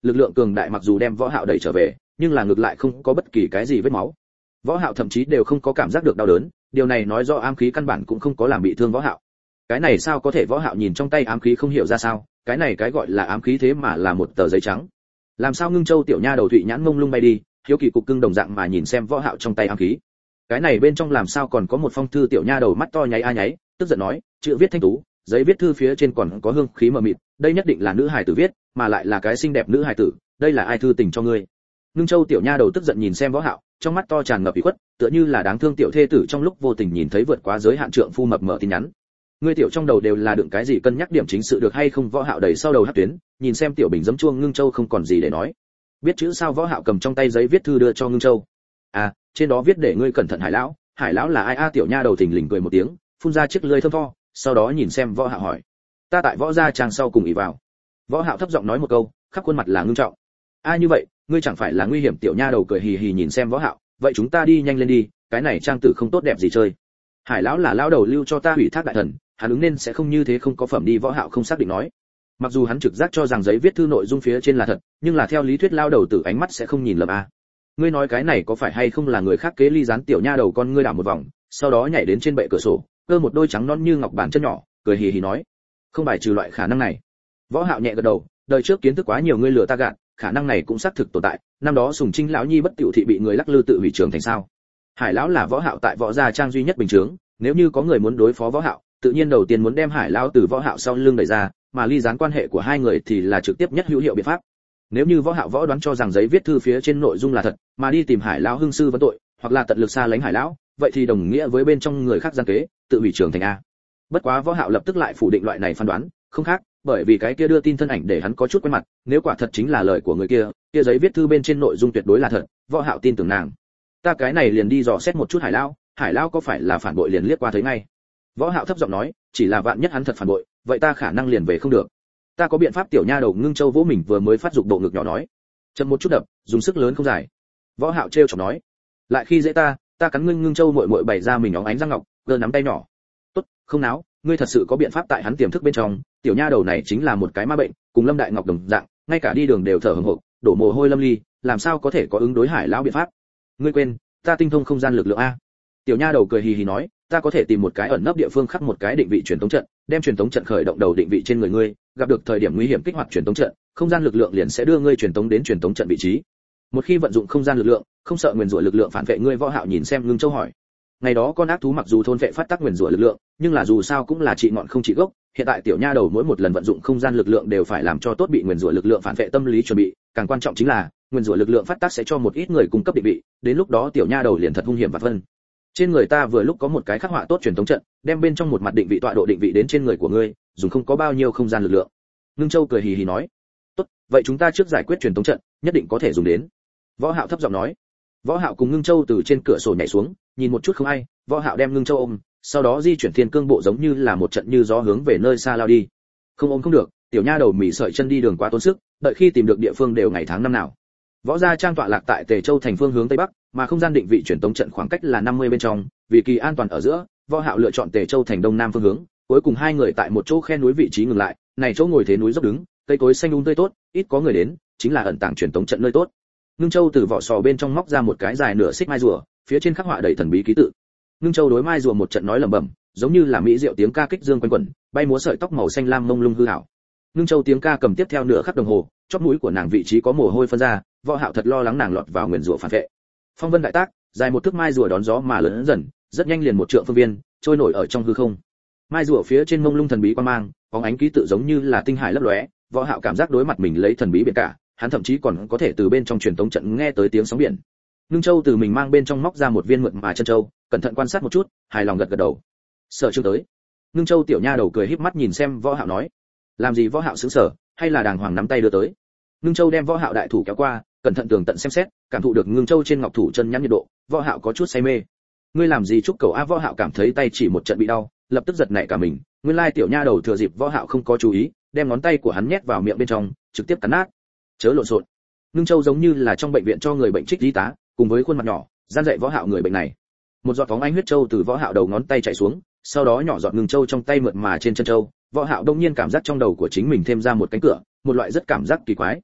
lực lượng cường đại mặc dù đem Võ Hạo đẩy trở về, nhưng là ngược lại không có bất kỳ cái gì vết máu. Võ Hạo thậm chí đều không có cảm giác được đau đớn, điều này nói rõ ám khí căn bản cũng không có làm bị thương Võ Hạo. Cái này sao có thể? Võ Hạo nhìn trong tay ám khí không hiểu ra sao, cái này cái gọi là ám khí thế mà là một tờ giấy trắng. Làm sao Ngưng Châu tiểu nha đầu thụy nhãn mông lung bay đi, hiếu kỳ cục cưng đồng dạng mà nhìn xem Võ Hạo trong tay ám khí. Cái này bên trong làm sao còn có một phong thư? Tiểu nha đầu mắt to nháy a nháy, tức giận nói, chữ viết thanh tú, giấy viết thư phía trên còn có hương khí mờ mịt, đây nhất định là nữ hài tử viết, mà lại là cái xinh đẹp nữ hài tử, đây là ai thư tình cho ngươi? Ngưng Châu tiểu nha đầu tức giận nhìn xem Võ Hạo, trong mắt to tràn ngập ủy khuất, tựa như là đáng thương tiểu thê tử trong lúc vô tình nhìn thấy vượt quá giới hạn trượng phu mập mờ tin nhắn. Ngươi tiểu trong đầu đều là đựng cái gì? Cân nhắc điểm chính sự được hay không? Võ Hạo đẩy sau đầu hất tuyến, nhìn xem tiểu bình giấm chuông. Ngưng Châu không còn gì để nói. Biết chữ sao? Võ Hạo cầm trong tay giấy viết thư đưa cho Ngưng Châu. À, trên đó viết để ngươi cẩn thận Hải lão. Hải lão là ai a? Tiểu nha đầu thình lình cười một tiếng, phun ra chiếc lưỡi thơm tho, sau đó nhìn xem Võ Hạo hỏi, ta tại Võ gia trang sau cùng ỷ vào. Võ Hạo thấp giọng nói một câu, khắp khuôn mặt là ngưng trọng. A như vậy, ngươi chẳng phải là nguy hiểm? Tiểu nha đầu cười hì hì nhìn xem Võ Hạo, vậy chúng ta đi nhanh lên đi, cái này trang tử không tốt đẹp gì chơi. Hải lão là lão đầu lưu cho ta ủy thác đại thần, hắn ứng nên sẽ không như thế không có phẩm đi. Võ Hạo không xác định nói. Mặc dù hắn trực giác cho rằng giấy viết thư nội dung phía trên là thật, nhưng là theo lý thuyết lão đầu tử ánh mắt sẽ không nhìn lầm a. Ngươi nói cái này có phải hay không là người khác kế ly gián? Tiểu nha đầu con ngươi đảo một vòng, sau đó nhảy đến trên bệ cửa sổ, cơ một đôi trắng non như ngọc bàn chân nhỏ, cười hì hì nói, không bài trừ loại khả năng này. Võ Hạo nhẹ gật đầu, đời trước kiến thức quá nhiều, ngươi lừa ta gạt, khả năng này cũng xác thực tồn tại. Năm đó Sùng Trinh lão nhi bất tiểu thị bị người lắc lư tự hủy trường thành sao? Hải lão là Võ Hạo tại Võ gia trang duy nhất bình chứng, nếu như có người muốn đối phó Võ Hạo, tự nhiên đầu tiên muốn đem Hải lão từ Võ Hạo sau lưng đẩy ra, mà ly gián quan hệ của hai người thì là trực tiếp nhất hữu hiệu biện pháp. Nếu như Võ Hạo võ đoán cho rằng giấy viết thư phía trên nội dung là thật, mà đi tìm Hải lão hưng sư vấn tội, hoặc là tận lực xa lánh Hải lão, vậy thì đồng nghĩa với bên trong người khác gian kế, tự hủy trường thành a. Bất quá Võ Hạo lập tức lại phủ định loại này phán đoán, không khác, bởi vì cái kia đưa tin thân ảnh để hắn có chút quen mặt, nếu quả thật chính là lời của người kia, kia giấy viết thư bên trên nội dung tuyệt đối là thật. Võ Hạo tin tưởng nàng. Ta cái này liền đi dò xét một chút Hải lão có phải là phản bội liền liếc qua thấy ngay. Võ Hạo thấp giọng nói, chỉ là vạn nhất hắn thật phản bội, vậy ta khả năng liền về không được. Ta có biện pháp. Tiểu nha đầu Ngưng Châu vỗ mình vừa mới phát dục bộ ngực nhỏ nói, chậm một chút đập, dùng sức lớn không giải. Võ Hạo trêu chọc nói, lại khi dễ ta cắn Ngưng Châu muội muội bày ra mình óng ánh răng ngọc, giơ nắm tay nhỏ. Tốt, không náo, ngươi thật sự có biện pháp. Tại hắn tiềm thức bên trong, tiểu nha đầu này chính là một cái ma bệnh, cùng Lâm Đại Ngọc đồng dạng, ngay cả đi đường đều thở hổn hộc, đổ mồ hôi lâm ly, làm sao có thể có ứng đối Hải lão biện pháp? Ngươi quên, ta tinh thông không gian lực lượng a. Tiểu nha đầu cười hì hì nói, ta có thể tìm một cái ẩn nấp địa phương khắc một cái định vị truyền tống trận, đem truyền tống trận khởi động đầu định vị trên người ngươi, gặp được thời điểm nguy hiểm kích hoạt truyền tống trận, không gian lực lượng liền sẽ đưa ngươi truyền tống đến truyền tống trận vị trí. Một khi vận dụng không gian lực lượng, không sợ nguyền rủa lực lượng phản vệ ngươi. Võ Hạo nhìn xem Ngưng Châu hỏi, ngày đó con ác thú mặc dù thôn vệ phát tác nguyền rủa lực lượng, nhưng là dù sao cũng là trị ngọn không trị gốc. Hiện tại tiểu nha đầu mỗi một lần vận dụng không gian lực lượng đều phải làm cho tốt bị nguyền rủa lực lượng phản vệ tâm lý chuẩn bị, càng quan trọng chính là nguyền rủa lực lượng phát tác sẽ cho một ít người cung cấp định vị, đến lúc đó tiểu nha đầu liền thật hung hiểm và phân. Trên người ta vừa lúc có một cái khắc họa tốt truyền tống trận, đem bên trong một mặt định vị tọa độ định vị đến trên người của ngươi, dùng không có bao nhiêu không gian lực lượng. Ngưng Châu cười hì hì nói, tốt, vậy chúng ta trước giải quyết truyền tống trận, nhất định có thể dùng đến. Võ Hạo thấp giọng nói. Võ Hạo cùng Ngưng Châu từ trên cửa sổ nhảy xuống, nhìn một chút không ai, Võ Hạo đem Ngưng Châu ôm, sau đó di chuyển thiên cương bộ giống như là một trận như gió hướng về nơi xa lao đi. Không ôm không được, tiểu nha đầu mỉ sợi chân đi đường quá tốn sức, đợi khi tìm được địa phương đều ngày tháng năm nào. Võ gia trang tọa lạc tại Tề Châu thành phương hướng tây bắc, mà không gian định vị truyền tống trận khoảng cách là 50 bên trong, vì kỳ an toàn ở giữa, Võ Hạo lựa chọn Tề Châu thành đông nam phương hướng, cuối cùng hai người tại một chỗ khe núi vị trí ngừng lại, này chỗ ngồi thế núi dốc đứng, cây cối xanh tươi tốt, ít có người đến, chính là ẩn tàng truyền tống trận nơi tốt. Ngưng Châu từ vỏ sò bên trong móc ra một cái dài nửa xích mai rùa, phía trên khắc họa đầy thần bí ký tự. Ngưng Châu đối mai rùa một trận nói lẩm bẩm, giống như là mỹ diệu tiếng ca kích dương quanh quẩn, bay múa sợi tóc màu xanh lam mông lung hư ảo. Ngưng Châu tiếng ca cầm tiếp theo nửa khắc đồng hồ, chóp mũi của nàng vị trí có mồ hôi phân ra, Võ Hạo thật lo lắng nàng lọt vào nguyền rủa phản vệ. Phong vân đại tác, dài một thước mai rùa đón gió mà lớn dần, rất nhanh liền một trượng phương viên, trôi nổi ở trong hư không. Mai rùa phía trên mông lung thần bí quang mang, bóng ánh ký tự giống như là tinh hải lấp lóe, Võ Hạo cảm giác đối mặt mình lấy thần bí biển cả, hắn thậm chí còn có thể từ bên trong truyền tống trận nghe tới tiếng sóng biển. Ngưng Châu từ mình mang bên trong móc ra một viên mượt mà chân châu, cẩn thận quan sát một chút, hài lòng gật gật đầu. Sở Trương tới. Ngưng Châu tiểu nha đầu cười híp mắt nhìn xem Võ Hạo nói, làm gì? Võ Hạo sững sờ, hay là đàng hoàng nắm tay đưa tới. Ngưng Châu đem Võ Hạo đại thủ kéo qua, cẩn thận tường tận xem xét, cảm thụ được Ngưng Châu trên ngọc thủ chân nhắn nhiệt độ, Võ Hạo có chút say mê. Ngươi làm gì chúc cầu a? Võ Hạo cảm thấy tay chỉ một trận bị đau, lập tức giật nảy cả mình. Nguyên lai tiểu nha đầu thừa dịp Võ Hạo không có chú ý, đem ngón tay của hắn nhét vào miệng bên trong, trực tiếp cắn nát. Chớ lộn xộn. Ngưng Châu giống như là trong bệnh viện cho người bệnh trích y tá, cùng với khuôn mặt nhỏ, gian dạy Võ Hạo người bệnh này. Một giọt phóng ánh huyết châu từ Võ Hạo đầu ngón tay chảy xuống, sau đó nhỏ giọt Ngưng Châu trong tay mượt mà trên chân châu. Võ Hạo đông nhiên cảm giác trong đầu của chính mình thêm ra một cánh cửa, một loại rất cảm giác kỳ quái.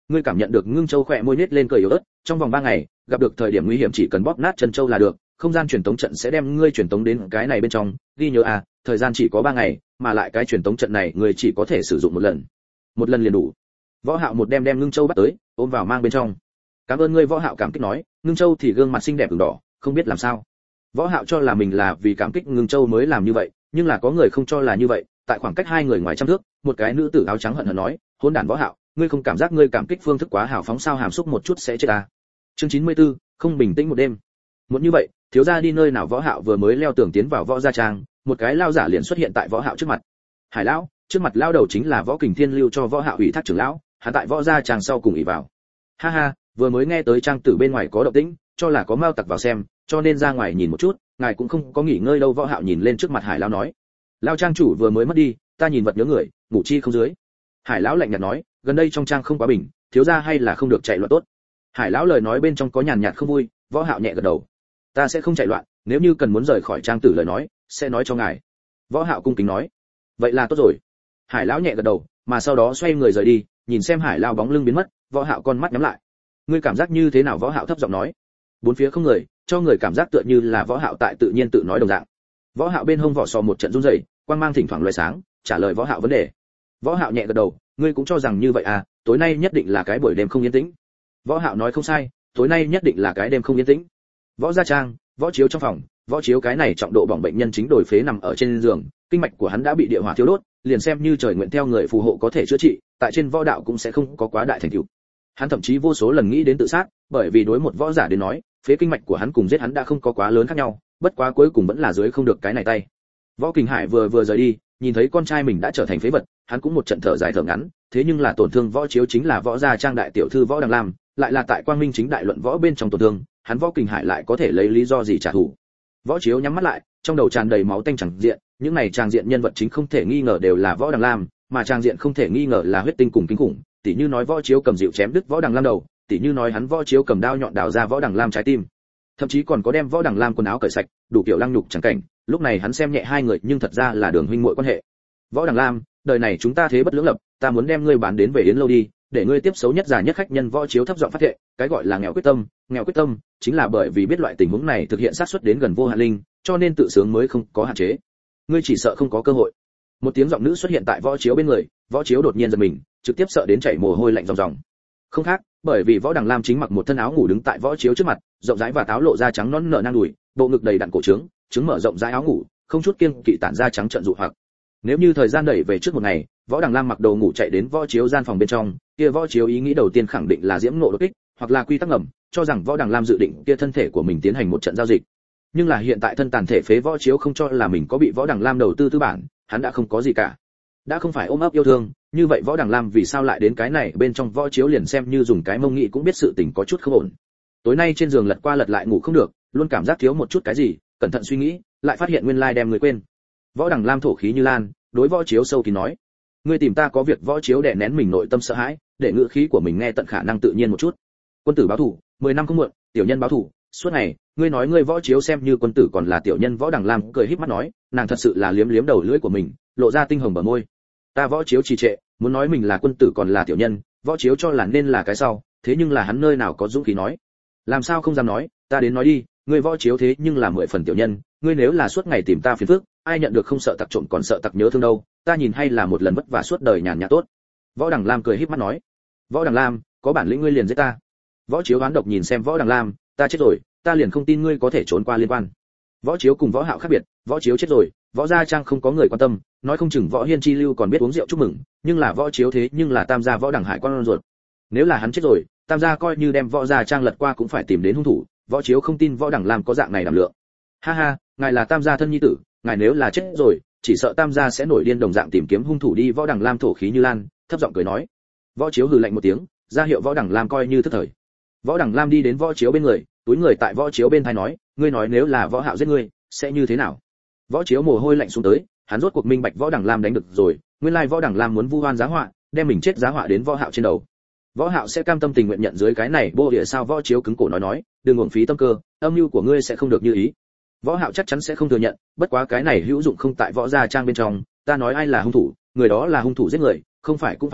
ngươi cảm nhận được Ngưng Châu khỏe môi nhếch lên cười yếu ớt, trong vòng 3 ngày, gặp được thời điểm nguy hiểm chỉ cần bóp nát chân châu là được, không gian truyền tống trận sẽ đem ngươi truyền tống đến cái này bên trong, ghi nhớ à, thời gian chỉ có 3 ngày, mà lại cái truyền tống trận này ngươi chỉ có thể sử dụng một lần liền đủ. Võ Hạo một đem Ngưng Châu bắt tới, ôm vào mang bên trong. Cảm ơn ngươi. Võ Hạo cảm kích nói. Ngưng Châu thì gương mặt xinh đẹp ửng đỏ, không biết làm sao. Võ Hạo cho là mình là vì cảm kích Ngưng Châu mới làm như vậy, nhưng là có người không cho là như vậy. Tại khoảng cách hai người ngoài trăm thước, một cái nữ tử áo trắng hận hận nói, hỗn đản Võ Hạo, ngươi không cảm giác ngươi cảm kích phương thức quá hào phóng sao, hàm xúc một chút sẽ chết ta. Chương 94, không bình tĩnh một đêm. Một như vậy, thiếu gia đi nơi nào? Võ Hạo vừa mới leo tường tiến vào võ gia trang, một cái lao giả liền xuất hiện tại Võ Hạo trước mặt. Hải lão, trước mặt lao đầu chính là Võ Kình Thiên lưu cho Võ Hạo ủy thác trưởng lão, hắn tại võ gia trang sau cùng ỷ vào. Ha ha, vừa mới nghe tới trang tử bên ngoài có động tĩnh, cho là có mao tặc vào xem, cho nên ra ngoài nhìn một chút, ngài cũng không có nghỉ ngơi đâu. Võ Hạo nhìn lên trước mặt Hải lão nói. Lao trang chủ vừa mới mất đi, ta nhìn vật nhớ người, ngủ chi không dưới. Hải lão lạnh nhạt nói, gần đây trong trang không quá bình, thiếu gia hay là không được chạy loạn tốt. Hải lão lời nói bên trong có nhàn nhạt không vui. Võ Hạo nhẹ gật đầu. Ta sẽ không chạy loạn, nếu như cần muốn rời khỏi trang tử lời nói, sẽ nói cho ngài. Võ Hạo cung kính nói. Vậy là tốt rồi. Hải lão nhẹ gật đầu, mà sau đó xoay người rời đi, nhìn xem Hải lão bóng lưng biến mất, Võ Hạo con mắt nhắm lại. Ngươi cảm giác như thế nào? Võ Hạo thấp giọng nói. Bốn phía không người, cho người cảm giác tựa như là Võ Hạo tại tự nhiên tự nói đồng dạng. Võ Hạo bên hông vỏ sò một trận run rẩy, quang mang thỉnh thoảng lóe sáng, trả lời Võ Hạo vấn đề. Võ Hạo nhẹ gật đầu, ngươi cũng cho rằng như vậy à? Tối nay nhất định là cái buổi đêm không yên tĩnh. Võ Hạo nói không sai, tối nay nhất định là cái đêm không yên tĩnh. Võ gia trang, Võ Chiếu trong phòng, Võ Chiếu cái này trọng độ bỏng bệnh nhân chính đổi phế nằm ở trên giường, kinh mạch của hắn đã bị địa hỏa thiêu đốt, liền xem như trời nguyện theo người phù hộ có thể chữa trị, tại trên võ đạo cũng sẽ không có quá đại thành tựu. Hắn thậm chí vô số lần nghĩ đến tự sát, bởi vì đối một võ giả đến nói, phế kinh mạch của hắn cùng giết hắn đã không có quá lớn khác nhau, bất quá cuối cùng vẫn là dưới không được cái này tay. Võ Kình Hải vừa rời đi, nhìn thấy con trai mình đã trở thành phế vật, hắn cũng một trận thở dài thở ngắn, thế nhưng là tổn thương Võ Chiếu chính là võ gia trang đại tiểu thư Võ Đằng Lam, lại là tại Quang Minh chính đại luận võ bên trong tổn thương, hắn Võ Kình Hải lại có thể lấy lý do gì trả thù? Võ Chiếu nhắm mắt lại, trong đầu tràn đầy máu tanh chẳng diện, những này tràng diện nhân vật chính không thể nghi ngờ đều là Võ Đằng Lam, mà tràng diện không thể nghi ngờ là huyết tinh cùng kinh khủng, tỉ như nói Võ Chiếu cầm dịu chém đứt Võ Đằng Lam đầu, tỉ như nói hắn Võ Chiếu cầm đao nhọn đào ra Võ Đằng Lam trái tim, thậm chí còn có đem Võ Đằng Lam quần áo cởi sạch, đủ kiểu lăng nhục chẳng cảnh, lúc này hắn xem nhẹ hai người nhưng thật ra là đường huynh muội quan hệ. Võ Đằng Lam, đời này chúng ta thế bất lưỡng lập, ta muốn đem ngươi bán đến về Yến lâu đi, để ngươi tiếp xấu nhất già nhất khách nhân. Võ Chiếu thấp giọng phát thệ, cái gọi là nghèo quyết tâm chính là bởi vì biết loại tình huống này thực hiện sát suất đến gần vô hạn linh, cho nên tự sướng mới không có hạn chế. Ngươi chỉ sợ không có cơ hội. Một tiếng giọng nữ xuất hiện tại Võ Chiếu bên người, Võ Chiếu đột nhiên giật mình, trực tiếp sợ đến chảy mồ hôi lạnh ròng ròng. Không khác, bởi vì Võ Đằng Lam chính mặc một thân áo ngủ đứng tại Võ Chiếu trước mặt, rộng rãi và táo lộ ra trắng nõn nở nang đùi, bộ ngực đầy đặn cổ trướng, trứng mở rộng rãi áo ngủ, không chút kiêng kỵ tản ra trắng trợn dụ hoặc. Nếu như thời gian đẩy về trước một ngày, Võ Đằng Lam mặc đồ ngủ chạy đến Võ Chiếu gian phòng bên trong, kia Võ Chiếu ý nghĩ đầu tiên khẳng định là diễm ngộ đột kích, hoặc là quy tắc ngầm, cho rằng Võ Đằng Lam dự định kia thân thể của mình tiến hành một trận giao dịch. Nhưng là hiện tại thân tàn thể phế Võ Chiếu không cho là mình có bị Võ Đằng Lam đầu tư tư bản, hắn đã không có gì cả. Đã không phải ôm ấp yêu thương, như vậy Võ Đằng Lam vì sao lại đến cái này bên trong? Võ Chiếu liền xem như dùng cái mông nghĩ cũng biết sự tình có chút không ổn. Tối nay trên giường lật qua lật lại ngủ không được, luôn cảm giác thiếu một chút cái gì, cẩn thận suy nghĩ, lại phát hiện nguyên lai đem người quên. Võ Đằng Lam thổ khí như lan, đối Võ Chiếu sâu kín nói: ngươi tìm ta có việc? Võ Chiếu đè nén mình nội tâm sợ hãi, để ngữ khí của mình nghe tận khả năng tự nhiên một chút. Quân tử báo thủ, 10 năm không muộn, tiểu nhân báo thủ, suốt ngày, ngươi nói ngươi Võ Chiếu xem như quân tử còn là tiểu nhân. Võ Đằng Lam cười híp mắt nói, nàng thật sự là liếm liếm đầu lưỡi của mình, lộ ra tinh hồng bờ môi. Ta Võ Chiếu trì trệ, muốn nói mình là quân tử còn là tiểu nhân, Võ Chiếu cho là nên là cái sau, thế nhưng là hắn nơi nào có dũng khí nói. Làm sao không dám nói, ta đến nói đi, ngươi Võ Chiếu thế nhưng là 10 phần tiểu nhân, ngươi nếu là suốt ngày tìm ta phiền phức, ai nhận được không sợ tặc trộm còn sợ tặc nhớ thương đâu, ta nhìn hay là một lần vất vả suốt đời nhàn nhã tốt. Võ Đằng Lam cười híp mắt nói. Võ Đằng Lam, có bản lĩnh ngươi liền giết ta. Võ Chiếu oán độc nhìn xem Võ Đằng Lam, ta chết rồi, ta liền không tin ngươi có thể trốn qua liên quan. Võ Chiếu cùng Võ Hạo khác biệt, Võ Chiếu chết rồi, Võ gia trang không có người quan tâm, nói không chừng Võ Hiên chi lưu còn biết uống rượu chúc mừng, nhưng là Võ Chiếu thế nhưng là Tam gia Võ Đằng Hải con ruột. Nếu là hắn chết rồi, Tam gia coi như đem Võ gia trang lật qua cũng phải tìm đến hung thủ, Võ Chiếu không tin Võ Đằng Lam có dạng này đảm lượng. Ha ha, ngài là Tam gia thân nhi tử, ngài nếu là chết rồi, chỉ sợ Tam gia sẽ nổi điên đồng dạng tìm kiếm hung thủ đi. Võ Đằng Lam thổ khí như lan, thấp giọng cười nói. Võ Chiếu hừ lạnh một tiếng, ra hiệu Võ Đằng Lam coi như thức thời. Võ Đằng Lam đi đến Võ Chiếu bên người, túi người tại Võ Chiếu bên tai nói, ngươi nói nếu là Võ Hạo giết ngươi, sẽ như thế nào? Võ Chiếu mồ hôi lạnh xuống tới, hắn rốt cuộc minh bạch Võ Đằng Lam đánh được rồi, nguyên lai Võ Đằng Lam muốn vu oan giá họa, đem mình chết giá họa đến Võ Hạo trên đầu. Võ Hạo sẽ cam tâm tình nguyện nhận dưới cái này bô địa sao? Võ Chiếu cứng cổ nói, đừng uổng phí tâm cơ, âm mưu của ngươi sẽ không được như ý. Võ Hạo chắc chắn sẽ không thừa nhận, bất quá cái này hữu dụng không tại Võ gia trang bên trong, ta nói ai là hung thủ, người đó là hung thủ giết người, không phải cũng phải là,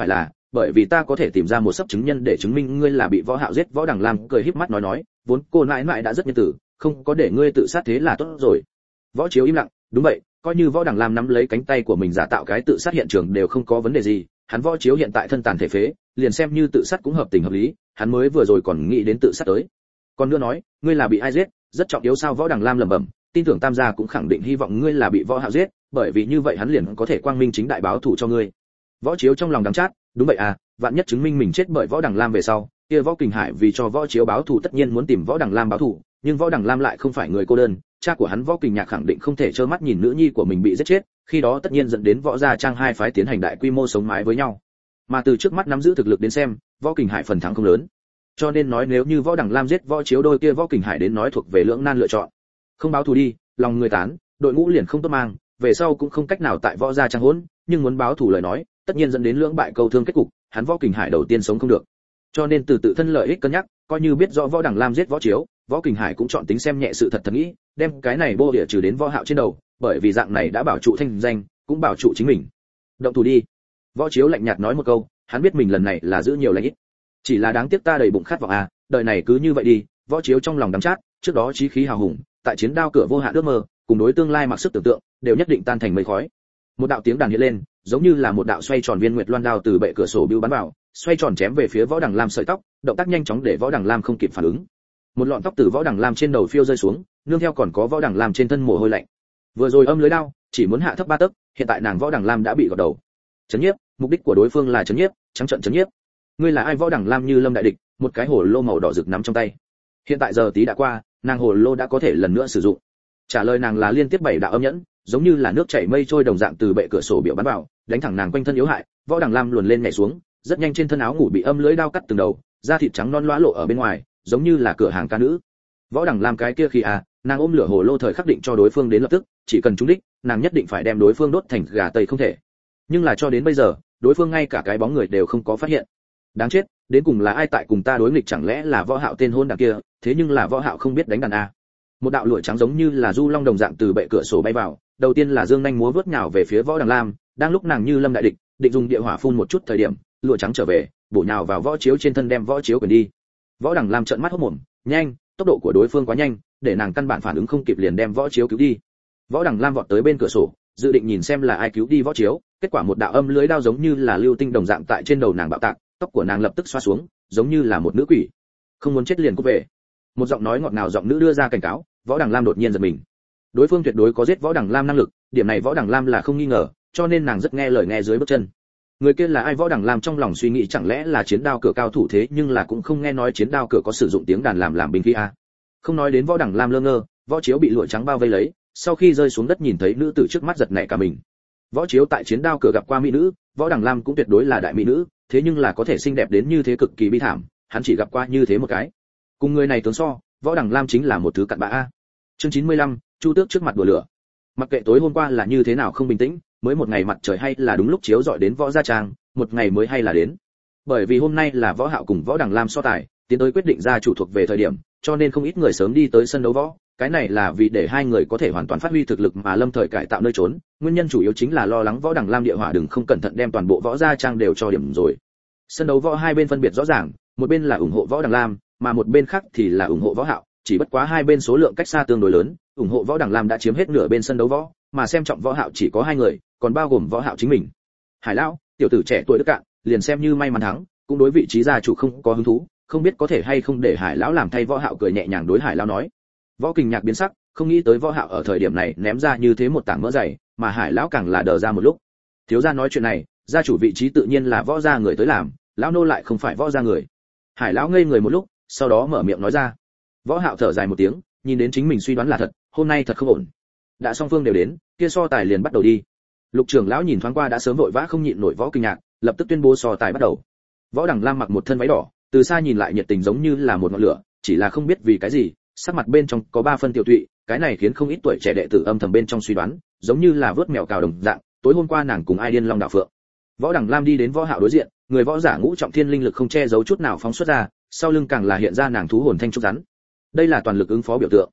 bởi vì ta có thể tìm ra một sấp chứng nhân để chứng minh ngươi là bị Võ Hạo giết. Võ Đằng Lam cười híp mắt nói, vốn cô nãi nãi đã rất nhân từ, không có để ngươi tự sát thế là tốt rồi. Võ Chiếu im lặng, đúng vậy, coi như Võ Đằng Lam nắm lấy cánh tay của mình giả tạo cái tự sát hiện trường đều không có vấn đề gì, hắn Võ Chiếu hiện tại thân tàn thể phế, liền xem như tự sát cũng hợp tình hợp lý, hắn mới vừa rồi còn nghĩ đến tự sát tới. Còn nữa nói, ngươi là bị ai giết, rất trọng yếu sao? Võ Đằng Lam lẩm bẩm, tin tưởng Tam gia cũng khẳng định hy vọng ngươi là bị Võ Hạo giết, bởi vì như vậy hắn liền có thể quang minh chính đại báo thù cho ngươi. Võ Chiếu trong lòng đắng chát, đúng vậy à, vạn nhất chứng minh mình chết bởi Võ Đằng Lam về sau, kia Võ Kình Hải vì cho Võ Chiếu báo thù tất nhiên muốn tìm Võ Đằng Lam báo thù, nhưng Võ Đằng Lam lại không phải người cô đơn, cha của hắn Võ Kình Nhạc khẳng định không thể trơ mắt nhìn nữ nhi của mình bị giết chết, khi đó tất nhiên dẫn đến Võ gia Trang hai phái tiến hành đại quy mô sống mái với nhau. Mà từ trước mắt nắm giữ thực lực đến xem, Võ Kình Hải phần thắng không lớn. Cho nên nói nếu như Võ Đằng Lam giết Võ Chiếu đôi kia Võ Kình Hải đến nói thuộc về lưỡng nan lựa chọn. Không báo thù đi, lòng người tán, đội ngũ liền không tốt mang, về sau cũng không cách nào tại Võ gia Trang hỗn, nhưng muốn báo thù lời nói, tất nhiên dẫn đến lưỡng bại câu thương kết cục, hắn Võ Kình Hải đầu tiên sống không được. Cho nên từ tự thân lợi ích cân nhắc, coi như biết rõ Võ Đằng Lam giết Võ Chiếu, Võ Kình Hải cũng chọn tính xem nhẹ sự thật thật nghĩ, đem cái này bô địa trừ đến Võ Hạo trên đầu, bởi vì dạng này đã bảo trụ thanh danh, cũng bảo trụ chính mình. Động thủ đi. Võ Chiếu lạnh nhạt nói một câu, hắn biết mình lần này là giữ nhiều lành ít. Chỉ là đáng tiếc ta đầy bụng khát vọng à, đời này cứ như vậy đi. Võ Chiếu trong lòng đắm chát, trước đó chí khí hào hùng, tại chiến đao cửa vô hạn ước mơ, cùng đối tương lai mặc sức tưởng tượng, đều nhất định tan thành mây khói. Một đạo tiếng đàn hiện lên, giống như là một đạo xoay tròn viên nguyệt loan đao từ bệ cửa sổ bưu bắn vào, xoay tròn chém về phía Võ Đằng Lam sợi tóc, động tác nhanh chóng để Võ Đằng Lam không kịp phản ứng. Một lọn tóc từ Võ Đằng Lam trên đầu phiêu rơi xuống, nương theo còn có Võ Đằng Lam trên thân mồ hôi lạnh. Vừa rồi âm lưới đao, chỉ muốn hạ thấp 3 tấc, hiện tại nàng Võ Đằng Lam đã bị gọt đầu. Chấn nhiếp, mục đích của đối phương là chấn nhiếp, trắng trợn chấn nhiếp. Ngươi là ai? Võ Đằng Lam như lâm đại địch, một cái hồ lô màu đỏ rực nắm trong tay. Hiện tại giờ tí đã qua, nàng hồ lô đã có thể lần nữa sử dụng. Trả lời nàng là liên tiếp 7 đạo âm nhẫn, giống như là nước chảy mây trôi đồng dạng từ bệ cửa sổ biểu bắn vào, đánh thẳng nàng quanh thân yếu hại. Võ Đằng Lam luồn lên nhảy xuống, rất nhanh trên thân áo ngủ bị âm lưới đao cắt từng đầu, da thịt trắng non lóa lộ ở bên ngoài, giống như là cửa hàng ca nữ. Võ Đằng Lam cái kia khi nàng ôm lửa hồ lô thời khắc định cho đối phương đến lập tức, chỉ cần trúng đích, nàng nhất định phải đem đối phương đốt thành gà tây không thể. Nhưng là cho đến bây giờ, đối phương ngay cả cái bóng người đều không có phát hiện. Đáng chết, đến cùng là ai tại cùng ta đối nghịch? Chẳng lẽ là Võ Hạo tên hôn đảng kia? Thế nhưng là Võ Hạo không biết đánh đàn a. Một đạo lụa trắng giống như là du long đồng dạng từ bệ cửa sổ bay vào, đầu tiên là dương nhanh múa vớt nhào về phía Võ Đằng Lam, đang lúc nàng như lâm đại địch, định dùng địa hỏa phun một chút thời điểm, lụa trắng trở về, bổ nhào vào Võ Chiếu trên thân đem Võ Chiếu quyền đi. Võ Đằng Lam trợn mắt hốt mồm, nhanh, tốc độ của đối phương quá nhanh, để nàng căn bản phản ứng không kịp liền đem Võ Chiếu cứu đi. Võ Đằng Lam vọt tới bên cửa sổ, dự định nhìn xem là ai cứu đi Võ Chiếu, kết quả một đạo âm lưới đao giống như là lưu tinh đồng dạng tại trên đầu nàng bạo tạc, tóc của nàng lập tức xoa xuống, giống như là một nữ quỷ. Không muốn chết liền cút về. Một giọng nói ngọt ngào giọng nữ đưa ra cảnh cáo. Võ Đằng Lam đột nhiên giật mình. Đối phương tuyệt đối có giết Võ Đằng Lam năng lực, điểm này Võ Đằng Lam là không nghi ngờ, cho nên nàng rất nghe lời nghe dưới bước chân. Người kia là ai? Võ Đằng Lam trong lòng suy nghĩ, chẳng lẽ là chiến đao cửa cao thủ, thế nhưng là cũng không nghe nói chiến đao cửa có sử dụng tiếng đàn làm binh khí a. Không nói đến Võ Đằng Lam lơ ngơ, Võ Chiếu bị lụa trắng bao vây lấy, sau khi rơi xuống đất nhìn thấy nữ tử trước mắt giật nảy cả mình. Võ Chiếu tại chiến đao cửa gặp qua mỹ nữ, Võ Đằng Lam cũng tuyệt đối là đại mỹ nữ, thế nhưng là có thể xinh đẹp đến như thế cực kỳ bi thảm, hắn chỉ gặp qua như thế một cái. Cùng người này tướng so, Võ Đằng Lam chính là một thứ cặn bã a. Chương 95, Chu Tước trước mặt đùa lửa. Mặc kệ tối hôm qua là như thế nào không bình tĩnh, mới một ngày mặt trời hay là đúng lúc chiếu rọi đến Võ gia Trang, một ngày mới hay là đến. Bởi vì hôm nay là Võ Hạo cùng Võ Đằng Lam so tài, tiến tới quyết định ra chủ thuộc về thời điểm, cho nên không ít người sớm đi tới sân đấu võ, cái này là vì để hai người có thể hoàn toàn phát huy thực lực mà lâm thời cải tạo nơi trốn, nguyên nhân chủ yếu chính là lo lắng Võ Đằng Lam địa hỏa đừng không cẩn thận đem toàn bộ Võ gia Trang đều cho điểm rồi. Sân đấu võ hai bên phân biệt rõ ràng, một bên là ủng hộ Võ Đằng Lam, mà một bên khác thì là ủng hộ Võ Hạo, chỉ bất quá hai bên số lượng cách xa tương đối lớn, ủng hộ Võ Đằng Lam đã chiếm hết nửa bên sân đấu võ, mà xem trọng Võ Hạo chỉ có 2 người, còn bao gồm Võ Hạo chính mình. Hải lão, tiểu tử trẻ tuổi đức cạn, liền xem như may mắn thắng, cũng đối vị trí gia chủ không có hứng thú, không biết có thể hay không để Hải lão làm thay. Võ Hạo cười nhẹ nhàng đối Hải lão nói. Võ Kình Nhạc biến sắc, không nghĩ tới Võ Hạo ở thời điểm này ném ra như thế một tảng mỡ dày, mà Hải lão càng là đờ ra một lúc. Thiếu gia nói chuyện này, gia chủ vị trí tự nhiên là Võ gia người tới làm, lão nô lại không phải Võ gia người. Hải lão ngây người một lúc, sau đó mở miệng nói ra. Võ Hạo thở dài một tiếng, nhìn đến chính mình suy đoán là thật, hôm nay thật không ổn. Đã song phương đều đến, kia so tài liền bắt đầu đi. Lục trưởng lão nhìn thoáng qua đã sớm vội vã không nhịn nổi Võ Kình Nhạc, lập tức tuyên bố so tài bắt đầu. Võ Đằng Lam mặc một thân váy đỏ, từ xa nhìn lại nhiệt tình giống như là một ngọn lửa, chỉ là không biết vì cái gì, sắc mặt bên trong có 3 phân tiểu tụy, cái này khiến không ít tuổi trẻ đệ tử âm thầm bên trong suy đoán, giống như là vớt mèo cào đồng dạng, tối hôm qua nàng cùng ai điên long đạo phượng. Võ Đằng Lam đi đến Võ Hạo đối diện, người võ giả ngũ trọng thiên linh lực không che giấu chút nào phóng xuất ra, sau lưng càng là hiện ra nàng thú hồn thanh trúc rắn. Đây là toàn lực ứng phó biểu tượng.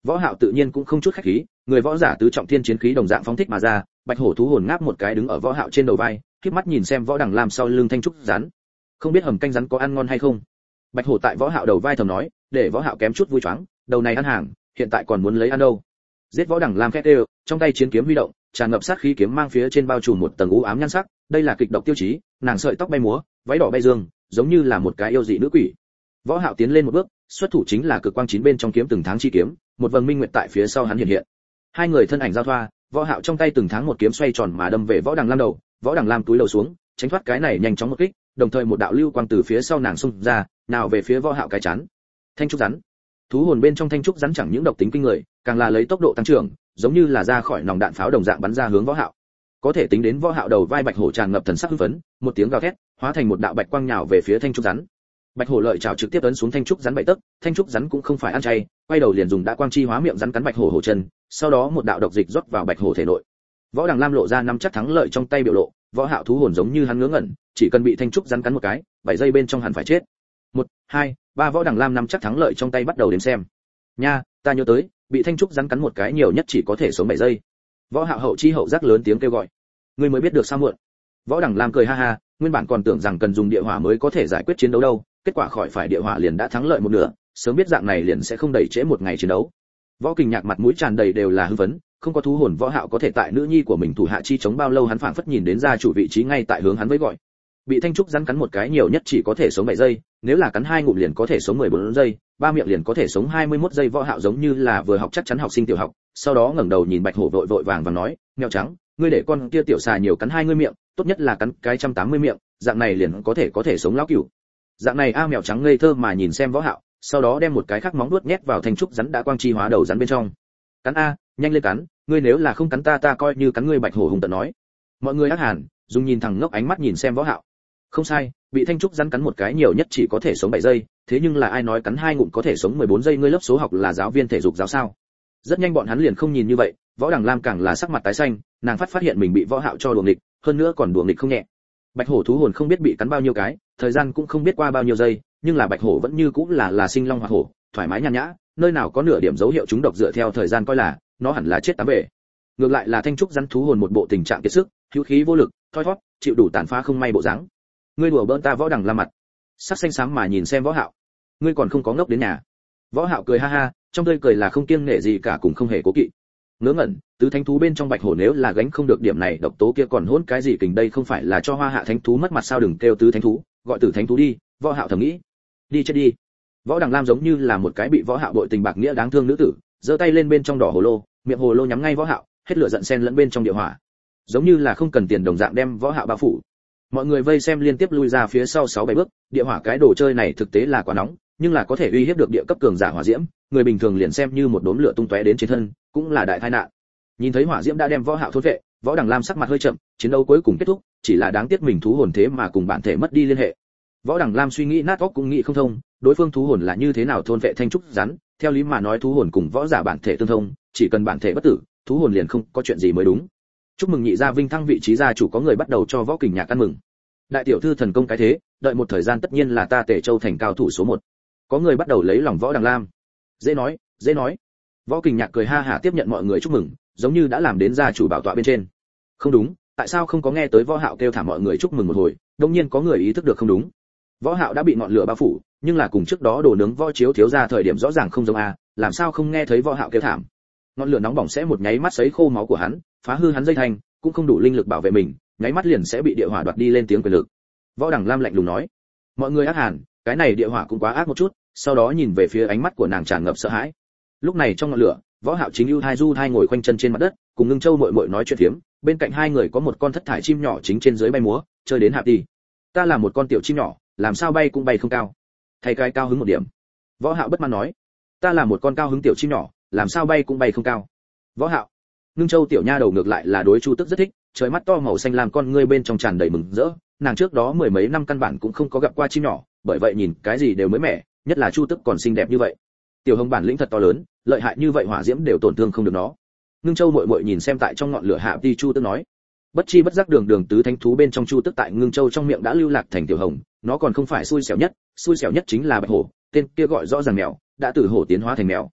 Võ Hạo tự nhiên cũng không chút khách khí, người võ giả tứ trọng thiên chiến khí đồng dạng phóng thích mà ra, bạch hổ thú hồn ngáp một cái đứng ở Võ Hạo trên đầu vai, khép mắt nhìn xem Võ Đằng Lam sau lưng thanh trúc rắn. Không biết hầm canh rắn có ăn ngon hay không. Bạch hổ tại Võ Hạo đầu vai thầm nói, để Võ Hạo kém chút vui choáng, đầu này ăn hàng, hiện tại còn muốn lấy ăn đâu. Giết Võ Đằng Lam khét đều, trong tay chiến kiếm huy động, tràn ngập sát khí kiếm mang phía trên bao trùm một tầng u ám nhan sắc, đây là kịch độc tiêu chí, nàng sợi tóc bay múa, váy đỏ bay dương, giống như là một cái yêu dị nữ quỷ. Võ Hạo tiến lên một bước, xuất thủ chính là cực quang chín bên trong kiếm từng tháng chi kiếm, một vầng minh nguyệt tại phía sau hắn hiện hiện. Hai người thân ảnh giao thoa, Võ Hạo trong tay từng tháng một kiếm xoay tròn mà đâm về Võ Đằng Lam đầu, Võ Đằng Lam túi đầu xuống, tránh thoát cái này nhanh chóng một kích, đồng thời một đạo lưu quang từ phía sau nàng xung ra, nào về phía Võ Hạo cái chán. Thanh trúc rắn. Thú hồn bên trong thanh trúc rắn chẳng những độc tính kinh người, càng là lấy tốc độ tăng trưởng, giống như là ra khỏi nòng đạn pháo đồng dạng bắn ra hướng Võ Hạo. Có thể tính đến Võ Hạo đầu vai bạch hổ tràn ngập thần sắc hưng phấn, một tiếng gào thét, hóa thành một đạo bạch quang nhào về phía thanh trúc rắn. Bạch hổ lợi chảo trực tiếp ấn xuống thanh trúc rắn bảy tấc, thanh trúc rắn cũng không phải ăn chay, quay đầu liền dùng đã quang chi hóa miệng rắn cắn bạch hổ hổ chân, sau đó một đạo độc dịch rót vào bạch hổ thể nội. Võ Đằng Lam lộ ra nắm chắc thắng lợi trong tay biểu lộ, Võ Hạo thú hồn giống như hắn ngớ ngẩn, chỉ cần bị thanh trúc rắn cắn một cái, 7 giây bên trong hẳn phải chết. 1, 2, 3 Võ Đằng Lam nắm chắc thắng lợi trong tay bắt đầu đếm xem. Nha, ta nhớ tới, bị thanh trúc rắn cắn một cái nhiều nhất chỉ có thể sống 7 giây. Võ Hạo hậu chi hậu giác lớn tiếng kêu gọi. Ngươi mới biết được sao muộn. Võ Đằng Lam cười ha ha, nguyên bản còn tưởng rằng cần dùng địa hỏa mới có thể giải quyết chiến đấu đâu, kết quả khỏi phải địa hỏa liền đã thắng lợi một nửa, sớm biết dạng này liền sẽ không đẩy trễ một ngày chiến đấu. Võ Kình Nhạc mặt mũi tràn đầy đều là hưng phấn, không có thú hồn Võ Hạo có thể tại nữ nhi của mình thủ hạ chi chống bao lâu, hắn phảng phất nhìn đến gia chủ vị trí ngay tại hướng hắn với gọi. Bị thanh trúc rắn cắn một cái nhiều nhất chỉ có thể sống 7 giây, nếu là cắn 2 ngụm liền có thể sống 14 giây, 3 miệng liền có thể sống 21 giây. Võ Hạo giống như là vừa học chắc chắn học sinh tiểu học, sau đó ngẩng đầu nhìn Bạch Hổ vội vội vàng và nói, "Mèo trắng, ngươi để con kia tiểu xà nhiều cắn 2 ngươi miệng, tốt nhất là cắn cái 180 miệng, dạng này liền có thể sống lão cửu." Dạng này mèo trắng ngây thơ mà nhìn xem Võ Hạo, sau đó đem một cái khác móng vuốt nhét vào thanh trúc rắn đã quang chi hóa đầu rắn bên trong. "Cắn a, nhanh lên cắn, ngươi nếu là không cắn ta coi như cắn ngươi." Bạch Hổ hùng tợn nói. Mọi người ác hàn, dùng nhìn thẳng ngốc ánh mắt nhìn xem Võ Hạo. Không sai, bị thanh trúc rắn cắn một cái nhiều nhất chỉ có thể sống 7 giây, thế nhưng là ai nói cắn 2 ngụm có thể sống 14 giây, ngươi lớp số học là giáo viên thể dục giáo sao? Rất nhanh bọn hắn liền không nhìn như vậy, Võ Đằng Lam càng là sắc mặt tái xanh, nàng phát hiện mình bị Võ Hạo cho đùa nghịch, hơn nữa còn đùa nghịch không nhẹ. Bạch hổ thú hồn không biết bị cắn bao nhiêu cái, thời gian cũng không biết qua bao nhiêu giây, nhưng là bạch hổ vẫn như cũng là sinh long hoạt hổ, thoải mái nhàn nhã, nơi nào có nửa điểm dấu hiệu chúng độc, dựa theo thời gian coi là nó hẳn là chết tám bể. Ngược lại là thanh trúc rắn thú hồn một bộ tình trạng kiệt sức, hữu khí vô lực, thoi thoát, chịu đủ tàn phá không may bộ dáng. Ngươi đùa bỡn ta Võ Đằng Lam mặt, sắc xanh xám mà nhìn xem Võ Hạo. Ngươi còn không có ngốc đến nhà. Võ Hạo cười ha ha, trong tươi cười là không kiêng nể gì cả, cũng không hề cố kỵ. Ngớ ngẩn, tứ thánh thú bên trong bạch hổ nếu là gánh không được điểm này độc tố kia còn hỗn cái gì kình, đây không phải là cho hoa hạ thánh thú mất mặt sao? Đừng kêu tứ thánh thú, gọi tử thánh thú đi. Võ Hạo thầm nghĩ. Đi chết đi. Võ Đằng Lam giống như là một cái bị Võ Hạo bội tình bạc nghĩa đáng thương nữ tử, giơ tay lên bên trong đỏ hồ lô, miệng hồ lô nhắm ngay Võ Hạo, hết lửa giận xen lẫn bên trong địa hỏa, giống như là không cần tiền đồng dạng đem Võ Hạo bao phủ. Mọi người vây xem liên tiếp lui ra phía sau 6-7 bước, địa hỏa cái đồ chơi này thực tế là quá nóng, nhưng là có thể uy hiếp được địa cấp cường giả hỏa diễm, người bình thường liền xem như một đốm lửa tung tóe đến trên thân, cũng là đại tai nạn. Nhìn thấy hỏa diễm đã đem Võ Hạo thôn vệ, Võ Đằng Lam sắc mặt hơi chậm, chiến đấu cuối cùng kết thúc, chỉ là đáng tiếc mình thú hồn thế mà cùng bản thể mất đi liên hệ. Võ Đằng Lam suy nghĩ nát óc cũng nghĩ không thông, đối phương thú hồn là như thế nào thôn vệ thanh trúc rắn, theo lý mà nói thú hồn cùng võ giả bản thể tương thông, chỉ cần bản thể bất tử, thú hồn liền không có chuyện gì mới đúng. Chúc mừng nhị gia vinh thăng vị trí gia chủ, có người bắt đầu cho Võ Kình Nhạc ăn mừng. Đại tiểu thư thần công cái thế, đợi một thời gian tất nhiên là ta Tề Châu thành cao thủ số 1. Có người bắt đầu lấy lòng Võ Đằng Lam. Dễ nói, dễ nói. Võ Kình Nhạc cười ha hả tiếp nhận mọi người chúc mừng, giống như đã làm đến gia chủ bảo tọa bên trên. Không đúng, tại sao không có nghe tới Võ Hạo kêu thả mọi người chúc mừng một hồi, đột nhiên có người ý thức được không đúng. Võ Hạo đã bị ngọn lửa bao phủ, nhưng là cùng trước đó đồ nướng Võ Chiếu thiếu gia thời điểm rõ ràng không giống a, làm sao không nghe thấy Võ Hạo kêu thảm. Ngọn lửa nóng bỏng sẽ một nháy mắt sấy khô máu của hắn, phá hư hắn dây thành, cũng không đủ linh lực bảo vệ mình, nháy mắt liền sẽ bị địa hỏa đoạt đi lên tiếng quyền lực. Võ Đằng Lam lạnh lùng nói, mọi người ác hàn, cái này địa hỏa cũng quá ác một chút. Sau đó nhìn về phía ánh mắt của nàng tràn ngập sợ hãi. Lúc này trong ngọn lửa, Võ Hạo chính ưu thai du thai ngồi khoanh chân trên mặt đất, cùng Ngưng Châu muội muội nói chuyện phiếm, bên cạnh hai người có một con thất thải chim nhỏ chính trên dưới bay múa, chơi đến hạp đi. Ta là một con tiểu chim nhỏ, làm sao bay cũng bay không cao. Thay cái cao hứng một điểm. Võ Hạo bất mãn nói, ta là một con cao hứng tiểu chim nhỏ, làm sao bay cũng bay không cao. Võ Hạo, Ngưng Châu tiểu nha đầu ngược lại là đối Chu Tức rất thích, trời mắt to màu xanh làm con ngươi bên trong tràn đầy mừng rỡ, nàng trước đó mười mấy năm căn bản cũng không có gặp qua chim nhỏ, bởi vậy nhìn cái gì đều mới mẻ, nhất là Chu Tức còn xinh đẹp như vậy. Tiểu Hồng bản lĩnh thật to lớn, lợi hại như vậy hỏa diễm đều tổn thương không được nó. Ngưng Châu muội muội nhìn xem tại trong ngọn lửa hạ đi Chu Tức nói, bất chi bất giác đường tứ thánh thú bên trong Chu Tức tại Ngưng Châu trong miệng đã lưu lạc thành Tiểu Hồng, nó còn không phải xui xẻo nhất chính là bạch hổ, tên kia gọi rõ ràng mèo, đã từ hổ tiến hóa thành mèo.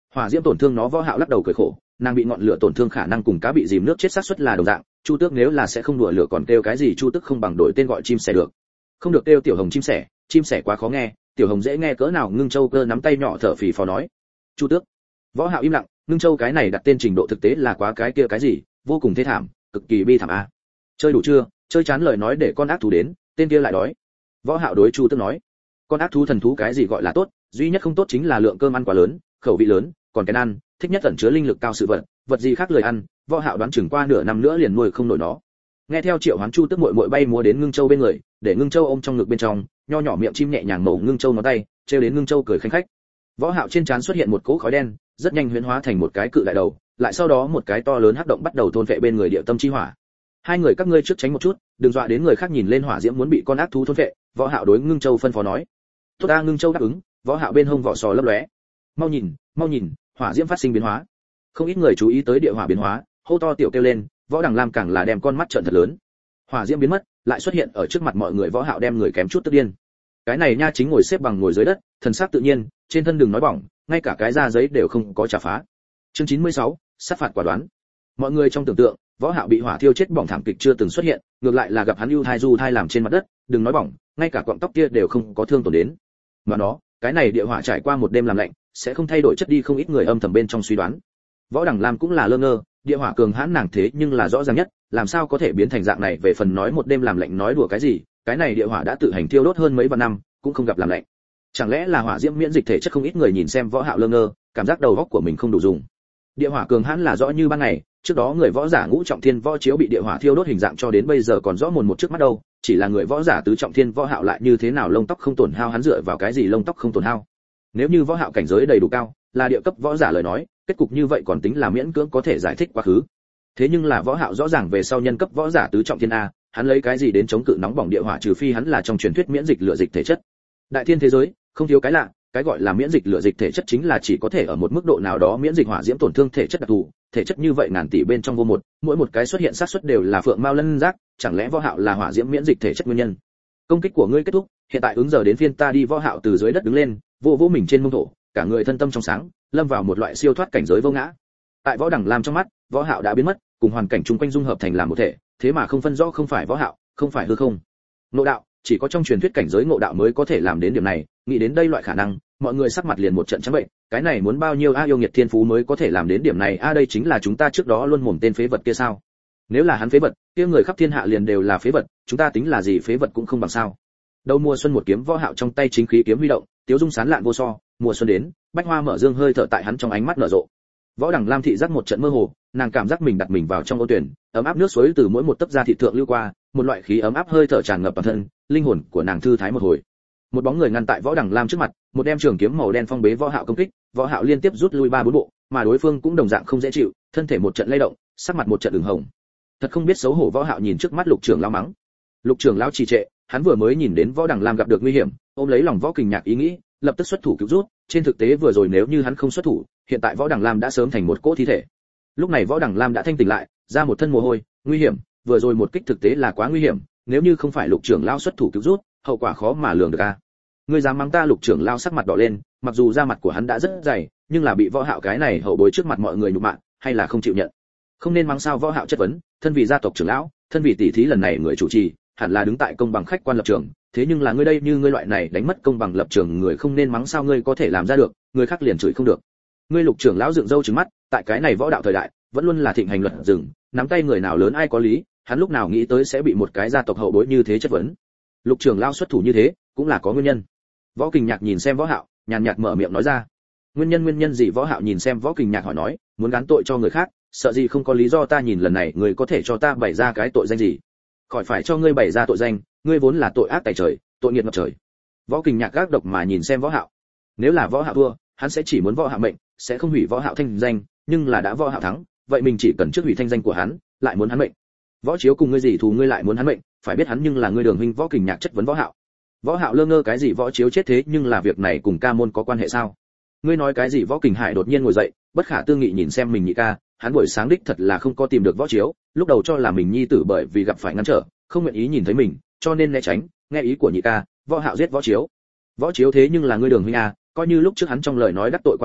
Hỏa diễm tổn thương nó, Võ Hạo lắc đầu cười khổ, nàng bị ngọn lửa tổn thương khả năng cùng cá bị dìm nước chết xác suất là đồng dạng, Chu Tước nếu là sẽ không đùa lửa còn kêu cái gì Chu Tước không bằng đổi tên gọi chim sẻ được. Không được kêu Tiểu Hồng chim sẻ quá khó nghe, Tiểu Hồng dễ nghe cỡ nào. Ngưng Châu Cơ nắm tay nhỏ thở phì phò nói. Chu Tước. Võ Hạo im lặng, Ngưng Châu cái này đặt tên trình độ thực tế là quá cái kia cái gì, vô cùng thê thảm, cực kỳ bi thảm a. Chơi đủ chưa? Chơi chán lời nói để con ác thú đến, tên kia lại đói. Võ Hạo đối Chu Tước nói. Con ác thú thần thú cái gì gọi là tốt, duy nhất không tốt chính là lượng cơm ăn quá lớn, khẩu vị lớn, còn cái ăn, thích nhất ẩn chứa linh lực cao sự vật gì khác lời ăn, Võ Hạo đoán chừng qua nửa năm nữa liền nuôi không nổi nó. Nghe theo Triệu Hoán Chu Tước muội muội bay múa đến Ngưng Châu bên người, để Ngưng Châu ôm trong ngực bên trong, nho nhỏ miệng chim nhẹ nhàng mổ Ngưng Châu ngón tay, trêu đến Ngưng Châu cười khanh khách. Võ Hạo trên trán xuất hiện một cỗ khói đen, rất nhanh huyễn hóa thành một cái cự đại đầu, lại sau đó một cái to lớn hắc động bắt đầu thôn vệ bên người Địa Tâm chi hỏa. Hai người các ngươi trước tránh một chút, đừng dọa đến người khác nhìn lên hỏa diễm muốn bị con ác thú thôn vệ. Võ Hạo đối Ngưng Châu phân phó nói. Tốt ta. Ngưng Châu đáp ứng. Võ Hạo bên hông vỏ sò lấp lóe. Mau nhìn, hỏa diễm phát sinh biến hóa. Không ít người chú ý tới địa hỏa biến hóa, hô to tiểu kêu lên. Võ Đằng Lam càng là đem con mắt trợn thật lớn. Hỏa diễm biến mất, lại xuất hiện ở trước mặt mọi người. Võ Hạo đem người kém chút tức điên. Cái này nha chính ngồi xếp bằng ngồi dưới đất, thần sắc tự nhiên, trên thân đừng nói bỏng, ngay cả cái da giấy đều không có chà phá. Chương 96, sát phạt quả đoán. Mọi người trong tưởng tượng, Võ Hạo bị hỏa thiêu chết bỏng thảm kịch chưa từng xuất hiện, ngược lại là gặp hắn ưu thai du thai làm trên mặt đất, đừng nói bỏng, ngay cả cọng tóc kia đều không có thương tổn đến. Mà nó, cái này địa hỏa trải qua một đêm làm lạnh, sẽ không thay đổi chất đi. Không ít người âm thầm bên trong suy đoán. Võ Đằng Lam cũng là lơ ngơ, địa hỏa cường hãn nàng thế nhưng là rõ ràng nhất, làm sao có thể biến thành dạng này. Về phần nói một đêm làm lạnh nói đùa cái gì, cái này địa hỏa đã tự hành thiêu đốt hơn mấy vạn năm, cũng không gặp làm lạnh. Chẳng lẽ là hỏa diễm miễn dịch thể chất? Không ít người nhìn xem Võ Hạo lơ ngơ, cảm giác đầu óc của mình không đủ dùng. Địa hỏa cường hãn là rõ như ban ngày, trước đó người võ giả ngũ trọng thiên võ chiếu bị địa hỏa thiêu đốt hình dạng cho đến bây giờ còn rõ mồn một trước mắt đâu, chỉ là người võ giả tứ trọng thiên Võ Hạo lại như thế nào lông tóc không tổn hao, hắn dựa vào cái gì lông tóc không tổn hao? Nếu như Võ Hạo cảnh giới đầy đủ cao, là địa cấp võ giả lời nói, kết cục như vậy còn tính là miễn cưỡng có thể giải thích quá khứ. Thế nhưng là Võ Hạo rõ ràng về sau nhân cấp võ giả tứ trọng thiên a, hắn lấy cái gì đến chống cự nóng bỏng địa hỏa, trừ phi hắn là trong truyền thuyết miễn dịch lửa dịch thể chất. Đại thiên thế giới, không thiếu cái lạ, cái gọi là miễn dịch lửa dịch thể chất chính là chỉ có thể ở một mức độ nào đó miễn dịch hỏa diễm tổn thương thể chất đặc thù, thể chất như vậy ngàn tỷ bên trong vô một, mỗi một cái xuất hiện xác suất đều là phượng mao lân giác, chẳng lẽ Võ Hạo là hỏa diễm miễn dịch thể chất nguyên nhân? Công kích của ngươi kết thúc, hiện tại ứng giờ đến phiên ta đi. Võ Hạo từ dưới đất đứng lên, vỗ mình trên mông thổ, cả người thân tâm trong sáng, lâm vào một loại siêu thoát cảnh giới vô ngã. Tại Võ Đằng Lam trong mắt, Võ Hạo đã biến mất, cùng hoàn cảnh chung quanh dung hợp thành làm một thể, thế mà không phân rõ không phải Võ Hạo, không phải hư không. Ngộ đạo, chỉ có trong truyền thuyết cảnh giới ngộ đạo mới có thể làm đến điểm này. Nghĩ đến đây loại khả năng, mọi người sắc mặt liền một trận trắng bệnh. Cái này muốn bao nhiêu yêu nghiệt thiên phú mới có thể làm đến điểm này đây chính là chúng ta trước đó luôn mồm tên phế vật kia sao? Nếu là hắn phế vật, kia người khắp thiên hạ liền đều là phế vật, chúng ta tính là gì? Phế vật cũng không bằng sao? Đầu mùa xuân một kiếm Võ Hạo trong tay chính khí kiếm huy động, tiếu dung sán lạn vô so. Mùa xuân đến, bách hoa mở dương hơi thở tại hắn trong ánh mắt nở rộ. Võ Đằng Lam thị giác một trận mơ hồ, nàng cảm giác mình đặt mình vào trong ô tuyển, ấm áp nước suối từ mỗi một tấc da thịt thượng lưu qua, một loại khí ấm áp hơi thở tràn ngập toàn thân, linh hồn của nàng thư thái một hồi. Một bóng người ngăn tại Võ Đằng Lam trước mặt, một đem trường kiếm màu đen phong bế Võ Hạo công kích. Võ Hạo liên tiếp rút lui 3-4 bộ, mà đối phương cũng đồng dạng không dễ chịu, thân thể một trận lay động, sắc mặt một trận ửng hồng. Thật không biết xấu hổ. Võ Hạo nhìn trước mắt Lục trưởng lão mắng. Lục trưởng lão trì trệ, hắn vừa mới nhìn đến Võ Đằng Lam gặp được nguy hiểm, ôm lấy lòng Võ Kình Nhạc ý nghĩ, lập tức xuất thủ cứu rút. Trên thực tế vừa rồi nếu như hắn không xuất thủ, hiện tại Võ Đằng Lam đã sớm thành một cỗ thi thể. Lúc này Võ Đằng Lam đã thanh tỉnh lại, ra một thân mồ hôi. Nguy hiểm, vừa rồi một kích thực tế là quá nguy hiểm, nếu như không phải Lục trưởng lão xuất thủ cứu rút, hậu quả khó mà lường được a. Ngươi dám mắng ta? Lục trưởng lão sắc mặt đỏ lên, mặc dù da mặt của hắn đã rất dày, nhưng là bị Võ Hạo cái này hậu bối trước mặt mọi người nhục mạ, hay là không chịu nhận. Không nên mắng sao? Võ Hạo chất vấn, thân vì gia tộc trưởng lão, thân vì tỷ thí lần này người chủ trì, hẳn là đứng tại công bằng khách quan lập trường, thế nhưng là ngươi đây, như ngươi loại này đánh mất công bằng lập trường người không nên mắng sao? Ngươi có thể làm ra được, người khác liền chửi không được. Ngươi Lục trưởng lão dựng râu trừng mắt, tại cái này võ đạo thời đại, vẫn luôn là thịnh hành luật rừng, nắm tay người nào lớn ai có lý, hắn lúc nào nghĩ tới sẽ bị một cái gia tộc hậu bối như thế chất vấn. Lục trưởng lão xuất thủ như thế, cũng là có nguyên nhân. Võ Kình Nhạc nhìn xem Võ Hạo, nhàn nhạt mở miệng nói ra. Nguyên nhân gì? Võ Hạo nhìn xem Võ Kình Nhạc hỏi nói, muốn gán tội cho người khác, sợ gì không có lý do. Ta nhìn lần này người có thể cho ta bày ra cái tội danh gì? Khỏi phải cho ngươi bày ra tội danh, ngươi vốn là tội ác tày trời, tội nghiệt ngập trời. Võ Kình Nhạc gác độc mà nhìn xem Võ Hạo. Nếu là Võ Hạo thua, hắn sẽ chỉ muốn Võ Hạo mệnh, sẽ không hủy Võ Hạo thanh danh, nhưng là đã Võ Hạo thắng, vậy mình chỉ cần trước hủy thanh danh của hắn, lại muốn hắn mệnh. Võ Chiếu cùng ngươi gì thù ngươi lại muốn hắn mệnh, phải biết hắn nhưng là ngươi Đường huynh. Võ Kình Nhạc chất vấn Võ Hạo. Võ Hạo lơ ngơ, cái gì Võ Chiếu chết thế nhưng là việc này cùng ca môn có quan hệ sao? Ngươi nói cái gì? Võ Kình Hải đột nhiên ngồi dậy, bất khả tư nghị nhìn xem mình nhị ca, hắn buổi sáng đích thật là không có tìm được Võ Chiếu, lúc đầu cho là mình nhi tử bởi vì gặp phải ngăn trở, không nguyện ý nhìn thấy mình, cho nên né tránh, nghe ý của nhị ca, Võ Hạo giết Võ Chiếu. Võ Chiếu thế nhưng là ngươi Đường huynh à, coi như lúc trước hắn trong lời nói đắc tội qua ngươi,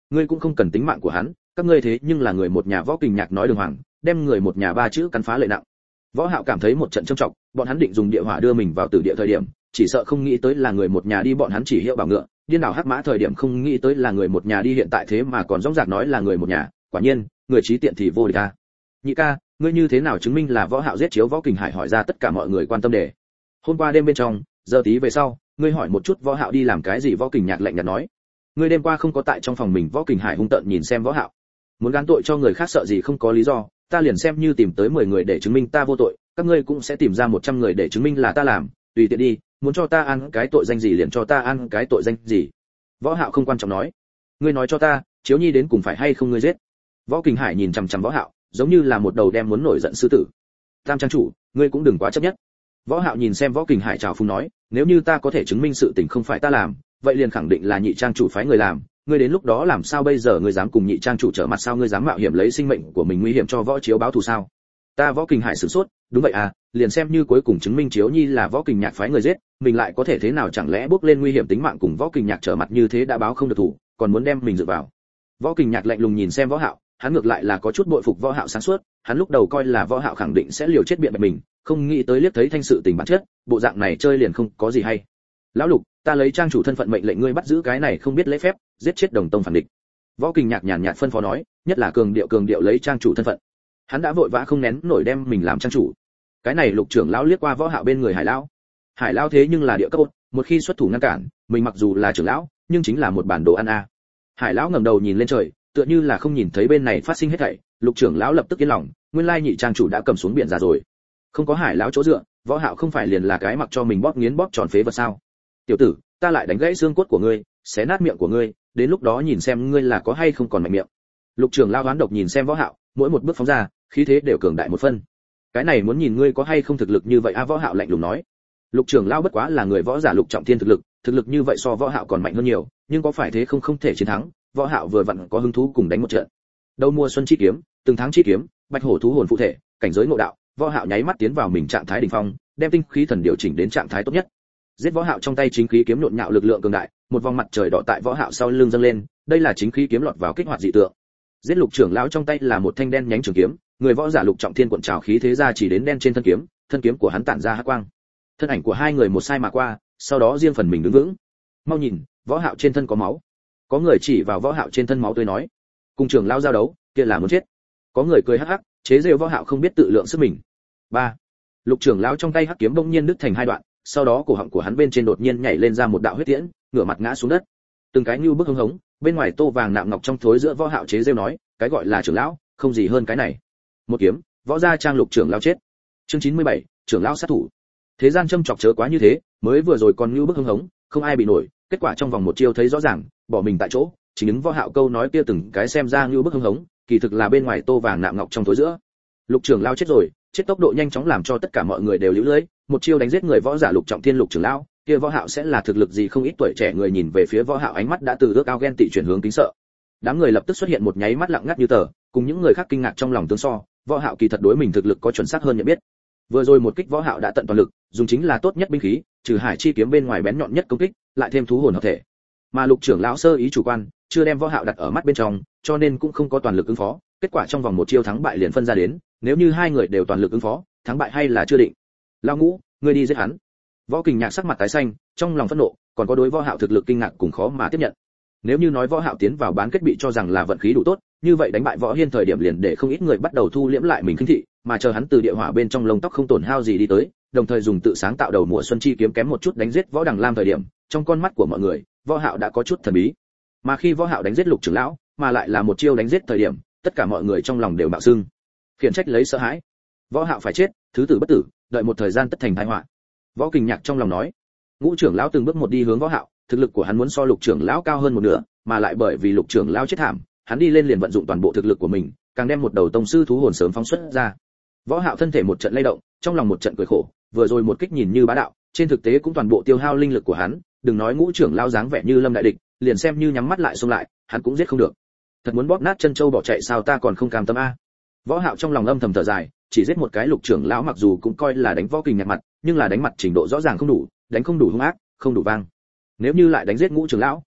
ngươi cũng không cần tính mạng của hắn, các ngươi thế nhưng là người một nhà. Võ Kình Nhạc nói đường hoàng, đem người một nhà ba chữ cắn phá lệ nặng. Võ Hạo cảm thấy một trận trầm trọng, bọn hắn định dùng địa hỏa đưa mình vào tử địa thời điểm, chỉ sợ không nghĩ tới là người một nhà đi, bọn hắn chỉ hiệu bảo ngựa, điên đảo hắc mã thời điểm không nghĩ tới là người một nhà đi, hiện tại thế mà còn rõ ràng nói là người một nhà, quả nhiên, người trí tiện thì vô địch a. Nhị ca, ngươi như thế nào chứng minh là Võ Hạo giết Chiếu Võ Kình Hải hỏi ra tất cả mọi người quan tâm đề. Hôm qua đêm bên trong, giờ tí về sau, ngươi hỏi một chút Võ Hạo đi làm cái gì. Võ Kình Nhạc lạnh nhạt nói, ngươi đêm qua không có tại trong phòng mình. Võ Kình Hải hung tợn nhìn xem Võ Hạo, muốn gán tội cho người khác sợ gì không có lý do, ta liền xem như tìm tới 10 người để chứng minh ta vô tội, các ngươi cũng sẽ tìm ra 100 người để chứng minh là ta làm, tùy tiện đi, muốn cho ta ăn cái tội danh gì liền cho ta ăn cái tội danh gì. Võ Hạo không quan trọng nói, ngươi nói cho ta, Chiếu Nhi đến cùng phải hay không ngươi giết. Võ Kình Hải nhìn chằm chằm Võ Hạo, giống như là một đầu đem muốn nổi giận sư tử. Tam trang chủ, ngươi cũng đừng quá chấp nhất. Võ Hạo nhìn xem Võ Kình Hải chào phúng nói, nếu như ta có thể chứng minh sự tình không phải ta làm, vậy liền khẳng định là nhị trang chủ phái người làm, ngươi đến lúc đó làm sao bây giờ, ngươi dám cùng nhị trang chủ trở mặt sao, ngươi dám mạo hiểm lấy sinh mệnh của mình nguy hiểm cho Võ Chiếu báo thù sao? Ta Võ Kình Hải sửng sốt, đúng vậy à, liền xem như cuối cùng chứng minh Chiếu Nhi là Võ Kình Nhạc phái người giết, mình lại có thể thế nào, chẳng lẽ bước lên nguy hiểm tính mạng cùng Võ Kình Nhạc trở mặt như thế đã báo không được thủ, còn muốn đem mình dựa vào. Võ Kình Nhạc lạnh lùng nhìn xem Võ Hạo, hắn ngược lại là có chút bội phục Võ Hạo sáng suốt, hắn lúc đầu coi là Võ Hạo khẳng định sẽ liều chết biện bạch mình, không nghĩ tới liếc thấy thanh sự tình bản chất, bộ dạng này chơi liền không có gì hay. Lão Lục, ta lấy trang chủ thân phận mệnh lệnh ngươi bắt giữ cái này không biết lễ phép, giết chết đồng tông phản địch. Võ Kình Nhạc nhàn nhạt phân phó nói, nhất là cường điệu lấy trang chủ thân phận. Hắn đã vội vã không nén nổi đem mình làm trang chủ. Cái này Lục trưởng lão liếc qua Võ Hạo bên người Hải lão. Hải lão thế nhưng là địa cấp, một khi xuất thủ ngăn cản, mình mặc dù là trưởng lão, nhưng chính là một bản đồ ăn a. Hải lão ngẩng đầu nhìn lên trời, tựa như là không nhìn thấy bên này phát sinh hết thảy. Lục trưởng lão lập tức yên lòng, nguyên lai nhị trang chủ đã cầm xuống biển ra rồi. Không có Hải lão chỗ dựa, Võ Hạo không phải liền là cái mặc cho mình bóp nghiến bóp tròn phế vật sao? Tiểu tử, ta lại đánh gãy xương cốt của ngươi, xé nát miệng của ngươi, đến lúc đó nhìn xem ngươi là có hay không còn mạnh miệng. Lục trưởng lão đoán độc nhìn xem Võ Hạo, mỗi một bước phóng ra, khí thế đều cường đại một phân. Cái này muốn nhìn ngươi có hay không thực lực như vậy a. Võ Hạo lạnh lùng nói. Lục trưởng lão bất quá là người võ giả lục trọng thiên thực lực như vậy so Võ Hạo còn mạnh hơn nhiều, nhưng có phải thế không thể chiến thắng. Võ Hạo vừa vặn có hứng thú cùng đánh một trận. Đầu mùa xuân chi kiếm, từng tháng chi kiếm, bạch hổ thú hồn phụ thể, cảnh giới ngộ đạo. Võ Hạo nháy mắt tiến vào mình trạng thái đỉnh phong, đem tinh khí thần điều chỉnh đến trạng thái tốt nhất. Giết Võ Hạo trong tay chính khí kiếm nhộn nhạo lực lượng cường đại, một vòng mặt trời đỏ tại Võ Hạo sau lưng dâng lên, đây là chính khí kiếm lọt vào kích hoạt dị tượng. Giết Lục trưởng lão trong tay là một thanh đen nhánh trường kiếm, người võ giả lục trọng thiên cuộn trào khí thế ra chỉ đến đen trên thân kiếm của hắn tản ra hắc quang. Thân ảnh của hai người một sai mà qua, sau đó riêng phần mình đứng vững. Mau nhìn, Võ Hạo trên thân có máu. Có người chỉ vào Võ Hạo trên thân máu tươi nói, cùng trưởng lão giao đấu, kia là muốn chết. Có người cười hắc hắc, chế giễu Võ Hạo không biết tự lượng sức mình. 3. Lục trưởng lão trong tay hắc kiếm bỗng nhiên đứt thành hai đoạn, sau đó cổ họng của hắn bên trên đột nhiên nhảy lên ra một đạo huyết tiễn, ngửa mặt ngã xuống đất. Từng cái như bức hống hống, bên ngoài tô vàng nạm ngọc trong thối giữa Võ Hạo chế giễu nói, cái gọi là trưởng lão, không gì hơn cái này. Một kiếm, Võ gia trang Lục trưởng lão chết. Chương 97, trưởng lão sát thủ. Thế gian châm chọc chớ quá như thế, mới vừa rồi còn như bức hống hống, không ai bị nổi, kết quả trong vòng một chiêu thấy rõ ràng, bỏ mình tại chỗ, chỉ ứng Võ Hạo câu nói kia từng cái xem ra như bức hống hống, kỳ thực là bên ngoài tô vàng nạm ngọc trong thối giữa. Lục trưởng lão chết rồi, chết tốc độ nhanh chóng làm cho tất cả mọi người đều liễu lưỡi, một chiêu đánh giết người võ giả lục trọng thiên Lục trưởng lão, kia Võ Hạo sẽ là thực lực gì không ít tuổi trẻ người nhìn về phía Võ Hạo ánh mắt đã từ ước ao ghen tị chuyển hướng kính sợ. Đám người lập tức xuất hiện một nháy mắt lặng ngắt như tờ, cùng những người khác kinh ngạc trong lòng tương so, Võ Hạo kỳ thật đối mình thực lực có chuẩn xác hơn nhận biết. Vừa rồi một kích Võ Hạo đã tận toàn lực, dùng chính là tốt nhất binh khí, trừ Hải chi kiếm bên ngoài bén nhọn nhất công kích, lại thêm thú hồn hợp thể. Mà Lục trưởng lão sơ ý chủ quan, chưa đem Võ Hạo đặt ở mắt bên trong, cho nên cũng không có toàn lực ứng phó, kết quả trong vòng một chiêu thắng bại liền phân ra đến, nếu như hai người đều toàn lực ứng phó, thắng bại hay là chưa định. Lão Ngũ, ngươi đi giết hắn. Võ Kình Nhạc sắc mặt tái xanh, trong lòng phẫn nộ, còn có đối Võ Hạo thực lực kinh ngạc cùng khó mà tiếp nhận. Nếu như nói Võ Hạo tiến vào bán kết bị cho rằng là vận khí đủ tốt, như vậy đánh bại Võ Hiên thời điểm liền để không ít người bắt đầu thu liễm lại mình khinh thị, mà chờ hắn từ địa hỏa bên trong lông tóc không tổn hao gì đi tới, đồng thời dùng tự sáng tạo đầu mùa xuân chi kiếm kém một chút đánh giết Võ Đằng Lam thời điểm, trong con mắt của mọi người, Võ Hạo đã có chút thần bí. Mà khi Võ Hạo đánh giết Lục trưởng lão, mà lại là một chiêu đánh giết thời điểm, tất cả mọi người trong lòng đều mạo sưng, khiển trách lấy sợ hãi. Võ Hạo phải chết, thứ tử bất tử, đợi một thời gian tất thành tai họa. Võ Kình Nhạc trong lòng nói. Ngũ trưởng lão từng bước một đi hướng Võ Hạo, thực lực của hắn muốn so Lục trưởng lão cao hơn một nửa, mà lại bởi vì Lục trưởng lão chết thảm, hắn đi lên liền vận dụng toàn bộ thực lực của mình, càng đem một đầu tông sư thú hồn sớm phóng xuất ra. Võ Hạo thân thể một trận lay động, trong lòng một trận cười khổ, vừa rồi một kích nhìn như bá đạo, trên thực tế cũng toàn bộ tiêu hao linh lực của hắn, đừng nói Ngũ trưởng lão dáng vẻ như lâm đại địch, liền xem như nhắm mắt lại xông lại, hắn cũng giết không được. Thật muốn bóp nát chân châu bỏ chạy sao ta còn không cam tâm a. Võ Hạo trong lòng âm thầm thở dài, chỉ giết một cái Lục trưởng lão mặc dù cũng coi là đánh Võ Kình Nhạc mặt, nhưng là đánh mặt trình độ rõ ràng không đủ, đánh không đủ hung ác, không đủ vang. Nếu như lại đánh giết Ngũ trưởng lão,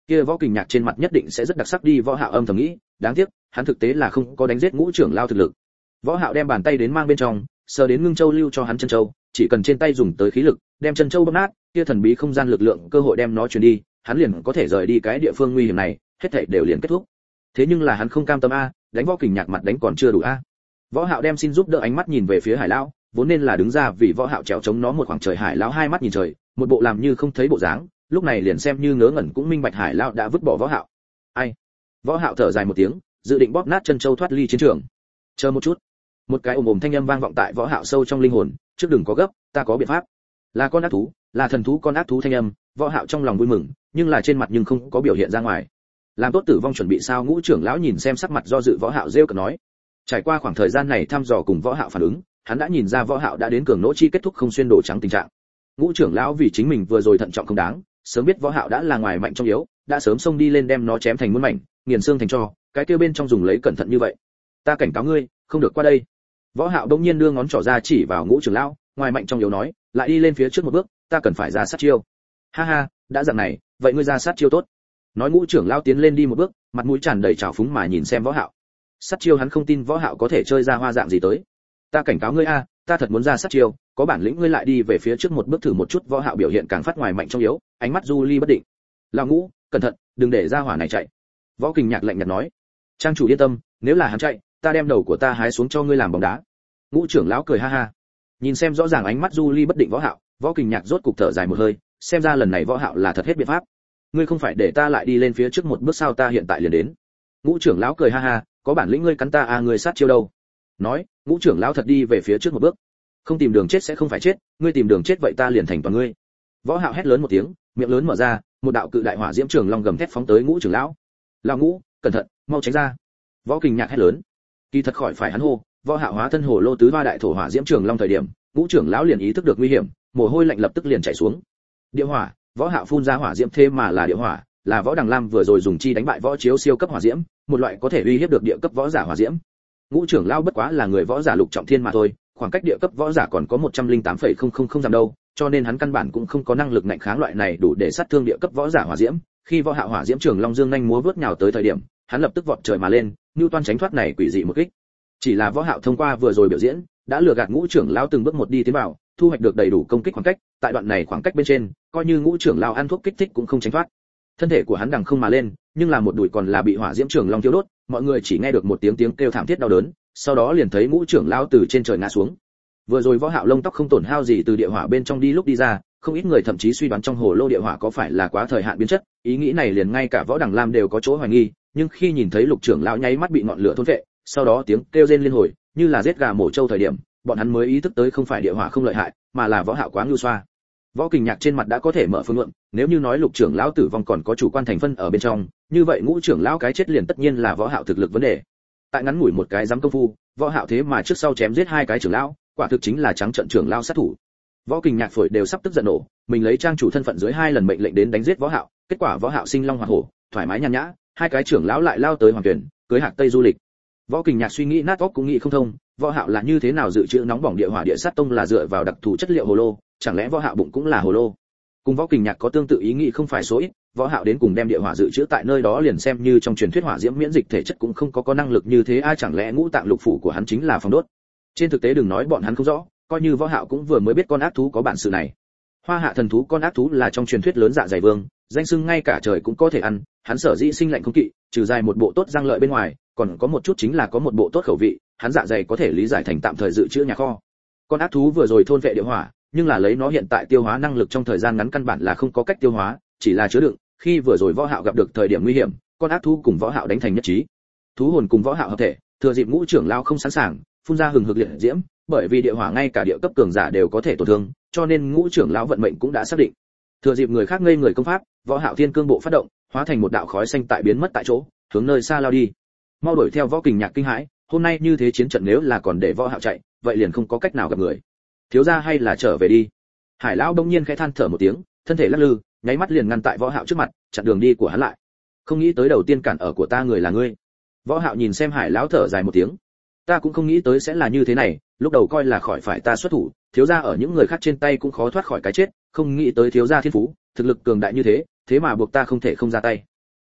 kia Võ Kình Nhạc trên mặt nhất định sẽ rất đặc sắc đi. Võ Hạo âm thầm nghĩ, đáng tiếc hắn thực tế là không có đánh giết Ngũ trưởng lão thực lực. Võ Hạo đem bàn tay đến mang bên trong, sờ đến ngưng châu lưu cho hắn chân châu, chỉ cần trên tay dùng tới khí lực, đem chân châu bóp nát, kia thần bí không gian lực lượng cơ hội đem nó truyền đi, hắn liền có thể rời đi cái địa phương nguy hiểm này, hết thảy đều liền kết thúc. Thế nhưng là hắn không cam tâm a, đánh Võ Kình Nhạc mặt đánh còn chưa đủ a. Võ Hạo đem xin giúp đỡ ánh mắt nhìn về phía Hải lão, vốn nên là đứng ra vì Võ Hạo trèo chống nó một khoảng trời. Hải lão hai mắt nhìn trời, một bộ làm như không thấy bộ dáng, lúc này liền xem như ngớ ngẩn cũng minh bạch Hải lão đã vứt bỏ Võ Hạo. Ai? Võ Hạo thở dài một tiếng, dự định bóp nát chân châu thoát ly chiến trường. Chờ một chút. Một cái ồm ồm thanh âm vang vọng tại Võ Hạo sâu trong linh hồn, trước đừng có gấp, ta có biện pháp. Là con ác thú, là thần thú con ác thú thanh âm. Võ Hạo trong lòng vui mừng, nhưng là trên mặt nhưng không có biểu hiện ra ngoài. Làm tốt tử vong chuẩn bị sao? Ngũ trưởng lão nhìn xem sắc mặt do dự Võ Hạo rêu cợt nói. Trải qua khoảng thời gian này thăm dò cùng Võ Hạo phản ứng, hắn đã nhìn ra Võ Hạo đã đến cường nỗ chi kết thúc không xuyên đồ trắng tình trạng. Ngũ trưởng lão vì chính mình vừa rồi thận trọng không đáng, sớm biết Võ Hạo đã là ngoài mạnh trong yếu, đã sớm xông đi lên đem nó chém thành muôn mảnh, nghiền xương thành tro, cái kia bên trong dùng lấy cẩn thận như vậy. Ta cảnh cáo ngươi, không được qua đây. Võ Hạo đột nhiên đưa ngón trỏ ra chỉ vào Ngũ trưởng lão, ngoài mạnh trong yếu nói, lại đi lên phía trước một bước, ta cần phải ra sát chiêu. Ha ha, đã dạng này, vậy ngươi ra sát chiêu tốt. Nói Ngũ trưởng lão tiến lên đi một bước, mặt mũi tràn đầy trào phúng mà nhìn xem Võ Hạo. Sát chiêu hắn không tin Võ Hạo có thể chơi ra hoa dạng gì tới. Ta cảnh cáo ngươi a, ta thật muốn ra sát chiêu, có bản lĩnh ngươi lại đi về phía trước một bước thử một chút. Võ Hạo biểu hiện càng phát ngoài mạnh trong yếu, ánh mắt du ly bất định. Lão Ngũ, cẩn thận, đừng để ra hỏa này chạy. Võ Kình Nhạc lạnh nhạt nói. Trang chủ yên tâm, nếu là hắn chạy, ta đem đầu của ta hái xuống cho ngươi làm bóng đá. Ngũ trưởng lão cười ha ha. Nhìn xem rõ ràng ánh mắt du ly bất định Võ Hạo, Võ Kình Nhạc rốt cục thở dài một hơi, xem ra lần này Võ Hạo là thật hết biện pháp. Ngươi không phải để ta lại đi lên phía trước một bước sao? Ta hiện tại liền đến. Ngũ trưởng lão cười ha ha, có bản lĩnh ngươi cắn ta à, ngươi sát chiêu đâu? Nói, Ngũ trưởng lão thật đi về phía trước một bước. Không tìm đường chết sẽ không phải chết, ngươi tìm đường chết vậy ta liền thành toàn ngươi. Võ Hạo hét lớn một tiếng, miệng lớn mở ra, một đạo cự đại hỏa diễm trường long gầm thét phóng tới Ngũ trưởng lão. Lão Ngũ, cẩn thận, mau tránh ra. Võ Kình Nhạc hét lớn. Kỳ thật khỏi phải hắn hô, Võ Hạo hóa thân hồ lô tứ va đại thổ hỏa diễm trường long thời điểm, Ngũ trưởng lão liền ý thức được nguy hiểm, mồ hôi lạnh lập tức liền chảy xuống. Địa hỏa, Võ Hạo phun ra hỏa diễm thế mà là địa hỏa, là Võ Đằng Lam vừa rồi dùng chi đánh bại Võ Chiếu siêu cấp hỏa diễm, một loại có thể uy hiếp được địa cấp võ giả hỏa diễm. Ngũ trưởng lão bất quá là người võ giả lục trọng thiên mà thôi, khoảng cách địa cấp võ giả còn có 108,000 dặm đâu, cho nên hắn căn bản cũng không có năng lực ngạnh kháng loại này đủ để sát thương địa cấp võ giả hỏa diễm. Khi Võ Hạo hỏa diễm trường long dương nhanh múa vớt nhào tới thời điểm, hắn lập tức vọt trời mà lên, nưu toan tránh thoát này quỷ dị một kích. Chỉ là Võ Hạo thông qua vừa rồi biểu diễn, đã lừa gạt Ngũ trưởng lão từng bước một đi tiến vào, thu hoạch được đầy đủ công kích khoảng cách, tại đoạn này khoảng cách bên trên, coi như Ngũ trưởng lão ăn thuốc kích thích cũng không tránh thoát. Thân thể của hắn đằng không mà lên, nhưng là một đùi còn là bị hỏa diễm trường long thiêu đốt, mọi người chỉ nghe được một tiếng kêu thảm thiết đau đớn, sau đó liền thấy Ngũ trưởng lão từ trên trời ngã xuống. Vừa rồi Võ Hạo lông tóc không tổn hao gì từ địa hỏa bên trong đi lúc đi ra, không ít người thậm chí suy đoán trong hồ lô địa hỏa có phải là quá thời hạn biến chất, ý nghĩ này liền ngay cả Võ Đằng Lam đều có chỗ hoài nghi, nhưng khi nhìn thấy Lục trưởng lão nháy mắt bị ngọn lửa thôn phệ, sau đó tiếng kêu rên liên hồi, như là giết gà mổ trâu thời điểm, bọn hắn mới ý thức tới không phải địa hỏa không lợi hại, mà là Võ Hạo quá nhu xoa. Võ Kình Nhạc trên mặt đã có thể mở phương luận, nếu như nói Lục trưởng lão tử vong còn có chủ quan thành phân ở bên trong, như vậy Ngũ trưởng lão cái chết liền tất nhiên là Võ Hạo thực lực vấn đề. Tại ngắn ngủi một cái giám công phu, Võ Hạo thế mà trước sau chém giết hai cái trưởng lão, quả thực chính là trắng trợn trưởng lão sát thủ. Võ Kình Nhạc phổi đều sắp tức giận nổ, mình lấy trang chủ thân phận dưới hai lần mệnh lệnh đến đánh giết Võ Hạo, kết quả Võ Hạo sinh long hỏa hổ, thoải mái nhàn nhã, hai cái trưởng lão lại lao tới Hoàng Tuyển, cưới Hạc Tây du lịch. Võ Kình Nhạc suy nghĩ nát óc cũng nghĩ không thông, Võ Hạo là như thế nào dự trữ nóng bỏng địa hỏa địa sát tông là dựa vào đặc thù chất liệu hồ lô, chẳng lẽ Võ Hạo bụng cũng là hồ lô? Cùng Võ Kình Nhạc có tương tự ý nghĩ không phải số ít, Võ Hạo đến cùng đem địa hỏa dự trữ tại nơi đó liền xem như trong truyền thuyết hỏa diễm miễn dịch thể chất cũng không có năng lực như thế, ai chẳng lẽ ngũ tạng lục phủ của hắn chính là phòng đốt? Trên thực tế đừng nói bọn hắn không rõ, coi như Võ Hạo cũng vừa mới biết con ác thú có bản sự này. Hoa hạ thần thú con ác thú là trong truyền thuyết lớn dạ dày vương, danh xưng ngay cả trời cũng có thể ăn, hắn sở dĩ sinh lạnh không kỵ, trừ dài một bộ tốt răng lợi bên ngoài, còn có một chút chính là có một bộ tốt khẩu vị, hắn dạ dày có thể lý giải thành tạm thời dự trữ nhà kho. Con ác thú vừa rồi thôn vệ địa hỏa, nhưng là lấy nó hiện tại tiêu hóa năng lực trong thời gian ngắn căn bản là không có cách tiêu hóa, chỉ là chứa đựng. Khi vừa rồi Võ Hạo gặp được thời điểm nguy hiểm, con ác thú cùng Võ Hạo đánh thành nhất trí. Thú hồn cùng Võ Hạo hợp thể, thừa dịp Ngũ trưởng lão không sẵn sàng, phun ra hừng hực liệt diễm, bởi vì địa hỏa ngay cả địa cấp cường giả đều có thể tổn thương, cho nên Ngũ trưởng lão vận mệnh cũng đã xác định. Thừa dịp người khác ngây người công pháp, Võ Hạo thiên cương bộ phát động, hóa thành một đạo khói xanh tại biến mất tại chỗ, hướng nơi xa lao đi. Mau đuổi theo Võ Kình Nhạc kinh hãi, hôm nay như thế chiến trận nếu là còn để Võ Hạo chạy, vậy liền không có cách nào gặp người. Thiếu gia hay là trở về đi. Hải lão đông nhiên khẽ than thở một tiếng, thân thể lắc lư, nháy mắt liền ngăn tại Võ Hạo trước mặt, chặn đường đi của hắn lại. Không nghĩ tới đầu tiên cản ở của ta người là ngươi. Võ Hạo nhìn xem Hải lão thở dài một tiếng. Ta cũng không nghĩ tới sẽ là như thế này, lúc đầu coi là khỏi phải ta xuất thủ, thiếu gia ở những người khác trên tay cũng khó thoát khỏi cái chết, không nghĩ tới thiếu gia thiên phú, thực lực cường đại như thế, thế mà buộc ta không thể không ra tay.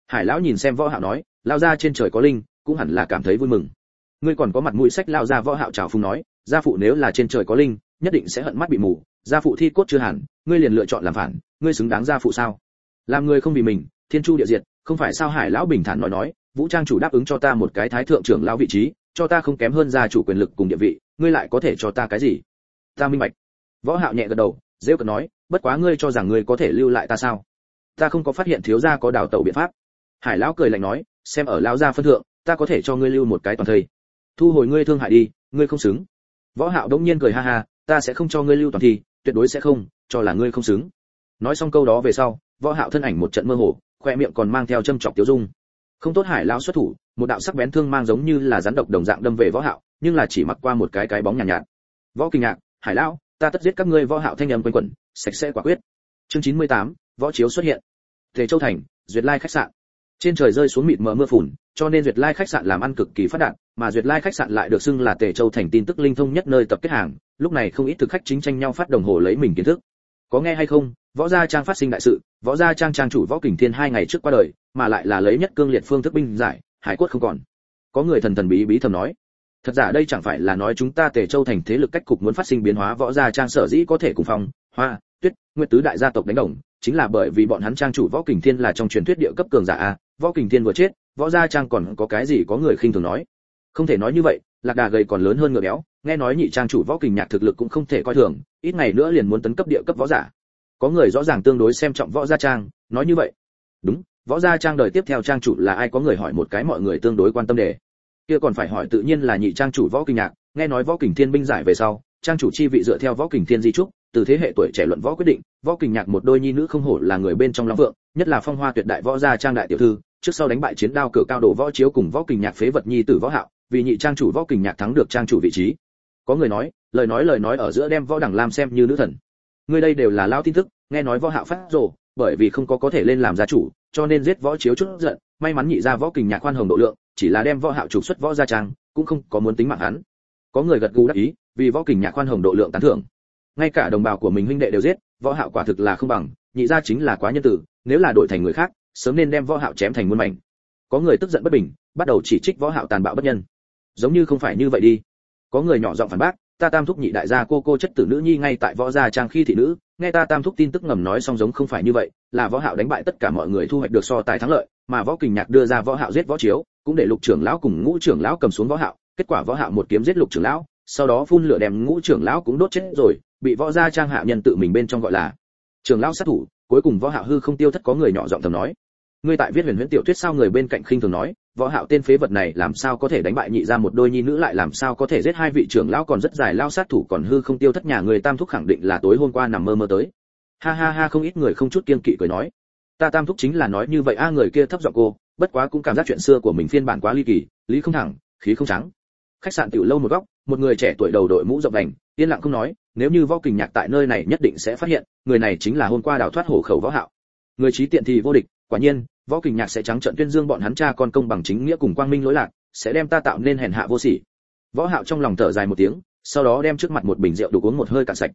Hải lão nhìn xem Võ Hạo nói, lao ra trên trời có linh, cũng hẳn là cảm thấy vui mừng. Ngươi còn có mặt mũi sách lao ra. Võ Hạo chào phúng nói, gia phụ nếu là trên trời có linh, nhất định sẽ hận mắt bị mù, gia phụ thi cốt chưa hẳn, ngươi liền lựa chọn làm phản, ngươi xứng đáng gia phụ sao? Làm người không vì mình, thiên chu địa diệt, không phải sao? Hải lão bình thản nói, Vũ Trang chủ đáp ứng cho ta một cái thái thượng trưởng lão vị trí, cho ta không kém hơn gia chủ quyền lực cùng địa vị, ngươi lại có thể cho ta cái gì? Ta minh bạch. Võ Hạo nhẹ gật đầu, rêu cợt nói, bất quá ngươi cho rằng ngươi có thể lưu lại ta sao? Ta không có phát hiện thiếu gia có đào tẩu biện pháp. Hải lão cười lạnh nói, xem ở lão gia phân thượng, ta có thể cho ngươi lưu một cái toàn thây. Thu hồi ngươi thương hại đi, ngươi không xứng. Võ Hạo đống nhiên cười ha ha, ta sẽ không cho ngươi lưu toàn thi, tuyệt đối sẽ không, cho là ngươi không xứng. Nói xong câu đó về sau, Võ Hạo thân ảnh một trận mơ hồ, khoe miệng còn mang theo châm chọc tiêu dung. Không tốt, Hải lão xuất thủ, một đạo sắc bén thương mang giống như là rắn độc đồng dạng đâm về Võ Hạo, nhưng là chỉ mặc qua một cái bóng nhàn nhạt. Võ Kình Nhạc, Hải lão, ta tất giết các ngươi. Võ Hạo thanh âm quanh quẩn, sạch sẽ quả quyết. Chương 98, Võ Chiếu xuất hiện. Tề Châu thành, Duyệt Lai khách sạn. Trên trời rơi xuống mịt mờ mưa phùn, cho nên Duyệt Lai khách sạn làm ăn cực kỳ phát đạt, mà Duyệt Lai khách sạn lại được xưng là Tề Châu thành tin tức linh thông nhất nơi tập kết hàng, lúc này không ít thực khách chính tranh nhau phát đồng hồ lấy mình kiến thức. Có nghe hay không, Võ Gia Trang phát sinh đại sự, Võ Gia Trang trang chủ Võ Kình Thiên 2 ngày trước qua đời, mà lại là lấy nhất cương liệt phương thức binh giải, hải cốt không còn. Có người thần thần bí bí thầm nói, thật giả đây chẳng phải là nói chúng ta Tề Châu thành thế lực cách cục muốn phát sinh biến hóa. Võ Gia Trang sở dĩ có thể cùng Phong, Hoa, Tuyết, Nguyệt tứ đại gia tộc đánh đồng, chính là bởi vì bọn hắn trang chủ Võ Kình Thiên là trong truyền thuyết địa cấp cường giả a. Võ Kình Thiên vừa chết, Võ Gia Trang còn có cái gì? Có người khinh thường nói, không thể nói như vậy, lạc đà gầy còn lớn hơn ngựa béo, nghe nói nhị trang chủ Võ Kình Nhạc thực lực cũng không thể coi thường, ít ngày nữa liền muốn tấn cấp địa cấp võ giả. Có người rõ ràng tương đối xem trọng Võ Gia Trang, nói như vậy. Đúng, Võ Gia Trang đời tiếp theo trang chủ là ai? Có người hỏi một cái mọi người tương đối quan tâm đề. Kia còn phải hỏi tự nhiên là nhị trang chủ Võ Kình Nhạc, nghe nói Võ Kình Thiên binh giải về sau, trang chủ chi vị dựa theo Võ Kình Thiên di trúc, từ thế hệ tuổi trẻ luận võ quyết định, Võ Kình Nhạc một đôi nhi nữ không hổ là người bên trong Long Vượng, nhất là phong hoa tuyệt đại Võ Gia Trang đại tiểu thư, trước sau đánh bại chiến đao cửa cao đồ Võ Chiếu cùng Võ Kình Nhạc phế vật nhi tử Võ Hạo, vì nhị trang chủ Võ Kình Nhạc thắng được trang chủ vị trí. Có người nói, lời nói ở giữa đem Võ Đẳng Lam xem như nữ thần. Người đây đều là lao tin tức, nghe nói Võ Hạo phát rồ, bởi vì không có thể lên làm gia chủ, cho nên giết Võ Chiếu chút giận, may mắn nhị gia Võ Kình Nhạc khoan hồng độ lượng, chỉ là đem Võ Hạo trục xuất Võ Gia Trang, cũng không có muốn tính mạng hắn. Có người gật gù đáp ý, vì Võ Kình Nhạc khoan hồng độ lượng tán thưởng. Ngay cả đồng bào của mình huynh đệ đều giết, Võ Hạo quả thực là không bằng, nhị gia chính là quá nhân tử, nếu là đổi thành người khác, sớm nên đem Võ Hạo chém thành muôn mảnh. Có người tức giận bất bình, bắt đầu chỉ trích Võ Hạo tàn bạo bất nhân. Giống như không phải như vậy đi. Có người nhỏ giọng phản bác, ta tam thúc nhị đại gia cô chất tử nữ nhi ngay tại Võ Gia Trang khi thị nữ, nghe ta tam thúc tin tức ngầm nói xong giống không phải như vậy, là Võ Hạo đánh bại tất cả mọi người thu hoạch được so tài thắng lợi, mà Võ Kình Nhạc đưa ra Võ Hạo giết Võ Chiếu, cũng để Lục trưởng lão cùng Ngũ trưởng lão cầm xuống Võ Hạo, kết quả Võ Hạo một kiếm giết Lục trưởng lão, sau đó phun lửa đem Ngũ trưởng lão cũng đốt chết rồi, bị Võ Gia Trang hạ nhân tự mình bên trong gọi là trưởng lão sát thủ, cuối cùng Võ Hạo hư không tiêu thất. Có người nhỏ giọng thầm nói, ngươi tại viết huyền huyễn tiểu thuyết sao? Người bên cạnh khinh thường nói, Võ Hạo tên phế vật này làm sao có thể đánh bại nhị gia một đôi nhi nữ, lại làm sao có thể giết hai vị trưởng lão còn rất dài lao sát thủ, còn hư không tiêu thất. Nhà người tam thúc khẳng định là tối hôm qua nằm mơ tới. Ha ha ha, không ít người không chút kiêng kỵ cười nói, ta tam thúc chính là nói như vậy a. Người kia thấp giọng cô, bất quá cũng cảm giác chuyện xưa của mình phiên bản quá ly kỳ, lý không thẳng, khí không trắng. Khách sạn tiểu lâu một góc, một người trẻ tuổi đầu đội mũ rộng vành, yên lặng không nói, nếu như Võ Kình Nhạc tại nơi này nhất định sẽ phát hiện, người này chính là hôm qua đào thoát hổ khẩu Võ Hạo. Người trí tiện thì vô địch, quả nhiên, Võ Kình Nhạc sẽ trắng trợn tuyên dương bọn hắn cha con công bằng chính nghĩa cùng quang minh lỗi lạc, sẽ đem ta tạo nên hèn hạ vô sỉ. Võ Hạo trong lòng thở dài một tiếng, sau đó đem trước mặt một bình rượu đủ uống một hơi cạn sạch.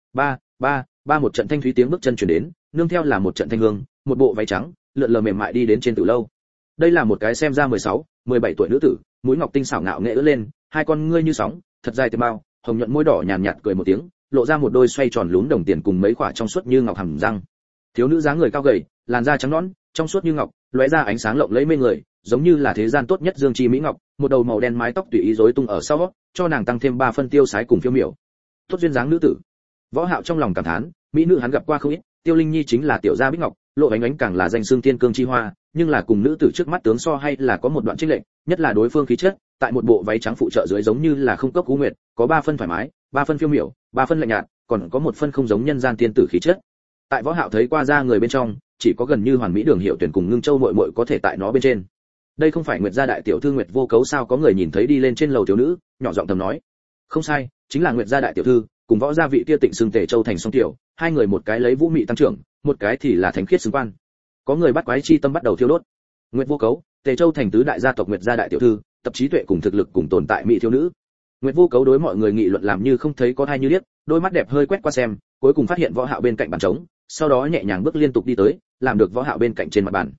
Ba một trận thanh thúy tiếng bước chân truyền đến, nương theo là một trận thanh hương, một bộ váy trắng, lượn lờ mềm mại đi đến trên tử lâu. Đây là một cái xem ra 16, 17 tuổi nữ tử, mũi ngọc tinh xảo ngạo nghệ ưỡn lên, hai con ngươi như sóng, thật dài tiềm bao, hồng nhuận môi đỏ nhàn nhạt cười một tiếng, lộ ra một đôi xoay tròn lún đồng tiền cùng mấy khỏa trong suốt như ngọc hàm răng. Thiếu nữ dáng người cao gầy, làn da trắng nõn, trong suốt như ngọc, lóe ra ánh sáng lộng lẫy mê người, giống như là thế gian tốt nhất dương chi mỹ ngọc, một đầu màu đen mái tóc tùy ý rối tung ở sau, cho nàng tăng thêm 3 phân tiêu sái cùng phiêu miểu. Tốt duyên dáng nữ tử. Võ Hạo trong lòng cảm thán, mỹ nữ hắn gặp qua không ít, Tiêu Linh Nhi chính là tiểu gia bích ngọc, Lộ Ánh Ánh càng là danh xưng thiên cương chi hoa, nhưng là cùng nữ tử trước mắt tướng so hay là có một đoạn chênh lệch, nhất là đối phương khí chất, tại một bộ váy trắng phụ trợ dưới giống như là không cấp cú nguyệt, có 3 phân thoải mái, 3 phân phiêu miểu, 3 phân lạnh nhạt, còn có 1 phân không giống nhân gian tiên tử khí chất. Tại Võ Hạo thấy qua ra người bên trong, chỉ có gần như hoàn mỹ Đường Hiệu Tuyển cùng Ngưng Châu muội muội có thể tại nó bên trên. Đây không phải Nguyệt gia đại tiểu thư Nguyệt Vô Cấu sao? Có người nhìn thấy đi lên trên lầu thiếu nữ, nhỏ giọng thầm nói, không sai, chính là Nguyệt gia đại tiểu thư, cùng Võ gia vị kia Tịnh xưng Tề Châu thành song tiểu, hai người một cái lấy vũ mị tăng trưởng, một cái thì là thánh khiết xứng quan. Có người bắt quái chi tâm bắt đầu thiêu đốt. Nguyệt Vô Cấu, Tề Châu thành tứ đại gia tộc Nguyệt gia đại tiểu thư, tập trí tuệ cùng thực lực cùng tồn tại mỹ thiếu nữ. Nguyệt Vô Cấu đối mọi người nghị luận làm như không thấy có thai như điếc, đôi mắt đẹp hơi quét qua xem, cuối cùng phát hiện Võ Hạo bên cạnh bàn trống, sau đó nhẹ nhàng bước liên tục đi tới, làm được Võ Hạo bên cạnh trên mặt bàn.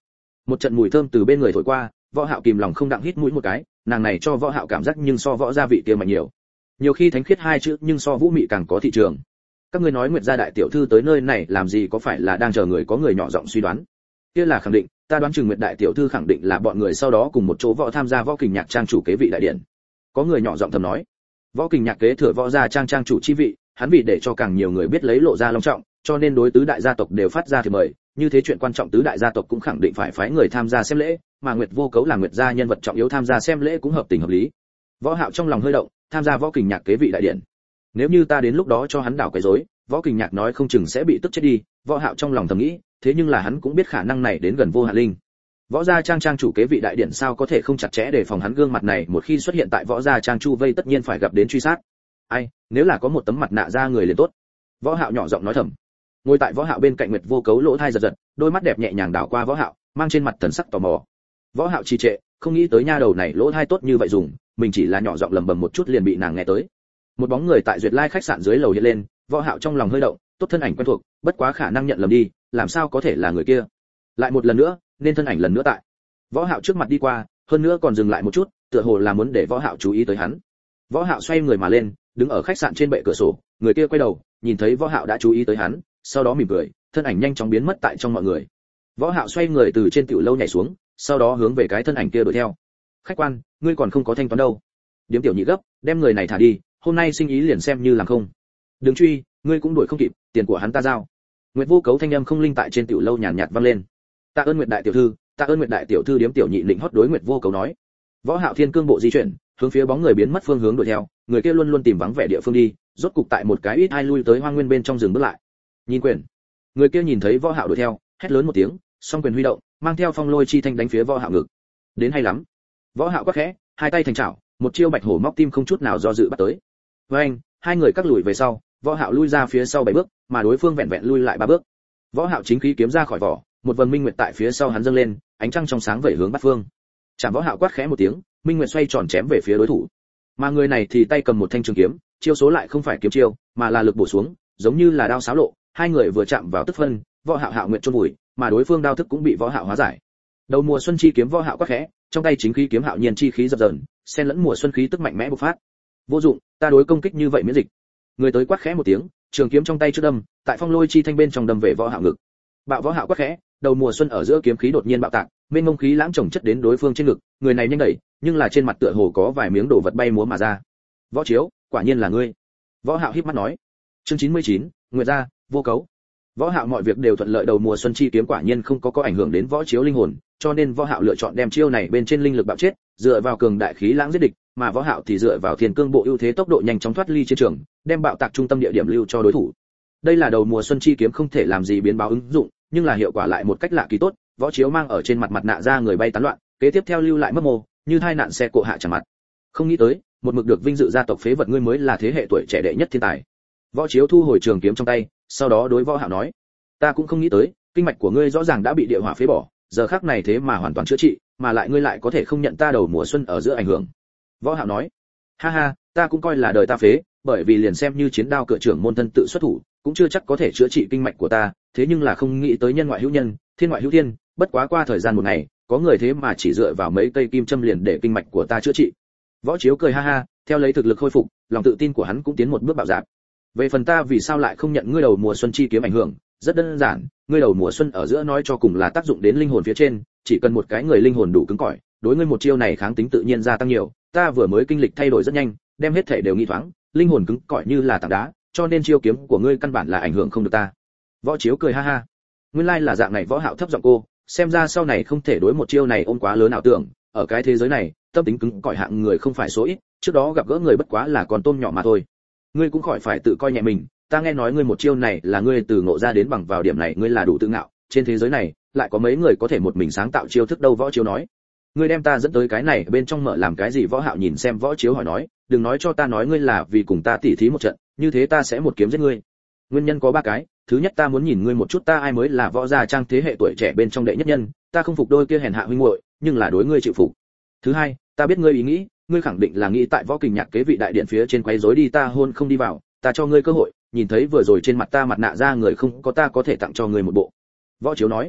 Một trận mùi thơm từ bên người thổi qua, Võ Hạo kìm lòng không đặng hít mũi một cái, nàng này cho Võ Hạo cảm giác nhưng so Võ gia vị kia mạnh nhiều. Nhiều khi thánh khiết hai chữ nhưng so Vũ Mị càng có thị trường. Các ngươi nói Nguyệt gia đại tiểu thư tới nơi này làm gì, có phải là đang chờ người? Có người nhỏ giọng suy đoán. Kia là khẳng định, ta đoán chừng Nguyệt đại tiểu thư khẳng định là bọn người sau đó cùng một chỗ võ tham gia võ kình nhạc trang chủ kế vị đại điện. Có người nhỏ giọng thầm nói. Võ kình nhạc kế thừa võ gia trang chủ chi vị, hắn vì để cho càng nhiều người biết lấy lộ ra long trọng, cho nên đối tứ đại gia tộc đều phát ra thì mời, như thế chuyện quan trọng tứ đại gia tộc cũng khẳng định phải phái người tham gia xem lễ, mà Nguyệt Vô Cấu là Nguyệt gia nhân vật trọng yếu tham gia xem lễ cũng hợp tình hợp lý. Võ Hạo trong lòng hơi động, tham gia võ kình nhạc kế vị đại điện. Nếu như ta đến lúc đó cho hắn đảo quấy rối, võ kình nhạc nói không chừng sẽ bị tức chết đi. Võ Hạo trong lòng thầm nghĩ, thế nhưng là hắn cũng biết khả năng này đến gần vô hạn linh. Võ gia trang chủ kế vị đại điện sao có thể không chặt chẽ đề phòng hắn gương mặt này một khi xuất hiện tại võ gia trang chu vây tất nhiên phải gặp đến truy sát. Ai, nếu là có một tấm mặt nạ ra người liền tốt. Võ Hạo nhỏ giọng nói thầm. Ngồi tại Võ Hạo bên cạnh Nguyệt Vô Cấu lỗ tai giật giật, đôi mắt đẹp nhẹ nhàng đảo qua Võ Hạo, mang trên mặt thần sắc tò mò. Võ Hạo trì trệ, không nghĩ tới nha đầu này lỗ tai tốt như vậy dùng, mình chỉ là nhỏ giọng lẩm bẩm một chút liền bị nàng nghe tới. Một bóng người tại Duyệt Lai khách sạn dưới lầu hiện lên, Võ Hạo trong lòng hơi động, tốt thân ảnh quen thuộc, bất quá khả năng nhận lầm đi, làm sao có thể là người kia. Lại một lần nữa, nên thân ảnh lần nữa tại Võ Hạo trước mặt đi qua, hơn nữa còn dừng lại một chút, tựa hồ là muốn để Võ Hạo chú ý tới hắn. Võ Hạo xoay người mà lên, đứng ở khách sạn trên bệ cửa sổ, người kia quay đầu, nhìn thấy Võ Hạo đã chú ý tới hắn, sau đó mỉm cười, thân ảnh nhanh chóng biến mất tại trong mọi người. Võ Hạo xoay người từ trên tiểu lâu nhảy xuống, sau đó hướng về cái thân ảnh kia đuổi theo. Khách quan, ngươi còn không có thanh toán đâu. Điếm tiểu nhị gấp, đem người này thả đi, hôm nay sinh ý liền xem như làm không. Đừng truy, ngươi cũng đuổi không kịp, tiền của hắn ta giao. Nguyệt Vô Cấu thanh âm không linh tại trên tiểu lâu nhàn nhạt vang lên. Tạ ơn Nguyệt đại tiểu thư, tạ ơn Nguyệt đại tiểu thư. Điếm tiểu nhị lĩnh hót đối Nguyệt Vô Cấu nói. Võ Hạo thiên cương bộ di chuyển, hướng phía bóng người biến mất phương hướng đuổi theo, người kia luôn luôn tìm vắng vẻ địa phương đi, rốt cục tại một cái ít hai lui tới hoang nguyên bên trong rừng bước lại. Nhìn quyền. Người kia nhìn thấy Võ Hạo đuổi theo, hét lớn một tiếng, song quyền huy động, mang theo phong lôi chi thanh đánh phía Võ Hạo ngực. Đến hay lắm. Võ Hạo quát khẽ, hai tay thành chảo, một chiêu bạch hổ móc tim không chút nào do dự bắt tới. Với anh, hai người cắt lùi về sau, Võ Hạo lui ra phía sau 7 bước, mà đối phương vẹn vẹn lui lại 3 bước. Võ Hạo chính khí kiếm ra khỏi vỏ, một vầng minh nguyệt tại phía sau hắn dâng lên, ánh trăng trong sáng vẩy hướng bát phương. Chạm Võ Hạo quát khẽ một tiếng, minh nguyệt xoay tròn chém về phía đối thủ. Mà người này thì tay cầm một thanh trường kiếm, chiêu số lại không phải kiếm chiêu, mà là lực bổ xuống, giống như là đao xáo lộ, hai người vừa chạm vào tức phân, Võ Hạo Hạo nguyệt chôn vùi, mà đối phương đao thức cũng bị Võ Hạo hóa giải. Đầu mùa xuân chi kiếm Võ Hạo quát khẽ, trong tay chính khí kiếm hạo nhiên chi khí dập dờn, xen lẫn mùa xuân khí tức mạnh mẽ bộc phát. Vô dụng, ta đối công kích như vậy miễn dịch. Người tới quát khẽ một tiếng, trường kiếm trong tay trước đâm, tại phong lôi chi thanh bên trong đâm về Võ Hạo ngực. Bạo Võ Hạo quát khẽ, đầu mùa xuân ở giữa kiếm khí đột nhiên bạo tạc, mênh mông khí lãng chồng chất đến đối phương trên ngực, người này nhanh đẩy, nhưng là trên mặt tựa hồ có vài miếng đồ vật bay múa mà ra. Võ Chiếu, quả nhiên là ngươi. Võ Hạo híp mắt nói. Chương 99, Nguyệt gia, Vô Cấu. Võ Hạo mọi việc đều thuận lợi, đầu mùa xuân chi kiếm quả nhiên không có ảnh hưởng đến Võ Chiếu linh hồn, cho nên Võ Hạo lựa chọn đem chiêu này bên trên linh lực bạo chết, dựa vào cường đại khí lãng giết địch, mà Võ Hạo thì dựa vào thiên cương bộ ưu thế tốc độ nhanh chóng thoát ly chiến trường, đem bạo tạc trung tâm địa điểm lưu cho đối thủ. Đây là đầu mùa xuân chi kiếm không thể làm gì biến báo ứng dụng, nhưng là hiệu quả lại một cách lạ kỳ tốt. Võ Chiếu mang ở trên mặt nạ ra người bay tán loạn, kế tiếp theo lưu lại mất mô, như tai nạn xe cộ hạ chẳng mặt. Không nghĩ tới, một mực được vinh dự gia tộc phế vật ngươi mới là thế hệ tuổi trẻ đệ nhất thiên tài. Võ Chiếu thu hồi trường kiếm trong tay, sau đó đối Võ Hạo nói: ta cũng không nghĩ tới, kinh mạch của ngươi rõ ràng đã bị địa hỏa phế bỏ, giờ khắc này thế mà hoàn toàn chữa trị, mà lại ngươi lại có thể không nhận ta đầu mùa xuân ở giữa ảnh hưởng. Võ Hạo nói: ha ha, ta cũng coi là đời ta phế, bởi vì liền xem như chiến đao cửa trưởng môn thân tự xuất thủ, cũng chưa chắc có thể chữa trị kinh mạch của ta, thế nhưng là không nghĩ tới nhân ngoại hữu nhân, thiên ngoại hữu thiên, bất quá qua thời gian một ngày, có người thế mà chỉ dựa vào mấy cây kim châm liền để kinh mạch của ta chữa trị. Võ Chiếu cười ha ha, theo lấy thực lực khôi phục, lòng tự tin của hắn cũng tiến một bước bạo dạn. Về phần ta vì sao lại không nhận ngươi đầu mùa xuân chi kiếm ảnh hưởng, rất đơn giản, ngươi đầu mùa xuân ở giữa nói cho cùng là tác dụng đến linh hồn phía trên, chỉ cần một cái người linh hồn đủ cứng cỏi, đối ngươi một chiêu này kháng tính tự nhiên gia tăng nhiều, ta vừa mới kinh lịch thay đổi rất nhanh, đem hết thể đều nghi thoáng, linh hồn cứng cỏi như là tảng đá, cho nên chiêu kiếm của ngươi căn bản là ảnh hưởng không được ta. Võ Chiếu cười ha ha. Nguyên lai là dạng này. Võ Hạo thấp giọng cô, xem ra sau này không thể đối một chiêu này ôm quá lớn ảo tưởng, ở cái thế giới này, tâm tính cứng cỏi hạng người không phải số ít, trước đó gặp gỡ người bất quá là con tôm nhỏ mà thôi. Ngươi cũng khỏi phải tự coi nhẹ mình, ta nghe nói ngươi một chiêu này là ngươi từ ngộ ra đến, bằng vào điểm này ngươi là đủ tự ngạo, trên thế giới này lại có mấy người có thể một mình sáng tạo chiêu thức đâu. Võ Chiếu nói. Ngươi đem ta dẫn tới cái này bên trong mở làm cái gì? Võ Hạo nhìn xem Võ Chiếu hỏi nói, đừng nói cho ta nói ngươi là vì cùng ta tỉ thí một trận, như thế ta sẽ một kiếm giết ngươi. Nguyên nhân có 3 cái, thứ nhất ta muốn nhìn ngươi một chút ta ai mới là võ gia trang thế hệ tuổi trẻ bên trong đệ nhất nhân, ta không phục đôi kia hèn hạ huynh muội, nhưng là đối ngươi chịu phục. Thứ hai, ta biết ngươi ý nghĩ, ngươi khẳng định là nghĩ tại võ kình nhạc kế vị đại điện phía trên quấy rối đi ta hôn không đi vào, ta cho ngươi cơ hội, nhìn thấy vừa rồi trên mặt ta mặt nạ ra người không có, ta có thể tặng cho ngươi một bộ. Võ Chiếu nói.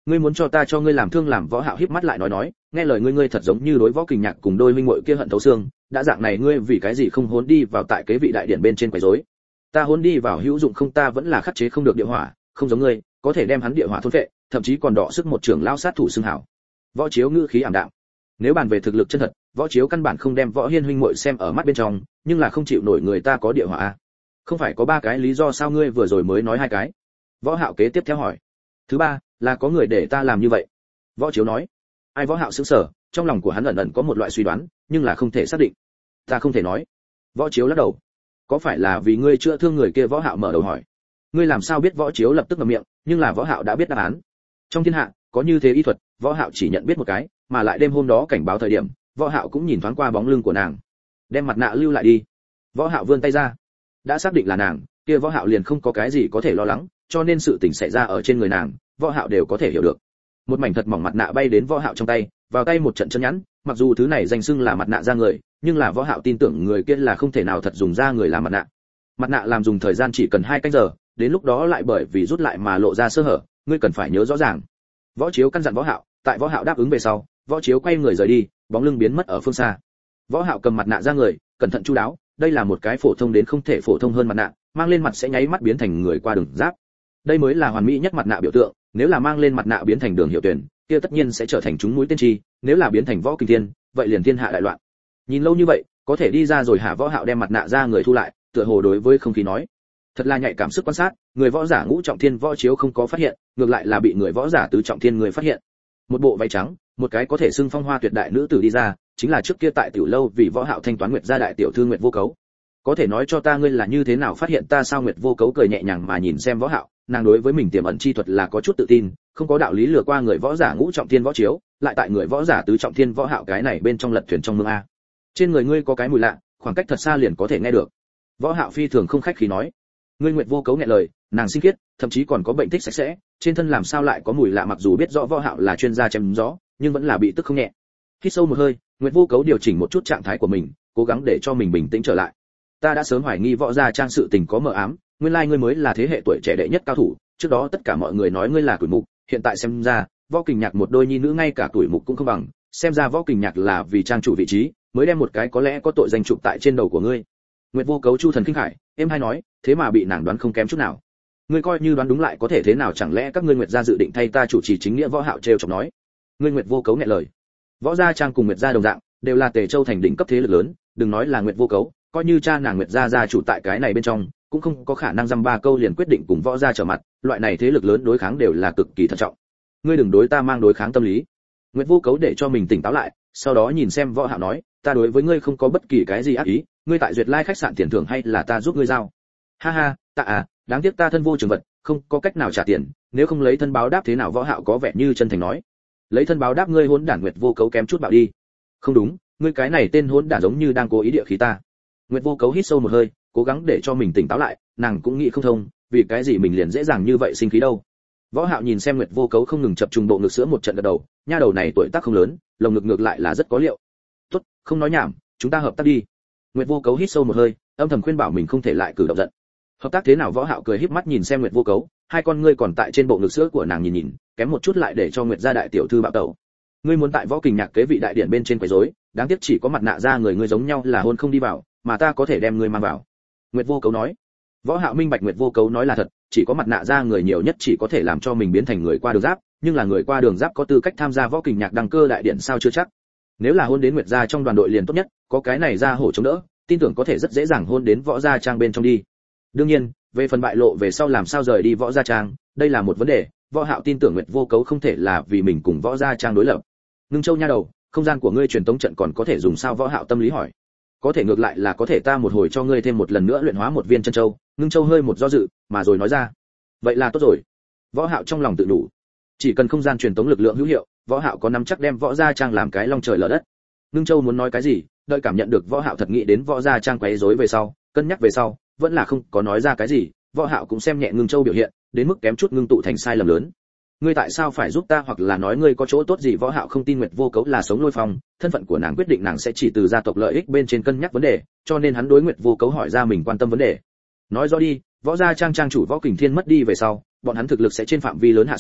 ngươi muốn cho ta cho ngươi làm thương làm. Võ Hạo híp mắt lại nói, nghe lời ngươi thật giống như đối Võ Kình Nhạc cùng đôi huynh muội kia hận thấu xương, đã dạng này ngươi vì cái gì không hốn đi vào tại kế vị đại điển bên trên quấy rối? Ta hốn đi vào hữu dụng không, ta vẫn là khắc chế không được địa hỏa, không giống ngươi, có thể đem hắn địa hỏa thôn phệ, thậm chí còn đọ sức một trưởng lão sát thủ xưng hảo. Võ Chiếu ngữ khí ảm đạm. Nếu bàn về thực lực chân thật, Võ Chiếu căn bản không đem Võ Hiên huynh muội xem ở mắt bên trong, nhưng là không chịu nổi người ta có địa hỏa a. Không phải có 3 cái lý do sao ngươi vừa rồi mới nói 2 cái? Võ Hạo kế tiếp theo hỏi. Thứ 3 là có người để ta làm như vậy. Võ Chiếu nói. Ai? Võ Hạo sững sờ, trong lòng của hắn ẩn ẩn có một loại suy đoán, nhưng là không thể xác định. Ta không thể nói. Võ Chiếu lắc đầu. Có phải là vì ngươi chữa thương người kia? Võ Hạo mở đầu hỏi. Ngươi làm sao biết? Võ Chiếu lập tức ngậm miệng, nhưng là Võ Hạo đã biết đáp án. Trong thiên hạ, có như thế y thuật, Võ Hạo chỉ nhận biết một cái, mà lại đêm hôm đó cảnh báo thời điểm, Võ Hạo cũng nhìn thoáng qua bóng lưng của nàng. Đem mặt nạ lưu lại đi. Võ Hạo vươn tay ra. Đã xác định là nàng, kia Võ Hạo liền không có cái gì có thể lo lắng, cho nên sự tình xảy ra ở trên người nàng, Võ Hạo đều có thể hiểu được. Một mảnh thật mỏng mặt nạ bay đến Võ Hạo trong tay, vào tay một trận chân nhẵn, mặc dù thứ này danh xưng là mặt nạ da người, nhưng là Võ Hạo tin tưởng người kia là không thể nào thật dùng da người làm mặt nạ. Mặt nạ làm dùng thời gian chỉ cần 2 canh giờ, đến lúc đó lại bởi vì rút lại mà lộ ra sơ hở, ngươi cần phải nhớ rõ ràng. Võ Chiếu căn dặn Võ Hạo, tại Võ Hạo đáp ứng về sau, Võ Chiếu quay người rời đi, bóng lưng biến mất ở phương xa. Võ Hạo cầm mặt nạ da người, cẩn thận chu đáo, đây là một cái phổ thông đến không thể phổ thông hơn mặt nạ, mang lên mặt sẽ nháy mắt biến thành người qua đường giáp. Đây mới là hoàn mỹ nhất mặt nạ biểu tượng, nếu là mang lên mặt nạ biến thành Đường Hiệu Tuyển, kia tất nhiên sẽ trở thành chúng mũi tên chi, nếu là biến thành Võ Kinh Thiên, vậy liền thiên hạ đại loạn. Nhìn lâu như vậy, có thể đi ra rồi hả? Võ Hạo đem mặt nạ da người thu lại, tựa hồ đối với không khí nói, thật là nhạy cảm sức quan sát, người võ giả ngũ trọng thiên Võ Chiếu không có phát hiện, ngược lại là bị người võ giả tứ trọng thiên người phát hiện. Một bộ váy trắng, một cái có thể xưng phong hoa tuyệt đại nữ tử đi ra, chính là trước kia tại tiểu lâu vì Võ Hạo thanh toán Nguyệt gia đại tiểu thư Nguyệt Vô Cấu. Có thể nói cho ta ngươi là như thế nào phát hiện ta sao? Nguyệt Vô Cấu cười nhẹ nhàng mà nhìn xem Võ Hạo, nàng đối với mình tiềm ẩn chi thuật là có chút tự tin, không có đạo lý lừa qua người võ giả ngũ trọng thiên Võ Chiếu, lại tại người võ giả tứ trọng thiên Võ Hạo cái này bên trong lật thuyền trong mương a. Trên người ngươi có cái mùi lạ, khoảng cách thật xa liền có thể nghe được. Võ Hạo phi thường không khách khí nói. Ngươi Nguyệt Vô Cấu nghe lời, nàng sinh khiết, thậm chí còn có bệnh thích sạch sẽ, trên thân làm sao lại có mùi lạ? Mặc dù biết rõ Võ Hạo là chuyên gia chém gió, nhưng vẫn là bị tức không nhẹ. Hít sâu một hơi, Nguyệt Vô Cấu điều chỉnh một chút trạng thái của mình, cố gắng để cho mình bình tĩnh trở lại. Ta đã sớm hoài nghi Võ gia trang sự tình có mờ ám, nguyên lai ngươi mới là thế hệ tuổi trẻ đệ nhất cao thủ, trước đó tất cả mọi người nói ngươi là tuổi mục, hiện tại xem ra, Võ Kình Nhạc một đôi nhi nữ ngay cả tuổi mục cũng không bằng, xem ra Võ Kình Nhạc là vì trang chủ vị trí, mới đem một cái có lẽ có tội danh chụp tại trên đầu của ngươi. Nguyệt Vô Cấu chu thần kinh khải, em hay nói, thế mà bị nàng đoán không kém chút nào. Ngươi coi như đoán đúng lại có thể thế nào? Chẳng lẽ các ngươi Nguyệt gia dự định thay ta chủ trì chính nghĩa? Võ Hạo trêu chọc nói. Ngươi Nguyệt Vô Cấu nghẹn lời. Võ gia trang cùng Nguyệt gia đồng dạng, đều là Tề Châu thành đỉnh cấp thế lực lớn, đừng nói là Nguyệt Vô Cấu, coi như cha nàng Nguyệt gia gia chủ tại cái này bên trong, cũng không có khả năng dăm ba câu liền quyết định cùng Võ gia trở mặt, loại này thế lực lớn đối kháng đều là cực kỳ thận trọng. Ngươi đừng đối ta mang đối kháng tâm lý. Nguyệt Vô Cấu để cho mình tỉnh táo lại, sau đó nhìn xem Võ Hạo nói, ta đối với ngươi không có bất kỳ cái gì ác ý, ngươi tại Duyệt Lai khách sạn tiền thưởng hay là ta giúp ngươi giao? Ha ha, tạ à, đáng tiếc ta thân vô trường vật, không có cách nào trả tiền, nếu không lấy thân báo đáp thế nào? Võ Hạo có vẻ như chân thành nói. Lấy thân báo đáp? Ngươi hỗn đản! Nguyệt Vô Cấu kém chút bạo đi. Không đúng, ngươi cái này tên hỗn đản giống như đang cố ý địa khí ta. Nguyệt Vô Cấu hít sâu một hơi, cố gắng để cho mình tỉnh táo lại, nàng cũng nghĩ không thông, vì cái gì mình liền dễ dàng như vậy sinh khí đâu. Võ Hạo nhìn xem Nguyệt Vô Cấu không ngừng chập trùng bộ ngực sữa một trận gật đầu, nha đầu này tuổi tác không lớn, lồng ngực ngược lại là rất có liệu. Tốt, không nói nhảm, chúng ta hợp tác đi. Nguyệt Vô Cấu hít sâu một hơi, âm thầm khuyên bảo mình không thể lại cử động giận. Hợp tác thế nào? Võ Hạo cười híp mắt nhìn xem Nguyệt Vô Cấu, hai con ngươi còn tại trên bộ ngực sữa của nàng nhìn nhìn, kém một chút lại để cho Nguyệt gia đại tiểu thư bạo tẩu. Ngươi muốn tại Võ Kình Nhạc kế vị đại điện bên trên quấy rối, đáng tiếc chỉ có mặt nạ ra người ngươi giống nhau là hôn không đi vào, mà ta có thể đem ngươi mang vào. Nguyệt Vô Cấu nói. Võ Hạo minh bạch Nguyệt Vô Cấu nói là thật, chỉ có mặt nạ ra người nhiều nhất chỉ có thể làm cho mình biến thành người qua đường giáp, nhưng là người qua đường giáp có tư cách tham gia Võ Kình Nhạc đăng cơ đại điện sao chưa chắc. Nếu là hôn đến Nguyệt gia trong đoàn đội liền tốt nhất, có cái này ra hổ chống đỡ, tin tưởng có thể rất dễ dàng hôn đến Võ gia trang bên trong đi. Đương nhiên, về phần bại lộ về sau làm sao rời đi Võ gia trang, đây là một vấn đề, Võ Hạo tin tưởng Nguyệt Vô Cấu không thể là vì mình cùng Võ gia trang đối lập. Ngưng Châu nha đầu, không gian của ngươi truyền tống trận còn có thể dùng sao? Võ Hạo tâm lý hỏi. Có thể, ngược lại là có thể, ta một hồi cho ngươi thêm một lần nữa luyện hóa một viên chân châu. Ngưng Châu hơi một do dự, mà rồi nói ra. Vậy là tốt rồi. Võ Hạo trong lòng tự đủ. Chỉ cần không gian truyền tống lực lượng hữu hiệu, Võ Hạo có nắm chắc đem Võ gia trang làm cái long trời lở đất. Ngưng Châu muốn nói cái gì, đợi cảm nhận được Võ Hạo thật nghĩ đến Võ gia trang quấy rối về sau, cân nhắc về sau, vẫn là không có nói ra cái gì. Võ Hạo cũng xem nhẹ Ngưng Châu biểu hiện, đến mức kém chút ngưng tụ thành sai lầm lớn. Ngươi tại sao phải giúp ta, hoặc là nói ngươi có chỗ tốt gì? Võ Hạo không tin Nguyệt Vô Cấu là sống lôi phong, thân phận của nàng quyết định nàng sẽ chỉ từ gia tộc lợi ích bên trên cân nhắc vấn đề, cho nên hắn đối Nguyệt Vô Cấu hỏi ra mình quan tâm vấn đề. Nói rõ đi. Võ gia trang trang chủ Võ Kình Thiên mất đi về sau, bọn hắn thực lực sẽ trên phạm vi lớn hạ xuống,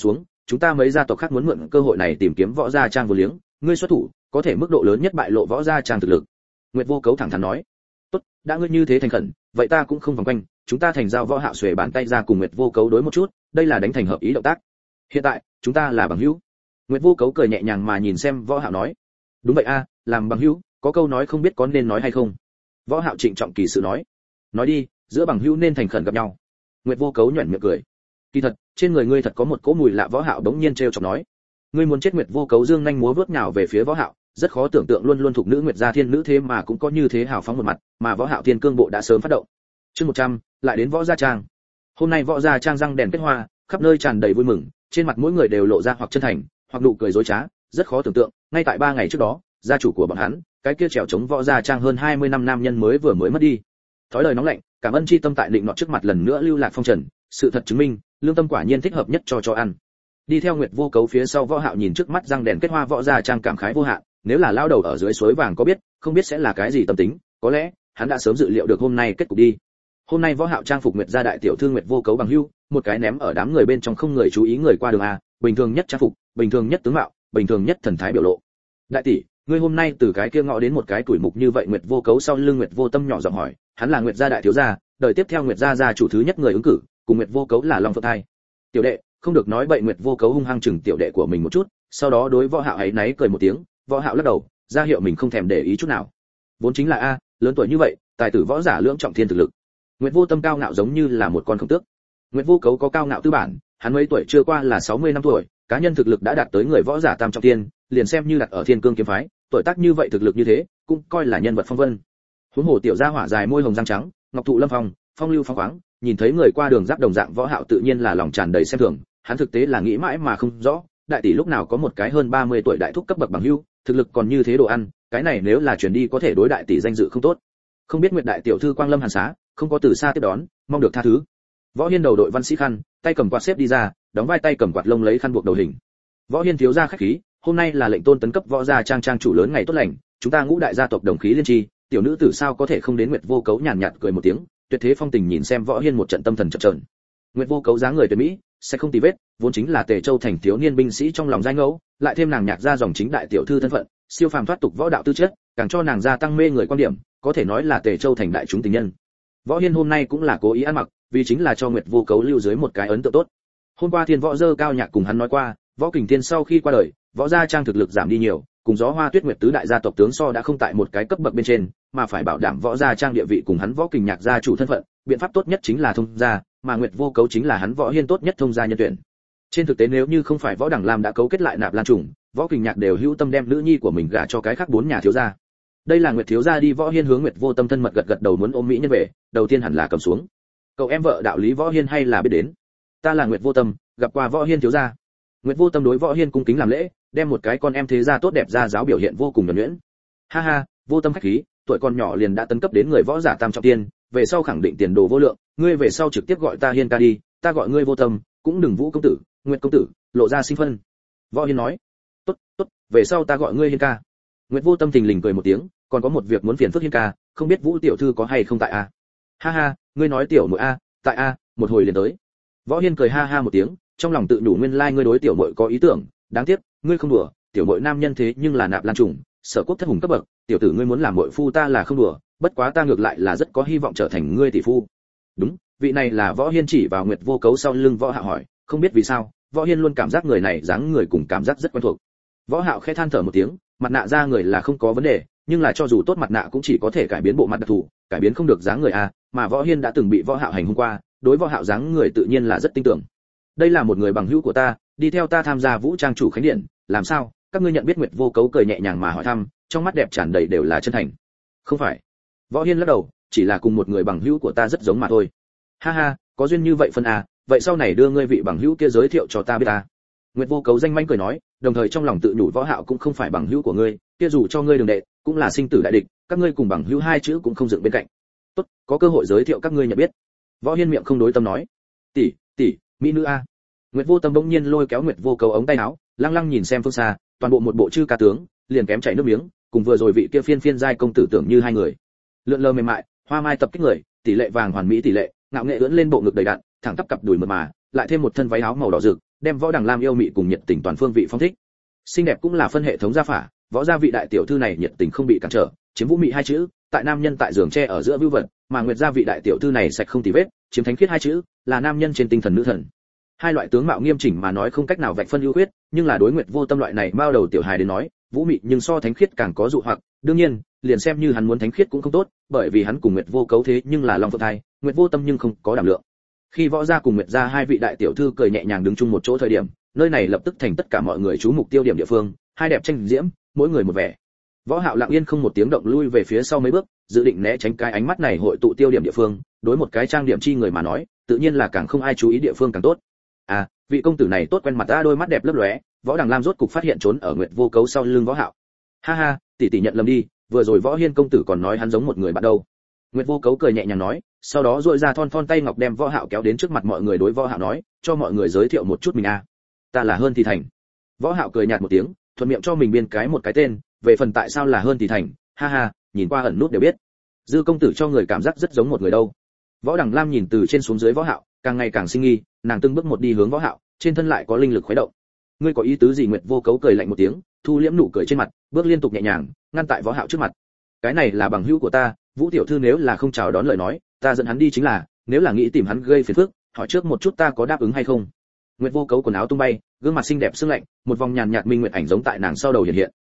chúng ta mấy gia tộc khác muốn mượn cơ hội này tìm kiếm Võ Gia Trang vô liếng, ngươi xuất thủ, có thể mức độ lớn nhất bại lộ Võ Gia Trang thực lực." Nguyệt Vô Cấu thẳng thắn nói. "Tốt, đã ngươi như thế thành khẩn, vậy ta cũng không vòng quanh, chúng ta thành giao." Võ Hạo xuề bàn tay ra cùng Nguyệt Vô Cấu đối một chút, đây là đánh thành hợp ý động tác. "Hiện tại, chúng ta là bằng hữu." Nguyệt Vô Cấu cười nhẹ nhàng mà nhìn xem Võ Hạo nói. "Đúng vậy a, làm bằng hữu, có câu nói không biết có nên nói hay không." Võ Hạo trịnh trọng kỳ sự nói. "Nói đi, giữa bằng hữu nên thành khẩn gặp nhau." Nguyệt Vô Cấu nhuyễn miệng cười. "Kỳ thật, trên người ngươi thật có một cỗ mùi lạ." Võ Hạo bỗng nhiên trêu chọc nói. "Ngươi muốn chết?" Nguyệt Vô Cấu dương nhanh múa vuốt nhào về phía Võ Hạo, rất khó tưởng tượng luôn luôn thuộc nữ Nguyệt gia thiên nữ thế mà cũng có như thế hào phóng một mặt, mà Võ Hạo thiên cương bộ đã sớm phát động. Chương 100, lại đến Võ Gia Trang. Hôm nay Võ Gia Trang răng đèn kết hoa, khắp nơi tràn đầy vui mừng, trên mặt mỗi người đều lộ ra hoặc chân thành, hoặc nụ cười dối trá, rất khó tưởng tượng, ngay tại 3 ngày trước đó, gia chủ của bọn hắn, cái kia trèo chống Võ Gia Trang hơn 20 năm nam nhân mới vừa mất đi. Thói lời nóng lạnh, cảm ơn chi tâm tại định nọ trước mặt lần nữa lưu lạc phong trần, sự thật chứng minh, lương tâm quả nhiên thích hợp nhất cho ăn. Đi theo Nguyệt Vô Cấu phía sau Võ Hạo nhìn trước mắt răng đèn kết hoa Võ Gia Trang cảm khái vô hạn, nếu là lao đầu ở dưới suối vàng có biết, không biết sẽ là cái gì tâm tính, có lẽ hắn đã sớm dự liệu được hôm nay kết cục đi. Hôm nay Võ Hạo trang phục Nguyệt gia đại tiểu thư Nguyệt Vô Cấu bằng hữu, một cái ném ở đám người bên trong không người chú ý người qua đường a, bình thường nhất trang phục, bình thường nhất tướng mạo, bình thường nhất thần thái biểu lộ. "Đại tỷ, ngươi hôm nay từ cái kia ngõ đến một cái tuổi mục như vậy?" Nguyệt Vô Cấu sau lưng Nguyệt Vô Tâm nhỏ giọng hỏi, hắn là Nguyệt gia đại thiếu gia, đời tiếp theo Nguyệt gia gia chủ thứ nhất người ứng cử, cùng Nguyệt Vô Cấu là Long Phượng Thai. "Tiểu đệ, không được nói bậy." Nguyệt Vô Cấu hung hăng chừng tiểu đệ của mình một chút, sau đó đối Võ Hạo ấy náy cười một tiếng, Võ Hạo lắc đầu, ra hiệu mình không thèm để ý chút nào. Vốn chính là a, lớn tuổi như vậy, tài tử võ giả lưỡng trọng thiên thực lực. Nguyệt Vô Tâm cao ngạo giống như là một con khổng tước. Nguyệt Vô Cấu có cao ngạo tư bản, hắn mấy tuổi chưa qua là 60 năm tuổi, cá nhân thực lực đã đạt tới người võ giả tam trọng thiên, liền xem như đặt ở Thiên Cương kiếm phái, tuổi tác như vậy thực lực như thế, cũng coi là nhân vật phong vân. Huống hồ tiểu gia hỏa dài môi hồng răng trắng, ngọc thụ lâm phong, phong lưu phong khoáng, nhìn thấy người qua đường giáp đồng dạng Võ Hạo tự nhiên là lòng tràn đầy xem thường, hắn thực tế là nghĩ mãi mà không rõ, đại tỷ lúc nào có một cái hơn 30 tuổi đại thúc cấp bậc bằng hữu, thực lực còn như thế đồ ăn, cái này nếu là truyền đi có thể đối đại tỷ danh dự không tốt. Không biết Nguyệt đại tiểu thư quang lâm hàn xá, không có từ xa tiếp đón, mong được tha thứ. Võ Hiên đầu đội văn sĩ khăn, tay cầm quạt xếp đi ra, đóng vai tay cầm quạt lông lấy khăn buộc đầu hình. Võ Hiên thiếu gia khách khí, hôm nay là lệnh tôn tấn cấp Võ gia trang chủ lớn ngày tốt lành, chúng ta ngũ đại gia tộc đồng khí liên tri, tiểu nữ tử sao có thể không đến? Nguyệt Vô Cấu nhàn nhạt cười một tiếng, tuyệt thế phong tình nhìn xem Võ Hiên một trận tâm thần chập chờn. Nguyệt Vô Cấu dáng người tuyệt mỹ, sẽ không tì vết, vốn chính là Tề Châu thành thiếu niên binh sĩ trong lòng giai ngẫu, lại thêm nàng nhạc gia dòng chính đại tiểu thư thân phận, siêu phàm thoát tục võ đạo tư chất, càng cho nàng gia tăng mê người quan điểm, có thể nói là Tề Châu thành đại chúng tình nhân. Võ Hiên hôm nay cũng là cố ý ăn mặc, vì chính là cho Nguyệt Vô Cấu lưu dưới một cái ấn tượng tốt. Hôm qua Thiên Võ Dơ Cao Nhạc cùng hắn nói qua, Võ Kình Thiên sau khi qua đời, Võ gia trang thực lực giảm đi nhiều, cùng Gió Hoa Tuyết Nguyệt tứ đại gia tộc tướng so đã không tại một cái cấp bậc bên trên, mà phải bảo đảm Võ gia trang địa vị cùng hắn Võ Kình Nhạc gia chủ thân phận, biện pháp tốt nhất chính là thông gia, mà Nguyệt Vô Cấu chính là hắn Võ Hiên tốt nhất thông gia nhân tuyển. Trên thực tế nếu như không phải Võ Đẳng Lam đã cấu kết lại Nạp Lan Trùng, Võ Kình Nhạc đều hữu tâm đem nữ nhi của mình gả cho cái khác 4 nhà thiếu gia. Đây là Nguyệt thiếu gia đi. Võ Hiên hướng Nguyệt Vô Tâm thân mật gật gật đầu muốn ôm mỹ nhân về, đầu tiên hẳn là cầm xuống. Cậu em vợ đạo lý Võ Hiên hay là biết đến. Ta là Nguyệt Vô Tâm, gặp qua Võ Hiên thiếu gia. Nguyệt Vô Tâm đối Võ Hiên cung kính làm lễ, đem một cái con em thế gia tốt đẹp ra giáo biểu hiện vô cùng nhuần nhuyễn. Ha ha, Vô Tâm khách khí, tuổi còn nhỏ liền đã tấn cấp đến người võ giả tam trọng thiên, về sau khẳng định tiền đồ vô lượng, ngươi về sau trực tiếp gọi ta Hiên ca đi, ta gọi ngươi Vô Tâm, cũng đừng Vũ công tử, Nguyệt công tử, lộ ra sinh phân. Võ Hiên nói. Tốt, tốt, về sau ta gọi ngươi Hiên ca. Nguyệt Vô Tâm thình lình cười một tiếng, còn có một việc muốn phiền phức Hiên ca, không biết Vũ tiểu thư có hay không tại a? Ha ha, ngươi nói tiểu muội a, tại a, một hồi liền tới. Võ Hiên cười ha ha một tiếng, trong lòng tự đủ nguyên lai ngươi đối tiểu muội có ý tưởng, đáng tiếc, ngươi không đùa, tiểu muội nam nhân thế nhưng là Nạp Lan Trùng, Sở Quốc thất hùng cấp bậc, tiểu tử ngươi muốn làm muội phu ta là không đùa, bất quá ta ngược lại là rất có hy vọng trở thành ngươi tỷ phu. Đúng, vị này là Võ Hiên chỉ vào Nguyệt Vô Cấu sau lưng Võ Hạo hỏi, không biết vì sao, Võ Hiên luôn cảm giác người này dáng người cùng cảm giác rất quen thuộc. Võ Hạo khẽ than thở một tiếng, mặt nạ ra người là không có vấn đề, nhưng là cho dù tốt mặt nạ cũng chỉ có thể cải biến bộ mặt đặc thù, cải biến không được dáng người a, mà Võ Hiên đã từng bị Võ Hạo hành hung qua, đối Võ Hạo dáng người tự nhiên là rất tin tưởng. Đây là một người bằng hữu của ta, đi theo ta tham gia Vũ Trang chủ khánh điện, làm sao? Các ngươi nhận biết? Nguyệt Vô Cấu cười nhẹ nhàng mà hỏi thăm, trong mắt đẹp tràn đầy đều là chân thành. Không phải. Võ Hiên lắc đầu, chỉ là cùng một người bằng hữu của ta rất giống mà thôi. Ha ha, có duyên như vậy phân à, vậy sau này đưa ngươi vị bằng hữu kia giới thiệu cho ta biết ta. Nguyệt Vô Cấu danh manh cười nói, đồng thời trong lòng tự nhủ Võ Hạo cũng không phải bằng hữu của ngươi, kia dù cho ngươi đường đệ, cũng là sinh tử đại địch, các ngươi cùng bằng hữu hai chữ cũng không dựng bên cạnh. Tốt, có cơ hội giới thiệu các ngươi nhận biết. Võ Hiên miệng không đối tâm nói, tỷ, mỹ nữ a. Nguyệt Vô Tâm bỗng nhiên lôi kéo Nguyệt Vô Cấu ống tay áo, lăng lăng nhìn xem phương xa, toàn bộ một bộ chư ca tướng, liền kém chảy nước miếng, cùng vừa rồi vị kia phiên giai công tử tưởng như hai người. Lượn lờ mềm mại, hoa mai tập kích người, tỷ lệ vàng hoàn mỹ tỷ lệ, ngạo nghệ ưỡn lên bộ ngực đầy đặn, thẳng tắp cặp đùi mượt mà, lại thêm một thân váy áo màu đỏ rực, đem Võ Đằng Lam yêu mị cùng nhiệt tình toàn phương vị phong thích. Xinh đẹp cũng là phân hệ thống gia phả, võ gia vị đại tiểu thư này nhiệt tình không bị cản trở, chiếm vũ mị hai chữ, tại nam nhân tại giường tre ở giữa vưu vật, mà Nguyệt gia vị đại tiểu thư này sạch không tì vết, chiếm thánh khiết hai chữ, là nam nhân trên tinh thần nữ thần. Hai loại tướng mạo nghiêm chỉnh mà nói không cách nào vạch phân ưu khuyết, nhưng là đối Nguyệt Vô Tâm loại này bao đầu tiểu hài đến nói, vũ mị nhưng so thánh khiết càng có dụ hoặc, đương nhiên, liền xem như hắn muốn thánh khiết cũng không tốt, bởi vì hắn cùng Nguyệt Vô Cấu thế nhưng là long phượng thai, Nguyệt Vô Tâm nhưng không có đảm lượng. Khi võ gia cùng Nguyệt gia hai vị đại tiểu thư cười nhẹ nhàng đứng chung một chỗ thời điểm, nơi này lập tức thành tất cả mọi người chú mục tiêu điểm địa phương, hai đẹp tranh diễm, mỗi người một vẻ. Võ Hạo lặng yên không một tiếng động lui về phía sau mấy bước, dự định né tránh cái ánh mắt này hội tụ tiêu điểm địa phương, đối một cái trang điểm chi người mà nói, tự nhiên là càng không ai chú ý địa phương càng tốt. À, vị công tử này tốt quen mặt ta, đôi mắt đẹp lấp lóe, Võ Đằng Lam rốt cục phát hiện trốn ở Nguyệt Vô Cấu sau lưng Võ Hạo. Ha ha, tỷ tỷ nhận lầm đi, vừa rồi Võ Hiên công tử còn nói hắn giống một người bạn đâu. Nguyệt Vô Cấu cười nhẹ nhàng nói, sau đó duỗi ra thon thon tay ngọc đem Võ Hạo kéo đến trước mặt mọi người, đối Võ Hạo nói, cho mọi người giới thiệu một chút mình a. Ta là Hơn Thì Thành. Võ Hạo cười nhạt một tiếng, thuận miệng cho mình biên cái một cái tên, về phần tại sao là Hơn Thì Thành, ha ha, nhìn qua ẩn nút đều biết. Dư công tử cho người cảm giác rất giống một người đâu. Võ Đằng Lam nhìn từ trên xuống dưới Võ Hạo, càng ngày càng sinh nghi, nàng từng bước một đi hướng Võ Hạo, trên thân lại có linh lực khuấy động. Ngươi có ý tứ gì? Nguyệt Vô Cấu cười lạnh một tiếng, thu liễm nụ cười trên mặt, bước liên tục nhẹ nhàng, ngăn tại Võ Hạo trước mặt. Cái này là bằng hữu của ta, Vũ tiểu thư nếu là không chào đón lời nói, ta dẫn hắn đi chính là, nếu là nghĩ tìm hắn gây phiền phức, hỏi trước một chút ta có đáp ứng hay không. Nguyệt Vô Cấu quần áo tung bay, gương mặt xinh đẹp sương lạnh, một vòng nhàn nhạt minh nguyệt ảnh giống tại nàng sau đầu hiện hiện.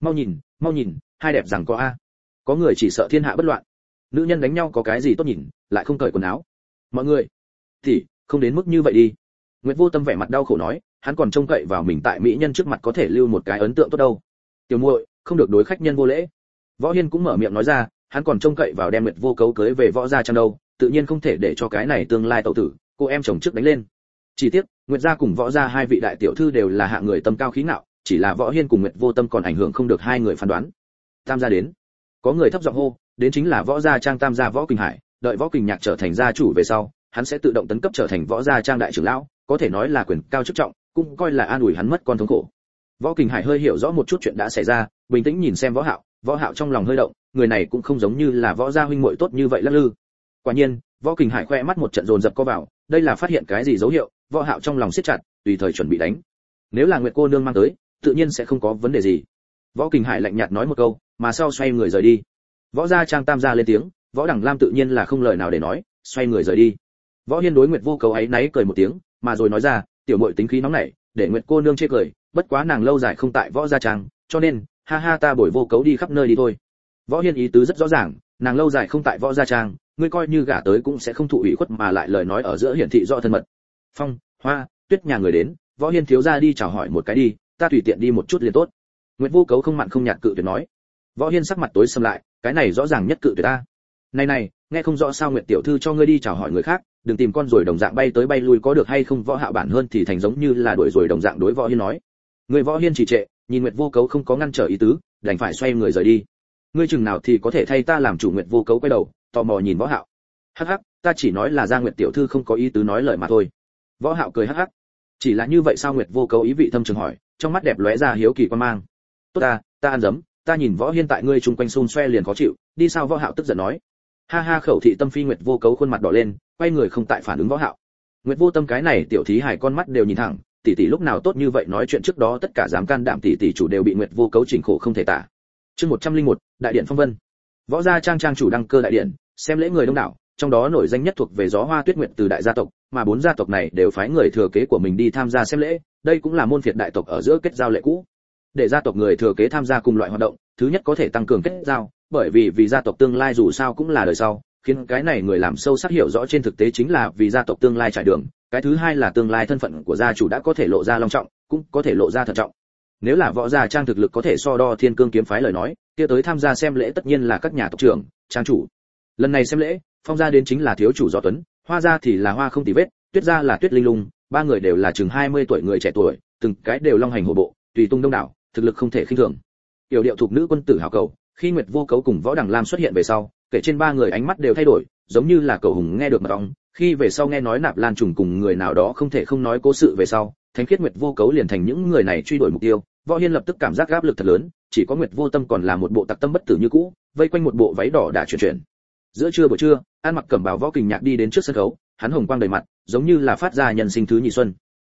Mau nhìn, hai đẹp rằng có a. Có người chỉ sợ thiên hạ bất loạn. Nữ nhân đánh nhau có cái gì tốt nhìn, lại không cởi quần áo. Mọi người, thì không đến mức như vậy đi. Nguyệt Vô Tâm vẻ mặt đau khổ nói, hắn còn trông cậy vào mình tại mỹ nhân trước mặt có thể lưu một cái ấn tượng tốt đâu. Tiểu muội, không được đối khách nhân vô lễ. Võ Hiên cũng mở miệng nói ra, hắn còn trông cậy vào đem Nguyệt Vô Cấu cưới về Võ gia trang đâu, tự nhiên không thể để cho cái này tương lai tẩu tử, cô em chồng trước đánh lên. Chỉ tiếc, Nguyệt gia cùng Võ gia hai vị đại tiểu thư đều là hạng người tâm cao khí ngạo, chỉ là Võ Hiên cùng Nguyệt Vô Tâm còn ảnh hưởng không được hai người phán đoán. Tam gia đến. Có người thấp giọng hô, đến chính là Võ gia trang tam gia Võ Kình Hải, đợi Võ Kình Nhạc trở thành gia chủ về sau, hắn sẽ tự động tấn cấp trở thành Võ gia trang đại trưởng lão, có thể nói là quyền cao chức trọng, cũng coi là an ủi hắn mất con thống khổ. Võ Kình Hải hơi hiểu rõ một chút chuyện đã xảy ra, bình tĩnh nhìn xem Võ Hạo trong lòng hơi động, người này cũng không giống như là Võ gia huynh muội tốt như vậy lắc lư. Quả nhiên, Võ Kình Hải khoe mắt một trận dồn dập co vào, đây là phát hiện cái gì dấu hiệu, Võ Hạo trong lòng siết chặt, tùy thời chuẩn bị đánh. Nếu là Nguyệt cô nương mang tới, tự nhiên sẽ không có vấn đề gì. Võ Kình Hải lạnh nhạt nói một câu, mà sau xoay người rời đi. Võ gia trang tam gia lên tiếng, Võ Đằng Lam tự nhiên là không lời nào để nói, xoay người rời đi. Võ Hiên đối Nguyệt Vô Cấu ấy náy cười một tiếng, mà rồi nói ra, tiểu muội tính khí nóng nảy, để Nguyệt cô nương chê cười, bất quá nàng lâu dài không tại Võ gia trang, cho nên, ha ha, ta bồi Vô Cấu đi khắp nơi đi thôi. Võ Hiên ý tứ rất rõ ràng, nàng lâu dài không tại Võ gia trang, ngươi coi như gả tới cũng sẽ không thụ ủy khuất, mà lại lời nói ở giữa hiển thị rõ thân mật. Phong, Hoa, Tuyết nhà người đến, Võ Hiên thiếu gia đi chào hỏi một cái đi, ta tùy tiện đi một chút liền tốt. Nguyệt Vô Cấu không mặn không nhạt cự tuyệt nói. Võ Hiên sắc mặt tối sầm lại, cái này rõ ràng nhất cự tuyệt ta. Này, nghe không rõ sao Nguyệt tiểu thư cho ngươi đi chào hỏi người khác, đừng tìm con rồi đồng dạng bay tới bay lui có được hay không? Võ Hạo bản Hơn Thì Thành giống như là đuổi rồi đồng dạng đối Võ Hiên nói. Người Võ Hiên chỉ trệ, nhìn Nguyệt Vô Cấu không có ngăn trở ý tứ, đành phải xoay người rời đi. Ngươi chừng nào thì có thể thay ta làm chủ? Nguyệt Vô Cấu quay đầu, tò mò nhìn Võ Hạo. Hắc hắc, ta chỉ nói là Gia Nguyệt tiểu thư không có ý tứ nói lời mà thôi. Võ Hạo cười hắc hắc. Chỉ là như vậy sao? Nguyệt Vô Cấu ý vị thâm trường hỏi, trong mắt đẹp lóe ra hiếu kỳ quan mang. Tốt ta ăn dấm, ta nhìn Võ Hiên tại ngươi chung quanh xung xoe liền khó chịu, đi sao? Võ Hạo tức giận nói. Ha ha, khẩu thị tâm phi. Nguyệt Vô Cấu khuôn mặt đỏ lên, quay người không tại phản ứng Võ Hạo. Nguyệt Vô Tâm cái này tiểu thí hải con mắt đều nhìn thẳng, tỷ tỷ lúc nào tốt như vậy, nói chuyện trước đó tất cả dám can đảm tỷ tỷ chủ đều bị Nguyệt Vô Cấu chỉnh khổ không thể tả. Chương 101, đại điện phong vân. Võ gia trang chủ đăng cơ đại điện, xem lễ người đông đảo, trong đó nổi danh nhất thuộc về Gió Hoa Tuyết Nguyệt từ đại gia tộc, mà bốn gia tộc này đều phái người thừa kế của mình đi tham gia xem lễ, đây cũng là môn phiệt đại tộc ở giữa kết giao lệ cũ. Để gia tộc người thừa kế tham gia cùng loại hoạt động, thứ nhất có thể tăng cường kết giao, bởi vì gia tộc tương lai dù sao cũng là đời sau, khiến cái này người làm sâu sắc hiểu rõ trên thực tế chính là vì gia tộc tương lai trải đường. Cái thứ hai là tương lai thân phận của gia chủ đã có thể lộ ra long trọng, cũng có thể lộ ra thận trọng. Nếu là Võ gia trang thực lực có thể so đo Thiên Cương kiếm phái lời nói, kia tới tham gia xem lễ tất nhiên là các nhà tộc trưởng, trang chủ. Lần này xem lễ, Phong gia đến chính là thiếu chủ Gió Tuấn, Hoa gia thì là Hoa Không Tì Vết, Tuyết gia là Tuyết Linh Lung, ba người đều là chừng 20 tuổi người trẻ tuổi, từng cái đều long hành hổ bộ, tùy tung đông đảo, thực lực không thể khinh thường. Yểu điệu thuộc nữ quân tử hảo cầu, khi Nguyệt Vô Cấu cùng Võ Đằng Lam xuất hiện về sau, kể trên ba người ánh mắt đều thay đổi, giống như là cầu hùng nghe được mật ong, khi về sau nghe nói Nạp Lan trùng cùng người nào đó không thể không nói cố sự về sau, thánh khiết Nguyệt Vô Cấu liền thành những người này truy đuổi mục tiêu. Võ Hiên lập tức cảm giác áp lực thật lớn, chỉ có Nguyệt Vô Tâm còn là một bộ tặc tâm bất tử như cũ, vây quanh một bộ váy đỏ đã chuyển. Giữa buổi trưa, An Mặc cẩm bào Võ Kình Nhạc đi đến trước sân khấu, hắn hồng quang đầy mặt, giống như là phát ra nhân sinh thứ nhị xuân.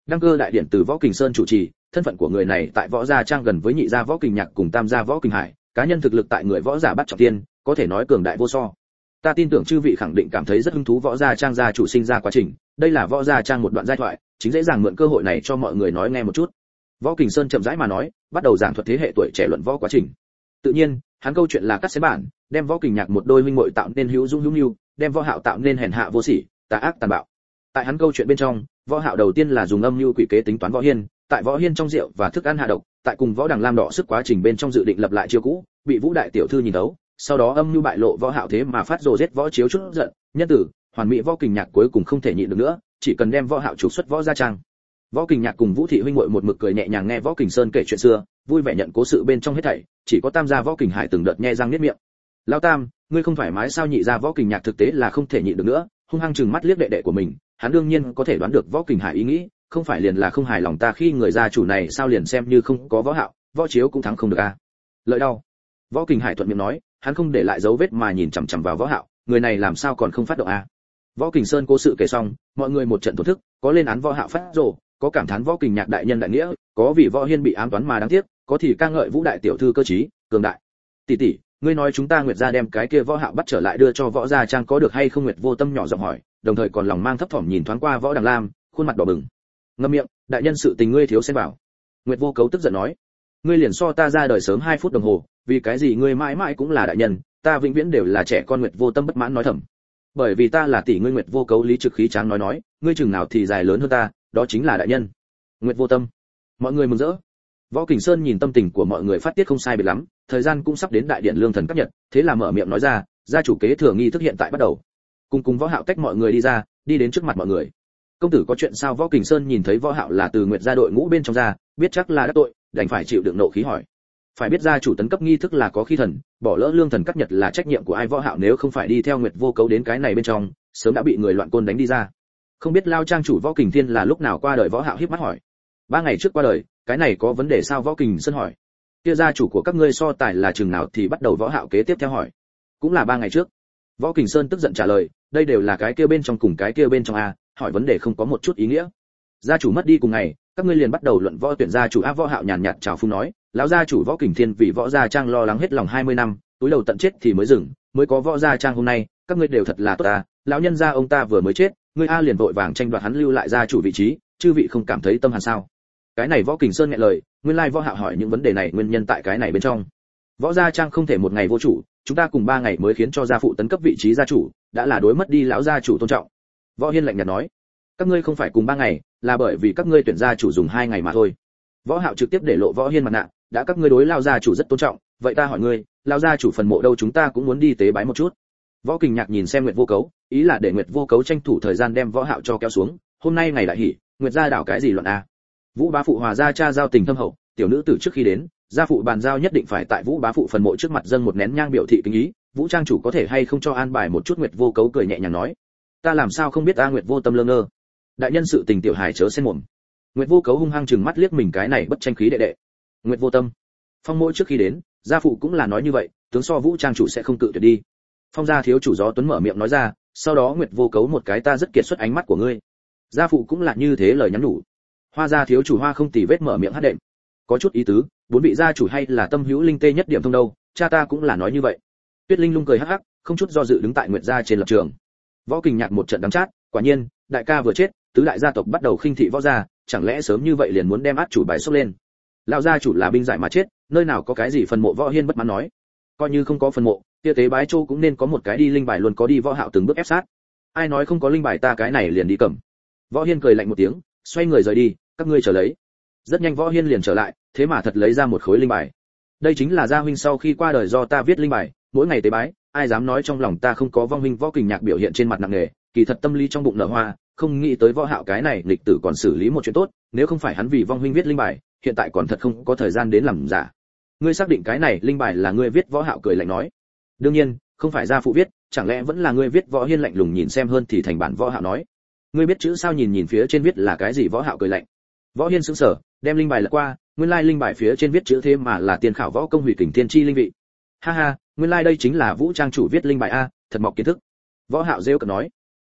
Đăng cơ đại điện từ Võ Kình Sơn chủ trì, thân phận của người này tại Võ Gia Trang gần với nhị gia Võ Kình Nhạc cùng tam gia Võ Kình Hải, cá nhân thực lực tại người võ giả bắt trọng thiên, có thể nói cường đại vô so. Ta tin tưởng chư vị khẳng định cảm thấy rất hứng thú Võ Gia Trang gia chủ sinh ra quá trình, đây là Võ Gia Trang một đoạn giai thoại, chính dễ dàng mượn cơ hội này cho mọi người nói nghe một chút. Võ Kình Sơn chậm rãi mà nói, bắt đầu giảng thuật thế hệ tuổi trẻ luận võ quá trình. Tự nhiên, hắn câu chuyện là cắt xén bản, đem Võ Kình Nhạc một đôi huynh muội tạo nên hữu dũng hữu nhu, đem Võ Hạo tạo nên hèn hạ vô sỉ, tà ác tàn bạo. Tại hắn câu chuyện bên trong, Võ Hạo đầu tiên là dùng âm mưu quỷ kế tính toán Võ Hiên, tại Võ Hiên trong rượu và thức ăn hạ độc, tại cùng Võ Đằng Lam đỏ sức quá trình bên trong dự định lập lại chiêu cũ, bị Vũ đại tiểu thư nhìn thấu, sau đó âm mưu bại lộ Võ Hạo thế mà phát rồ giết Võ Chiếu chút giận, nhân tử, hoàn mỹ Võ Kình Nhạc cuối cùng không thể nhịn được nữa, chỉ cần đem Võ Hạo trục xuất Võ Gia Trang. Võ Kình Nhạc cùng Vũ thị huynh muội một mực cười nhẹ nhàng nghe Võ Kình Sơn kể chuyện xưa, vui vẻ nhận cố sự bên trong hết thảy, chỉ có tam gia Võ Kình Hải từng đợt nhe răng niết miệng. Lão tam, ngươi không thoải mái sao? Nhị gia Võ Kình Nhạc thực tế là không thể nhịn được nữa, hung hăng trừng mắt liếc đệ đệ của mình, hắn đương nhiên có thể đoán được Võ Kình Hải ý nghĩ, không phải liền là không hài lòng ta khi người gia chủ này sao liền xem như không có Võ Hạo, Võ Chiếu cũng thắng không được a. Lợi đau. Võ Kình Hải thuận miệng nói, hắn không để lại dấu vết mà nhìn chằm chằm vào Võ Hạo, người này làm sao còn không phát động a. Võ Kình Sơn cố sự kể xong, mọi người một trận thổn thức, có lên án Võ Hạo phát rồ, có cảm thán Võ Kình Nhạc đại nhân đại nghĩa, có vì Võ Hiên bị ám toán mà đáng tiếc, có thì ca ngợi Vũ đại tiểu thư cơ trí, cường đại. Tỷ tỷ, ngươi nói chúng ta Nguyệt gia đem cái kia Võ Hạo bắt trở lại đưa cho Võ Gia Trang có được hay không? Nguyệt Vô Tâm nhỏ giọng hỏi, đồng thời còn lòng mang thấp thỏm nhìn thoáng qua Võ Đằng Lam, khuôn mặt đỏ bừng. Ngậm miệng, đại nhân sự tình ngươi thiếu xen vào. Nguyệt Vô Cấu tức giận nói, ngươi liền so ta ra đời sớm 2 phút đồng hồ, vì cái gì ngươi mãi mãi cũng là đại nhân, ta vĩnh viễn đều là trẻ con. Nguyệt Vô Tâm bất mãn nói thầm. Bởi vì ta là tỷ ngươi. Nguyệt Vô Cấu lý trực khí tráng nói, ngươi chừng nào thì dài lớn hơn ta, đó chính là đại nhân. Nguyệt Vô Tâm. Mọi người mừng rỡ. Võ Kình Sơn nhìn tâm tình của mọi người phát tiết không sai biệt lắm, thời gian cũng sắp đến đại điện lương thần cấp nhật, thế là mở miệng nói ra, gia chủ kế thừa nghi thức hiện tại bắt đầu. Cùng Võ Hạo tách mọi người đi ra, đi đến trước mặt mọi người. Công tử có chuyện sao? Võ Kình Sơn nhìn thấy Võ Hạo là từ Nguyệt gia đội ngũ bên trong ra, biết chắc là đắc tội, đành phải chịu đựng nộ khí hỏi. Phải biết gia chủ tấn cấp nghi thức là có khi thần, bỏ lỡ lương thần cấp nhật là trách nhiệm của ai? Võ Hạo nếu không phải đi theo Nguyệt Vô Cấu đến cái này bên trong, sớm đã bị người loạn côn đánh đi ra. Không biết lao trang chủ Võ Kình Thiên là lúc nào qua đời? Võ Hạo híp mắt hỏi. 3 ngày trước qua đời, cái này có vấn đề sao? Võ Kình Sơn hỏi. Kia gia chủ của các ngươi so tài là chừng nào thì bắt đầu? Võ Hạo kế tiếp theo hỏi. Cũng là 3 ngày trước. Võ Kình Sơn tức giận trả lời, đây đều là cái kia bên trong cùng cái kia bên trong a, hỏi vấn đề không có một chút ý nghĩa. Gia chủ mất đi cùng ngày, các ngươi liền bắt đầu luận võ tuyển gia chủ a. Võ Hạo nhàn nhạt chào phúng nói, lão gia chủ Võ Kình Thiên vì Võ Gia Trang lo lắng hết lòng 20 năm, túi đầu tận chết thì mới dừng, mới có Võ Gia Trang hôm nay, các ngươi đều thật là tốt a. Lão nhân gia ông ta vừa mới chết, ngươi a liền vội vàng tranh đoạt hắn lưu lại gia chủ vị trí, chư vị không cảm thấy tâm hàn sao? Cái này Võ Kình Sơn nghẹn lời, nguyên lai Võ Hạo hỏi những vấn đề này nguyên nhân tại cái này bên trong. Võ Gia Trang không thể một ngày vô chủ, chúng ta cùng 3 ngày mới khiến cho gia phụ tấn cấp vị trí gia chủ, đã là đối mất đi lão gia chủ tôn trọng. Võ Hiên lạnh nhạt nói, các ngươi không phải cùng 3 ngày, là bởi vì các ngươi tuyển gia chủ dùng 2 ngày mà thôi. Võ Hạo trực tiếp để lộ Võ Hiên mặt nạ, đã các ngươi đối lão gia chủ rất tôn trọng, vậy ta hỏi ngươi, lão gia chủ phần mộ đâu? Chúng ta cũng muốn đi tế bái một chút. Võ Kình Nhạc nhìn xem Nguyệt Vô Cấu, ý là để Nguyệt Vô Cấu tranh thủ thời gian đem Võ Hạo cho kéo xuống, hôm nay ngày đại hỉ, Nguyệt gia đảo cái gì loạn a? Vũ bá phụ hòa gia cha giao tình thâm hậu, tiểu nữ tử trước khi đến, gia phụ bàn giao nhất định phải tại Vũ bá phụ phần mộ trước mặt dâng một nén nhang biểu thị kính ý, Vũ trang chủ có thể hay không cho an bài một chút? Nguyệt Vô Cấu cười nhẹ nhàng nói, ta làm sao không biết a? Nguyệt Vô Tâm lơ ngơ, đại nhân sự tình tiểu hài chớ xen mồm. Nguyệt Vô Cấu hung hăng trừng mắt liếc mình cái này bất tranh khí đệ đệ. Nguyệt Vô Tâm, phong mỗi trước khi đến, gia phụ cũng là nói như vậy, tướng so Vũ trang chủ sẽ không cự tuyệt đi. Phong gia thiếu chủ Gió Tuấn mở miệng nói ra, sau đó Nguyệt Vô Cấu một cái ta rất kiệt xuất ánh mắt của ngươi. Gia phụ cũng là như thế lời nhắn nhủ. Hoa gia thiếu chủ Hoa không tì vết mở miệng hát đệm, có chút ý tứ, 4 vị gia chủ hay là tâm hữu linh tê nhất điểm thông đâu, cha ta cũng là nói như vậy. Tuyết Linh lung cười hắc hắc, không chút do dự đứng tại Nguyệt gia trên lập trường. Võ Kình Nhạc một trận đắng chát, quả nhiên, đại ca vừa chết, tứ đại gia tộc bắt đầu khinh thị Võ gia, chẳng lẽ sớm như vậy liền muốn đem át chủ bài xốc lên? Lão gia chủ là binh giải mà chết, nơi nào có cái gì phần mộ? Võ Hiên bất mãn nói, coi như không có phần mộ, kia tế bái châu cũng nên có một cái đi linh bài luôn có đi. Võ Hạo từng bước ép sát, ai nói không có linh bài, ta cái này liền đi cầm. Võ Hiên cười lạnh một tiếng, xoay người rời đi, các ngươi chờ lấy. Rất nhanh Võ Hiên liền trở lại, thế mà thật lấy ra một khối linh bài. Đây chính là gia huynh sau khi qua đời do ta viết linh bài, mỗi ngày tế bái, ai dám nói trong lòng ta không có vong huynh? Võ Kình Nhạc biểu hiện trên mặt nặng nề, kỳ thật tâm lý trong bụng nở hoa, không nghĩ tới Võ Hạo cái này lịch tử còn xử lý một chuyện tốt, nếu không phải hắn vì vong huynh viết linh bài, hiện tại còn thật không có thời gian đến làm giả. Ngươi xác định cái này linh bài là ngươi viết? Võ Hạo cười lạnh nói. Đương nhiên, không phải gia phụ viết, chẳng lẽ vẫn là ngươi viết? Võ Hiên lạnh lùng nhìn xem hơn thì thành bản Võ Hạo nói. Ngươi biết chữ sao? Nhìn phía trên viết là cái gì? Võ Hạo cười lạnh. Võ Hiên sững sờ, đem linh bài lật qua, nguyên lai linh bài phía trên viết chữ thế mà là tiền khảo võ công hủy kình thiên chi linh vị. Ha ha, nguyên lai đây chính là Vũ trang chủ viết linh bài a, thật mọc kiến thức. Võ Hạo rêu cợt nói.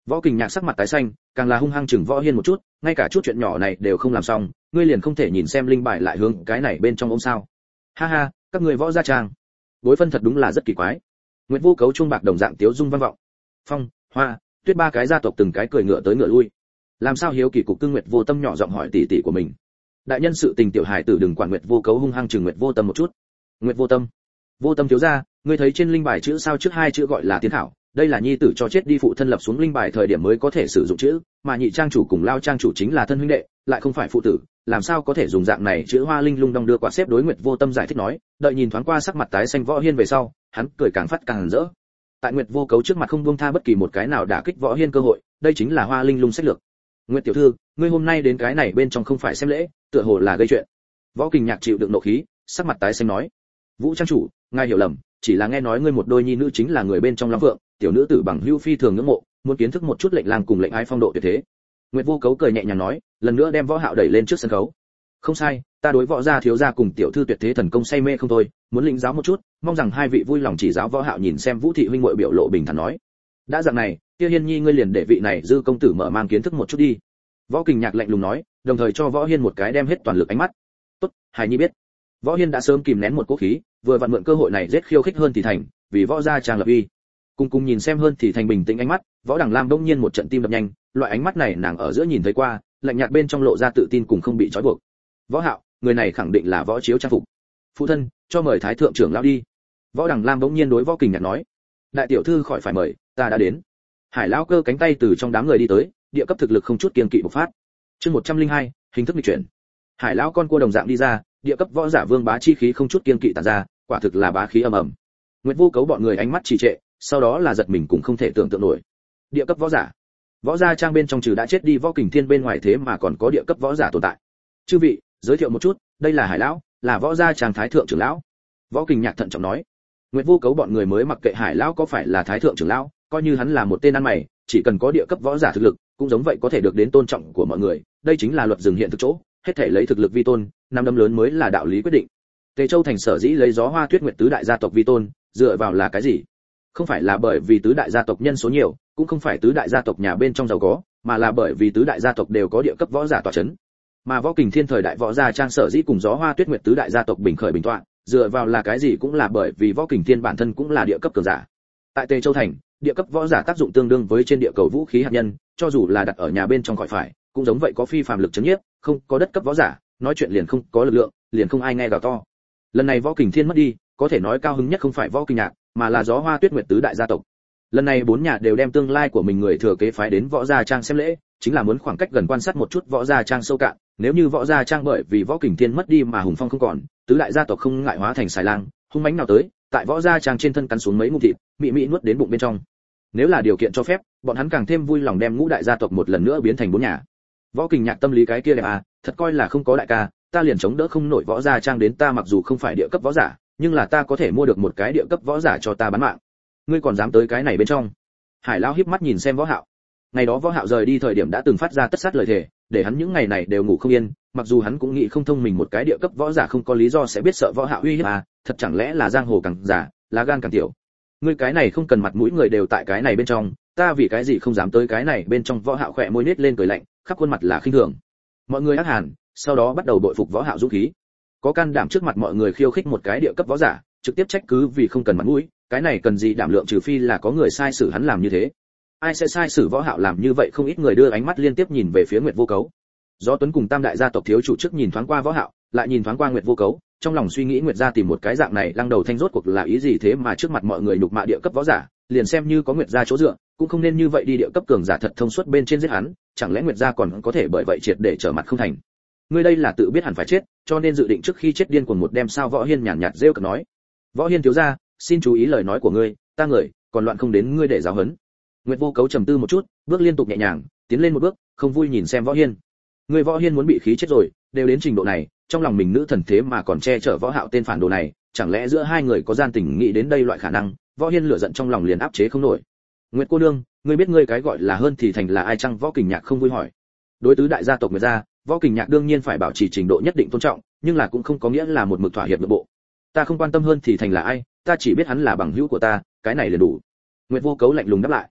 Võ Kình Nhạc sắc mặt tái xanh, càng là hung hăng chừng Võ Hiên một chút, ngay cả chút chuyện nhỏ này đều không làm xong, ngươi liền không thể nhìn xem linh bài lại hướng cái này bên trong ôm sao? Ha ha, các người Võ gia trang, bối phân thật đúng là rất kỳ quái. Nguyệt Vô Cấu chuông bạc đồng dạng tiếu dung vang vọng. Phong, Hoa, Tuyết ba cái gia tộc từng cái cười ngựa tới ngựa lui. Làm sao hiếu kỳ cục cưng Nguyệt Vô Tâm nhỏ giọng hỏi tỷ tỷ của mình. Đại nhân sự tình tiểu hải tử đừng quản. Nguyệt Vô Cấu hung hăng chừng Nguyệt Vô Tâm một chút. Nguyệt Vô Tâm, Vô Tâm thiếu gia, ngươi thấy trên linh bài chữ sao trước hai chữ gọi là tiến thảo, đây là nhi tử cho chết đi phụ thân lập xuống linh bài thời điểm mới có thể sử dụng chữ, mà nhị trang chủ cùng lao trang chủ chính là thân huynh đệ, lại không phải phụ tử, làm sao có thể dùng dạng này chữ hoa linh lung đong đưa quả xếp. Đối Nguyệt Vô Tâm giải thích nói, đợi nhìn thoáng qua sắc mặt tái xanh Võ Hiên về sau, hắn cười càng phát càng rỡ. Tại Nguyệt Vô Cấu trước mặt không buông tha bất kỳ một cái nào đả kích Võ Hiên cơ hội, đây chính là hoa linh lung sách lược. Nguyệt tiểu thư, ngươi hôm nay đến cái này bên trong không phải xem lễ, tựa hồ là gây chuyện. Võ Kình Nhạc chịu đựng nộ khí, sắc mặt tái xanh nói, Vũ trang chủ, ngài hiểu lầm, chỉ là nghe nói ngươi một đôi nhi nữ chính là người bên trong Long Vượng, tiểu nữ tử bằng hữu phi thường ngưỡng mộ, muốn kiến thức một chút lệnh lang cùng lệnh ái phong độ tuyệt thế. Nguyệt Vô Cấu cười nhẹ nhàng nói, lần nữa đem Võ Hạo đẩy lên trước sân khấu. Không sai, ta đối Võ gia thiếu gia cùng tiểu thư tuyệt thế thần công say mê không thôi, muốn lĩnh giáo một chút, mong rằng hai vị vui lòng chỉ giáo. Võ Hạo nhìn xem Vũ thị huynh muội biểu lộ bình thản nói, đã dạng này, kia Hiên Nhi ngươi liền để vị này dư công tử mở mang kiến thức một chút đi. Võ Kình Nhạc lạnh lùng nói, đồng thời cho Võ Hiên một cái đem hết toàn lực ánh mắt. Tốt, Hải Nhi biết. Võ Hiên đã sớm kìm nén một cố khí, vừa vặn mượn cơ hội này giết khiêu khích hơn thì thành, vì Võ gia trang lập uy. Cùng nhìn xem hơn thì thành bình tĩnh ánh mắt, Võ Đằng Lam đông nhiên một trận tim đập nhanh, loại ánh mắt này nàng ở giữa nhìn thấy qua, lạnh nhạt bên trong lộ ra tự tin cùng không bị trói buộc. Võ Hạo, người này khẳng định là Võ Chiếu trang phục. Phụ thân, cho mời thái thượng trưởng lão đi. Võ Đằng Lam đông nhiên đối Võ Kình Nhạc nói, đại tiểu thư khỏi phải mời, ta đã đến. Hải lão cơ cánh tay từ trong đám người đi tới, địa cấp thực lực không chút kiêng kỵ bộc phát. Chương 102, hình thức nghịch chuyển. Hải lão con cua đồng dạng đi ra, địa cấp võ giả vương bá chi khí không chút kiêng kỵ tản ra, quả thực là bá khí ầm ầm. Nguyệt Vô Cấu bọn người ánh mắt trì trệ, sau đó là giật mình cũng không thể tưởng tượng nổi. Địa cấp võ giả, võ gia trang bên trong trừ đã chết đi Võ Kình Thiên bên ngoài thế mà còn có địa cấp võ giả tồn tại. Chư vị, giới thiệu một chút, đây là Hải lão, là võ gia trang thái thượng trưởng lão. Võ Kình Nhạc thận trọng nói. Nguyệt Vô Cấu bọn người mới mặc kệ Hải lão có phải là thái thượng trưởng lão, coi như hắn là một tên ăn mày, chỉ cần có địa cấp võ giả thực lực, cũng giống vậy có thể được đến tôn trọng của mọi người, đây chính là luật rừng hiện thực chỗ, hết thể lấy thực lực vi tôn, năm đấm lớn mới là đạo lý quyết định. Tề Châu thành sở dĩ lấy Gió Hoa Tuyết Nguyệt tứ đại gia tộc vi tôn, dựa vào là cái gì? Không phải là bởi vì tứ đại gia tộc nhân số nhiều, cũng không phải tứ đại gia tộc nhà bên trong giàu có, mà là bởi vì tứ đại gia tộc đều có địa cấp võ giả tọa chấn. Mà Võ Kình Thiên thời đại võ gia trang sở dĩ cùng Gió Hoa Tuyết Nguyệt tứ đại gia tộc bình khởi bình tọa, dựa vào là cái gì cũng là bởi vì Võ Kình Thiên bản thân cũng là địa cấp cường giả. Tại Tề Châu thành, địa cấp võ giả tác dụng tương đương với trên địa cầu vũ khí hạt nhân, cho dù là đặt ở nhà bên trong khỏi phải, cũng giống vậy có phi phàm lực chấn nhiếp, không có đất cấp võ giả, nói chuyện liền không có lực lượng, liền không ai nghe gào to. Lần này Võ Kình Thiên mất đi, có thể nói cao hứng nhất không phải Võ Kình Nhạc, mà là Gió Hoa Tuyết Nguyệt tứ đại gia tộc. Lần này bốn nhà đều đem tương lai của mình người thừa kế phái đến Võ gia trang xem lễ, chính là muốn khoảng cách gần quan sát một chút Võ gia trang sâu cạn, nếu như Võ gia trang bởi vì Võ Kình Thiên mất đi mà hùng phong không còn, tứ đại gia tộc không ngại hóa thành xài lang, hung mãnh nào tới, tại Võ gia trang trên thân cắn xuống mấy ngụm thịt, mị mị nuốt đến bụng bên trong. Nếu là điều kiện cho phép, bọn hắn càng thêm vui lòng đem ngũ đại gia tộc một lần nữa biến thành bốn nhà. Võ Kình Nhạc tâm lý cái kia đẹp à, thật coi là không có đại ca, ta liền chống đỡ không nổi Võ gia trang đến, ta mặc dù không phải địa cấp võ giả, nhưng là ta có thể mua được một cái địa cấp võ giả cho ta bán mạng. Ngươi còn dám tới cái này bên trong? Hải lão híp mắt nhìn xem Võ Hạo. Ngày đó Võ Hạo rời đi thời điểm đã từng phát ra tất sát lời thề, để hắn những ngày này đều ngủ không yên, mặc dù hắn cũng nghĩ không thông mình một cái địa cấp võ giả không có lý do sẽ biết sợ Võ Hạo uy hiếp à, thật chẳng lẽ là giang hồ càng giả, lá gan càng tiểu. Ngươi cái này không cần mặt mũi người đều tại cái này bên trong, ta vì cái gì không dám tới cái này bên trong? Võ Hạo khẽ môi nhếch lên cười lạnh, khắp khuôn mặt là khinh thường. Mọi người ác hàn, sau đó bắt đầu bội phục Võ Hạo dũng khí. Có can đảm trước mặt mọi người khiêu khích một cái địa cấp võ giả, trực tiếp trách cứ vì không cần mặt mũi, cái này cần gì đảm lượng, trừ phi là có người sai xử hắn làm như thế. Ai sẽ sai xử Võ Hạo làm như vậy? Không ít người đưa ánh mắt liên tiếp nhìn về phía Nguyệt Vô Cấu. Do Tuấn cùng Tam đại gia tộc thiếu chủ trước nhìn thoáng qua Võ Hạo, lại nhìn thoáng qua Nguyệt Vô Cấu, trong lòng suy nghĩ Nguyệt gia tìm một cái dạng này lăng đầu thanh rốt cuộc là ý gì thế mà trước mặt mọi người nhục mạ địa cấp võ giả, liền xem như có Nguyệt gia chỗ dựa, cũng không nên như vậy đi địa cấp cường giả thật thông suốt bên trên giết hắn, chẳng lẽ Nguyệt gia còn có thể bởi vậy triệt để trở mặt không thành? Ngươi đây là tự biết hẳn phải chết, cho nên dự định trước khi chết điên cuồng một đêm sao? Võ Hiên nhàn nhạt rêu cợt nói. Võ Hiên thiếu gia, xin chú ý lời nói của ngươi, ta người còn loạn không đến ngươi để giáo huấn. Nguyệt Vô Cấu trầm tư một chút, bước liên tục nhẹ nhàng, tiến lên một bước, không vui nhìn xem Võ Hiên. Ngươi Võ Hiên muốn bị khí chết rồi, đều đến trình độ này, trong lòng mình nữ thần thế mà còn che chở Võ Hạo tên phản đồ này, chẳng lẽ giữa hai người có gian tình? Nghĩ đến đây loại khả năng, Võ Hiên lửa giận trong lòng liền áp chế không nổi. Nguyệt cô nương, ngươi biết ngươi cái gọi là hơn thì thành là ai chăng? Võ Kình Nhạc không vui hỏi. Đối tứ đại gia tộc Nguyệt gia, Võ Kình Nhạc đương nhiên phải bảo trì trình độ nhất định tôn trọng, nhưng là cũng không có nghĩa là một mực thỏa hiệp nội bộ. Ta không quan tâm hơn thì thành là ai, ta chỉ biết hắn là bằng hữu của ta, cái này là đủ. Nguyệt Vô Cấu lạnh lùng đáp lại.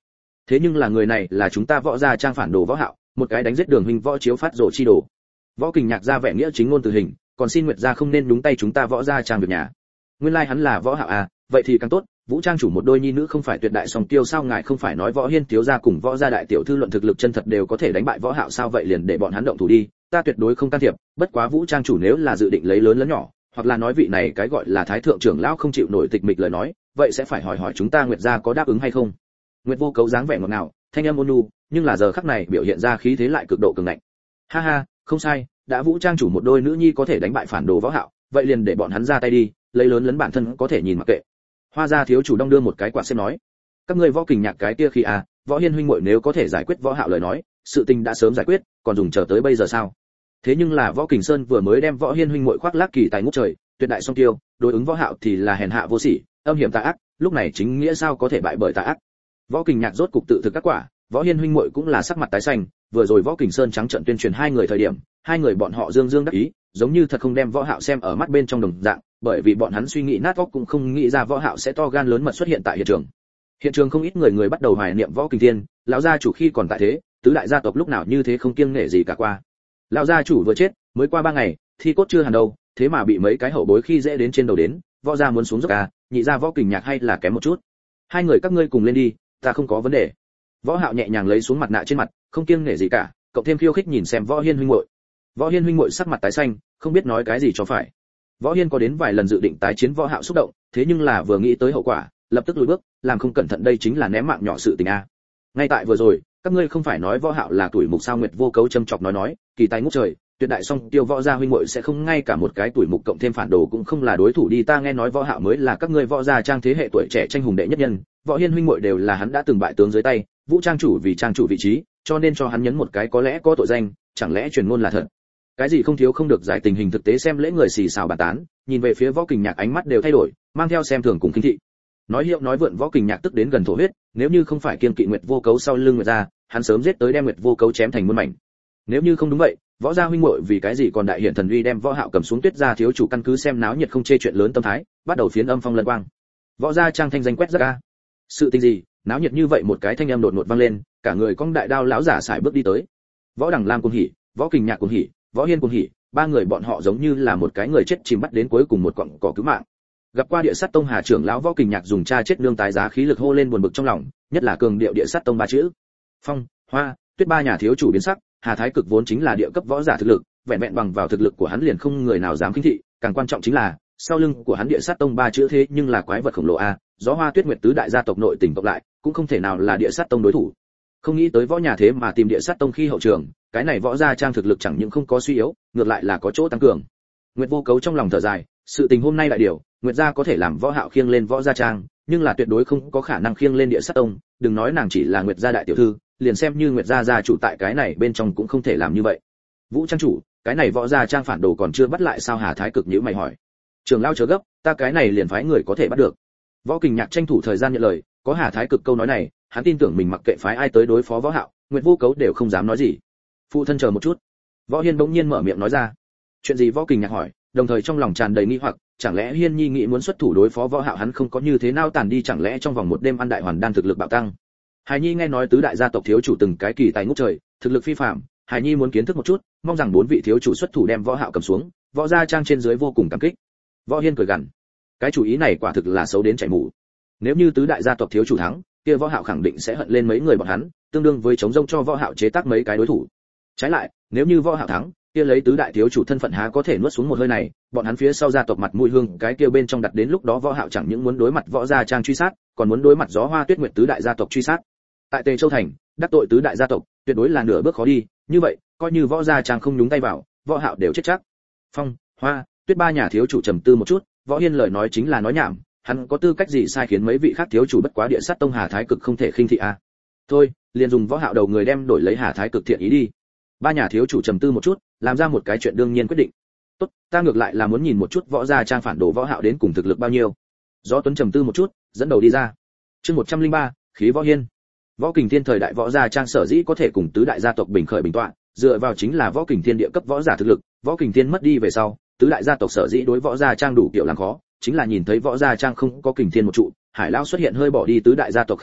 thế nhưng là người này là chúng ta Võ Gia Trang phản đồ Võ Hạo, một cái đánh giết Đường huynh Võ Chiếu phát rồ chi đồ. Võ Kình Nhạc ra vẻ nghĩa chính ngôn từ hình, còn xin Nguyệt gia không nên nhúng tay chúng ta Võ Gia Trang việc nhà. Nguyên lai hắn là Võ Hạo à, vậy thì càng tốt, Vũ Trang chủ một đôi nhi nữ không phải tuyệt đại song tiêu sao, ngài không phải nói Võ Hiên thiếu gia cùng Võ gia đại tiểu thư luận thực lực chân thật đều có thể đánh bại Võ Hạo sao, vậy liền để bọn hắn động thủ đi, ta tuyệt đối không can thiệp, bất quá Vũ Trang chủ nếu là dự định lấy lớn lớn nhỏ, hoặc là nói vị này cái gọi là thái thượng trưởng lão không chịu nổi tịch mịch lời nói, vậy sẽ phải hỏi chúng ta Nguyệt gia có đáp ứng hay không. Nguyệt Vô Cấu dáng vẻ ngọt ngào, thanh âm ôn nhu, nhưng là giờ khắc này biểu hiện ra khí thế lại cực độ cường ngạnh. Ha ha, không sai, đã Vũ Trang chủ một đôi nữ nhi có thể đánh bại phản đồ Võ Hạo, vậy liền để bọn hắn ra tay đi, lấy lớn lấn bản thân có thể nhìn mặc kệ. Hoa gia thiếu chủ đong đưa một cái quạt xem nói, các ngươi Võ Kình Nhạc cái kia khi à, Võ Hiên huynh muội nếu có thể giải quyết Võ Hạo lời nói, sự tình đã sớm giải quyết, còn dùng chờ tới bây giờ sao? Thế nhưng là Võ Kình Sơn vừa mới đem Võ Hiên huynh muội khoác lác kỳ tài ngút trời, tuyệt đại song tiêu, đối ứng Võ Hạo thì là hèn hạ vô sỉ, âm hiểm tà ác, lúc này chính nghĩa sao có thể bại bởi tà ác. Võ Kình Nhạc rốt cục tự thực các quả, Võ Hiên huynh muội cũng là sắc mặt tái xanh, vừa rồi Võ Kình Sơn trắng trợn tuyên truyền hai người thời điểm, hai người bọn họ dương dương đắc ý, giống như thật không đem Võ Hạo xem ở mắt bên trong đồng dạng, bởi vì bọn hắn suy nghĩ nát óc cũng không nghĩ ra Võ Hạo sẽ to gan lớn mật xuất hiện tại hiện trường. Hiện trường không ít người bắt đầu hoài niệm Võ Kình Thiên, lão gia chủ khi còn tại thế, tứ đại gia tộc lúc nào như thế không kiêng nể gì cả qua. Lão gia chủ vừa chết, mới qua 3 ngày, thi cốt chưa hẳn đâu, thế mà bị mấy cái hậu bối khi dễ đến trên đầu đến, Võ gia muốn xuống dốc à, nhị gia Võ Kình Nhạc hay là kém một chút. Hai người các ngươi cùng lên đi, ta không có vấn đề. Võ Hạo nhẹ nhàng lấy xuống mặt nạ trên mặt, không kiêng nể gì cả, cộng thêm khiêu khích nhìn xem Võ Hiên huynh muội. Võ Hiên huynh muội sắc mặt tái xanh, không biết nói cái gì cho phải. Võ Hiên có đến vài lần dự định tái chiến Võ Hạo xúc động, thế nhưng là vừa nghĩ tới hậu quả, lập tức lùi bước, làm không cẩn thận đây chính là ném mạng nhỏ sự tình a. Ngay tại vừa rồi, các ngươi không phải nói Võ Hạo là tuổi mục sao? Nguyệt Vô Cấu châm chọc nói, kỳ tài ngút trời, tuyệt đại song tiêu Võ gia huynh muội sẽ không ngay cả một cái tuổi mục cộng thêm phản đồ cũng không là đối thủ đi, ta nghe nói Võ Hạo mới là các ngươi Võ gia Trang thế hệ tuổi trẻ tranh hùng đệ nhất nhân, Võ Hiên huynh muội đều là hắn đã từng bại tướng dưới tay, Vũ Trang chủ vì trang chủ vị trí, cho nên cho hắn nhấn một cái có lẽ có tội danh, chẳng lẽ truyền ngôn là thật? Cái gì không thiếu không được giải tình hình thực tế xem lễ người xì xào bàn tán, nhìn về phía Võ Kình Nhạc ánh mắt đều thay đổi, mang theo xem thường cùng khinh thị. Nói hiệu nói vượn Võ Kình Nhạc tức đến gần thổ huyết, nếu như không phải kiêng kỵ Nguyệt Vô Cấu sau lưng Nguyệt gia, hắn sớm giết tới đem Nguyệt Vô Cấu chém thành muôn mảnh. Nếu như không đúng vậy, Võ gia huynh muội vì cái gì còn đại hiển thần uy đem Võ Hạo cầm xuống Tuyết gia thiếu chủ căn cứ xem náo nhiệt không chê chuyện lớn tâm thái, bắt đầu phiến âm phong lân quang. Võ gia Trang thanh danh quét rất a. Sự tình gì? Náo nhiệt như vậy một cái thanh âm đột ngột vang lên, cả người cong đại đao lão giả sải bước đi tới. Võ Đằng Lam cuồng hỉ, Võ Kình Nhạc cuồng hỉ, Võ Hiên cuồng hỉ, ba người bọn họ giống như là một cái người chết chìm bắt đến cuối cùng một cọng cỏ cứu mạng. Gặp qua Địa Sát Tông Hà trưởng lão Võ Kình Nhạc dùng cha chết nương tái giá khí lực hô lên buồn bực trong lòng, nhất là cường điệu Địa Sát Tông ba chữ. Phong, Hoa, Tuyết ba nhà thiếu chủ biến sắc, Hà Thái Cực vốn chính là địa cấp võ giả thực lực, vẹn vẹn bằng vào thực lực của hắn liền không người nào dám khinh thị, càng quan trọng chính là sau lưng của hắn Địa Sát Tông ba chữ thế nhưng là quái vật khổng lồ a, Gió Hoa Tuyết Nguyệt tứ đại gia tộc nội tình cộng lại, cũng không thể nào là Địa Sát Tông đối thủ. Không nghĩ tới võ nhà thế mà tìm Địa Sát Tông khi hậu trường, cái này Võ gia Trang thực lực chẳng những không có suy yếu, ngược lại là có chỗ tăng cường. Nguyệt Vô Cấu trong lòng thở dài, sự tình hôm nay đại điều, Nguyệt gia có thể làm Võ Hạo khiêng lên Võ gia Trang, nhưng là tuyệt đối không có khả năng khiêng lên Địa Sát Tông, đừng nói nàng chỉ là Nguyệt gia đại tiểu thư, liền xem như Nguyệt gia gia chủ tại cái này bên trong cũng không thể làm như vậy. Vũ Trang chủ, cái này Võ gia Trang phản đồ còn chưa bắt lại sao? Hà Thái Cực nhíu mày hỏi. Trường lão chớ gấp, ta cái này liền phái người có thể bắt được. Võ Kình Nhạc tranh thủ thời gian nhận lời, có Hà Thái Cực câu nói này, hắn tin tưởng mình mặc kệ phái ai tới đối phó Võ Hạo, Nguyệt Vô Cấu đều không dám nói gì. Phụ thân chờ một chút. Võ Hiên bỗng nhiên mở miệng nói ra. Chuyện gì? Võ Kình Nhạc hỏi, đồng thời trong lòng tràn đầy nghi hoặc, chẳng lẽ Hiên Nhi nghĩ muốn xuất thủ đối phó Võ Hạo, hắn không có như thế nào tàn đi, chẳng lẽ trong vòng một đêm ăn đại hoàn đan thực lực bạo tăng. Hải Nhi nghe nói tứ đại gia tộc thiếu chủ từng cái kỳ tài ngút trời, thực lực phi phàm, Hải Nhi muốn kiến thức một chút, mong rằng bốn vị thiếu chủ xuất thủ đem Võ Hạo cầm xuống, Võ gia Trang trên dưới vô cùng cảm kích. Võ Hiên cười gằn, cái chủ ý này quả thực là xấu đến chảy mủ. Nếu như tứ đại gia tộc thiếu chủ thắng, kia Võ Hạo khẳng định sẽ hận lên mấy người bọn hắn, tương đương với chống rông cho Võ Hạo chế tác mấy cái đối thủ. Trái lại, nếu như Võ Hạo thắng, kia lấy tứ đại thiếu chủ thân phận há có thể nuốt xuống một hơi này, bọn hắn phía sau gia tộc mặt mũi hương cái kia bên trong đặt đến lúc đó Võ Hạo chẳng những muốn đối mặt Võ gia Trang truy sát, còn muốn đối mặt Gió Hoa Tuyết Nguyệt tứ đại gia tộc truy sát. Tại Tề Châu thành, đắc tội tứ đại gia tộc, tuyệt đối là nửa bước khó đi, như vậy, coi như Võ gia Trang không nhúng tay vào, Võ Hạo đều chết chắc. Phong, Hoa, Tuyết ba nhà thiếu chủ trầm tư một chút, Võ Hiên lời nói chính là nói nhảm, hắn có tư cách gì sai khiến mấy vị khác thiếu chủ, bất quá Địa Sát Tông Hà Thái Cực không thể khinh thị a. Thôi, liền dùng Võ Hạo đầu người đem đổi lấy Hà Thái Cực thiện ý đi. Ba nhà thiếu chủ trầm tư một chút, làm ra một cái chuyện đương nhiên quyết định. Tốt, ta ngược lại là muốn nhìn một chút Võ gia Trang phản đồ Võ Hạo đến cùng thực lực bao nhiêu. Gió Tuấn trầm tư một chút, dẫn đầu đi ra. Chương 103, khí Võ Hiên. Võ Kình Thiên thời đại Võ gia Trang sở dĩ có thể cùng tứ đại gia tộc bình khởi bình tọa, dựa vào chính là Võ Kình Thiên địa cấp võ giả thực lực, Võ Kình Thiên mất đi về sau, tứ đại gia tộc sở dĩ đối Võ gia Trang đủ kiểu làm khó, chính là nhìn thấy Võ gia Trang không có Kình Thiên một trụ, Hải lão xuất hiện hơi bỏ đi tứ đại gia tộc khinh thị,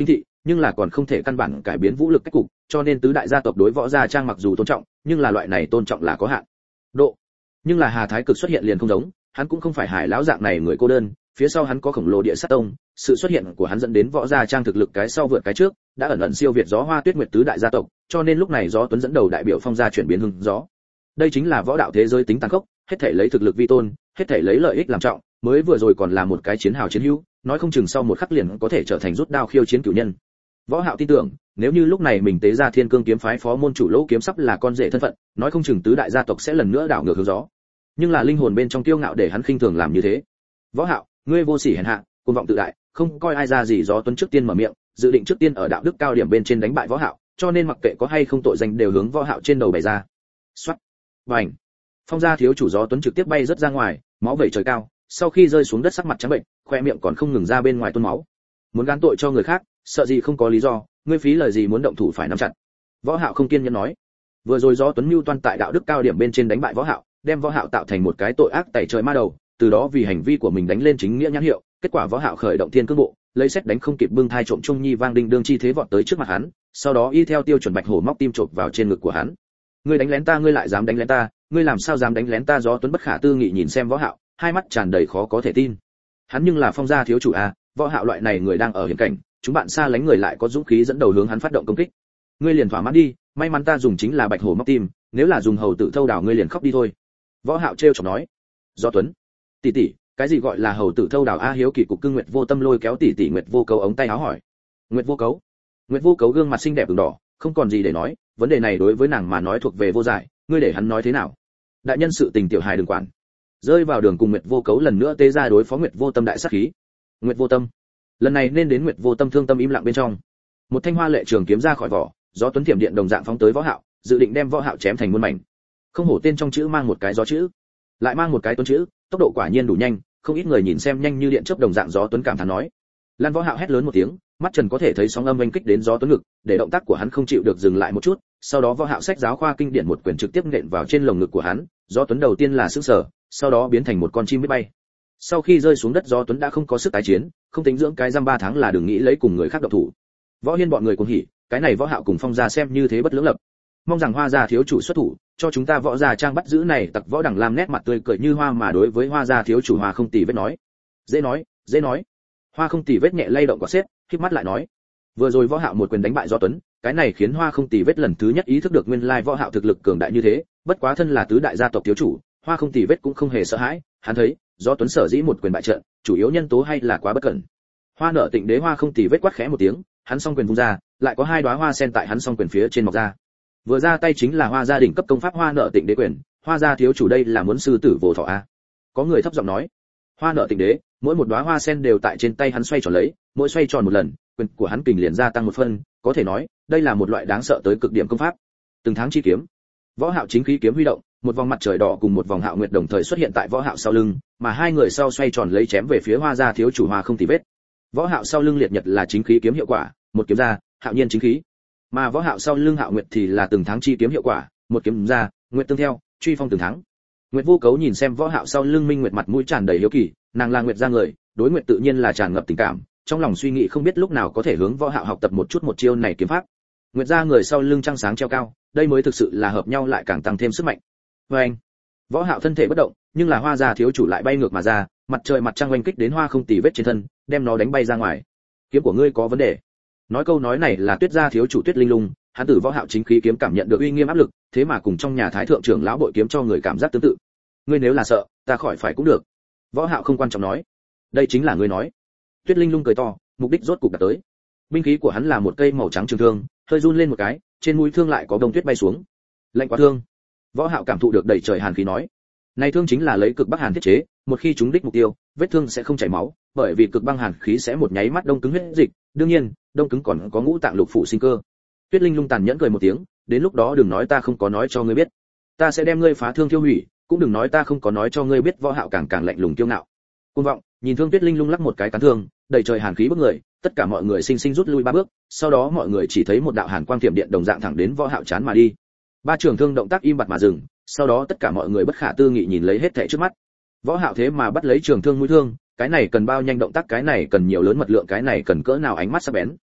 nhưng là còn không thể căn bản cải biến vũ lực cách cục, cho nên tứ đại gia tộc đối Võ Gia Trang mặc dù tôn trọng, nhưng là loại này tôn trọng là có hạn độ. Nhưng là Hà Thái Cực xuất hiện liền không giống, hắn cũng không phải Hải lão dạng này người cô đơn, phía sau hắn có khổng lồ địa sát tông, sự xuất hiện của hắn dẫn đến Võ Gia Trang thực lực cái sau vượt cái trước, đã ẩn ẩn siêu việt Gió Hoa Tuyết Nguyệt tứ đại gia tộc, cho nên lúc này Gió Tuấn dẫn đầu đại biểu Phong gia chuyển biến hưng gió. Đây chính là võ đạo thế giới tính tàn khốc, hết thảy lấy thực lực vi tôn, hết thảy lấy lợi ích làm trọng, mới vừa rồi còn là một cái chiến hào chiến hữu, nói không chừng sau một khắc liền có thể trở thành rút đao khiêu chiến cửu nhân. Võ Hạo tin tưởng, nếu như lúc này mình tế ra Thiên Cương kiếm phái phó môn chủ Lỗ Kiếm Sắp là con rể thân phận, nói không chừng tứ đại gia tộc sẽ lần nữa đảo ngược hướng gió. Nhưng là linh hồn bên trong kiêu ngạo để hắn khinh thường làm như thế. Võ Hạo, ngươi vô sỉ hèn hạ, cuồng vọng tự đại, không coi ai ra gì. Gió Tuấn trước tiên mở miệng, dự định trước tiên ở đạo đức cao điểm bên trên đánh bại Võ Hạo, cho nên mặc kệ có hay không tội danh đều hướng Võ Hạo trên đầu bày ra. Soát. Bành. Phong gia thiếu chủ Gió Tuấn trực tiếp bay rất ra ngoài, máu vẩy trời cao, sau khi rơi xuống đất sắc mặt trắng bệnh, khoe miệng còn không ngừng ra bên ngoài tuôn máu. Muốn gán tội cho người khác, sợ gì không có lý do, ngươi phí lời gì muốn động thủ phải nắm chặt. Võ Hạo không kiên nhẫn nói. Vừa rồi Gió Tuấn mưu toan tại đạo đức cao điểm bên trên đánh bại Võ Hạo, đem Võ Hạo tạo thành một cái tội ác tẩy trời ma đầu, từ đó vì hành vi của mình đánh lên chính nghĩa nhãn hiệu, kết quả Võ Hạo khởi động Thiên Cương bộ, lấy xét đánh không kịp bưng thai trộm trung nhi vang đinh đương chi thế vọt tới trước mặt hắn, sau đó y theo tiêu chuẩn bạch hổ móc tim chộp vào trên ngực của hắn. Ngươi đánh lén ta, ngươi lại dám đánh lén ta, ngươi làm sao dám đánh lén ta? Gió Tuấn bất khả tư nghị nhìn xem Võ Hạo, hai mắt tràn đầy khó có thể tin. Hắn nhưng là Phong gia thiếu chủ a, Võ Hạo loại này người đang ở hiểm cảnh, chúng bạn xa lánh người lại có dũng khí dẫn đầu hướng hắn phát động công kích. Ngươi liền thỏa mãn đi, may mắn ta dùng chính là bạch hổ móc tim, nếu là dùng hầu tử thâu đào ngươi liền khóc đi thôi. Võ Hạo trêu chọc nói. Gió Tuấn, tỷ tỷ, cái gì gọi là hầu tử thâu đào? A hiếu kỳ cục cưng Nguyệt Vô Tâm lôi kéo tỷ tỷ Nguyệt Vô Cấu ống tay áo hỏi. Nguyệt Vô Cấu, Nguyệt Vô Cấu gương mặt xinh đẹp ửng đỏ, không còn gì để nói, vấn đề này đối với nàng mà nói thuộc về vô giải, ngươi để hắn nói thế nào? Đại nhân sự tình tiểu hài đừng quản. Rơi vào đường cùng Nguyệt Vô Cấu lần nữa tế ra đối phó Nguyệt Vô Tâm đại sát khí. Nguyệt Vô Tâm, lần này nên đến Nguyệt Vô Tâm thương tâm im lặng bên trong. Một thanh hoa lệ trường kiếm ra khỏi vỏ, Gió Tuấn thiểm điện đồng dạng phóng tới Võ Hạo, dự định đem Võ Hạo chém thành muôn mảnh. Không hổ tên trong chữ mang một cái gió chữ, lại mang một cái tuấn chữ, tốc độ quả nhiên đủ nhanh, không ít người nhìn xem nhanh như điện chớp đồng dạng. Gió Tuấn cảm thán nói. Lan Võ Hạo hét lớn một tiếng, mắt trần có thể thấy sóng âm oanh kích đến Gió Tuấn ngực, để động tác của hắn không chịu được dừng lại một chút, sau đó Võ Hạo sách giáo khoa kinh điển một quyền trực tiếp nện vào trên lồng ngực của hắn. Gió Tuấn đầu tiên là sững sờ, sau đó biến thành một con chim biết bay. Sau khi rơi xuống đất Gió Tuấn đã không có sức tái chiến, không tính dưỡng cái răm 3 tháng là đừng nghĩ lấy cùng người khác động thủ. Võ Hiên bọn người cũng hỉ, cái này Võ Hạo cùng Phong gia xem như thế bất lưỡng lập. Mong rằng Hoa gia thiếu chủ xuất thủ, cho chúng ta Võ gia Trang bắt giữ này tặc Võ Đằng Lam nét mặt tươi cười như hoa mà đối với Hoa gia thiếu chủ Hoa Không Tì Vết nói. Dễ nói, dễ nói. Hoa Không Tì Vết nhẹ lay động quả xếp, khép mắt lại nói. Vừa rồi Võ Hạo một quyền đánh bại Gió Tuấn, cái này khiến Hoa Không Tì Vết lần thứ nhất ý thức được nguyên lai Võ Hạo thực lực cường đại như thế, bất quá thân là tứ đại gia tộc thiếu chủ, Hoa Không Tì Vết cũng không hề sợ hãi, hắn thấy, Gió Tuấn sở dĩ một quyền bại trận, chủ yếu nhân tố hay là quá bất cẩn. Hoa Nợ Tịnh Đế Hoa Không Tì Vết quát khẽ một tiếng, hắn song quyền vung ra, lại có hai đóa hoa sen tại hắn song quyền phía trên mọc ra. Vừa ra tay chính là Hoa gia đỉnh cấp công pháp Hoa Nợ Tịnh Đế quyền, Hoa gia thiếu chủ đây là muốn sư tử vô thọ a. Có người thấp giọng nói. Hoa Nợ Tịnh Đế, mỗi một đóa hoa sen đều tại trên tay hắn xoay tròn lấy, mỗi xoay tròn một lần, quyền của hắn kình liền gia tăng một phân, có thể nói, đây là một loại đáng sợ tới cực điểm công pháp. Từng tháng chi kiếm. Võ Hạo chính khí kiếm huy động, một vòng mặt trời đỏ cùng một vòng hạo nguyệt đồng thời xuất hiện tại Võ Hạo sau lưng, mà hai người sau xoay tròn lấy chém về phía Hoa gia thiếu chủ Hoa Không Tì Vết. Võ Hạo sau lưng liệt nhật là chính khí kiếm hiệu quả, một kiếm ra, hạo nhiên chính khí. Mà Võ Hạo sau lưng hạo nguyệt thì là từng tháng chi kiếm hiệu quả, một kiếm ra, nguyệt tương theo, truy phong từng tháng. Nguyệt Vô Cấu nhìn xem Võ Hạo sau lưng Minh Nguyệt mặt mũi tràn đầy hiếu kỳ, nàng là Nguyệt gia người, đối Nguyệt tự nhiên là tràn ngập tình cảm, trong lòng suy nghĩ không biết lúc nào có thể hướng Võ Hạo học tập một chút một chiêu này kiếm pháp. Nguyệt gia người sau lưng trăng sáng treo cao, đây mới thực sự là hợp nhau lại càng tăng thêm sức mạnh. Anh, Võ Hạo thân thể bất động, nhưng là Hoa gia thiếu chủ lại bay ngược mà ra, mặt trời mặt trăng oanh kích đến Hoa Không Tì Vết trên thân, đem nó đánh bay ra ngoài. Kiếm của ngươi có vấn đề. Nói câu nói này là Tuyết gia thiếu chủ Tuyết Linh Lung, hắn tử Võ Hạo chính khí kiếm cảm nhận được uy nghiêm áp lực, thế mà cùng trong nhà thái thượng trưởng lão bội kiếm cho người cảm giác tương tự. Ngươi nếu là sợ, ta khỏi phải cũng được. Võ Hạo không quan trọng nói. Đây chính là ngươi nói. Tuyết Linh Lung cười to, mục đích rốt cục đạt tới. Binh khí của hắn là một cây màu trắng trường thương, hơi run lên một cái, trên mũi thương lại có bông tuyết bay xuống. Lạnh quá thương. Võ Hạo cảm thụ được đầy trời hàn khí nói. Này thương chính là lấy cực bắc hàn thiết chế, một khi trúng đích mục tiêu, vết thương sẽ không chảy máu, bởi vì cực băng hàn khí sẽ một nháy mắt đông cứng huyết dịch, đương nhiên, đông cứng còn có ngũ tạng lục phủ sinh cơ. Tuyết Linh Lung tàn nhẫn cười một tiếng, đến lúc đó đừng nói ta không có nói cho ngươi biết, ta sẽ đem ngươi phá thương tiêu hủy, cũng đừng nói ta không có nói cho ngươi biết. Võ Hạo càng lạnh lùng kiêu ngạo. Côn vọng, nhìn thương Tuyết Linh Lung lắc một cái cán thương, đầy trời hàn khí bức người, tất cả mọi người sinh sinh rút lui 3 bước, sau đó mọi người chỉ thấy một đạo hàn quang tiệm điện đồng dạng thẳng đến Võ Hạo chán mà đi. Ba trường thương động tác im bặt mà dừng, sau đó tất cả mọi người bất khả tư nghị nhìn lấy hết thảy trước mắt. Võ Hạo thế mà bắt lấy trường thương mũi thương, cái này cần bao nhanh động tác, cái này cần nhiều lớn mật lượng, cái này cần cỡ nào ánh mắt sắc bén.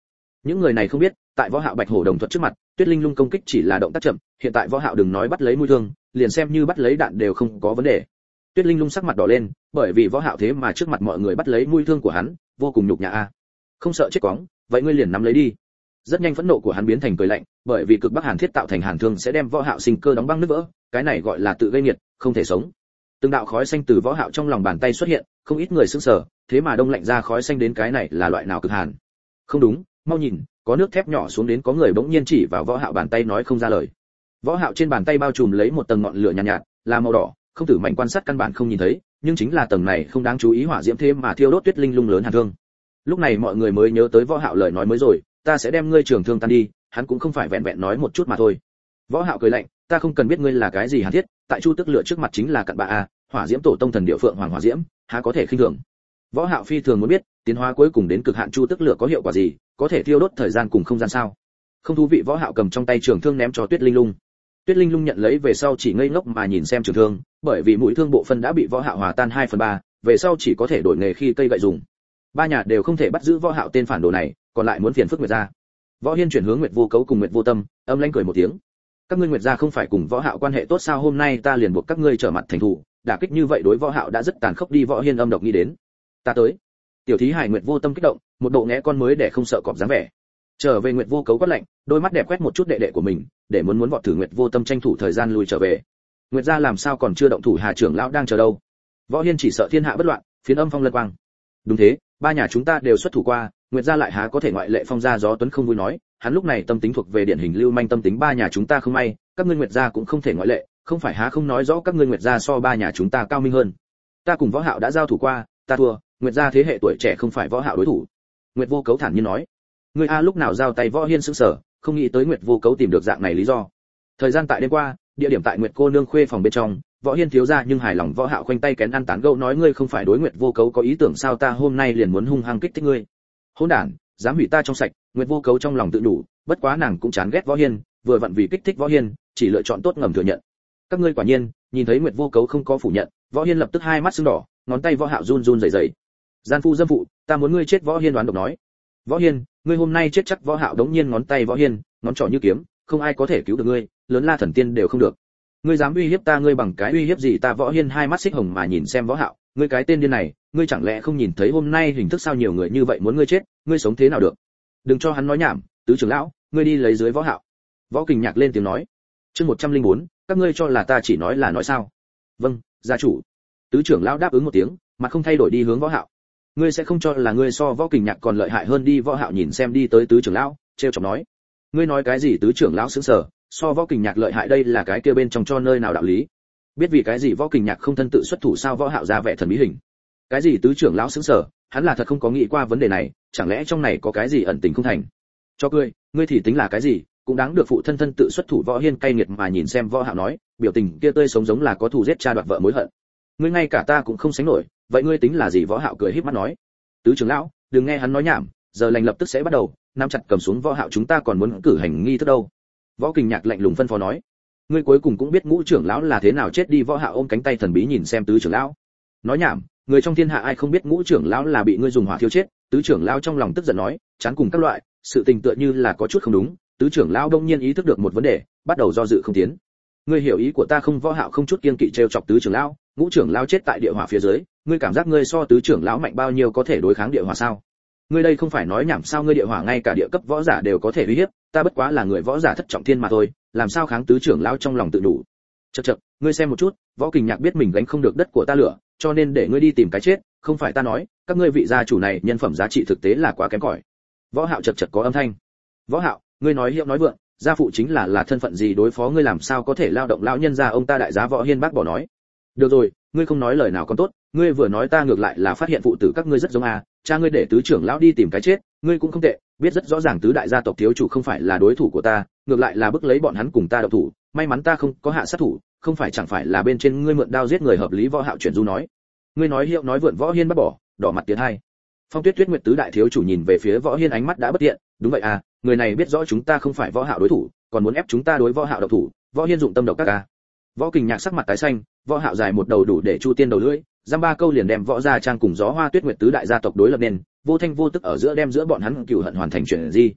Những người này không biết, tại võ hạo bạch hổ đồng thuật trước mặt, Tuyết Linh Lung công kích chỉ là động tác chậm, hiện tại võ hạo đừng nói bắt lấy mũi thương, liền xem như bắt lấy đạn đều không có vấn đề. Tuyết Linh Lung sắc mặt đỏ lên, bởi vì võ hạo thế mà trước mặt mọi người bắt lấy mũi thương của hắn, vô cùng nhục nhã a. Không sợ chết quóng, vậy ngươi liền nắm lấy đi. Rất nhanh phẫn nộ của hắn biến thành cười lạnh, bởi vì cực bắc hàn thiết tạo thành hàn thương sẽ đem võ hạo sinh cơ đóng băng nứt vỡ, cái này gọi là tự gây nghiệt, không thể sống. Từng đạo khói xanh từ võ hạo trong lòng bàn tay xuất hiện, không ít người sững sờ, thế mà đông lạnh ra khói xanh đến cái này là loại nào cực hàn? Không đúng, mau nhìn, có nước thép nhỏ xuống đến, có người bỗng nhiên chỉ vào võ hạo bàn tay nói không ra lời. Võ hạo trên bàn tay bao trùm lấy một tầng ngọn lửa nhàn nhạt, là màu đỏ, không tử mạnh quan sát căn bản không nhìn thấy, nhưng chính là tầng này không đáng chú ý hỏa diễm thêm mà thiêu đốt Tuyết Linh Lung lớn hàn thương. Lúc này mọi người mới nhớ tới võ hạo lời nói mới rồi, ta sẽ đem ngươi trường thương tan đi, hắn cũng không phải vẹn vẹn nói một chút mà thôi. Võ hạo cười lạnh, ta không cần biết ngươi là cái gì hàn thiết, tại Chu Tức Lựa trước mặt chính là cặn bã a, hỏa diễm tổ tông thần địa phượng hoàng hỏa diễm, há có thể khinh thường. Võ hạo phi thường muốn biết, tiến hóa cuối cùng đến cực hạn Chu Tức Lựa có hiệu quả gì, có thể thiêu đốt thời gian cùng không gian sao? Không thú vị. Võ hạo cầm trong tay trường thương ném cho Tuyết Linh Lung. Tuyết Linh Lung nhận lấy về sau chỉ ngây ngốc mà nhìn xem trường thương, bởi vì mũi thương bộ phận đã bị võ hạo hòa tan 2/3, về sau chỉ có thể đổi nghề khi cây gậy dùng. Ba nhà đều không thể bắt giữ võ hạo tên phản đồ này, còn lại muốn phiền phức Nguyệt gia. Võ Hiên chuyển hướng Nguyệt Vô Cấu cùng Nguyệt Vô Tâm, âm lãnh cười một tiếng. Các ngươi Nguyệt gia không phải cùng võ hạo quan hệ tốt sao, hôm nay ta liền buộc các ngươi trở mặt thành thù, đả kích như vậy đối võ hạo đã rất tàn khốc đi. Võ Hiên âm độc nghĩ đến. Ta tới. Tiểu thí hải Nguyệt Vô Tâm kích động, một bộ ngẽ con mới để không sợ cọp dáng vẻ. Trở về Nguyệt Vô Cấu quát lạnh, đôi mắt đẹp quét một chút đệ đệ của mình, để muốn vọt thử Nguyệt Vô Tâm tranh thủ thời gian lùi trở về. Nguyệt gia làm sao còn chưa động thủ, Hà trưởng lão đang chờ đâu. Võ Hiên chỉ sợ thiên hạ bất loạn, phiến âm phong lân quang. Đúng thế, ba nhà chúng ta đều xuất thủ qua, Nguyệt gia lại há có thể ngoại lệ. Phong gia Gió Tuấn không vui nói, hắn lúc này tâm tính thuộc về điển hình lưu manh tâm tính, ba nhà chúng ta không may, các ngươi Nguyệt gia cũng không thể ngoại lệ, không phải há không nói rõ các ngươi Nguyệt gia so ba nhà chúng ta cao minh hơn. Ta cùng võ hạo đã giao thủ qua, ta thua, Nguyệt gia thế hệ tuổi trẻ không phải võ hạo đối thủ. Nguyệt Vô Cấu thản nhiên nói. Ngươi a lúc nào giao tay? Võ Hiên sững sờ, không nghĩ tới Nguyệt Vô Cấu tìm được dạng này lý do. Thời gian tại đêm qua, địa điểm tại Nguyệt cô nương khuê phòng bên trong, Võ Hiên thiếu gia nhưng hài lòng. Võ Hạo khoanh tay kén ăn tán gẫu nói, ngươi không phải đối Nguyệt Vô Cấu có ý tưởng sao, ta hôm nay liền muốn hung hăng kích thích ngươi. Hỗn đản, dám hủy ta trong sạch. Nguyệt Vô Cấu trong lòng tự đủ, bất quá nàng cũng chán ghét Võ Hiên, vừa vặn vì kích thích Võ Hiên, chỉ lựa chọn tốt ngầm thừa nhận. Các ngươi quả nhiên, nhìn thấy Nguyệt Vô Cấu không có phủ nhận, Võ Hiên lập tức hai mắt sưng đỏ, ngón tay Võ Hạo run run rẩy rẩy. Gian phu dâm phụ, ta muốn ngươi chết. Võ Hiên đoán độc nói. Võ Hiên, ngươi hôm nay chết chắc. Võ Hạo đống nhiên ngón tay Võ Hiên, ngón trỏ như kiếm, không ai có thể cứu được ngươi, lớn La thần tiên đều không được. Ngươi dám uy hiếp ta, ngươi bằng cái uy hiếp gì ta? Võ Hiên hai mắt xích hồng mà nhìn xem Võ Hạo, ngươi cái tên điên này, ngươi chẳng lẽ không nhìn thấy hôm nay hình thức sao nhiều người như vậy muốn ngươi chết, ngươi sống thế nào được? Đừng cho hắn nói nhảm, tứ trưởng lão, ngươi đi lấy dưới Võ Hạo. Võ Kình Nhạc lên tiếng nói. Chương 104, các ngươi cho là ta chỉ nói là nói sao? Vâng, gia chủ. Tứ trưởng lão đáp ứng một tiếng, mặt không thay đổi đi hướng Võ Hạo. Ngươi sẽ không cho là ngươi so Võ Kình Nhạc còn lợi hại hơn đi. Võ Hạo nhìn xem đi tới tứ trưởng lão, trêu chọc nói. Ngươi nói cái gì? Tứ trưởng lão sững sờ, so Võ Kình Nhạc lợi hại đây là cái kia bên trong cho nơi nào đạo lý? Biết vì cái gì Võ Kình Nhạc không thân tự xuất thủ sao? Võ Hạo ra vẻ thần bí hình. Cái gì? Tứ trưởng lão sững sờ, hắn là thật không có nghĩ qua vấn đề này, chẳng lẽ trong này có cái gì ẩn tình không thành? Cho cười, ngươi thì tính là cái gì, cũng đáng được phụ thân thân tự xuất thủ. Võ Hiên cay nghiệt mà nhìn xem Võ Hạo nói, biểu tình kia tươi sống giống là có thù giết cha đoạt vợ mối hận. Ngươi ngay cả ta cũng không sánh nổi, vậy ngươi tính là gì? Võ Hạo cười híp mắt nói. Tứ trưởng lão, đừng nghe hắn nói nhảm, giờ lành lập tức sẽ bắt đầu, nắm chặt cầm xuống Võ Hạo, chúng ta còn muốn cử hành nghi thức đâu. Võ Kình Nhạc lạnh lùng phân phó nói. Ngươi cuối cùng cũng biết Ngũ trưởng lão là thế nào chết đi. Võ Hạo ôm cánh tay thần bí nhìn xem tứ trưởng lão. Nói nhảm, người trong thiên hạ ai không biết Ngũ trưởng lão là bị ngươi dùng hỏa thiêu chết? Tứ trưởng lão trong lòng tức giận nói, chán cùng các loại, sự tình tựa như là có chút không đúng. Tứ trưởng lão đông nhiên ý thức được một vấn đề, bắt đầu do dự không tiến. Ngươi hiểu ý của ta không? Võ Hạo không chút kiêng kỵ trêu chọc tứ trưởng lão. Ngũ trưởng lão chết tại địa hỏa phía dưới, ngươi cảm giác ngươi so tứ trưởng lão mạnh bao nhiêu, có thể đối kháng địa hỏa sao? Ngươi đây không phải nói nhảm sao? Ngươi địa hỏa ngay cả địa cấp võ giả đều có thể uy hiếp, ta bất quá là người võ giả thất trọng thiên mà thôi, làm sao kháng? Tứ trưởng lão trong lòng tự đủ. Chậc, ngươi xem một chút, Võ Kình Nhạc biết mình gánh không được đất của ta lửa, cho nên để ngươi đi tìm cái chết, không phải ta nói, các ngươi vị gia chủ này nhân phẩm giá trị thực tế là quá kém cỏi. Võ Hạo chậc có âm thanh. Võ Hạo, ngươi nói hiệu nói vượng, gia phụ chính là thân phận gì đối phó ngươi, làm sao có thể lao động lão nhân gia ông ta? Đại giá Võ Hiên bác bỏ nói. Được rồi, ngươi không nói lời nào còn tốt, ngươi vừa nói ta ngược lại là phát hiện phụ tử các ngươi rất giống à, cha ngươi để tứ trưởng lão đi tìm cái chết, ngươi cũng không tệ, biết rất rõ ràng tứ đại gia tộc thiếu chủ không phải là đối thủ của ta, ngược lại là bức lấy bọn hắn cùng ta động thủ, may mắn ta không có hạ sát thủ, không phải chẳng phải là bên trên ngươi mượn đao giết người hợp lý. Võ Hạo chuyển du nói. Ngươi nói hiệu nói vượn. Võ Hiên bác bỏ, đỏ mặt tiến hai. Phong Tuyết Tuyết Nguyệt tứ đại thiếu chủ nhìn về phía Võ Hiên, ánh mắt đã bất tiện. Đúng vậy à, người này biết rõ chúng ta không phải Võ Hạo đối thủ, còn muốn ép chúng ta đối Võ Hạo động thủ. Võ Hiên dụng tâm độc các ca. Võ Kình Nhạc sắc mặt tái xanh, Võ Hạo dài một đầu đủ để chu tiên đầu lưỡi, giam ba câu liền đem Võ gia trang cùng Gió Hoa Tuyết Nguyệt tứ đại gia tộc đối lập nên, vô thanh vô tức ở giữa đem giữa bọn hắn cừu hận hoàn thành chuyện gì.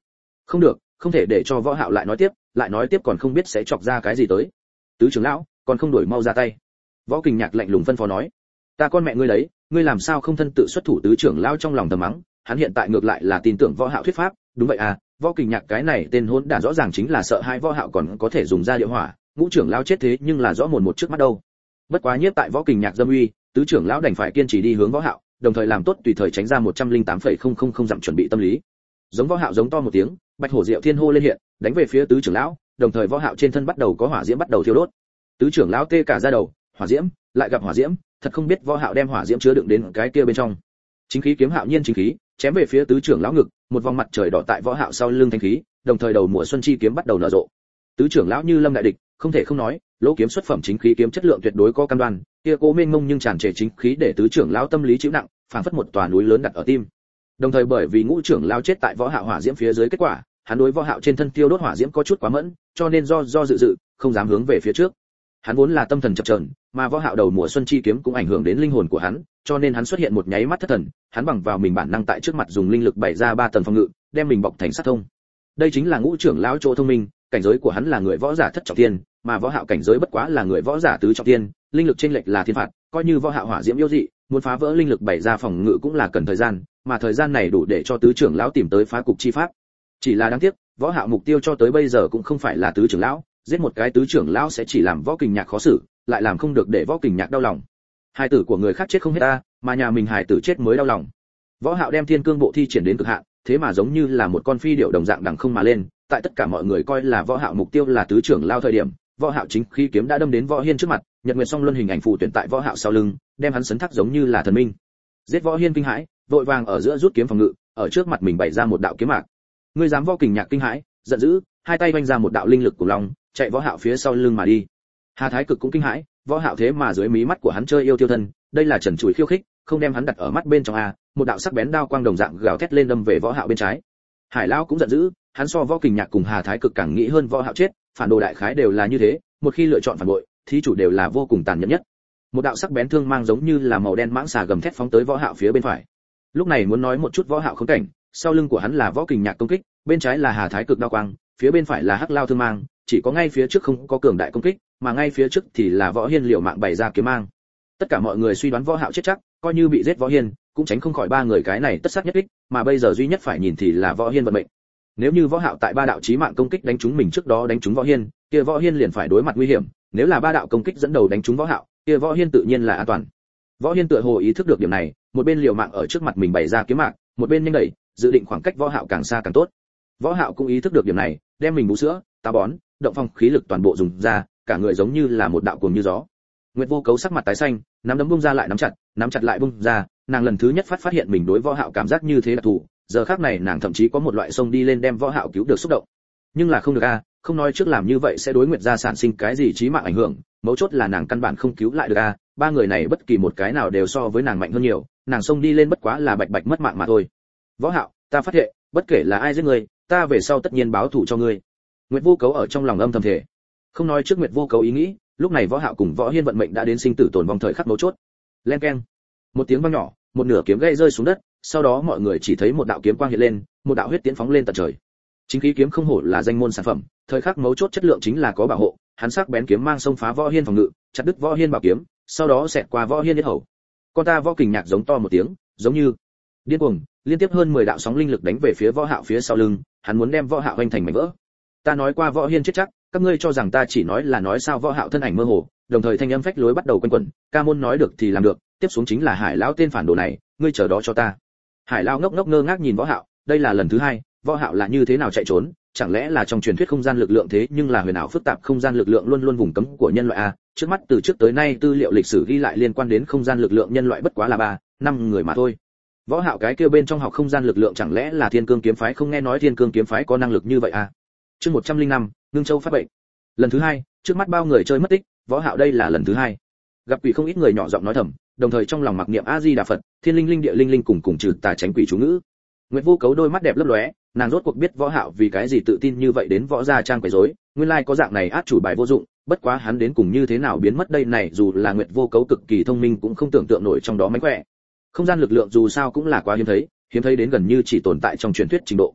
Không được, không thể để cho Võ Hạo lại nói tiếp còn không biết sẽ chọc ra cái gì tới. Tứ trưởng lão, còn không đổi mau ra tay. Võ Kình Nhạc lạnh lùng phân phó nói. Ta con mẹ ngươi đấy, ngươi làm sao không thân tự xuất thủ? Tứ trưởng lão trong lòng thầm mắng, hắn hiện tại ngược lại là tin tưởng Võ Hạo thuyết pháp, đúng vậy à, Võ Kình Nhạc cái này tên hỗn đản rõ ràng chính là sợ hai Võ Hạo còn có thể dùng ra địa hỏa, ngũ trưởng lão chết thế nhưng là rõ mồn một trước mắt đâu. Bất quá nhiếp tại Võ Kình Nhạc dâm uy, tứ trưởng lão đành phải kiên trì đi hướng Võ Hạo, đồng thời làm tốt tùy thời tránh ra 108,000 dặm chuẩn bị tâm lý. Giống Võ Hạo giống to một tiếng, Bạch Hổ Diệu Thiên hô lên hiện, đánh về phía tứ trưởng lão, đồng thời Võ Hạo trên thân bắt đầu có hỏa diễm bắt đầu thiêu đốt. Tứ trưởng lão tê cả da đầu, hỏa diễm, lại gặp hỏa diễm, thật không biết Võ Hạo đem hỏa diễm chứa đựng đến cái kia bên trong. Chính khí kiếm Hạo Nhiên chính khí, chém về phía tứ trưởng lão ngực, một vòng mặt trời đỏ tại Võ Hạo sau lưng thanh khí, đồng thời đầu mùa xuân chi kiếm bắt đầu nở rộ. Tứ trưởng lão như lâm đại địch, không thể không nói, lỗ kiếm xuất phẩm chính khí kiếm chất lượng tuyệt đối có cam đoan, kia cố mênh mông nhưng tràn trề chính khí để tứ trưởng lão tâm lý chịu nặng, phảng phất một tòa núi lớn đặt ở tim. Đồng thời bởi vì ngũ trưởng lão chết tại Võ Hạo hỏa diễm phía dưới kết quả, hắn đối Võ Hạo trên thân tiêu đốt hỏa diễm có chút quá mẫn, cho nên do dự, không dám hướng về phía trước. Hắn vốn là tâm thần chập chờn, mà Võ Hạo đầu mùa xuân chi kiếm cũng ảnh hưởng đến linh hồn của hắn, cho nên hắn xuất hiện một nháy mắt thất thần, hắn bằng vào mình bản năng tại trước mặt dùng linh lực bày ra 3 tầng phòng ngự, đem mình bọc thành sát thông. Đây chính là ngũ trưởng lão chỗ thông minh, cảnh giới của hắn là người võ giả thất trọng thiên, mà Võ Hạo cảnh giới bất quá là người võ giả tứ trọng thiên, linh lực chênh lệch là thiên phạt, coi như Võ Hạo hỏa diễm yêu dị, muốn phá vỡ linh lực bày ra phòng ngự cũng là cần thời gian, mà thời gian này đủ để cho tứ trưởng lão tìm tới phá cục chi pháp. Chỉ là đáng tiếc, Võ Hạo mục tiêu cho tới bây giờ cũng không phải là tứ trưởng lão, giết một cái tứ trưởng lão sẽ chỉ làm Võ Kình Nhạc khó xử, lại làm không được để Võ Kình Nhạc đau lòng. Hài tử của người khác chết không hết ta, mà nhà mình hài tử chết mới đau lòng. Võ Hạo đem Thiên Cương Bộ thi triển đến cực hạn, thế mà giống như là một con phi điểu đồng dạng đằng không mà lên, tại tất cả mọi người coi là Võ Hạo mục tiêu là tứ trưởng lão thời điểm, Võ Hạo chính khí kiếm đã đâm đến Võ Hiên trước mặt, Nhật Nguyệt Song Luân hình ảnh phù tuyển tại Võ Hạo sau lưng, đem hắn sấn thác giống như là thần minh. Giết Võ Hiên kinh hãi, vội vàng ở giữa rút kiếm phòng ngự, ở trước mặt mình bày ra một đạo kiếm mạc. Ngươi dám? Võ Kình Nhạc kinh hãi, giận dữ, hai tay vung ra một đạo linh lực của long, chạy Võ Hạo phía sau lưng mà đi. Hà Thái Cực cũng kinh hãi, Võ Hạo thế mà dưới mí mắt của hắn chơi yêu tiêu thân, đây là trần trụi khiêu khích, không đem hắn đặt ở mắt bên trong a, một đạo sắc bén đao quang đồng dạng gào thét lên đâm về Võ Hạo bên trái. Hải Lão cũng giận dữ, hắn so Võ Kình Nhạc cùng Hà Thái Cực càng nghĩ hơn Võ Hạo chết, phản đồ đại khái đều là như thế, một khi lựa chọn phản bội, thí chủ đều là vô cùng tàn nhẫn nhất. Một đạo sắc bén thương mang giống như là màu đen mãng xà gầm thét phóng tới Võ Hạo phía bên phải. Lúc này muốn nói một chút Võ Hạo khốn cảnh, sau lưng của hắn là Võ Kình Nhạc công kích, bên trái là Hà Thái Cực đao quang, phía bên phải là Hắc Lao thương mang, chỉ có ngay phía trước không có cường đại công kích, mà ngay phía trước thì là Võ Hiên liều mạng bày ra kiếm mang. Tất cả mọi người suy đoán Võ Hạo chết chắc, coi như bị giết Võ Hiên, cũng tránh không khỏi ba người cái này tất sát nhất kích, mà bây giờ duy nhất phải nhìn thì là Võ Hiên vận mệnh. Nếu như Võ Hạo tại ba đạo chí mạng công kích đánh trúng mình trước đó đánh trúng Võ Hiên, kia Võ Hiên liền phải đối mặt nguy hiểm, nếu là ba đạo công kích dẫn đầu đánh trúng Võ Hạo, kia Võ Hiên tự nhiên là an toàn. Võ Hiên tựa hồ ý thức được điểm này, một bên liều mạng ở trước mặt mình bày ra kiếm mạc, một bên nhanh đẩy, dự định khoảng cách Võ Hạo càng xa càng tốt. Võ Hạo cũng ý thức được điểm này, đem mình bú sữa, táo bón, động phong khí lực toàn bộ dùng ra, cả người giống như là một đạo cuồng như gió. Nguyệt Vô Cấu sắc mặt tái xanh, nắm đấm bung ra lại nắm chặt lại bung ra, nàng lần thứ nhất phát hiện mình đối Võ Hạo cảm giác như thế đặc thù, giờ khắc này nàng thậm chí có một loại xông đi lên đem Võ Hạo cứu được xúc động. Nhưng là không được a, không nói trước làm như vậy sẽ đối Nguyệt gia sản sinh cái gì chí mạng ảnh hưởng, mấu chốt là nàng căn bản không cứu lại được a, ba người này bất kỳ một cái nào đều so với nàng mạnh hơn nhiều, nàng xông đi lên bất quá là bạch mất mạng mà thôi. Võ Hạo, ta phát hiện, bất kể là ai giết ngươi, ta về sau tất nhiên báo thù cho ngươi. Nguyệt Vô Cấu ở trong lòng âm thầm thề. Không nói trước Nguyệt Vô Cấu ý nghĩ, lúc này Võ Hạo cùng Võ Hiên vận mệnh đã đến sinh tử tồn vong thời khắc mấu chốt. Len keng. Một tiếng vang nhỏ, một nửa kiếm gãy rơi xuống đất, sau đó mọi người chỉ thấy một đạo kiếm quang hiện lên, một đạo huyết tiễn phóng lên tận trời. Chính khí kiếm không hổ là danh môn sản phẩm, thời khắc mấu chốt chất lượng chính là có bảo hộ, hắn sắc bén kiếm mang xông phá Võ Hiên phòng ngự, chặt đứt Võ Hiên bảo kiếm, sau đó xẹt qua Võ Hiên yết hầu. Con ta Võ Kình Nhạc giống to một tiếng, giống như điên cuồng, liên tiếp hơn 10 đạo sóng linh lực đánh về phía Võ Hạo phía sau lưng, hắn muốn đem Võ Hạo hoành thành mảnh vỡ. Ta nói qua Võ Hiên chết chắc, các ngươi cho rằng ta chỉ nói là nói sao? Võ Hạo thân ảnh mơ hồ, đồng thời thanh âm phách lối bắt đầu quanh quẩn, ca môn nói được thì làm được, tiếp xuống chính là Hải lão tên phản đồ này, ngươi chờ đó cho ta. Hải lão ngốc ngốc ngơ ngác nhìn Võ Hạo, đây là lần thứ hai, Võ Hạo là như thế nào chạy trốn, chẳng lẽ là trong truyền thuyết không gian lực lượng? Thế nhưng là huyền ảo phức tạp không gian lực lượng luôn luôn vùng cấm của nhân loại a, trước mắt từ trước tới nay tư liệu lịch sử ghi lại liên quan đến không gian lực lượng nhân loại bất quá là 3-5 người mà thôi. Võ Hạo cái kia bên trong học không gian lực lượng chẳng lẽ là Thiên Cương kiếm phái? Không nghe nói Thiên Cương kiếm phái có năng lực như vậy à? Chương 105, Ngưng Châu phát bệnh. Lần thứ hai, trước mắt bao người chơi mất tích, Võ Hạo đây là lần thứ hai. Gặp quỷ không ít người nhỏ giọng nói thầm, đồng thời trong lòng mặc niệm A Di Đà Phật, Thiên linh linh địa linh linh cùng trừ tà tránh quỷ chú ngữ. Nguyệt Vô Cấu đôi mắt đẹp lấp lóe, nàng rốt cuộc biết Võ Hạo vì cái gì tự tin như vậy đến Võ gia trang quấy rối, nguyên lai có dạng này át chủ bài vô dụng, bất quá hắn đến cùng như thế nào biến mất đây này, dù là Nguyệt Vô Cấu cực kỳ thông minh cũng không tưởng tượng nổi trong đó mánh khỏe. Không gian lực lượng dù sao cũng là quá hiếm thấy đến gần như chỉ tồn tại trong truyền thuyết trình độ.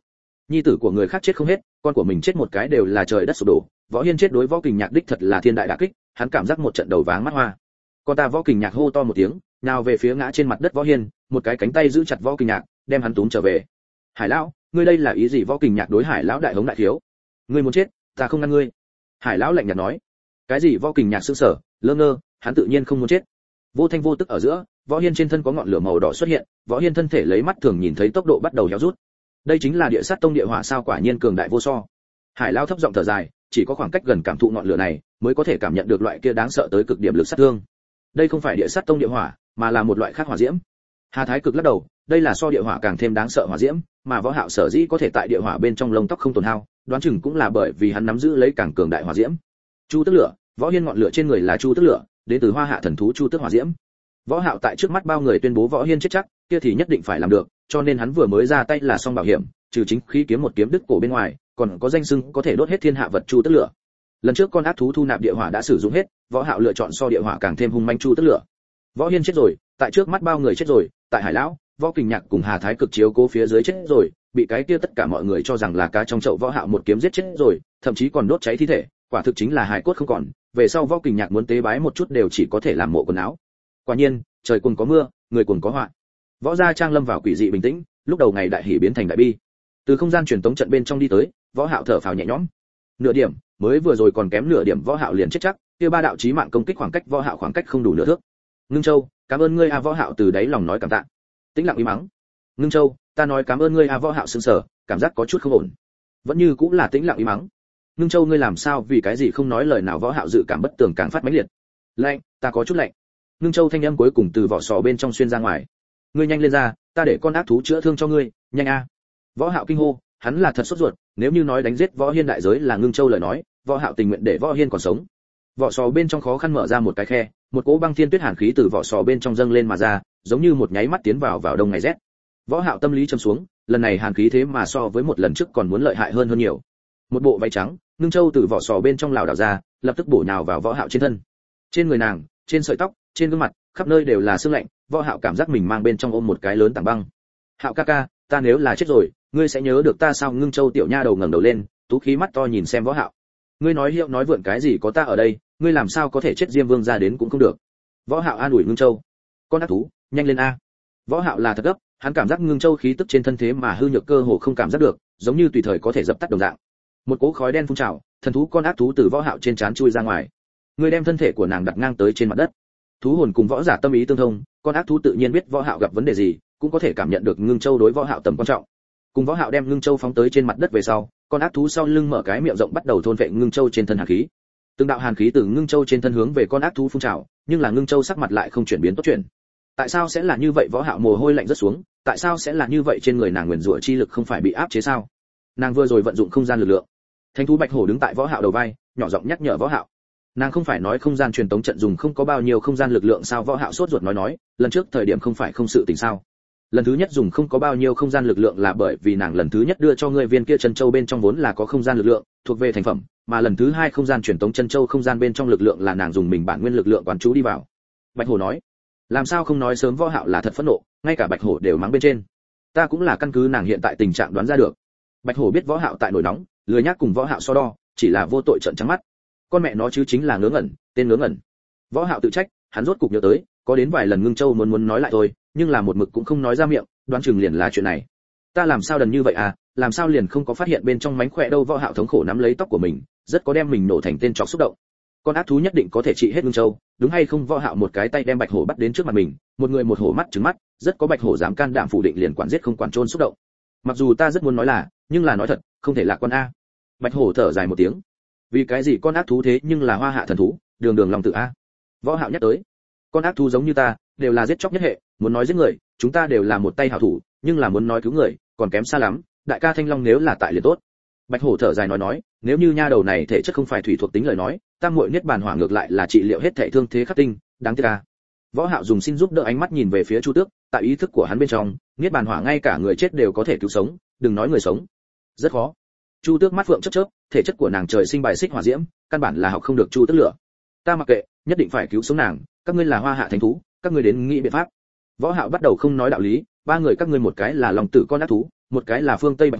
nhi tử của người khác chết không hết, con của mình chết một cái đều là trời đất sụp đổ. Võ Hiên chết đối Võ Kình Nhạc đích thật là thiên đại đả kích, hắn cảm giác một trận đầu váng mắt hoa. Con ta Võ Kình Nhạc hô to một tiếng, nào về phía ngã trên mặt đất Võ Hiên, một cái cánh tay giữ chặt Võ Kình Nhạc, đem hắn túm trở về. Hải lão, ngươi đây là ý gì? Võ Kình Nhạc đối Hải lão đại hống đại thiếu. Ngươi muốn chết, ta không ngăn ngươi. Hải lão lạnh nhạt nói. Cái gì? Võ Kình Nhạc sững sờ, lơ ngơ, hắn tự nhiên không muốn chết. Vô thanh vô tức ở giữa, Võ Hiên trên thân có ngọn lửa màu đỏ xuất hiện, Võ Hiên thân thể lấy mắt thường nhìn thấy tốc độ bắt đầu héo rút. Đây chính là địa sát tông địa hỏa sao, quả nhiên cường đại vô so. Hải lão thấp giọng thở dài, chỉ có khoảng cách gần cảm thụ ngọn lửa này, mới có thể cảm nhận được loại kia đáng sợ tới cực điểm lực sát thương. Đây không phải địa sát tông địa hỏa, mà là một loại khác hỏa diễm. Hà Thái Cực lắc đầu, đây là so địa hỏa càng thêm đáng sợ hỏa diễm, mà Võ Hạo sở dĩ có thể tại địa hỏa bên trong lông tóc không tổn hao, đoán chừng cũng là bởi vì hắn nắm giữ lấy càng cường đại hỏa diễm. Chu Tức lửa, Võ Hiên ngọn lửa trên người là Chu Tức lửa, đến từ Hoa Hạ thần thú Chu Tức hỏa diễm. Võ Hạo tại trước mắt bao người tuyên bố Võ Hiên chết chắc, kia thì nhất định phải làm được, cho nên hắn vừa mới ra tay là xong bảo hiểm, trừ chính khí kiếm một kiếm đứt cổ bên ngoài, còn có danh xưng có thể đốt hết thiên hạ vật Chu Tức lửa. Lần trước con ác thú thu nạp địa hỏa đã sử dụng hết, Võ Hạo lựa chọn so địa hỏa càng thêm hung manh Chu Tức lửa. Võ Hiên chết rồi, tại trước mắt bao người chết rồi, tại Hải lão, Võ Kình Nhạc cùng Hà Thái Cực chiếu cố phía dưới chết rồi, bị cái kia tất cả mọi người cho rằng là cá trong chậu Võ Hạo một kiếm giết chết rồi, thậm chí còn đốt cháy thi thể, quả thực chính là hài cốt không còn, về sau Võ Kình Nhạc muốn tế bái một chút đều chỉ có thể làm mộ quần áo. Quả nhiên, trời cuồng có mưa, người cuồng có họa. Võ gia trang lâm vào quỷ dị bình tĩnh, lúc đầu ngày đại hỉ biến thành đại bi. Từ không gian truyền tống trận bên trong đi tới, Võ Hạo thở phào nhẹ nhõm. Nửa điểm, mới vừa rồi còn kém nửa điểm Võ Hạo liền chết chắc, kia ba đạo chí mạng công kích khoảng cách Võ Hạo khoảng cách không đủ nửa thước. Ngưng Châu, cảm ơn ngươi a. Võ Hạo từ đáy lòng nói cảm tạ. Tĩnh lặng im mắng. Ngưng Châu, ta nói cảm ơn ngươi a. Võ Hạo sững sờ, cảm giác có chút không ổn. Vẫn như cũng là tĩnh lặng im mắng. Ngưng Châu, ngươi làm sao, vì cái gì không nói lời nào? Võ Hạo dự cảm bất tường càng phát mãnh liệt. Lạnh, ta có chút lạnh. Ngưng Châu thanh âm cuối cùng từ vỏ sò bên trong xuyên ra ngoài. Ngươi nhanh lên ra, ta để con ác thú chữa thương cho ngươi, nhanh a. Võ Hạo kinh hô, hắn là thật sốt ruột, nếu như nói đánh giết Võ Hiên đại giới là Ngưng Châu lời nói, Võ Hạo tình nguyện để Võ Hiên còn sống. Vỏ sò bên trong khó khăn mở ra một cái khe, một cỗ băng thiên tuyết hàn khí từ vỏ sò bên trong dâng lên mà ra, giống như một nháy mắt tiến vào đông ngày rét. Võ Hạo tâm lý trầm xuống, lần này hàn khí thế mà so với một lần trước còn muốn lợi hại hơn nhiều. Một bộ váy trắng, Ngưng Châu từ vỏ sò bên trong lảo đảo ra, lập tức bổ nhào vào Võ Hạo trên thân. Trên người nàng, trên sợi tóc, trên gương mặt, khắp nơi đều là sương lạnh, Võ Hạo cảm giác mình mang bên trong ôm một cái lớn tảng băng. Hạo ca ca, ta nếu là chết rồi, ngươi sẽ nhớ được ta sao? Ngưng Châu tiểu nha đầu ngẩng đầu lên, tú khí mắt to nhìn xem Võ Hạo. Ngươi nói hiệu nói vượn cái gì, có ta ở đây, ngươi làm sao có thể chết? Diêm Vương ra đến cũng không được. Võ Hạo an ủi Ngưng Châu. Con ác thú, nhanh lên a. Võ Hạo là thật gấp, hắn cảm giác Ngưng Châu khí tức trên thân thế mà hư nhược cơ hồ không cảm giác được, giống như tùy thời có thể dập tắt đồng dạng. Một cỗ khói đen phun trào, thần thú con ác thú từ Võ Hạo trên trán chui ra ngoài. Ngươi đem thân thể của nàng đặt ngang tới trên mặt đất. Thú hồn cùng võ giả tâm ý tương thông, con ác thú tự nhiên biết Võ Hạo gặp vấn đề gì, cũng có thể cảm nhận được Ngưng Châu đối Võ Hạo tầm quan trọng. Cùng Võ Hạo đem Ngưng Châu phóng tới trên mặt đất về sau, con ác thú sau lưng mở cái miệng rộng bắt đầu thôn vệ Ngưng Châu trên thân hàn khí. Từng đạo hàn khí từ Ngưng Châu trên thân hướng về con ác thú phun trào, nhưng là Ngưng Châu sắc mặt lại không chuyển biến tốt chuyện. Tại sao sẽ là như vậy? Võ Hạo mồ hôi lạnh rớt xuống, tại sao sẽ là như vậy? Trên người nàng nguyên rủa chi lực không phải bị áp chế sao? Nàng vừa rồi vận dụng không gian lực lượng. Thánh thú Bạch Hổ đứng tại Võ Hạo đầu vai, nhỏ giọng nhắc nhở Võ Hạo. Nàng không phải nói không gian truyền tống trận dùng không có bao nhiêu không gian lực lượng sao? Võ Hạo sốt ruột nói, lần trước thời điểm không phải không sự tình sao? Lần thứ nhất dùng không có bao nhiêu không gian lực lượng là bởi vì nàng lần thứ nhất đưa cho ngươi viên kia chân châu bên trong vốn là có không gian lực lượng, thuộc về thành phẩm, mà lần thứ hai không gian truyền tống chân châu không gian bên trong lực lượng là nàng dùng mình bản nguyên lực lượng quán chú đi vào. Bạch Hổ nói, làm sao không nói sớm? Võ Hạo là thật phẫn nộ, ngay cả Bạch Hổ đều mắng bên trên. Ta cũng là căn cứ nàng hiện tại tình trạng đoán ra được. Bạch Hổ biết Võ Hạo tại nổi nóng, lười nhác cùng Võ Hạo so đo, chỉ là vô tội trợn trắng mắt. Con mẹ nó chứ chính là ngớ ngẩn, tên ngớ ngẩn. Võ Hạo tự trách, hắn rốt cục nhớ tới, có đến vài lần Ngưng Châu muốn nói lại thôi, nhưng là một mực cũng không nói ra miệng, đoán chừng liền là chuyện này. Ta làm sao đần như vậy à, làm sao liền không có phát hiện bên trong mánh khỏe đâu? Võ Hạo thống khổ nắm lấy tóc của mình, rất có đem mình nổ thành tên trọc xúc động. Con ác thú nhất định có thể trị hết Ngưng Châu, đúng hay không? Võ Hạo một cái tay đem Bạch Hổ bắt đến trước mặt mình, một người một hổ mắt trừng mắt, rất có Bạch Hổ dám can đảm phủ định liền quản giết không quản trôn xúc động. Mặc dù ta rất muốn nói là, nhưng là nói thật, không thể lạc quan a. Bạch Hổ thở dài một tiếng. Vì cái gì? Con ác thú thế nhưng là Hoa Hạ thần thú, đường đường lòng tự a. Võ Hạo nhắc tới, con ác thú giống như ta, đều là giết chóc nhất hệ, muốn nói giết người, chúng ta đều là một tay hảo thủ, nhưng là muốn nói cứu người, còn kém xa lắm. Đại ca Thanh Long nếu là tại liền tốt. Bạch Hổ thở dài nói, nếu như nha đầu này thể chất không phải thủy thuộc tính lời nói, tam muội niết bàn hỏa ngược lại là trị liệu hết thể thương thế khắc tinh, đáng tiếc a. Võ Hạo dùng xin giúp đỡ ánh mắt nhìn về phía Chu Tước, tại ý thức của hắn bên trong, niết bàn hỏa ngay cả người chết đều có thể cứu sống, đừng nói người sống. Rất khó. Chu Tước mắt phượng chớp chớp, thể chất của nàng trời sinh bài xích hỏa diễm, căn bản là học không được Chu Tước lửa. Ta mặc kệ, nhất định phải cứu sống nàng, các ngươi là Hoa Hạ thánh thú, các ngươi đến nghĩ biện pháp. Võ Hạo bắt đầu không nói đạo lý, ba người các ngươi một cái là lòng tử con ác thú, một cái là phương Tây Bạch Hổ,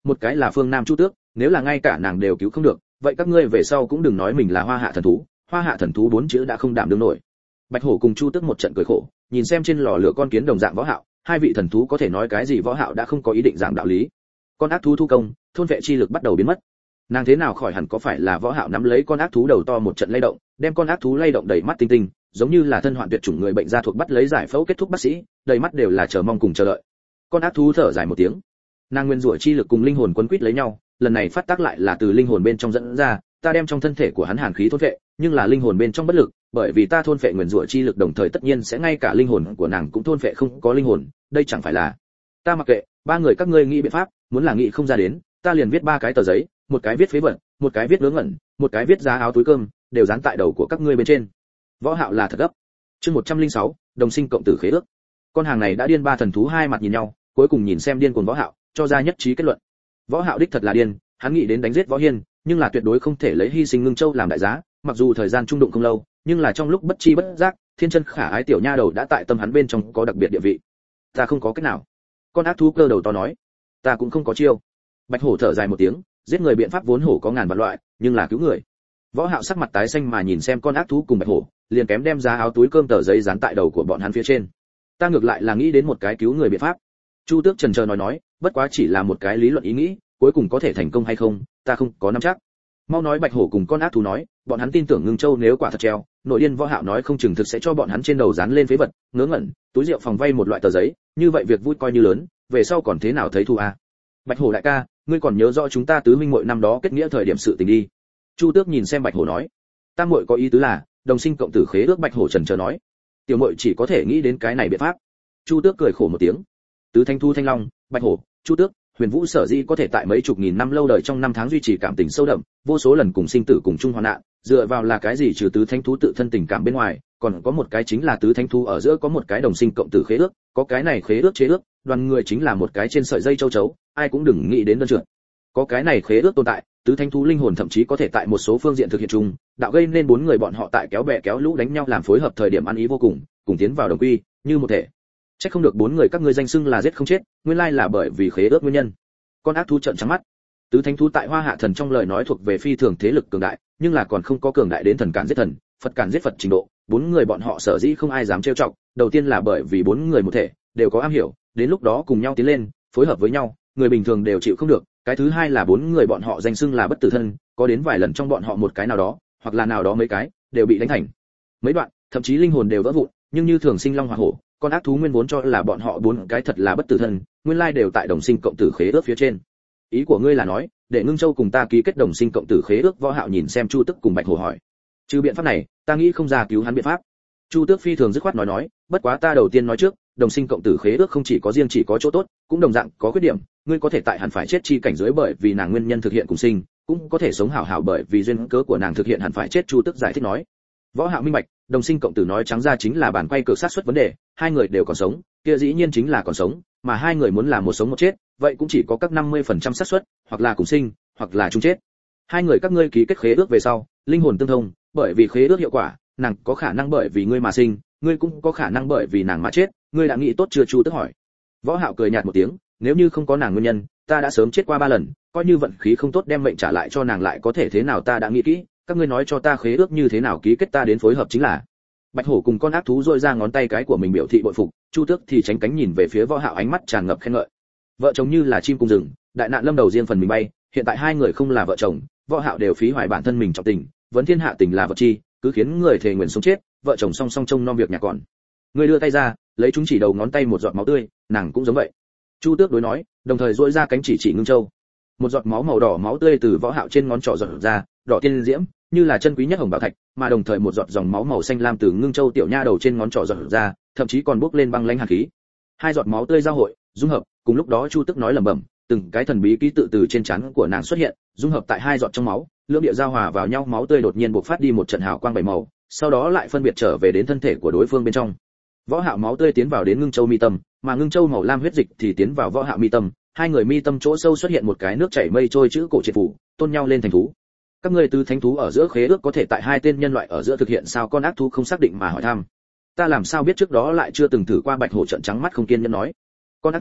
một cái là phương Nam Chu Tước, nếu là ngay cả nàng đều cứu không được, vậy các ngươi về sau cũng đừng nói mình là Hoa Hạ thần thú, Hoa Hạ thần thú 4 chữ đã không đảm đương nổi. Bạch Hổ cùng Chu Tước một trận cười khổ, nhìn xem trên lò lửa con kiến đồng dạng Võ Hạo, hai vị thần thú có thể nói cái gì Võ Hạo đã không có ý định giảng đạo lý. Con ác thú thu công, thôn vệ chi lực bắt đầu biến mất. Nàng thế nào khỏi hẳn có phải là Võ Hạo nắm lấy con ác thú đầu to một trận lay động, đem con ác thú lay động đầy mắt tinh tinh, giống như là thân hoạn tuyệt chủng người bệnh ra thuộc bắt lấy giải phẫu kết thúc bác sĩ, đầy mắt đều là chờ mong cùng chờ đợi. Con ác thú thở dài một tiếng. Nàng nguyên rủa chi lực cùng linh hồn quấn quýt lấy nhau, lần này phát tác lại là từ linh hồn bên trong dẫn ra, ta đem trong thân thể của hắn hàn khí thôn vệ, nhưng là linh hồn bên trong bất lực, bởi vì ta thôn vệ nguyên rủa chi lực đồng thời tất nhiên sẽ ngay cả linh hồn của nàng cũng thôn vệ không có linh hồn, đây chẳng phải là ta mặc kệ, ba người các ngươi nghĩ biện pháp, muốn là nghĩ không ra đến, ta liền viết 3 cái tờ giấy, một cái viết phế vật, một cái viết ngớ ngẩn, một cái viết giá áo túi cơm, đều dán tại đầu của các ngươi bên trên. Võ Hạo là thật gấp. Chương 106, đồng sinh cộng tử khế ước. Con hàng này đã điên, ba thần thú hai mặt nhìn nhau, cuối cùng nhìn xem điên cuồng Võ Hạo, cho ra nhất trí kết luận. Võ Hạo đích thật là điên, hắn nghĩ đến đánh giết Võ Hiên, nhưng là tuyệt đối không thể lấy hy sinh Ngưng Châu làm đại giá, mặc dù thời gian trung đụng không lâu, nhưng là trong lúc bất chi bất giác, thiên chân khả ái tiểu nha đầu đã tại tâm hắn bên trong có đặc biệt địa vị. Ta không có cách nào. Con ác thú cơ đầu to nói, ta cũng không có chiêu. Bạch Hổ thở dài một tiếng, giết người biện pháp vốn hổ có ngàn vạn loại, nhưng là cứu người. Võ Hạo sắc mặt tái xanh mà nhìn xem con ác thú cùng Bạch Hổ, liền kém đem giá áo túi cơm tờ giấy dán tại đầu của bọn hắn phía trên. Ta ngược lại là nghĩ đến một cái cứu người biện pháp. Chu Tước chần chờ nói, bất quá chỉ là một cái lý luận ý nghĩ, cuối cùng có thể thành công hay không, ta không có nắm chắc. Mau nói. Bạch Hổ cùng con ác thú nói, bọn hắn tin tưởng Ngưng Châu nếu quả thật treo, nội điên Võ Hạo nói không chừng thực sẽ cho bọn hắn trên đầu dán lên phế vật, ngớ ngẩn, túi rượu phòng vay một loại tờ giấy, như vậy việc vui coi như lớn, về sau còn thế nào thấy thù à? Bạch Hổ đại ca, ngươi còn nhớ rõ chúng ta tứ huynh muội năm đó kết nghĩa thời điểm sự tình đi. Chu Tước nhìn xem Bạch Hổ nói, tam muội có ý tứ là đồng sinh cộng tử khế ước. Bạch Hổ chần chờ nói, tiểu muội chỉ có thể nghĩ đến cái này biện pháp. Chu Tước cười khổ một tiếng, tứ thanh thu thanh long, Bạch Hổ, Chu Tước, Huyền Vũ sở dĩ có thể tại mấy chục nghìn năm lâu đời trong năm tháng duy trì cảm tình sâu đậm, vô số lần cùng sinh tử cùng chung hoạn nạn, dựa vào là cái gì? Trừ tứ thanh thú tự thân tình cảm bên ngoài, còn có một cái chính là tứ thanh thú ở giữa có một cái đồng sinh cộng tử khế ước, có cái này khế ước chế ước, đoàn người chính là một cái trên sợi dây châu chấu, ai cũng đừng nghĩ đến đơn trượt. Có cái này khế ước tồn tại, tứ thanh thú linh hồn thậm chí có thể tại một số phương diện thực hiện chung, đạo gây nên 4 người bọn họ tại kéo bè kéo lũ đánh nhau làm phối hợp thời điểm ăn ý vô cùng, cùng tiến vào đồng quy, như một thể. Chắc không được 4 người các ngươi danh xưng là giết không chết, nguyên lai là bởi vì khế ước nguyên nhân. Con ác thú trợn trắng mắt. Tứ thánh thú tại Hoa Hạ thần trong lời nói thuộc về phi thường thế lực cường đại, nhưng là còn không có cường đại đến thần cản giết thần, Phật cản giết Phật trình độ. 4 người bọn họ sở dĩ không ai dám trêu chọc, đầu tiên là bởi vì 4 người một thể, đều có am hiểu, đến lúc đó cùng nhau tiến lên, phối hợp với nhau, người bình thường đều chịu không được. Cái thứ hai là 4 người bọn họ danh xưng là bất tử thân, có đến vài lần trong bọn họ một cái nào đó, hoặc là nào đó mấy cái, đều bị đánh thành mấy đoạn, thậm chí linh hồn đều vỡ vụn, nhưng như thường sinh long hỏa hổ, con ác thú nguyên vốn cho là bọn họ 4 cái thật là bất tử thân, nguyên lai đều tại đồng sinh cộng tử khế ước phía trên. Ý của ngươi là nói, để Ngưng Châu cùng ta ký kết đồng sinh cộng tử khế ước? Võ Hạo nhìn xem Chu Tước cùng Bạch Hổ hỏi. Trừ biện pháp này, ta nghĩ không ra cứu hắn biện pháp. Chu Tước phi thường dứt khoát nói, bất quá ta đầu tiên nói trước, đồng sinh cộng tử khế ước không chỉ có riêng chỉ có chỗ tốt, cũng đồng dạng có khuyết điểm, ngươi có thể tại hẳn phải chết chi cảnh giới bởi vì nàng nguyên nhân thực hiện cùng sinh, cũng có thể sống hảo hảo bởi vì duyên cớ của nàng thực hiện hẳn phải chết. Chu Tước giải thích nói. Võ Hạo minh bạch, đồng sinh cộng tử nói trắng ra chính là bản quay cược sát suất vấn đề, hai người đều còn sống, kia dĩ nhiên chính là còn sống, mà hai người muốn là một sống một chết, vậy cũng chỉ có các 50% xác suất, hoặc là cùng sinh, hoặc là chung chết. Hai người các ngươi ký kết khế ước về sau, linh hồn tương thông, bởi vì khế ước hiệu quả, nàng có khả năng bởi vì ngươi mà sinh, ngươi cũng có khả năng bởi vì nàng mà chết, ngươi đã nghĩ tốt chưa? Chu Tước hỏi. Võ Hạo cười nhạt một tiếng, nếu như không có nàng nguyên nhân, ta đã sớm chết qua 3 lần, coi như vận khí không tốt đem mệnh trả lại cho nàng lại có thể thế nào? Ta đã nghĩ kỹ, các ngươi nói cho ta khế ước như thế nào ký kết, ta đến phối hợp chính là. Bạch Hổ cùng con ác thú rôi ra ngón tay cái của mình biểu thị bội phục, Chu Tước thì tránh cánh nhìn về phía Võ Hạo, ánh mắt tràn ngập khen ngợi. Vợ chồng như là chim cùng rừng, đại nạn lâm đầu riêng phần mình bay, hiện tại hai người không là vợ chồng, Võ Hạo đều phí hoài bản thân mình trọng tình, vấn thiên hạ tình là vật chi, cứ khiến người thề nguyện sống chết, vợ chồng song song trông nom việc nhà còn. Người đưa tay ra, lấy chúng chỉ đầu ngón tay một giọt máu tươi, nàng cũng giống vậy. Chu Tước đối nói, đồng thời duỗi ra cánh chỉ Ngưng Châu. Một giọt máu màu đỏ máu tươi từ Võ Hạo trên ngón trỏ giọt ra, đỏ tiên diễm, như là chân quý nhất hồng bảo thạch, mà đồng thời một giọt dòng máu màu xanh lam từ Ngưng Châu tiểu nha đầu trên ngón trỏ giọt ra, thậm chí còn bốc lên băng lãnh hàn khí. Hai giọt máu tươi giao hội, dung hợp, cùng lúc đó Chu Tước nói lẩm bẩm, từng cái thần bí ký tự từ trên trán của nàng xuất hiện, dung hợp tại hai giọt trong máu, lưỡng địa giao hòa vào nhau, máu tươi đột nhiên bộc phát đi một trận hào quang bảy màu, sau đó lại phân biệt trở về đến thân thể của đối phương bên trong. Võ Hạo máu tươi tiến vào đến Ngưng Châu mi tâm, mà Ngưng Châu màu lam huyết dịch thì tiến vào Võ Hạo mi tâm, hai người mi tâm chỗ sâu xuất hiện một cái nước chảy mây trôi chữ cổ triệt phủ, tôn nhau lên thành thú. Các ngươi tứ thánh thú ở giữa khế ước có thể tại hai tên nhân loại ở giữa thực hiện sao? Con ác thú không xác định mà hỏi thăm. Ta làm sao biết, trước đó lại chưa từng thử qua. Bạch Hổ trợn trắng mắt không kiên nhẫn nói. Con ác thú,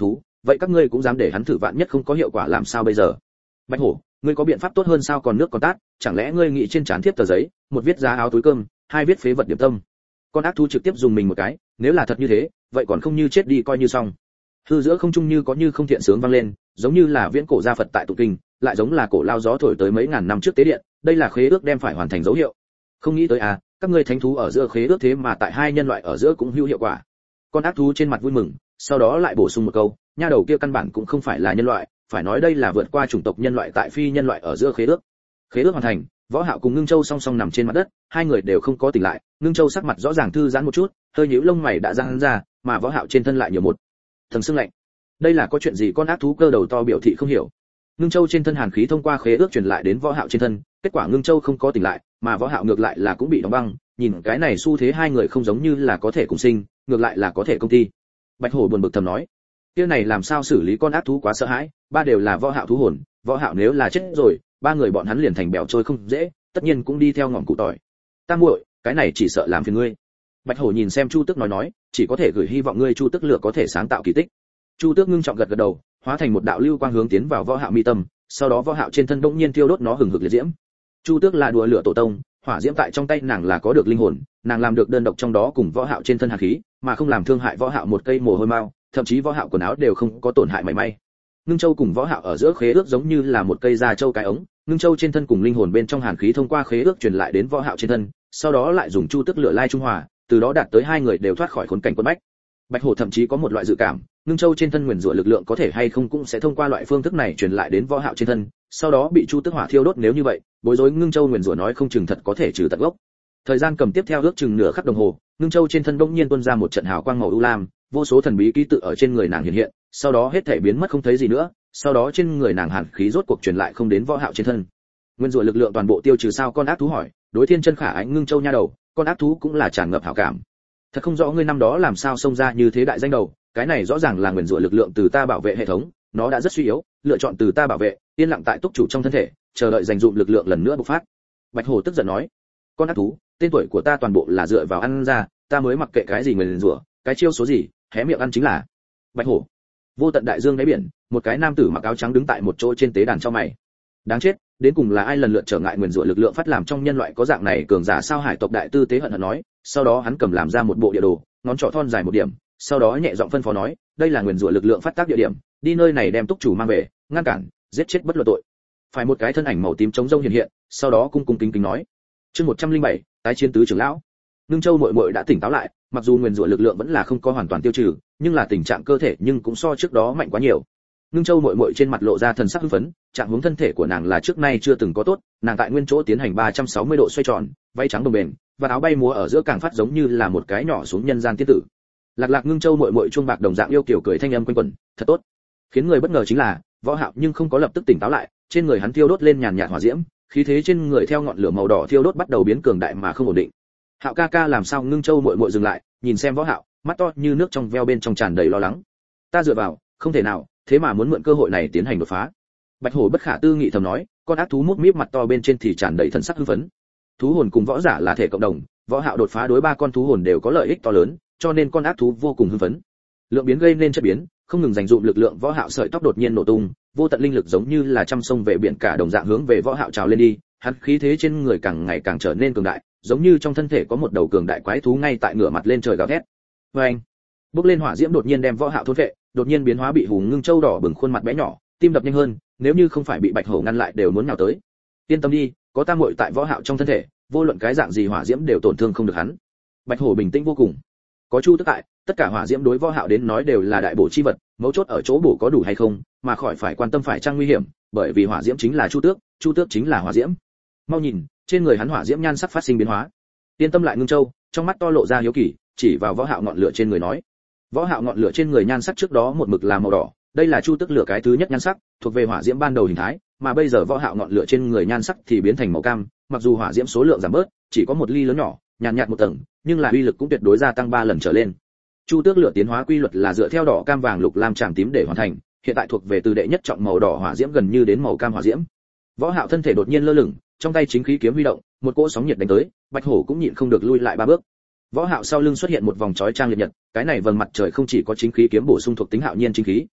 vậy các ngươi cũng dám để hắn thử, vạn nhất không có hiệu quả làm sao bây giờ? Bạch Hổ, ngươi có biện pháp tốt hơn sao? Còn nước còn tát, chẳng lẽ ngươi nghĩ trên trán thiếp tờ giấy, một viết giá áo túi cơm, hai viết phế vật điểm tâm? Con ác thú trực tiếp dùng mình một cái, nếu là thật như thế, vậy còn không như chết đi coi như xong. Hư giữa không trung như có như không thiện sướng vang lên, giống như là viễn cổ gia Phật tại tụng kinh, lại giống là cổ lao gió thổi tới mấy ngàn năm trước tế điện, đây là khế ước đem phải hoàn thành dấu hiệu. Không nghĩ tới à, các ngươi thánh thú ở giữa khế ước thế mà tại hai nhân loại ở giữa cũng hữu hiệu quả. Con ác thú trên mặt vui mừng, sau đó lại bổ sung một câu, nha đầu kia căn bản cũng không phải là nhân loại, phải nói đây là vượt qua chủng tộc nhân loại tại phi nhân loại ở giữa khế ước. Khế ước hoàn thành, Võ Hạo cùng Ngưng Châu song song nằm trên mặt đất, hai người đều không có tỉnh lại, Ngưng Châu sắc mặt rõ ràng thư giãn một chút, hơi nhíu lông mày đã giãn ra, mà Võ Hạo trên thân lại nhiều một tầng sương lạnh. Đây là có chuyện gì? Con ác thú cơ đầu to biểu thị không hiểu. Ngưng Châu trên thân hàn khí thông qua khế ước truyền lại đến Võ Hạo trên thân, kết quả Ngưng Châu không có tỉnh lại, mà Võ Hạo ngược lại là cũng bị đóng băng, nhìn cái này xu thế hai người không giống như là có thể cùng sinh, ngược lại là có thể công ty. Bạch Hổ buồn bực thầm nói, kia này làm sao xử lý? Con ác thú quá sợ hãi, ba đều là Võ Hạo thú hồn, Võ Hạo nếu là chết rồi, ba người bọn hắn liền thành bèo trôi không dễ, tất nhiên cũng đi theo ngọn cụ tỏi. Ta muội, cái này chỉ sợ làm phiền ngươi. Bạch Hổ nhìn xem Chu Tước nói, chỉ có thể gửi hy vọng ngươi Chu Tước lửa có thể sáng tạo kỳ tích. Chu Tước ngưng trọng gật gật đầu, hóa thành một đạo lưu quang hướng tiến vào Võ Hạo mi tâm, sau đó Võ Hạo trên thân đống nhiên thiêu đốt nó hừng hực liệt diễm. Chu Tước là đùa lửa tổ tông, hỏa diễm tại trong tay nàng là có được linh hồn, nàng làm được đơn độc trong đó cùng Võ Hạo trên thân hàn khí, mà không làm thương hại Võ Hạo một cây mồ hôi mao, thậm chí Võ Hạo quần áo đều không có tổn hại mảy may. Ngưng Châu cùng Võ Hạo ở giữa khế ước giống như là một cây da châu cái ống, Ngưng Châu trên thân cùng linh hồn bên trong hàn khí thông qua khế ước truyền lại đến Võ Hạo trên thân, sau đó lại dùng Chu Tước lửa lai trung hòa, từ đó đạt tới hai người đều thoát khỏi khốn cảnh quân bách. Bạch Hổ thậm chí có một loại dự cảm, Ngưng Châu trên thân nguyền rủa lực lượng có thể hay không cũng sẽ thông qua loại phương thức này truyền lại đến Võ Hạo trên thân, sau đó bị Chu Tước hỏa thiêu đốt, nếu như vậy, bối rối Ngưng Châu nguyền rủa nói không chừng thật có thể trừ tận gốc. Thời gian cầm tiếp theo ước chừng nửa khắc đồng hồ, Ngưng Châu trên thân bỗng nhiên tuôn ra một trận hào quang màu u lam, vô số thần bí ký tự ở trên người nàng hiện hiện, sau đó hết thảy biến mất không thấy gì nữa, sau đó trên người nàng hàn khí rốt cuộc truyền lại không đến Võ Hạo trên thân. Nguyên rủa lực lượng toàn bộ tiêu trừ sao? Con ác thú hỏi. Đối Thiên Chân khả ánh Ngưng Châu nha đầu, con ác thú cũng là tràn ngập hảo cảm. Thật không rõ ngươi năm đó làm sao xông ra như thế đại danh đầu, cái này rõ ràng là nguyên rủa lực lượng từ ta bảo vệ hệ thống, nó đã rất suy yếu, lựa chọn từ ta bảo vệ, yên lặng tại túc chủ trong thân thể, chờ đợi dành dụm lực lượng lần nữa bộc phát. Bạch Hổ tức giận nói, con ác thú, tên tuổi của ta toàn bộ là dựa vào ăn ra, ta mới mặc kệ cái gì nguyên rủa, cái chiêu số gì, hé miệng ăn chính là. Bạch Hổ. Vô tận đại dương đáy biển, một cái nam tử mặc áo trắng đứng tại một chỗ trên tế đàn cho mày. Đáng chết, đến cùng là ai lần lượt trở ngại nguyên rủa lực lượng phát làm trong nhân loại có dạng này cường giả sao? Hải tộc đại tư tế hận hận nói, sau đó hắn cầm làm ra một bộ địa đồ, ngón trỏ thon dài một điểm, sau đó nhẹ giọng phân phó nói, đây là nguyên rủa lực lượng phát tác địa điểm, đi nơi này đem túc chủ mang về, ngăn cản, giết chết bất luận tội. Phải một cái thân ảnh màu tím trống rông hiện hiện, sau đó cung cung kính kính nói, chương 107, tái chiến tứ trưởng lão. Ngưng Châu muội muội đã tỉnh táo lại, mặc dù nguyên rủa lực lượng vẫn là không có hoàn toàn tiêu trừ, nhưng là tình trạng cơ thể nhưng cũng so trước đó mạnh quá nhiều. Ngưng Châu muội muội trên mặt lộ ra thần sắc hưng phấn, trạng huống thân thể của nàng là trước nay chưa từng có tốt, nàng tại nguyên chỗ tiến hành 360 độ xoay tròn, váy trắng đồng bền, và áo bay múa ở giữa càng phát giống như là một cái nhỏ xuống nhân gian tiên tử. Lạc lạc Ngưng Châu muội muội chuông bạc đồng dạng yêu kiều cười thanh âm quanh quẩn, thật tốt. Khiến người bất ngờ chính là, Võ Hạo nhưng không có lập tức tỉnh táo lại, trên người hắn thiêu đốt lên nhàn nhạt hỏa diễm, khí thế trên người theo ngọn lửa màu đỏ thiêu đốt bắt đầu biến cường đại mà không ổn định. Hạo ca ca làm sao? Ngưng Châu muội muội dừng lại, nhìn xem Võ Hạo, mắt to như nước trong veo bên trong tràn đầy lo lắng. Ta dựa vào, không thể nào, thế mà muốn mượn cơ hội này tiến hành đột phá. Bạch Hổ bất khả tư nghị thầm nói, con ác thú mút míp mặt to bên trên thì tràn đầy thần sắc hưng phấn. Thú hồn cùng võ giả là thể cộng đồng, Võ Hạo đột phá đối ba con thú hồn đều có lợi ích to lớn, cho nên con ác thú vô cùng hưng phấn. Lượng biến gây nên chất biến, không ngừng dành dụm lực lượng, Võ Hạo sợi tóc đột nhiên nổ tung, vô tận linh lực giống như là trăm sông về biển cả đồng dạng hướng về Võ Hạo trào lên đi, hắn khí thế trên người càng ngày càng trở nên cường đại, giống như trong thân thể có một đầu cường đại quái thú ngay tại ngửa mặt lên trời gào thét. Oeng! Bốc lên hỏa diễm đột nhiên đem Võ Hạo thôn vệ, đột nhiên biến hóa bị Hùng Ngưng Châu đỏ bừng khuôn mặt bé nhỏ, tim đập nhanh hơn, nếu như không phải bị Bạch Hổ ngăn lại đều muốn nhào tới. Yên tâm đi, có ta muội tại Võ Hạo trong thân thể, vô luận cái dạng gì hỏa diễm đều tổn thương không được hắn. Bạch Hổ bình tĩnh vô cùng. Có Chu Tước tại, tất cả hỏa diễm đối Võ Hạo đến nói đều là đại bổ chi vật, mấu chốt ở chỗ bổ có đủ hay không, mà khỏi phải quan tâm phải trang nguy hiểm, bởi vì hỏa diễm chính là Chu Tước chính là hỏa diễm. Mau nhìn, trên người hắn hỏa diễm nhan sắc phát sinh biến hóa. Yên tâm lại Ngưng Châu, trong mắt to lộ ra hiếu kỳ, chỉ vào Võ Hạo ngọn lửa trên người nói. Võ Hạo ngọn lửa trên người nhan sắc trước đó một mực là màu đỏ, đây là Chu Tước lửa cái thứ nhất nhan sắc, thuộc về hỏa diễm ban đầu hình thái, mà bây giờ Võ Hạo ngọn lửa trên người nhan sắc thì biến thành màu cam, mặc dù hỏa diễm số lượng giảm bớt, chỉ có một ly lớn nhỏ, nhàn nhạt một tầng, nhưng là uy lực cũng tuyệt đối gia tăng 3 lần trở lên. Chu Tước lửa tiến hóa quy luật là dựa theo đỏ cam vàng lục lam tràm tím để hoàn thành, hiện tại thuộc về từ đệ nhất trọng màu đỏ hỏa diễm gần như đến màu cam hỏa diễm. Võ Hạo thân thể đột nhiên lơ lửng, trong tay chính khí kiếm huy động, một cỗ sóng nhiệt đánh tới, Bạch Hổ cũng nhịn không được lui lại 3 bước. Võ Hạo sau lưng xuất hiện một vòng chói trang liệt nhật, cái này vầng mặt trời không chỉ có chính khí kiếm bổ sung thuộc tính hạo nhiên chính khí,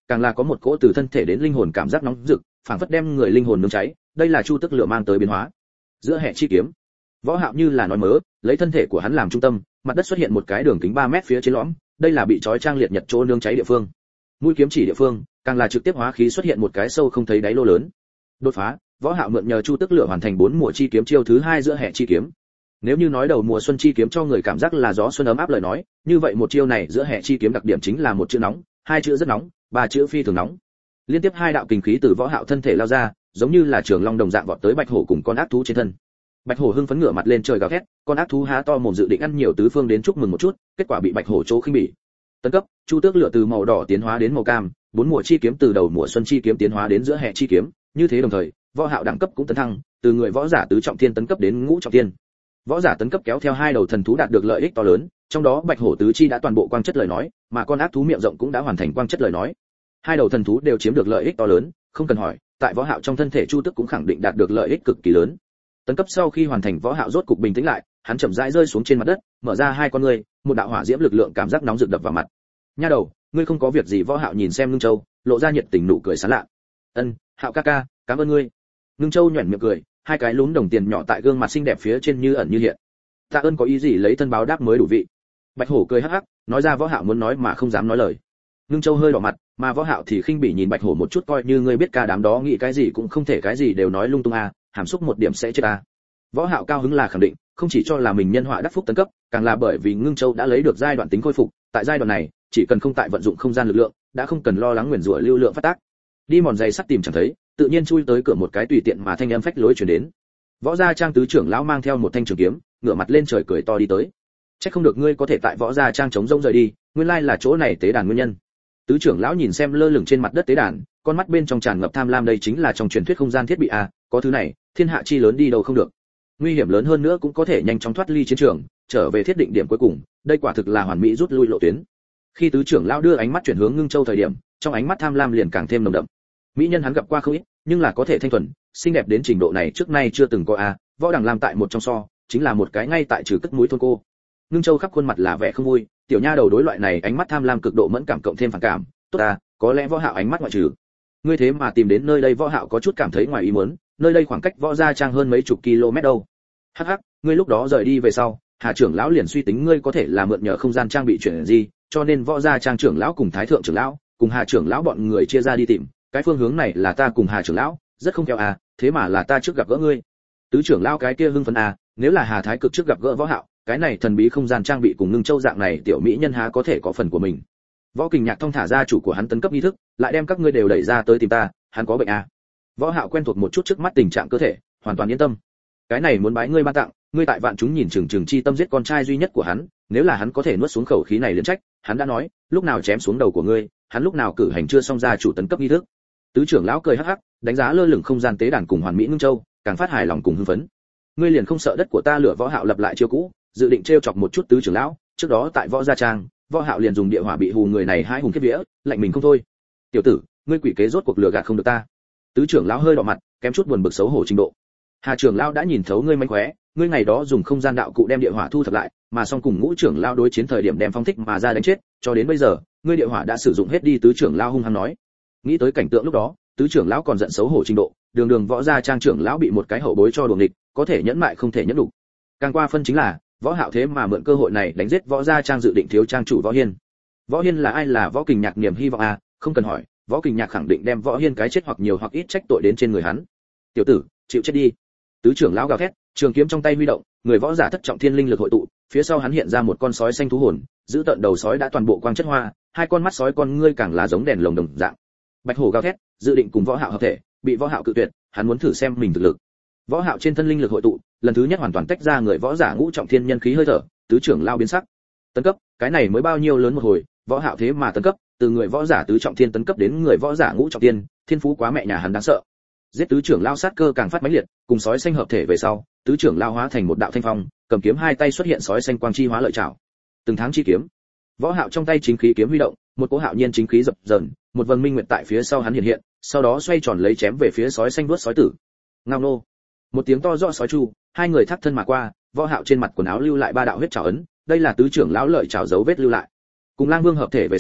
càng là có một cỗ từ thân thể đến linh hồn cảm giác nóng rực, phảng phất đem người linh hồn nướng cháy, đây là chu tức lửa mang tới biến hóa. Giữa hệ chi kiếm, Võ Hạo như là nói mớ, lấy thân thể của hắn làm trung tâm, mặt đất xuất hiện một cái đường kính 3 mét phía trên lõm, đây là bị chói trang liệt nhật chỗ nướng cháy địa phương. Mũi kiếm chỉ địa phương, càng là trực tiếp hóa khí xuất hiện một cái sâu không thấy đáy lô lớn. Đột phá, Võ Hạo mượn nhờ chu tức lửa hoàn thành 4 mùa chi kiếm chiêu thứ 2 giữa hệ chi kiếm. Nếu như nói đầu mùa xuân chi kiếm cho người cảm giác là gió xuân ấm áp lời nói, như vậy một chiêu này giữa hệ chi kiếm đặc điểm chính là một chữ nóng, hai chữ rất nóng, ba chữ phi thường nóng. Liên tiếp hai đạo kình khí từ Võ Hạo thân thể lao ra, giống như là trường long đồng dạng vọt tới bạch hổ cùng con ác thú trên thân. Bạch hổ hưng phấn ngửa mặt lên trời gào thét, con ác thú há to mồm dự định ăn nhiều tứ phương đến chúc mừng một chút, kết quả bị bạch hổ chỗ khinh bỉ. Tấn cấp, chu tước lửa từ màu đỏ tiến hóa đến màu cam, 4 mùa chi kiếm từ đầu mùa xuân chi kiếm tiến hóa đến giữa hệ chi kiếm, như thế đồng thời, Võ Hạo đẳng cấp cũng tấn thăng, từ người võ giả tứ trọng thiên tấn cấp đến ngũ trọng thiên. Võ giả tấn cấp kéo theo hai đầu thần thú đạt được lợi ích to lớn, trong đó bạch hổ tứ chi đã toàn bộ quang chất lời nói, mà con ác thú miệng rộng cũng đã hoàn thành quang chất lời nói. Hai đầu thần thú đều chiếm được lợi ích to lớn, không cần hỏi, tại Võ Hạo trong thân thể chu tước cũng khẳng định đạt được lợi ích cực kỳ lớn. Tấn cấp sau khi hoàn thành, Võ Hạo rốt cục bình tĩnh lại, hắn chậm rãi rơi xuống trên mặt đất, mở ra hai con ngươi, một đạo hỏa diễm lực lượng cảm giác nóng rực đập vào mặt. Nha đầu, ngươi không có việc gì? Võ Hạo nhìn xem Ngưng Châu, lộ ra nhiệt tình nụ cười sán lạ. Ân, Hạo ca ca, cảm ơn ngươi. Ngưng Châu nhuyễn miệng cười, hai cái lúm đồng tiền nhỏ tại gương mặt xinh đẹp phía trên như ẩn như hiện. Tạ ơn có ý gì lấy thân báo đáp mới đủ vị. Bạch hổ cười hắc hắc, nói ra Võ Hạo muốn nói mà không dám nói lời. Ngưng Châu hơi đỏ mặt, mà Võ Hạo thì khinh bỉ nhìn Bạch hổ một chút, coi như ngươi biết ca đám đó nghĩ cái gì cũng không thể cái gì đều nói lung tung à, hàm xúc một điểm sẽ chết à. Võ Hạo cao hứng là khẳng định, không chỉ cho là mình nhân họa đắc phúc tấn cấp, càng là bởi vì Ngưng Châu đã lấy được giai đoạn tính khôi phục, tại giai đoạn này, chỉ cần không tại vận dụng không gian lực lượng, đã không cần lo lắng nguyền rủa lưu lượng phát tác. Đi mòn giày sắt tìm chẳng thấy, tự nhiên chui tới cửa một cái tùy tiện mà thanh âm phách lối truyền đến. Võ gia trang tứ trưởng lão mang theo một thanh trường kiếm, ngửa mặt lên trời cười to đi tới. Chắc không được ngươi có thể tại Võ gia trang chống rông rời đi, nguyên lai là chỗ này tế đàn nguyên nhân. Tứ trưởng lão nhìn xem lơ lửng trên mặt đất tế đàn, con mắt bên trong tràn ngập tham lam, đây chính là trong truyền thuyết không gian thiết bị à, có thứ này, thiên hạ chi lớn đi đâu không được. Nguy hiểm lớn hơn nữa cũng có thể nhanh chóng thoát ly chiến trường, trở về thiết định điểm cuối cùng, đây quả thực là hoàn mỹ rút lui lộ tuyến. Khi tứ trưởng lão đưa ánh mắt chuyển hướng Ngưng Châu thời điểm, trong ánh mắt tham lam liền càng thêm nồng đậm. Mỹ nhân hắn gặp qua không ít, nhưng là có thể thanh thuần, xinh đẹp đến trình độ này trước nay chưa từng có a. Võ Đằng làm tại một trong so, chính là một cái ngay tại trừ cất mũi thôn cô. Ngưng Châu khắp khuôn mặt là vẻ không vui, tiểu nha đầu đối loại này ánh mắt tham lam cực độ mẫn cảm cộng thêm phản cảm, tốt à, có lẽ Võ Hạo ánh mắt ngoại trừ. Ngươi thế mà tìm đến nơi đây? Võ Hạo có chút cảm thấy ngoài ý muốn, nơi đây khoảng cách Võ gia trang hơn mấy chục km đâu. Hắc hắc, ngươi lúc đó rời đi về sau, Hà trưởng lão liền suy tính ngươi có thể là mượn nhờ không gian trang bị chuyển gì, cho nên Võ gia trang trưởng lão cùng Thái thượng trưởng lão, cùng Hà trưởng lão bọn người chia ra đi tìm, cái phương hướng này là ta cùng Hà trưởng lão, rất không theo à, thế mà là ta trước gặp gỡ ngươi. Tứ trưởng lão cái kia hưng phấn à, nếu là Hà Thái cực trước gặp gỡ Võ Hạo, cái này thần bí không gian trang bị cùng Ngưng Châu dạng này tiểu mỹ nhân há có thể có phần của mình. Võ Kình Nhạc thông thả ra chủ của hắn tấn cấp nghi thức, lại đem các ngươi đều đẩy ra tới tìm ta, hắn có bệnh à? Võ Hạo quen thuộc một chút trước mắt tình trạng cơ thể, hoàn toàn yên tâm. Cái này muốn bái ngươi ban tặng, ngươi tại vạn chúng nhìn chừng chừng chi tâm giết con trai duy nhất của hắn, nếu là hắn có thể nuốt xuống khẩu khí này liền trách, hắn đã nói, lúc nào chém xuống đầu của ngươi, hắn lúc nào cử hành chưa xong ra chủ tấn cấp nghi thức. Tứ trưởng lão cười hắc hắc, đánh giá lơ lửng không gian tế đàn cùng hoàn mỹ Ngưng Châu, càng phát hài lòng cùng hưng phấn. Ngươi liền không sợ đất của ta lửa? Võ Hạo lập lại chiêu cũ, dự định trêu chọc một chút tứ trưởng lão, trước đó tại Võ gia trang, Võ Hạo liền dùng địa hỏa bị hù người này hai hùng kết vía, lạnh mình không thôi. Tiểu tử, ngươi quỷ kế rốt cuộc lừa gạt không được ta. Tứ trưởng lão hơi đỏ mặt, kém chút buồn bực xấu hổ trình độ. Hà trưởng lão đã nhìn thấu ngươi mánh khóe, ngươi ngày đó dùng không gian đạo cụ đem địa hỏa thu thập lại, mà song cùng Ngũ trưởng lão đối chiến thời điểm đem phong thích mà ra đánh chết, cho đến bây giờ, ngươi địa hỏa đã sử dụng hết đi. Tứ trưởng lão hung hăng nói. Nghĩ tới cảnh tượng lúc đó, tứ trưởng lão còn giận xấu hổ trình độ, đường đường Võ gia trang trưởng lão bị một cái hậu bối cho đuổi nghịch, có thể nhẫn mại không thể nhẫn đủ. Càng qua phân chính là, Võ Hạo thế mà mượn cơ hội này đánh giết Võ gia trang dự định thiếu trang chủ Võ Hiên. Võ Hiên là ai? Là Võ Kình Nhạc niềm hy vọng à, không cần hỏi, Võ Kình Nhạc khẳng định đem Võ Hiên cái chết hoặc nhiều hoặc ít trách tội đến trên người hắn. Tiểu tử, chịu chết đi. Tứ trưởng lão gào thét, trường kiếm trong tay huy động, người võ giả thất trọng thiên linh lực hội tụ, phía sau hắn hiện ra một con sói xanh thú hồn, giữ tận đầu sói đã toàn bộ quang chất hoa, hai con mắt sói con ngươi càng là giống đèn lồng đồng dạng. Bạch hổ gào thét, dự định cùng Võ Hạo hợp thể, bị Võ Hạo cự tuyệt, hắn muốn thử xem mình thực lực. Võ Hạo trên thân linh lực hội tụ, lần thứ nhất hoàn toàn tách ra người võ giả ngũ trọng thiên nhân khí hơi thở, tứ trưởng lao biến sắc. Tấn cấp, cái này mới bao nhiêu lớn một hồi, Võ Hạo thế mà tấn cấp, từ người võ giả tứ trọng thiên tấn cấp đến người võ giả ngũ trọng thiên, thiên phú quá mẹ nhà hắn đáng sợ. Giết tứ trưởng lao sát cơ càng phát mãnh liệt, cùng sói xanh hợp thể về sau, tứ trưởng lao hóa thành một đạo thanh phong, cầm kiếm hai tay xuất hiện sói xanh quang chi hóa lợi trảo. Từng tháng chi kiếm. Võ Hạo trong tay chính khí kiếm huy động, một cỗ hạo nhiên chính khí dập dờn, một vầng minh nguyệt tại phía sau hắn hiện hiện, sau đó xoay tròn lấy chém về phía sói xanh vuốt sói tử. Ngao nô. Một tiếng to rõ sói chu, hai người thắt thân mà qua, Võ Hạo trên mặt quần áo lưu lại ba đạo huyết trảo ấn, đây là tứ trưởng lão lợi trảo dấu vết lưu lại. Cùng Lang Vương hợp thể về sau,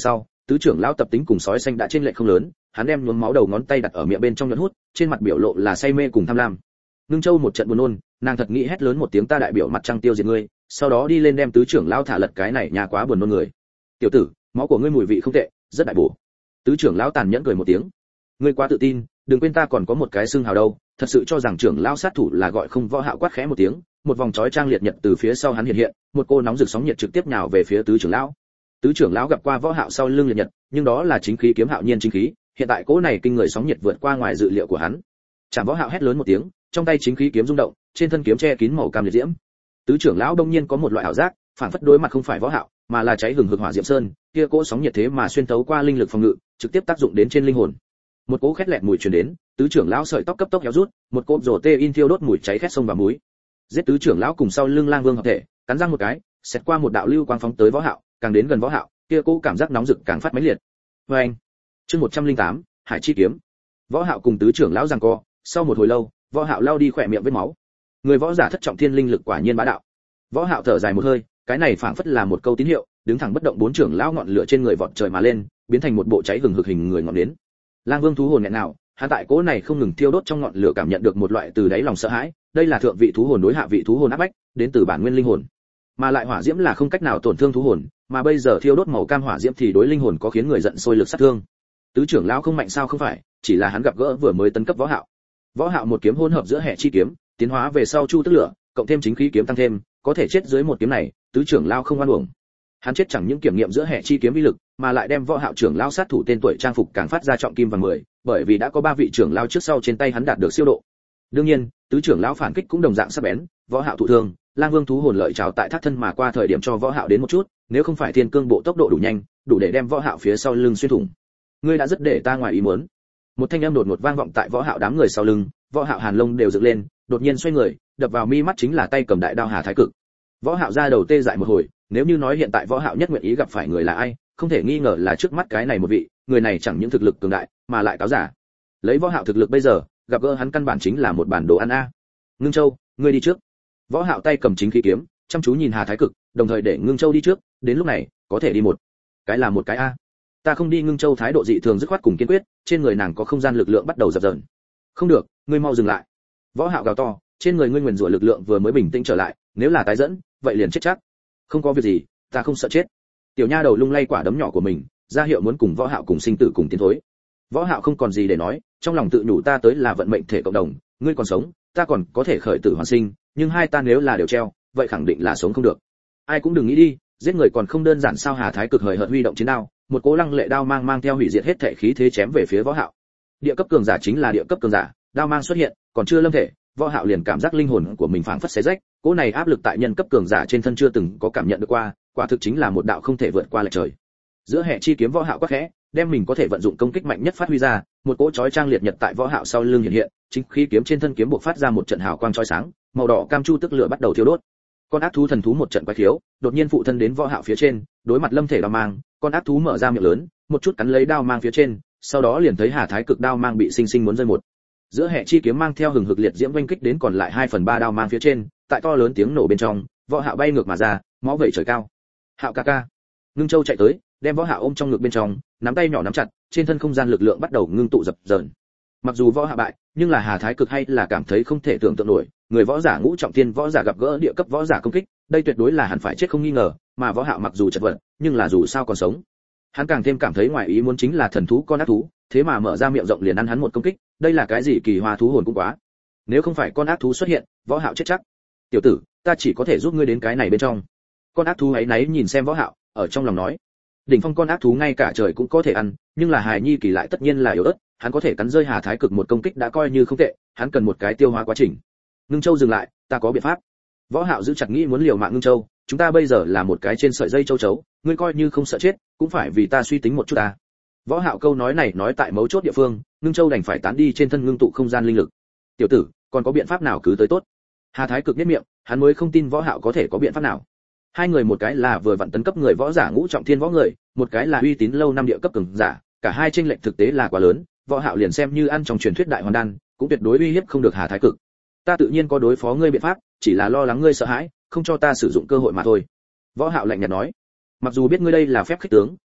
tứ trưởng lão tập tính cùng sói xanh đã trên lệch không lớn, hắn đem nhuốm máu đầu ngón tay đặt ở miệng bên trong nhẫn hút, trên mặt biểu lộ là say mê cùng tham lam. Ngưng Châu một trận buồn nôn, nàng thật nghĩ hét lớn một tiếng ta đại biểu mặt trăng tiêu diệt ngươi, sau đó đi lên đem tứ trưởng lão thả lật cái này nhà quá buồn nôn người. Tiểu tử, máu của ngươi mùi vị không tệ, rất đại bổ. Tứ trưởng lão tàn nhẫn cười một tiếng. Ngươi quá tự tin, đừng quên ta còn có một cái xương hào đâu, thật sự cho rằng trưởng lão sát thủ là gọi không. Võ Hạo quát khẽ một tiếng, một vòng chói trang liệt nhật từ phía sau hắn hiện hiện, một cô nóng rực sóng nhiệt trực tiếp nhào về phía tứ trưởng lão. Tứ trưởng lão gặp qua Võ Hạo sau lưng liệt nhật, nhưng đó là chính khí kiếm hạo nhiên chính khí, hiện tại cỗ này kinh người sóng nhiệt vượt qua ngoài dự liệu của hắn. Chạm Võ Hạo hét lớn một tiếng, trong tay chính khí kiếm rung động, trên thân kiếm che kín màu cam liệt diễm. Tứ trưởng lão đông nhiên có một loại ảo giác, phản phất đối mặt không phải Võ Hạo, mà là cháy hừng hực hỏa diệm sơn, kia cỗ sóng nhiệt thế mà xuyên tấu qua linh lực phòng ngự, trực tiếp tác dụng đến trên linh hồn. Một cỗ khét lẹt mùi truyền đến, tứ trưởng lão sợi tóc cấp tốc héo rút, một cỗ rồ tê in thiêu đốt mùi cháy khét sông và muối. Giết tứ trưởng lão cùng sau lưng Lang Vương hợp thể, cắn răng một cái, xẹt qua một đạo lưu quang phóng tới Võ Hạo, càng đến gần Võ Hạo, kia cỗ cảm giác nóng rực càng phát mãnh liệt. Oeng. Chương 108, Hải chi kiếm. Võ Hạo cùng tứ trưởng lão giằng co, sau một hồi lâu, Võ Hạo lao đi khỏe miệng vết máu. Người võ giả thất trọng thiên linh lực quả nhiên bá đạo. Võ Hạo thở dài một hơi, cái này phảng phất là một câu tín hiệu, đứng thẳng bất động bốn trưởng lão ngọn lửa trên người vọt trời mà lên, biến thành một bộ cháy hừng hực hình người ngọn nến. Lang Vương thú hồn nghẹn nào, hắn tại cỗ này không ngừng thiêu đốt trong ngọn lửa cảm nhận được một loại từ đáy lòng sợ hãi, đây là thượng vị thú hồn đối hạ vị thú hồn áp bách, đến từ bản nguyên linh hồn. Mà lại hỏa diễm là không cách nào tổn thương thú hồn, mà bây giờ thiêu đốt màu cam hỏa diễm thì đối linh hồn có khiến người giận sôi lực sát thương. Tứ trưởng lão không mạnh sao không phải, chỉ là hắn gặp gỡ vừa mới tấn cấp Võ Hạo. Võ Hạo một kiếm hỗn hợp giữa hệ chi kiếm, tiến hóa về sau chu tức lửa, cộng thêm chính khí kiếm tăng thêm, có thể chết dưới một kiếm này, tứ trưởng lão không oan uổng. Hắn chết chẳng những kiểm nghiệm giữa hệ chi kiếm uy lực, mà lại đem Võ Hạo trưởng lão sát thủ tên tuổi trang phục càng phát ra trọng kim vàng 10, bởi vì đã có 3 vị trưởng lão trước sau trên tay hắn đạt được siêu độ. Đương nhiên, tứ trưởng lão phản kích cũng đồng dạng sắc bén, Võ Hạo thụ thương, Lang Vương thú hồn lợi trào tại thác thân mà qua thời điểm cho Võ Hạo đến một chút, nếu không phải thiên cương bộ tốc độ đủ nhanh, đủ để đem Võ Hạo phía sau lưng xuyên thủng. Ngươi đã rất để ta ngoài ý muốn. Một thanh âm đột ngột vang vọng tại Võ Hạo đám người sau lưng, Võ Hạo hàn lông đều dựng lên, đột nhiên xoay người, đập vào mi mắt chính là tay cầm đại đao Hà Thái Cực. Võ Hạo ra đầu tê dại một hồi, nếu như nói hiện tại Võ Hạo nhất nguyện ý gặp phải người là ai, không thể nghi ngờ là trước mắt cái này một vị, người này chẳng những thực lực cường đại, mà lại cáo giả. Lấy Võ Hạo thực lực bây giờ, gặp gỡ hắn căn bản chính là một bản đồ ăn a. Ngưng Châu, ngươi đi trước. Võ Hạo tay cầm chính khí kiếm, chăm chú nhìn Hà Thái Cực, đồng thời để Ngưng Châu đi trước, đến lúc này, có thể đi một cái là một cái a. Ta không đi. Ngưng Châu thái độ dị thường dứt khoát cùng kiên quyết, trên người nàng có không gian lực lượng bắt đầu dập dờn. Không được, ngươi mau dừng lại. Võ Hạo gào to, trên người ngươi nguyền rủa lực lượng vừa mới bình tĩnh trở lại, nếu là tái dẫn, vậy liền chết chắc. Không có việc gì, ta không sợ chết. Tiểu nha đầu lung lay quả đấm nhỏ của mình, ra hiệu muốn cùng Võ Hạo cùng sinh tử cùng tiến thối. Võ Hạo không còn gì để nói, trong lòng tự nhủ ta tới là vận mệnh thể cộng đồng, ngươi còn sống, ta còn có thể khởi tử hoàn sinh, nhưng hai ta nếu là đều treo, vậy khẳng định là sống không được. Ai cũng đừng nghĩ đi, giết người còn không đơn giản sao? Hà Thái Cực hời hợt huy động chiến đao, một cỗ lăng lệ đao mang theo hủy diệt hết thể khí thế chém về phía Võ Hạo. Địa cấp cường giả chính là địa cấp cường giả, đao mang xuất hiện, còn chưa lâm thể, Võ Hạo liền cảm giác linh hồn của mình phảng phất xé rách, cỗ này áp lực tại nhân cấp cường giả trên thân chưa từng có cảm nhận được qua, quả thực chính là một đạo không thể vượt qua lệch trời. Giữa hệ chi kiếm Võ Hạo quát khẽ, đem mình có thể vận dụng công kích mạnh nhất phát huy ra, một cỗ chói trang liệt nhật tại Võ Hạo sau lưng hiện hiện, chính khí kiếm trên thân kiếm bộc phát ra một trận hào quang chói sáng, màu đỏ cam chu tức lửa bắt đầu thiêu đốt. Con ác thú thần thú một trận quái khiếu, đột nhiên phụ thân đến Võ Hạo phía trên, đối mặt lâm thể đao mang, con ác thú mở ra miệng lớn, một chút cắn lấy đao mang phía trên, sau đó liền thấy Hà Thái Cực đao mang bị sinh sinh muốn rơi một. Giữa hệ chi kiếm mang theo hừng hực liệt diễm vênh kích đến còn lại 2/3 đao mang phía trên, tại to lớn tiếng nổ bên trong, Võ Hạo bay ngược mà ra, máu vẩy trời cao. Hạo ca ca. Ngưng Châu chạy tới, đem Võ Hạo ôm trong ngực bên trong, nắm tay nhỏ nắm chặt, trên thân không gian lực lượng bắt đầu ngưng tụ dập dờn. Mặc dù Võ Hạo bại, nhưng là Hà Thái Cực hay là cảm thấy không thể tưởng tượng nổi, người võ giả ngũ trọng thiên võ giả gặp gỡ địa cấp võ giả công kích, đây tuyệt đối là hẳn phải chết không nghi ngờ, mà Võ Hạo mặc dù chật vật, nhưng là dù sao còn sống. Hắn càng thêm cảm thấy ngoài ý muốn chính là thần thú con ác thú, thế mà mở ra miệng rộng liền ăn hắn một công kích, đây là cái gì kỳ hoa thú hồn cũng quá. Nếu không phải con ác thú xuất hiện, Võ Hạo chết chắc. Tiểu tử, ta chỉ có thể giúp ngươi đến cái này bên trong. Con ác thú ấy náy nhìn xem Võ Hạo, ở trong lòng nói, đỉnh phong con ác thú ngay cả trời cũng có thể ăn, nhưng là hài nhi kỳ lại tất nhiên là yếu ớt, hắn có thể cắn rơi Hà Thái Cực một công kích đã coi như không tệ, hắn cần một cái tiêu hóa quá trình. Ngưng Châu dừng lại, ta có biện pháp. Võ Hạo giữ chặt nghĩ muốn liều mạng Ngưng Châu, chúng ta bây giờ là một cái trên sợi dây châu chấu, ngươi coi như không sợ chết, cũng phải vì ta suy tính một chút ta. Võ Hạo câu nói này nói tại mấu chốt địa phương, Ngưng Châu đành phải tán đi trên thân ngưng tụ không gian linh lực. Tiểu tử, còn có biện pháp nào cứ tới tốt. Hà Thái Cực nhếch miệng, hắn mới không tin Võ Hạo có thể có biện pháp nào. Hai người một cái là vừa vặn tấn cấp người võ giả ngũ trọng thiên võ người, một cái là uy tín lâu năm địa cấp cường giả, cả hai chênh lệch thực tế là quá lớn, Võ Hạo liền xem như ăn trong truyền thuyết đại hoàn đan, cũng tuyệt đối uy hiếp không được Hà Thái Cực. Ta tự nhiên có đối phó ngươi biện pháp, chỉ là lo lắng ngươi sợ hãi, không cho ta sử dụng cơ hội mà thôi. Võ Hạo lạnh nhạt nói, mặc dù biết ngươi đây là phép khích tướng,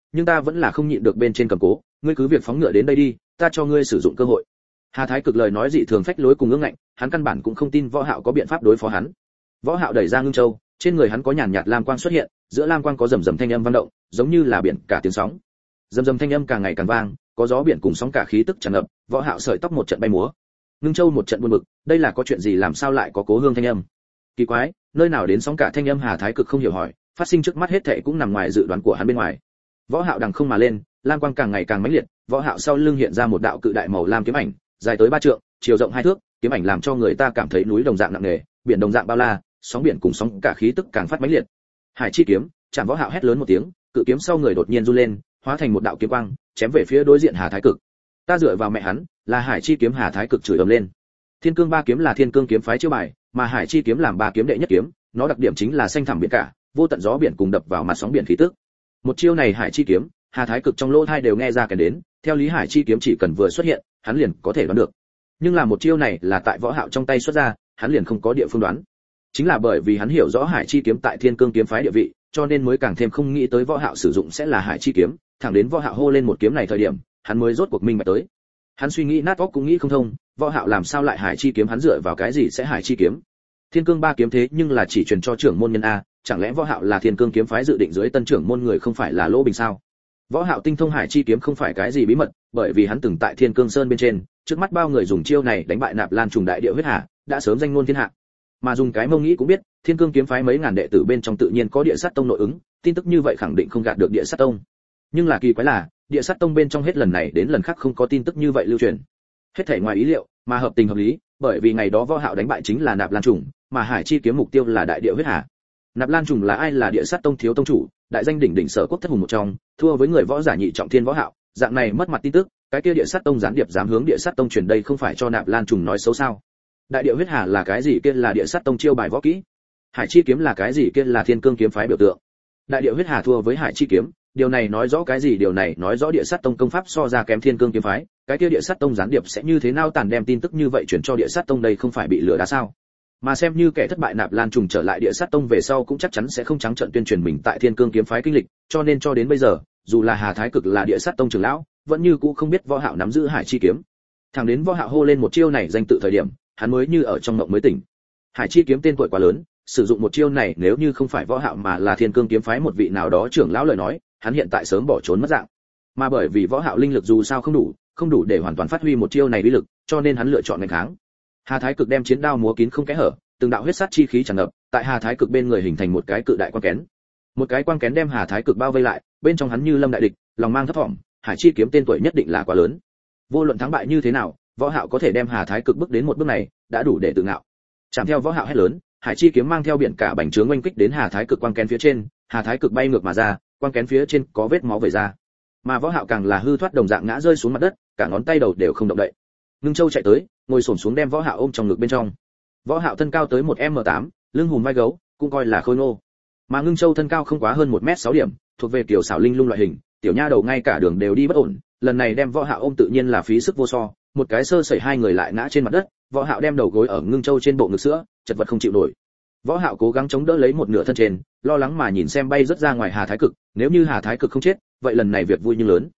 nhưng ta vẫn là không nhịn được bên trên cầm cố, ngươi cứ việc phóng ngựa đến đây đi, ta cho ngươi sử dụng cơ hội. Hà Thái Cực lời nói dị thường phách lối cùng ương ngạnh, hắn căn bản cũng không tin Võ Hạo có biện pháp đối phó hắn. Võ Hạo đẩy ra Ngưng Châu, trên người hắn có nhàn nhạt lam quang xuất hiện, giữa lam quang có rầm rầm thanh âm vang động, giống như là biển cả tiếng sóng. Rầm rầm thanh âm càng ngày càng vang, có gió biển cùng sóng cả khí tức tràn ngập, Võ Hạo sợi tóc một trận bay múa. Ngưng Châu một trận buồn bực, đây là có chuyện gì, làm sao lại có cố hương thanh âm? Kỳ quái, nơi nào đến sóng cả thanh âm? Hà Thái Cực không hiểu hỏi, phát sinh trước mắt hết thảy cũng nằm ngoài dự đoán của hắn bên ngoài. Võ Hạo đằng không mà lên, lam quang càng ngày càng mãnh liệt, Võ Hạo sau lưng hiện ra một đạo cự đại màu lam kiếm ảnh, dài tới 3 trượng, chiều rộng 2 thước, kiếm ảnh làm cho người ta cảm thấy núi đồng dạng nặng nề, biển đồng dạng bao la, sóng biển cùng sóng cả khí tức càng phát mãnh liệt. Hải chi kiếm, chạm. Võ Hạo hét lớn một tiếng, cự kiếm sau người đột nhiên du lên, hóa thành một đạo kiếm quang, chém về phía đối diện Hà Thái Cực. Ta dựa vào mẹ hắn, là Hải chi kiếm. Hà Thái Cực chửi ầm lên. Thiên Cương ba kiếm là Thiên Cương kiếm phái chiêu bài, mà Hải chi kiếm làm ba kiếm đệ nhất kiếm, nó đặc điểm chính là xanh thẳm biển cả, vô tận gió biển cùng đập vào mặt sóng biển khí tức. Một chiêu này Hải chi kiếm, Hà Thái Cực trong lỗ tai đều nghe ra cái đến, theo lý Hải chi kiếm chỉ cần vừa xuất hiện, hắn liền có thể đoán được. Nhưng là một chiêu này là tại Võ Hạo trong tay xuất ra, hắn liền không có địa phương đoán. Chính là bởi vì hắn hiểu rõ Hải chi kiếm tại Thiên Cương kiếm phái địa vị, cho nên mới càng thêm không nghĩ tới Võ Hạo sử dụng sẽ là Hải chi kiếm, thẳng đến Võ Hạo hô lên một kiếm này thời điểm, hắn mới rốt cuộc minh bạch tới. Hắn suy nghĩ nát óc cũng nghĩ không thông, Võ Hạo làm sao lại Hải chi kiếm, hắn dựa vào cái gì sẽ Hải chi kiếm? Thiên Cương ba kiếm thế nhưng là chỉ truyền cho trưởng môn nhân a, chẳng lẽ Võ Hạo là Thiên Cương kiếm phái dự định dưới tân trưởng môn người không phải là Lỗ Bình sao? Võ Hạo tinh thông Hải chi kiếm không phải cái gì bí mật, bởi vì hắn từng tại Thiên Cương Sơn bên trên, trước mắt bao người dùng chiêu này đánh bại Nạp Lan trùng đại địa huyết hà, đã sớm danh ngôn thiên hạ. Mà dùng cái mông nghĩ cũng biết, Thiên Cương kiếm phái mấy ngàn đệ tử bên trong tự nhiên có Địa Sát tông nội ứng, tin tức như vậy khẳng định không gạt được Địa Sát tông. Nhưng là kỳ quái là, Địa Sát tông bên trong hết lần này đến lần khác không có tin tức như vậy lưu truyền. Hết thảy ngoài ý liệu, mà hợp tình hợp lý, bởi vì ngày đó Võ Hạo đánh bại chính là Nạp Lan trùng, mà Hải chi kiếm mục tiêu là đại địa huyết hà. Nạp Lan trùng là ai? Là Địa Sát tông thiếu tông chủ, đại danh đỉnh đỉnh sở quốc thất hùng một trong, thua với người võ giả nhị trọng thiên Võ Hạo, dạng này mất mặt tin tức, cái kia Địa Sát tông gián điệp dám hướng Địa Sát tông truyền, đây không phải cho Nạp Lan trùng nói xấu sao? Đại địa huyết hà là cái gì? Kia là Địa Sát tông chiêu bài võ kỹ. Hải chi kiếm là cái gì? Kia là Thiên Cương kiếm phái biểu tượng. Đại địa huyết hà thua với Hải chi kiếm, điều này nói rõ cái gì? Điều này nói rõ Địa Sát tông công pháp so ra kém Thiên Cương kiếm phái, cái kia Địa Sát tông gián điệp sẽ như thế nào tàn đem tin tức như vậy truyền cho Địa Sát tông, đây không phải bị lừa đá sao? Mà xem như kẻ thất bại Nạp Lan trùng trở lại Địa Sát tông về sau cũng chắc chắn sẽ không trắng trợn tuyên truyền mình tại Thiên Cương kiếm phái kinh lịch, cho nên cho đến bây giờ, dù là Hà Thái Cực là Địa Sát tông trưởng lão, vẫn như cũ không biết Võ Hạo nắm giữ Hải chi kiếm. Thẳng đến Võ Hạo hô lên một chiêu này danh tự thời điểm, hắn mới như ở trong mộng mới tỉnh. Hải chi kiếm tên tuổi quá lớn, sử dụng một chiêu này nếu như không phải Võ Hạo mà là Thiên Cương kiếm phái một vị nào đó trưởng lão lời nói, hắn hiện tại sớm bỏ trốn mất dạng. Mà bởi vì Võ Hạo linh lực dù sao không đủ để hoàn toàn phát huy một chiêu này uy lực, cho nên hắn lựa chọn nghênh kháng. Hà Thái Cực đem chiến đao múa kín không kẽ hở, từng đạo huyết sát chi khí tràn ngập, tại Hà Thái Cực bên người hình thành một cái cự đại quang kén. Một cái quang kén đem Hà Thái Cực bao vây lại, bên trong hắn như lâm đại địch, lòng mang thấp thỏm, Hải chi kiếm tên tuổi nhất định là quá lớn. Vô luận thắng bại như thế nào, Võ Hạo có thể đem Hà Thái Cực bước đến một bước này, đã đủ để tự ngạo. Chạm theo Võ Hạo hét lớn, Hải chi kiếm mang theo biển cả bành trướng oanh kích đến Hà Thái Cực quang kén phía trên, Hà Thái Cực bay ngược mà ra, quang kén phía trên có vết máu vẩy ra. Mà Võ Hạo càng là hư thoát đồng dạng ngã rơi xuống mặt đất, cả ngón tay đầu đều không động đậy. Ngưng Châu chạy tới, ngồi xổm xuống đem Võ Hạo ôm trong ngực bên trong. Võ Hạo thân cao tới 1m8, lưng hùm vai gấu, cũng coi là khôi ngô. Mà Ngưng Châu thân cao không quá hơn 1m6 điểm, thuộc về kiểu xảo linh lung loại hình, tiểu nha đầu ngay cả đường đều đi bất ổn, lần này đem Võ Hạo ôm tự nhiên là phí sức vô so, một cái sơ sẩy hai người lại ngã trên mặt đất, Võ Hạo đem đầu gối ở Ngưng Châu trên bộ ngực sữa, chật vật không chịu nổi. Võ Hạo cố gắng chống đỡ lấy một nửa thân trên, lo lắng mà nhìn xem bay rất ra ngoài Hà Thái Cực, nếu như Hà Thái Cực không chết, vậy lần này việc vui nhưng lớn.